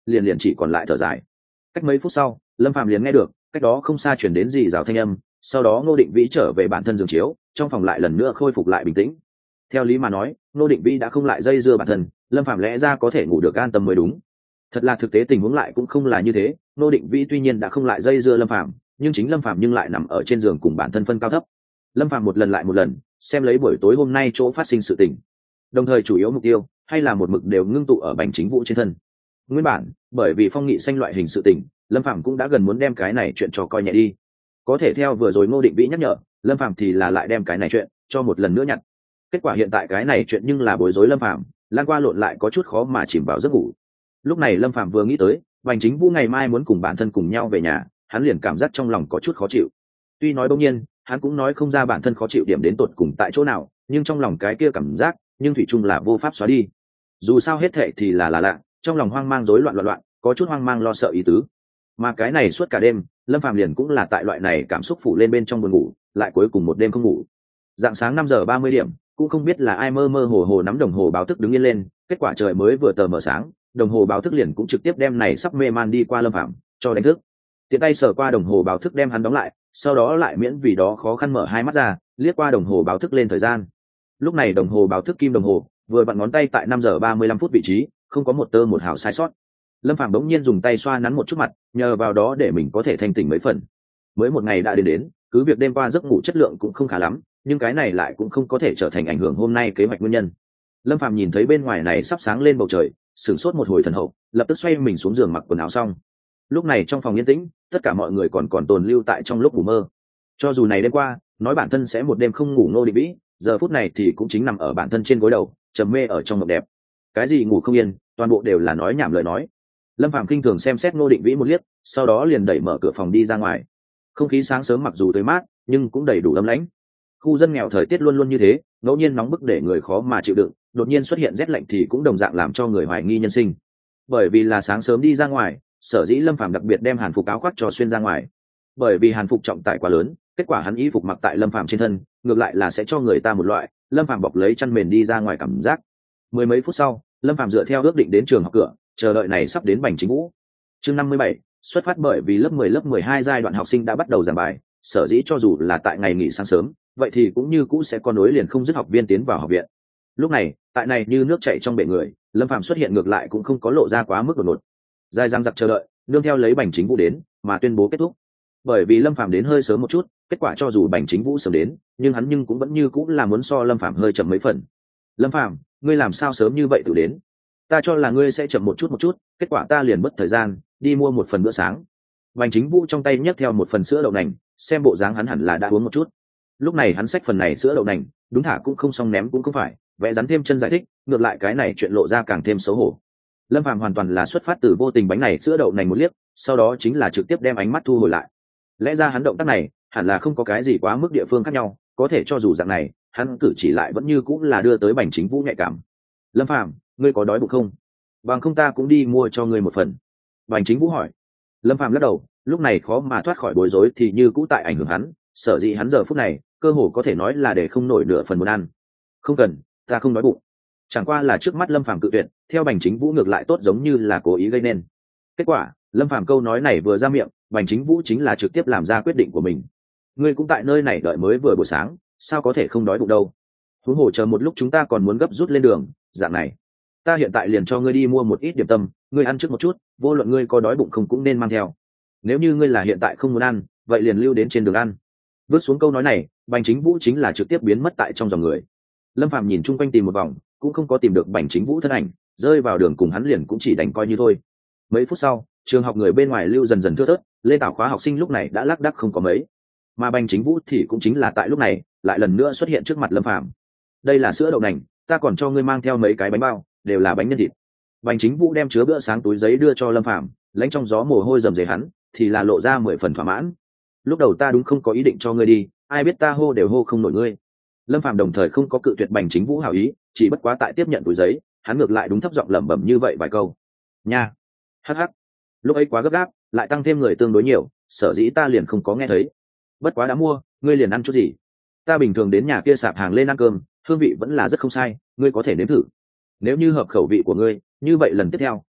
S1: liền chỉ còn lại thở dài. Cách mấy phút sau, Lâm Phàm liền nghe được cách đó không xa chuyển đến gì rào thanh âm, sau đó Ngô Định Vĩ trở về bản thân giường chiếu, trong phòng lại lần nữa khôi phục lại bình tĩnh. Theo lý mà nói, Ngô Định Vĩ đã không lại dây dưa bản thân, Lâm Phàm lẽ ra có thể ngủ được an tâm mới đúng. Thật là thực tế tình huống lại cũng không là như thế, Ngô Định Vĩ tuy nhiên đã không lại dây dưa Lâm Phàm, nhưng chính Lâm Phàm nhưng lại nằm ở trên giường cùng bản thân phân cao thấp. Lâm Phàm một lần lại một lần xem lấy buổi tối hôm nay chỗ phát sinh sự tình, đồng thời chủ yếu mục tiêu hay là một mực đều ngưng tụ ở Bành Chính Vũ trên thân. Nguyên bản bởi vì phong nghị xanh loại hình sự tình, Lâm Phàm cũng đã gần muốn đem cái này chuyện cho coi nhẹ đi, có thể theo vừa rồi Ngô Định Vĩ nhắc nhở, Lâm Phàm thì là lại đem cái này chuyện cho một lần nữa nhặt. Kết quả hiện tại cái này chuyện nhưng là bối rối Lâm Phàm, lan qua lộn lại có chút khó mà chìm vào giấc ngủ. Lúc này Lâm Phàm vừa nghĩ tới Bành Chính Vũ ngày mai muốn cùng bản thân cùng nhau về nhà, hắn liền cảm giác trong lòng có chút khó chịu. Tuy nói bỗng nhiên hắn cũng nói không ra bản thân khó chịu điểm đến tột cùng tại chỗ nào, nhưng trong lòng cái kia cảm giác nhưng thủy chung là vô pháp xóa đi. Dù sao hết thệ thì là lạ, trong lòng hoang mang rối loạn loạn, có chút hoang mang lo sợ ý tứ. Mà cái này suốt cả đêm, Lâm Phàm liền cũng là tại loại này cảm xúc phủ lên bên trong buồn ngủ, lại cuối cùng một đêm không ngủ. Dạng sáng 5:30 điểm, cũng không biết là ai mơ mơ hồ hồ nắm đồng hồ báo thức đứng yên lên, kết quả trời mới vừa tờ mờ sáng, đồng hồ báo thức liền cũng trực tiếp đem này sắp mê man đi qua Lâm Phàm cho đánh thức. Tiện tay sờ qua đồng hồ báo thức đem hắn đóng lại, sau đó lại miễn vì đó khó khăn mở hai mắt ra, liếc qua đồng hồ báo thức lên thời gian. Lúc này đồng hồ báo thức kim đồng hồ vừa vặn ngón tay tại 5:35 vị trí, không có một tơ một hào sai sót. Lâm Phàm bỗng nhiên dùng tay xoa nắn một chút mặt, nhờ vào đó để mình có thể thanh tỉnh mấy phần. Mới một ngày đã đến, cứ việc đêm qua giấc ngủ chất lượng cũng không khá lắm, nhưng cái này lại cũng không có thể trở thành ảnh hưởng hôm nay kế hoạch nguyên nhân. Lâm Phàm nhìn thấy bên ngoài này sắp sáng lên bầu trời, sửng sốt một hồi thần hậu, lập tức xoay mình xuống giường mặc quần áo xong. Lúc này trong phòng yên tĩnh, tất cả mọi người còn tồn lưu tại trong lúc ngủ mơ. Cho dù này đêm qua nói bản thân sẽ một đêm không ngủ Ngô Định Vĩ, giờ phút này thì cũng chính nằm ở bản thân trên gối đầu, trầm mê ở trong mộng đẹp. Cái gì ngủ không yên, toàn bộ đều là nói nhảm lời nói. Lâm Phàm khinh thường xem xét Ngô Định Vĩ một liếc, sau đó liền đẩy mở cửa phòng đi ra ngoài. Không khí sáng sớm mặc dù tươi mát, nhưng cũng đầy đủ ấm lãnh. Khu dân nghèo thời tiết luôn luôn như thế, ngẫu nhiên nóng bức để người khó mà chịu đựng, đột nhiên xuất hiện rét lạnh thì cũng đồng dạng làm cho người hoài nghi nhân sinh. Bởi vì là sáng sớm đi ra ngoài, sở dĩ Lâm Phàm đặc biệt đem hàn phục áo khoác cho xuyên ra ngoài. Bởi vì hàn phục trọng tải quá lớn, kết quả hắn y phục mặc tại Lâm Phàm trên thân, ngược lại là sẽ cho người ta một loại Lâm Phàm bọc lấy chăn mền đi ra ngoài cảm giác. Mười mấy phút sau, Lâm Phàm dựa theo ước định đến trường học cửa, chờ đợi này sắp đến Bành Chính Vũ. Chương 57, xuất phát bởi vì lớp 10 lớp 12 giai đoạn học sinh đã bắt đầu giảng bài, sở dĩ cho dù là tại ngày nghỉ sáng sớm, vậy thì cũng như cũ sẽ có nối liền không dứt học viên tiến vào học viện. Lúc này, tại này như nước chảy trong bể người, Lâm Phàm xuất hiện ngược lại cũng không có lộ ra quá mức đột ngột. Dài dằng dặc chờ đợi, nương theo lấy Bành Chính Vũ đến, mà tuyên bố kết thúc. Bởi vì Lâm Phàm đến hơi sớm một chút, kết quả cho dù Bành Chính Vũ sớm đến, nhưng hắn nhưng cũng vẫn như cũng là muốn so Lâm Phàm hơi chậm mấy phần. Lâm Phàm, ngươi làm sao sớm như vậy tự đến? Ta cho là ngươi sẽ chậm một chút, kết quả ta liền mất thời gian, đi mua một phần bữa sáng. Bành Chính Vũ trong tay nhấc theo một phần sữa đậu nành, xem bộ dáng hắn hẳn là đã uống một chút. Lúc này hắn xách phần này sữa đậu nành, đúng thả cũng không xong ném cũng không phải, vẽ rắn thêm chân giải thích, ngược lại cái này chuyện lộ ra càng thêm xấu hổ. Lâm Phàm hoàn toàn là xuất phát từ vô tình bánh này sữa đậu nành một liếc, sau đó chính là trực tiếp đem ánh mắt thu hồi lại. Lẽ ra hắn động tác này hẳn là không có cái gì quá mức địa phương khác nhau, có thể cho dù dạng này, hắn cử chỉ lại vẫn như cũng là đưa tới Bành Chính Vũ nhạy cảm. Lâm Phàm, ngươi có đói bụng không? Bằng không ta cũng đi mua cho ngươi một phần. Bành Chính Vũ hỏi. Lâm Phàm lắc đầu, lúc này khó mà thoát khỏi bối rối thì như cũ tại ảnh hưởng hắn, sở dĩ hắn giờ phút này cơ hồ có thể nói là để không nổi nửa phần muốn ăn. Không cần, ta không đói bụng. Chẳng qua là trước mắt Lâm Phàm cự tuyệt, theo Bành Chính Vũ ngược lại tốt giống như là cố ý gây nên. Kết quả, Lâm Phàm câu nói này vừa ra miệng, Bành Chính Vũ chính là trực tiếp làm ra quyết định của mình. Ngươi cũng tại nơi này đợi mới vừa buổi sáng, sao có thể không đói bụng đâu? Huống hồ chờ một lúc chúng ta còn muốn gấp rút lên đường, dạng này, ta hiện tại liền cho ngươi đi mua một ít điểm tâm, ngươi ăn trước một chút, vô luận ngươi có đói bụng không cũng nên mang theo. Nếu như ngươi là hiện tại không muốn ăn, vậy liền lưu đến trên đường ăn. Bước xuống câu nói này, Bành Chính Vũ chính là trực tiếp biến mất tại trong dòng người. Lâm Phàm nhìn chung quanh tìm một vòng, cũng không có tìm được Bành Chính Vũ thân ảnh, rơi vào đường cùng hắn liền cũng chỉ đành coi như thôi. Mấy phút sau, trường học người bên ngoài lưu dần dần thưa thớt, lên tảo khóa học sinh lúc này đã lác đác không có mấy. Mà Bành Chính Vũ thì cũng chính là tại lúc này, lại lần nữa xuất hiện trước mặt Lâm Phàm. Đây là sữa đậu nành, ta còn cho ngươi mang theo mấy cái bánh bao, đều là bánh nhân thịt. Bành Chính Vũ đem chứa bữa sáng túi giấy đưa cho Lâm Phàm, lãnh trong gió mồ hôi rầm rề hắn, thì là lộ ra 10 phần thỏa mãn. Lúc đầu ta đúng không có ý định cho ngươi đi, ai biết ta hô đều hô không nổi ngươi. Lâm Phàm đồng thời không có cự tuyệt Bành Chính Vũ hảo ý, chỉ bất quá tại tiếp nhận túi giấy, hắn ngược lại đúng thấp giọng lẩm bẩm như vậy vài câu. Nha, hắc hắc, lúc ấy quá gấp gáp, lại tăng thêm người tương đối nhiều, sở dĩ ta liền không có nghe thấy. Bất quá đã mua, ngươi liền ăn chút gì? Ta bình thường đến nhà kia sạp hàng lên ăn cơm, hương vị vẫn là rất không sai, ngươi có thể nếm thử. Nếu như hợp khẩu vị của ngươi, như vậy lần tiếp theo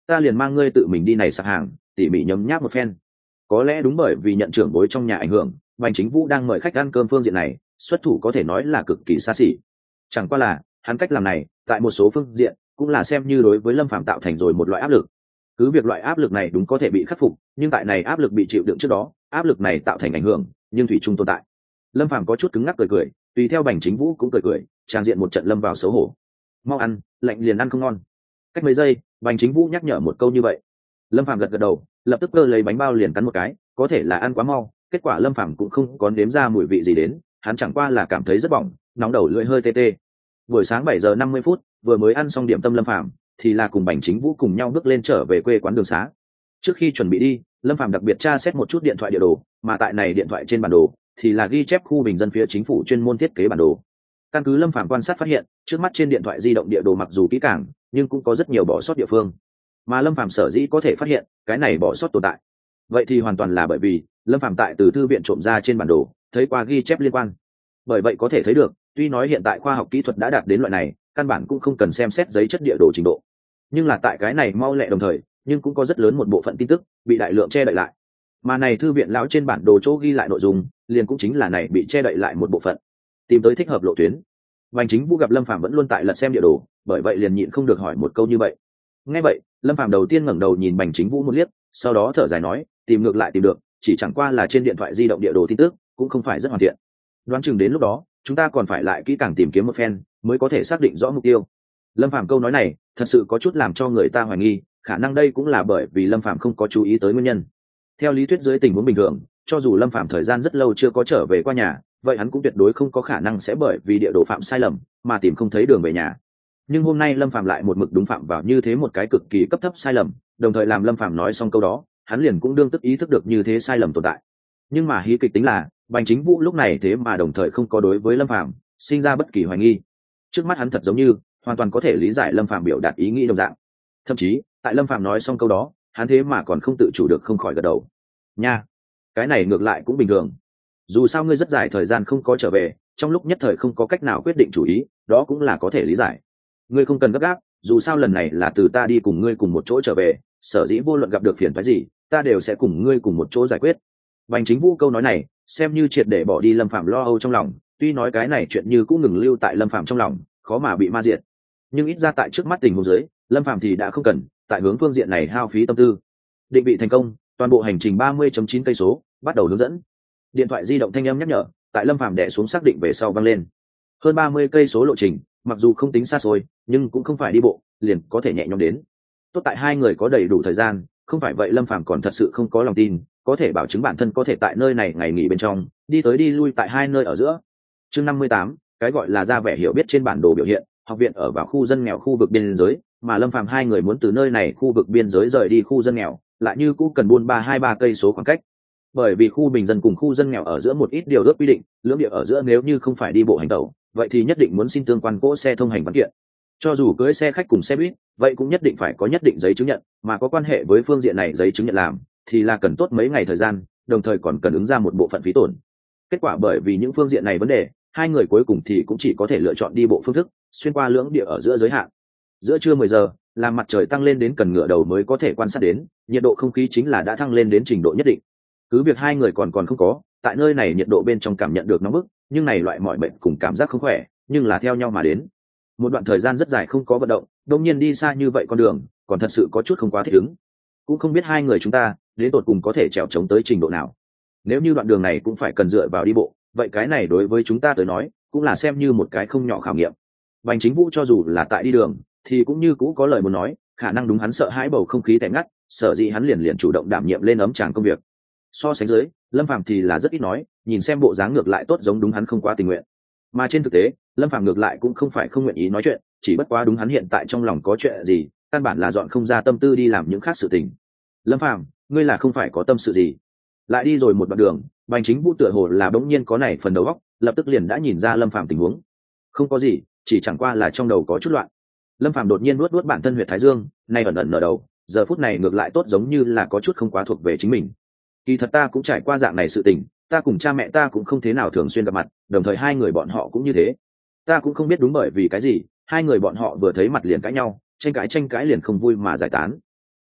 S1: ta liền mang ngươi tự mình đi này sạp hàng tỉ mỉ nhấm nháp một phen. Có lẽ đúng bởi vì nhận trưởng bối trong nhà ảnh hưởng, Bành Chính Vũ đang mời khách ăn cơm phương diện này xuất thủ có thể nói là cực kỳ xa xỉ. Chẳng qua là hắn cách làm này tại một số phương diện cũng là xem như đối với Lâm Phàm tạo thành rồi một loại áp lực. Cứ việc loại áp lực này đúng có thể bị khắc phục, nhưng tại này áp lực bị chịu đựng trước đó, áp lực này tạo thành ảnh hưởng nhưng thủy chung tồn tại. Lâm Phàm có chút cứng ngắc cười cười, tùy theo Bành Chính Vũ cũng cười cười, trang diện một trận lâm vào xấu hổ. Mau ăn, lạnh liền ăn không ngon. Cách mấy giây, Bành Chính Vũ nhắc nhở một câu như vậy. Lâm Phàm gật gật đầu, lập tức cơ lấy bánh bao liền cắn một cái, có thể là ăn quá mau, kết quả Lâm Phàm cũng không có nếm ra mùi vị gì đến, hắn chẳng qua là cảm thấy rất bỏng, nóng đầu lưỡi hơi tê tê. Buổi sáng 7:50, vừa mới ăn xong điểm tâm Lâm Phàm thì là cùng Bành Chính Vũ cùng nhau bước lên trở về quê quán đường xá. Trước khi chuẩn bị đi, Lâm Phàm đặc biệt tra xét một chút điện thoại địa đồ, mà tại này điện thoại trên bản đồ thì là ghi chép khu bình dân phía chính phủ chuyên môn thiết kế bản đồ. Căn cứ Lâm Phàm quan sát phát hiện, trước mắt trên điện thoại di động địa đồ mặc dù kỹ càng, nhưng cũng có rất nhiều bỏ sót địa phương. Mà Lâm Phàm sở dĩ có thể phát hiện cái này bỏ sót tồn tại, vậy thì hoàn toàn là bởi vì Lâm Phàm tại từ thư viện trộm ra trên bản đồ thấy qua ghi chép liên quan. Bởi vậy có thể thấy được, tuy nói hiện tại khoa học kỹ thuật đã đạt đến loại này, căn bản cũng không cần xem xét giấy chất địa đồ trình độ, nhưng là tại cái này mau lẹ đồng thời, nhưng cũng có rất lớn một bộ phận tin tức bị đại lượng che đậy lại. Mà này thư viện lão trên bản đồ chỗ ghi lại nội dung, liền cũng chính là này bị che đậy lại một bộ phận. Tìm tới thích hợp lộ tuyến. Bành Chính Vũ gặp Lâm Phàm vẫn luôn tại lật xem địa đồ, bởi vậy liền nhịn không được hỏi một câu như vậy. Nghe vậy, Lâm Phàm đầu tiên ngẩng đầu nhìn Bành Chính Vũ một liếc, sau đó thở dài nói, tìm ngược lại tìm được, chỉ chẳng qua là trên điện thoại di động địa đồ tin tức cũng không phải rất hoàn thiện. Đoán chừng đến lúc đó, chúng ta còn phải lại kỹ càng tìm kiếm một phen, mới có thể xác định rõ mục tiêu. Lâm Phàm câu nói này, thật sự có chút làm cho người ta hoài nghi, khả năng đây cũng là bởi vì Lâm Phàm không có chú ý tới nguyên nhân. Theo lý thuyết dưới tình huống bình thường, cho dù Lâm Phàm thời gian rất lâu chưa có trở về qua nhà, vậy hắn cũng tuyệt đối không có khả năng sẽ bởi vì địa đồ phạm sai lầm mà tìm không thấy đường về nhà. Nhưng hôm nay Lâm Phàm lại một mực đúng phạm vào như thế một cái cực kỳ cấp thấp sai lầm, đồng thời làm Lâm Phàm nói xong câu đó, hắn liền cũng đương tức ý thức được như thế sai lầm tồn tại. Nhưng mà hí kịch tính là, Bành Chính Vũ lúc này thế mà đồng thời không có đối với Lâm Phàm sinh ra bất kỳ hoài nghi. Trước mắt hắn thật giống như hoàn toàn có thể lý giải Lâm Phàm biểu đạt ý nghĩ đồng dạng. Thậm chí, tại Lâm Phàm nói xong câu đó, hắn thế mà còn không tự chủ được không khỏi gật đầu. Nha, cái này ngược lại cũng bình thường. Dù sao ngươi rất dài thời gian không có trở về, trong lúc nhất thời không có cách nào quyết định chủ ý, đó cũng là có thể lý giải. Ngươi không cần gấp gáp, dù sao lần này là từ ta đi cùng ngươi cùng một chỗ trở về, sở dĩ vô luận gặp được phiền phức gì, ta đều sẽ cùng ngươi cùng một chỗ giải quyết. Bành Chính Vũ câu nói này, xem như triệt để bỏ đi Lâm Phàm lo âu trong lòng, tuy nói cái này chuyện như cũng ngừng lưu tại Lâm Phàm trong lòng, khó mà bị ma diệt. Nhưng ít ra tại trước mắt tình huống dưới, Lâm Phàm thì đã không cần tại hướng phương diện này hao phí tâm tư. Định vị thành công, toàn bộ hành trình 30.9 cây số bắt đầu hướng dẫn. Điện thoại di động thanh âm nhắc nhở tại Lâm Phàm đè xuống xác định về sau vang lên. Hơn 30 cây số lộ trình, mặc dù không tính xa xôi, nhưng cũng không phải đi bộ liền có thể nhẹ nhõm đến. Tốt tại hai người có đầy đủ thời gian, không phải vậy Lâm Phàm còn thật sự không có lòng tin có thể bảo chứng bản thân có thể tại nơi này ngày nghỉ bên trong đi tới đi lui tại hai nơi ở giữa. Chương 58, cái gọi là ra vẻ hiểu biết trên bản đồ biểu hiện, học viện ở vào khu dân nghèo khu vực biên giới, mà Lâm Phàm hai người muốn từ nơi này khu vực biên giới rời đi khu dân nghèo, lại như cũng cần buôn 323 cây số khoảng cách. Bởi vì khu bình dân cùng khu dân nghèo ở giữa một ít điều ước quy định, lưỡng địa ở giữa nếu như không phải đi bộ hành tẩu, vậy thì nhất định muốn xin tương quan cỗ xe thông hành văn kiện. Cho dù cưới xe khách cùng xe buýt, vậy cũng nhất định phải có nhất định giấy chứng nhận, mà có quan hệ với phương diện này giấy chứng nhận làm, thì là cần tốt mấy ngày thời gian, đồng thời còn cần ứng ra một bộ phận phí tổn. Kết quả bởi vì những phương diện này vấn đề, hai người cuối cùng thì cũng chỉ có thể lựa chọn đi bộ phương thức, xuyên qua lưỡng địa ở giữa giới hạn. Giữa trưa 10 giờ, làm mặt trời tăng lên đến cần ngửa đầu mới có thể quan sát đến, nhiệt độ không khí chính là đã thăng lên đến trình độ nhất định. Cứ việc hai người còn không có tại nơi này nhiệt độ bên trong cảm nhận được nóng bức, nhưng này loại mọi bệnh cùng cảm giác không khỏe, nhưng là theo nhau mà đến. Một đoạn thời gian rất dài không có vận động, đột nhiên đi xa như vậy con đường, còn thật sự có chút không quá thích ứng. Cũng không biết hai người chúng ta đến tột cùng có thể trèo chống tới trình độ nào. Nếu như đoạn đường này cũng phải cần dựa vào đi bộ, vậy cái này đối với chúng ta tới nói cũng là xem như một cái không nhỏ khảo nghiệm. Bành Chính Vũ cho dù là tại đi đường thì cũng như cũ có lời muốn nói, khả năng đúng hắn sợ hãi bầu không khí tẻ ngắt, sở dĩ hắn liền chủ động đảm nhiệm lên ấm tràng công việc. So sánh dưới, Lâm Phàm thì là rất ít nói, nhìn xem bộ dáng ngược lại tốt giống đúng hắn không quá tình nguyện. Mà trên thực tế, Lâm Phàm ngược lại cũng không phải không nguyện ý nói chuyện, chỉ bất quá đúng hắn hiện tại trong lòng có chuyện gì, căn bản là dọn không ra tâm tư đi làm những khác sự tình. Lâm Phàm, ngươi là không phải có tâm sự gì? Lại đi rồi một đoạn đường, Bành Chính Vũ tựa hồ là bỗng nhiên có này phần đầu óc, lập tức liền đã nhìn ra Lâm Phàm tình huống. Không có gì, chỉ chẳng qua là trong đầu có chút loạn. Lâm Phàm đột nhiên nuốt bản thân huyệt thái dương, nay ẩn ẩn nở đầu, giờ phút này ngược lại tốt giống như là có chút không quá thuộc về chính mình. Kỳ thật ta cũng trải qua dạng này sự tình, ta cùng cha mẹ ta cũng không thế nào thường xuyên gặp mặt, đồng thời hai người bọn họ cũng như thế. Ta cũng không biết đúng bởi vì cái gì, hai người bọn họ vừa thấy mặt liền cãi nhau, tranh cãi liền không vui mà giải tán.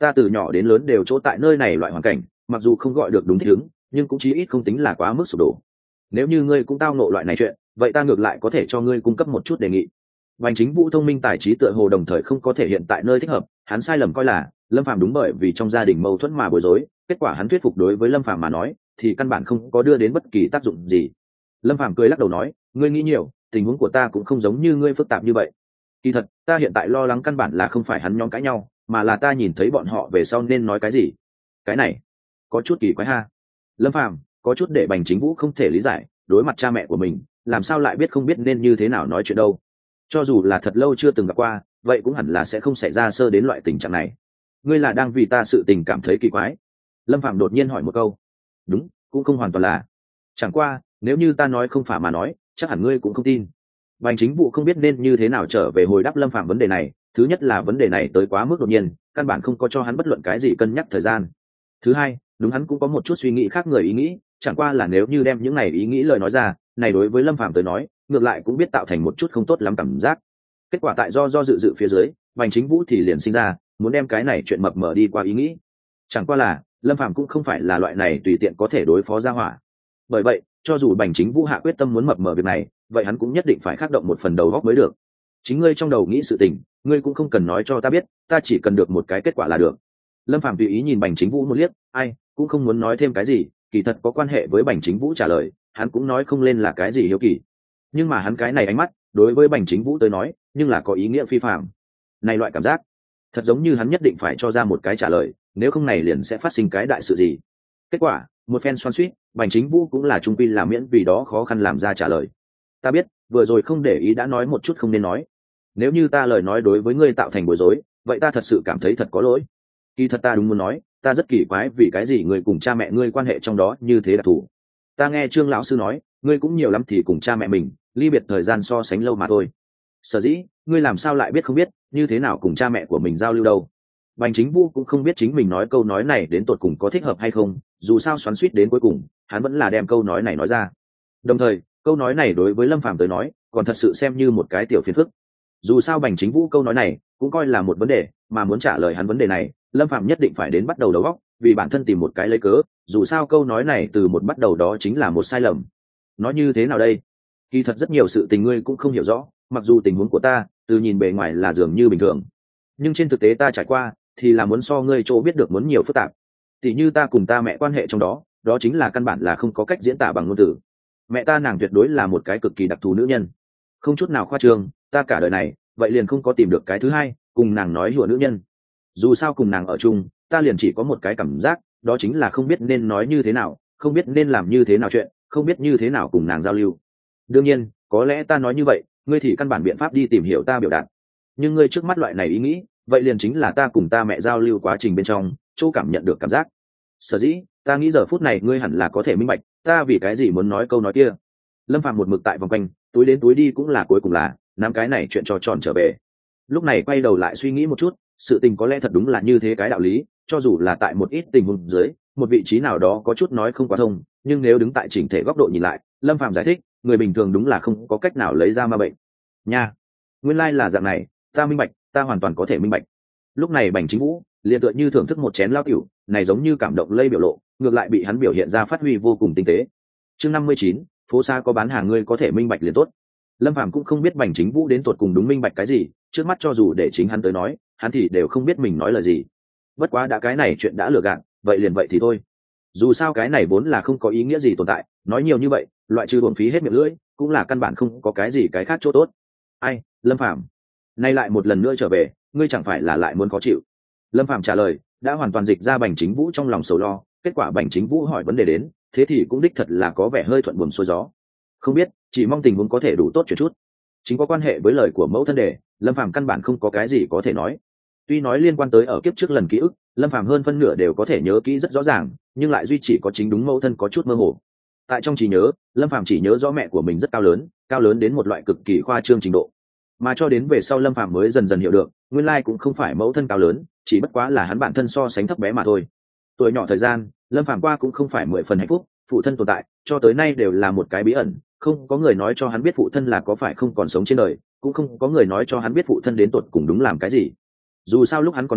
S1: ta từ nhỏ đến lớn đều chỗ tại nơi này loại hoàn cảnh, mặc dù không gọi được đúng thích ứng, nhưng cũng chí ít không tính là quá mức sụp đổ. Nếu như ngươi cũng tao nộ loại này chuyện, vậy ta ngược lại có thể cho ngươi cung cấp một chút đề nghị. Bành Chính Vũ thông minh tài trí tựa hồ đồng thời không có thể hiện tại nơi thích hợp, hắn sai lầm coi là Lâm Phàm đúng bởi vì trong gia đình mâu thuẫn mà bối rối, kết quả hắn thuyết phục đối với Lâm Phàm mà nói thì căn bản không có đưa đến bất kỳ tác dụng gì. Lâm Phàm cười lắc đầu nói, ngươi nghĩ nhiều, tình huống của ta cũng không giống như ngươi phức tạp như vậy. Kỳ thật, ta hiện tại lo lắng căn bản là không phải hắn nhóm cãi nhau, mà là ta nhìn thấy bọn họ về sau nên nói cái gì. Cái này có chút kỳ quái ha. Lâm Phàm có chút để Bành Chính Vũ không thể lý giải, đối mặt cha mẹ của mình, làm sao lại biết không biết nên như thế nào nói chuyện đâu. Cho dù là thật lâu chưa từng gặp qua, vậy cũng hẳn là sẽ không xảy ra sơ đến loại tình trạng này. Ngươi là đang vì ta sự tình cảm thấy kỳ quái? Lâm Phạm đột nhiên hỏi một câu. Đúng, cũng không hoàn toàn là. Chẳng qua, nếu như ta nói không phải mà nói, chắc hẳn ngươi cũng không tin. Bành Chính Vụ không biết nên như thế nào trở về hồi đáp Lâm Phạm vấn đề này. Thứ nhất là vấn đề này tới quá mức đột nhiên, căn bản không có cho hắn bất luận cái gì cân nhắc thời gian. Thứ hai, đúng hắn cũng có một chút suy nghĩ khác người ý nghĩ, chẳng qua là nếu như đem những này ý nghĩ lời nói ra, này đối với Lâm Phạm tới nói, ngược lại cũng biết tạo thành một chút không tốt lắm cảm giác. Kết quả tại do dự phía dưới, Bành Chính Vũ thì liền sinh ra muốn đem cái này chuyện mập mờ đi qua ý nghĩ. Chẳng qua là Lâm Phạm cũng không phải là loại này tùy tiện có thể đối phó ra hỏa. Bởi vậy, cho dù Bành Chính Vũ hạ quyết tâm muốn mập mờ việc này, vậy hắn cũng nhất định phải khắc động một phần đầu óc mới được. Chính ngươi trong đầu nghĩ sự tình, ngươi cũng không cần nói cho ta biết, ta chỉ cần được một cái kết quả là được. Lâm Phạm tùy ý nhìn Bành Chính Vũ một liếc, ai cũng không muốn nói thêm cái gì, kỳ thật có quan hệ với Bành Chính Vũ trả lời, hắn cũng nói không lên là cái gì hiếu kỳ. Nhưng mà hắn cái này ánh mắt, đối với Bành Chính Vũ tới nói, nhưng là có ý nghĩa phi phàm. Này loại cảm giác, thật giống như hắn nhất định phải cho ra một cái trả lời, nếu không này liền sẽ phát sinh cái đại sự gì. Kết quả, một phen xoắn xuýt, Bành Chính Vũ cũng là trung quy là miễn vì đó khó khăn làm ra trả lời. Ta biết, vừa rồi không để ý đã nói một chút không nên nói. Nếu như ta lời nói đối với ngươi tạo thành bối rối, vậy ta thật sự cảm thấy thật có lỗi. Kỳ thật ta đúng muốn nói, ta rất kỳ quái vì cái gì ngươi cùng cha mẹ ngươi quan hệ trong đó như thế đặc thù. Ta nghe Trương lão sư nói, ngươi cũng nhiều lắm thì cùng cha mẹ mình ly biệt thời gian so sánh lâu mà thôi. Sở dĩ ngươi làm sao lại biết không biết như thế nào cùng cha mẹ của mình giao lưu đâu. Bành Chính Vũ cũng không biết chính mình nói câu nói này đến tột cùng có thích hợp hay không, dù sao xoắn xuýt đến cuối cùng hắn vẫn là đem câu nói này nói ra. Đồng thời câu nói này đối với Lâm Phàm tới nói còn thật sự xem như một cái tiểu phiền phức. Dù sao Bành Chính Vũ câu nói này cũng coi là một vấn đề, mà muốn trả lời hắn vấn đề này Lâm Phàm nhất định phải đến bắt đầu đầu óc, vì bản thân tìm một cái lấy cớ, dù sao câu nói này từ một bắt đầu đó chính là một sai lầm. Nói như thế nào đây? Kỳ thật rất nhiều sự tình ngươi cũng không hiểu rõ, mặc dù tình huống của ta từ nhìn bề ngoài là dường như bình thường, nhưng trên thực tế ta trải qua thì là muốn so ngươi chỗ biết được muốn nhiều phức tạp. Tỉ như ta cùng ta mẹ quan hệ trong đó, đó chính là căn bản là không có cách diễn tả bằng ngôn từ. Mẹ ta nàng tuyệt đối là một cái cực kỳ đặc thù nữ nhân, không chút nào khoa trương, ta cả đời này vậy liền không có tìm được cái thứ hai cùng nàng nói hùa nữ nhân. Dù sao cùng nàng ở chung, ta liền chỉ có một cái cảm giác, đó chính là không biết nên nói như thế nào, không biết nên làm như thế nào chuyện, không biết như thế nào cùng nàng giao lưu. Đương nhiên, có lẽ ta nói như vậy, ngươi thì căn bản biện pháp đi tìm hiểu ta biểu đạt. Nhưng ngươi trước mắt loại này ý nghĩ, vậy liền chính là ta cùng ta mẹ giao lưu quá trình bên trong, chỗ cảm nhận được cảm giác. Sở dĩ, ta nghĩ giờ phút này ngươi hẳn là có thể minh bạch, ta vì cái gì muốn nói câu nói kia. Lâm Phàm một mực tại vòng quanh, túi đến túi đi cũng là cuối cùng là, nắm cái này chuyện trò tròn trở về. Lúc này quay đầu lại suy nghĩ một chút, sự tình có lẽ thật đúng là như thế cái đạo lý, cho dù là tại một ít tình huống dưới, một vị trí nào đó có chút nói không quá thông, nhưng nếu đứng tại chỉnh thể góc độ nhìn lại, Lâm Phàm giải thích, người bình thường đúng là không có cách nào lấy ra ma bệnh. Nha, nguyên lai là dạng này, ta minh bạch, ta hoàn toàn có thể minh bạch. Lúc này Bành Chính Vũ liền tựa như thưởng thức một chén lao tiểu, này giống như cảm động lây biểu lộ, ngược lại bị hắn biểu hiện ra phát huy vô cùng tinh tế. Chương 59, phố xa có bán hàng ngươi có thể minh bạch liền tốt. Lâm Phàm cũng không biết Bành Chính Vũ đến tột cùng đúng minh bạch cái gì, trước mắt cho dù để chính hắn tới nói, hắn thì đều không biết mình nói lời gì. Bất quá đã cái này chuyện đã lừa gạt, vậy liền vậy thì thôi. Dù sao cái này vốn là không có ý nghĩa gì tồn tại, nói nhiều như vậy, loại trừ uổng phí hết miệng lưỡi, cũng là căn bản không có cái gì cái khác chỗ tốt. Ai, Lâm Phàm, nay lại một lần nữa trở về, ngươi chẳng phải là lại muốn khó chịu? Lâm Phàm trả lời, đã hoàn toàn dịch ra Bành Chính Vũ trong lòng sầu lo, kết quả Bành Chính Vũ hỏi vấn đề đến, thế thì cũng đích thật là có vẻ hơi thuận buồm xuôi gió. Không biết, chỉ mong tình huống có thể đủ tốt chuyện chút. Chính có quan hệ với lời của mẫu thân đề, Lâm Phàm căn bản không có cái gì có thể nói. Tuy nói liên quan tới ở kiếp trước lần ký ức, Lâm Phàm hơn phân nửa đều có thể nhớ kỹ rất rõ ràng, nhưng lại duy chỉ có chính đúng mẫu thân có chút mơ hồ. Tại trong trí nhớ, Lâm Phàm chỉ nhớ rõ mẹ của mình rất cao lớn đến một loại cực kỳ khoa trương trình độ. Mà cho đến về sau Lâm Phàm mới dần dần hiểu được, nguyên lai cũng không phải mẫu thân cao lớn, chỉ bất quá là hắn bản thân so sánh thấp bé mà thôi. Tuổi nhỏ thời gian, Lâm Phàm qua cũng không phải 10 phần hạnh phúc, phụ thân tồn tại, cho tới nay đều là một cái bí ẩn, không có người nói cho hắn biết phụ thân là có phải không còn sống trên đời, cũng không có người nói cho hắn biết phụ thân đến tột cùng đúng làm cái gì. Dù sao lúc hắn còn nhỏ,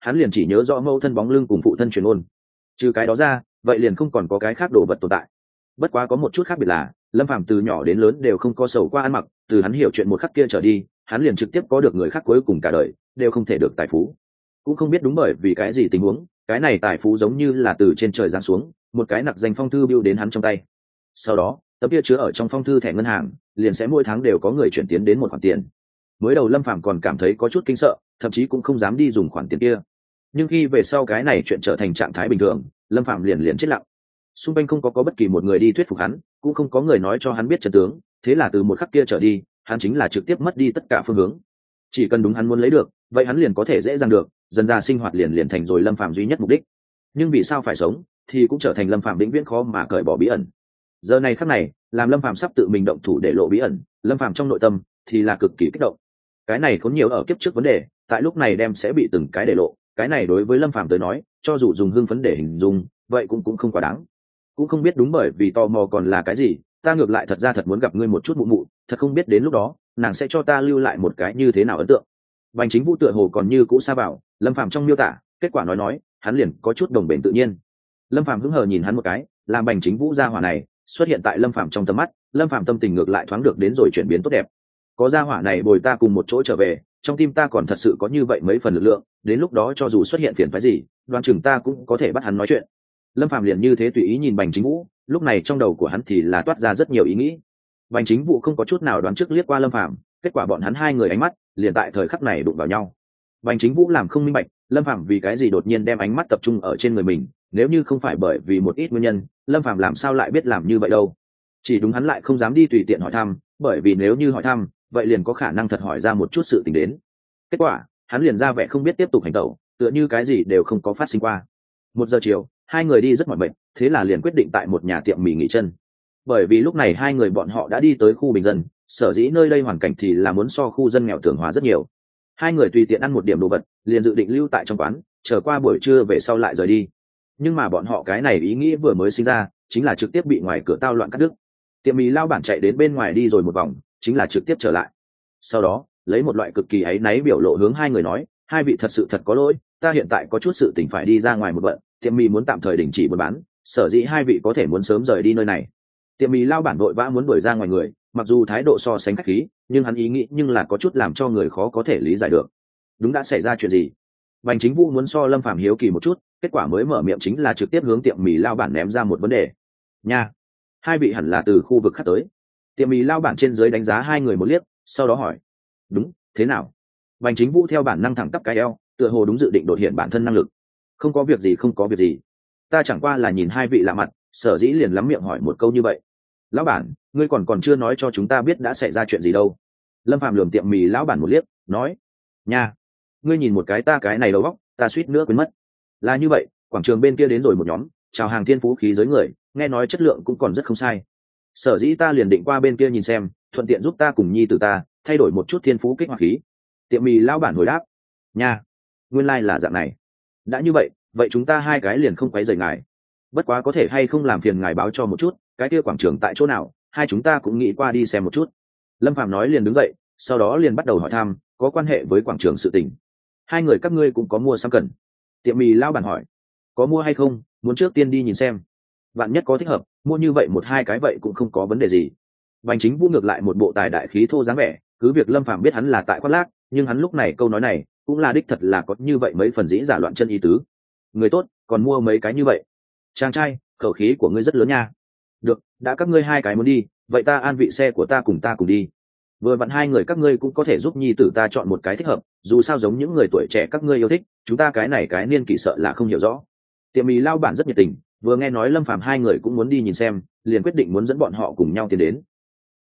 S1: hắn liền chỉ nhớ rõ mẫu thân bóng lưng cùng phụ thân truyền ôn. Trừ cái đó ra, vậy liền không còn có cái khác đồ vật tồn tại. Bất quá có một chút khác biệt là, Lâm Phàm từ nhỏ đến lớn đều không có sầu qua ăn mặc, từ hắn hiểu chuyện một khắc kia trở đi, hắn liền trực tiếp có được người khác cuối cùng cả đời đều không thể được tài phú. Cũng không biết đúng bởi vì cái gì tình huống, cái này tài phú giống như là từ trên trời giáng xuống, một cái nặc danh phong thư bưu đến hắn trong tay. Sau đó, tấm kia chứa ở trong phong thư thẻ ngân hàng, liền sẽ mỗi tháng đều có người chuyển tiến đến một khoản tiền. Mới đầu Lâm Phàm còn cảm thấy có chút kinh sợ, thậm chí cũng không dám đi dùng khoản tiền kia. Nhưng khi về sau cái này chuyện trở thành trạng thái bình thường, Lâm Phàm liền chết lặng. Xung quanh không có bất kỳ một người đi thuyết phục hắn, cũng không có người nói cho hắn biết chân tướng, thế là từ một khắc kia trở đi, hắn chính là trực tiếp mất đi tất cả phương hướng. Chỉ cần đúng hắn muốn lấy được, vậy hắn liền có thể dễ dàng được, dần ra sinh hoạt liền thành rồi Lâm Phàm duy nhất mục đích. Nhưng vì sao phải sống, thì cũng trở thành Lâm Phàm vĩnh viễn khó mà cởi bỏ bí ẩn. Giờ này khắc này, làm Lâm Phàm sắp tự mình động thủ để lộ bí ẩn, Lâm Phàm trong nội tâm thì là cực kỳ kích động. Cái này khốn nhiều ở kiếp trước vấn đề, tại lúc này đem sẽ bị từng cái để lộ, cái này đối với Lâm Phàm tới nói, cho dù dùng hưng phấn để hình dung, vậy cũng không quá đáng. Cũng không biết đúng bởi vì tò mò còn là cái gì, ta ngược lại thật muốn gặp ngươi một chút mụ mụ, thật không biết đến lúc đó nàng sẽ cho ta lưu lại một cái như thế nào ấn tượng. Bành Chính Vũ tựa hồ còn như cũ xa bảo, Lâm Phàm trong miêu tả, kết quả nói, hắn liền có chút đồng bền tự nhiên. Lâm Phàm hứng hờ nhìn hắn một cái, làm Bành Chính Vũ gia hỏa này xuất hiện tại Lâm Phàm trong tầm mắt, Lâm Phàm tâm tình ngược lại thoáng được đến rồi chuyển biến tốt đẹp. Có gia hỏa này bồi ta cùng một chỗ trở về, trong tim ta còn thật sự có như vậy mấy phần lực lượng, đến lúc đó cho dù xuất hiện phiền phức gì, đoán chừng ta cũng có thể bắt hắn nói chuyện. Lâm Phàm liền như thế tùy ý nhìn Bành Chính Vũ, lúc này trong đầu của hắn thì là toát ra rất nhiều ý nghĩ. Bành Chính Vũ không có chút nào đoán trước liếc qua Lâm Phàm, kết quả bọn hắn hai người ánh mắt liền tại thời khắc này đụng vào nhau. Bành Chính Vũ làm không minh bạch, Lâm Phàm vì cái gì đột nhiên đem ánh mắt tập trung ở trên người mình, nếu như không phải bởi vì một ít nguyên nhân, Lâm Phàm làm sao lại biết làm như vậy đâu. Chỉ đúng hắn lại không dám đi tùy tiện hỏi thăm, bởi vì nếu như hỏi thăm, vậy liền có khả năng thật hỏi ra một chút sự tình đến. Kết quả, hắn liền ra vẻ không biết tiếp tục hành động, tựa như cái gì đều không có phát sinh qua. 1 giờ chiều, hai người đi rất mỏi mệt, thế là liền quyết định tại một nhà tiệm mì nghỉ chân. Bởi vì lúc này hai người bọn họ đã đi tới khu bình dân, sở dĩ nơi đây hoàn cảnh thì là muốn so khu dân nghèo tưởng hóa rất nhiều. Hai người tùy tiện ăn một điểm đồ vật, liền dự định lưu tại trong quán, chờ qua buổi trưa về sau lại rời đi. Nhưng mà bọn họ cái này ý nghĩ vừa mới sinh ra, chính là trực tiếp bị ngoài cửa tao loạn cắt đứt. Tiệm mì lao bản chạy đến bên ngoài đi rồi một vòng, chính là trực tiếp trở lại. Sau đó, lấy một loại cực kỳ áy náy biểu lộ hướng hai người nói, hai vị thật sự thật có lỗi, ta hiện tại có chút sự tình phải đi ra ngoài một bận, tiệm mì muốn tạm thời đình chỉ buôn bán, sở dĩ hai vị có thể muốn sớm rời đi nơi này. Tiệm mì lao bản vội vã muốn đuổi ra ngoài người, mặc dù thái độ so sánh khách khí, nhưng hắn ý nghĩ nhưng là có chút làm cho người khó có thể lý giải được. Đúng đã xảy ra chuyện gì? Bành Chính Vũ muốn so Lâm Phàm hiếu kỳ một chút, kết quả mới mở miệng chính là trực tiếp hướng tiệm mì lao bản ném ra một vấn đề. Nha, hai vị hẳn là từ khu vực khác tới. Tiệm mì lao bản trên dưới đánh giá hai người một liếc, sau đó hỏi, đúng, thế nào? Bành Chính Vũ theo bản năng thẳng tắp cái eo, tựa hồ đúng dự định đột hiện bản thân năng lực. Không có việc gì, không có việc gì, ta chẳng qua là nhìn hai vị lạ mặt, sở dĩ liền lắm miệng hỏi một câu như vậy. Lão bản, ngươi còn chưa nói cho chúng ta biết đã xảy ra chuyện gì đâu. Lâm Phàm lườm tiệm mì lão bản một liếc, nói, nha, ngươi nhìn một cái ta cái này đầu óc, ta suýt nữa quên mất. Là như vậy, quảng trường bên kia đến rồi một nhóm chào hàng thiên phú khí giới người, nghe nói chất lượng cũng còn rất không sai, sở dĩ ta liền định qua bên kia nhìn xem, thuận tiện giúp ta cùng nhi tử ta thay đổi một chút thiên phú kích hoạt khí. Tiệm mì lão bản hồi đáp, nha, nguyên lai là dạng này. Đã như vậy, vậy chúng ta hai cái liền không quấy rầy ngài, bất quá có thể hay không làm phiền ngài báo cho một chút cái kia quảng trường tại chỗ nào, hai chúng ta cũng nghĩ qua đi xem một chút. Lâm Phàm nói liền đứng dậy, sau đó liền bắt đầu hỏi thăm có quan hệ với quảng trường sự tình. Hai người các ngươi cũng có mua sắm cần? Tiệm mì lao bản hỏi. Có mua hay không, muốn trước tiên đi nhìn xem, vạn nhất có thích hợp, mua như vậy 1-2 cái vậy cũng không có vấn đề gì. Bành Chính Vũ ngược lại một bộ tài đại khí thô dáng vẻ, cứ việc Lâm Phàm biết hắn là tại khoác lác, nhưng hắn lúc này câu nói này cũng là đích thật là có như vậy mấy phần dĩ giả loạn chân ý tứ. Người tốt, còn mua mấy cái như vậy? Chàng trai, khẩu khí của ngươi rất lớn nha. Được, đã các ngươi hai cái muốn đi, vậy ta an vị xe của ta cùng đi. Vừa vặn hai người các ngươi cũng có thể giúp nhi tử ta chọn một cái thích hợp, dù sao giống những người tuổi trẻ các ngươi yêu thích, chúng ta cái này cái niên kỷ sợ là không hiểu rõ. Tiệm mì lao bản rất nhiệt tình, vừa nghe nói Lâm Phàm hai người cũng muốn đi nhìn xem, liền quyết định muốn dẫn bọn họ cùng nhau tiến đến.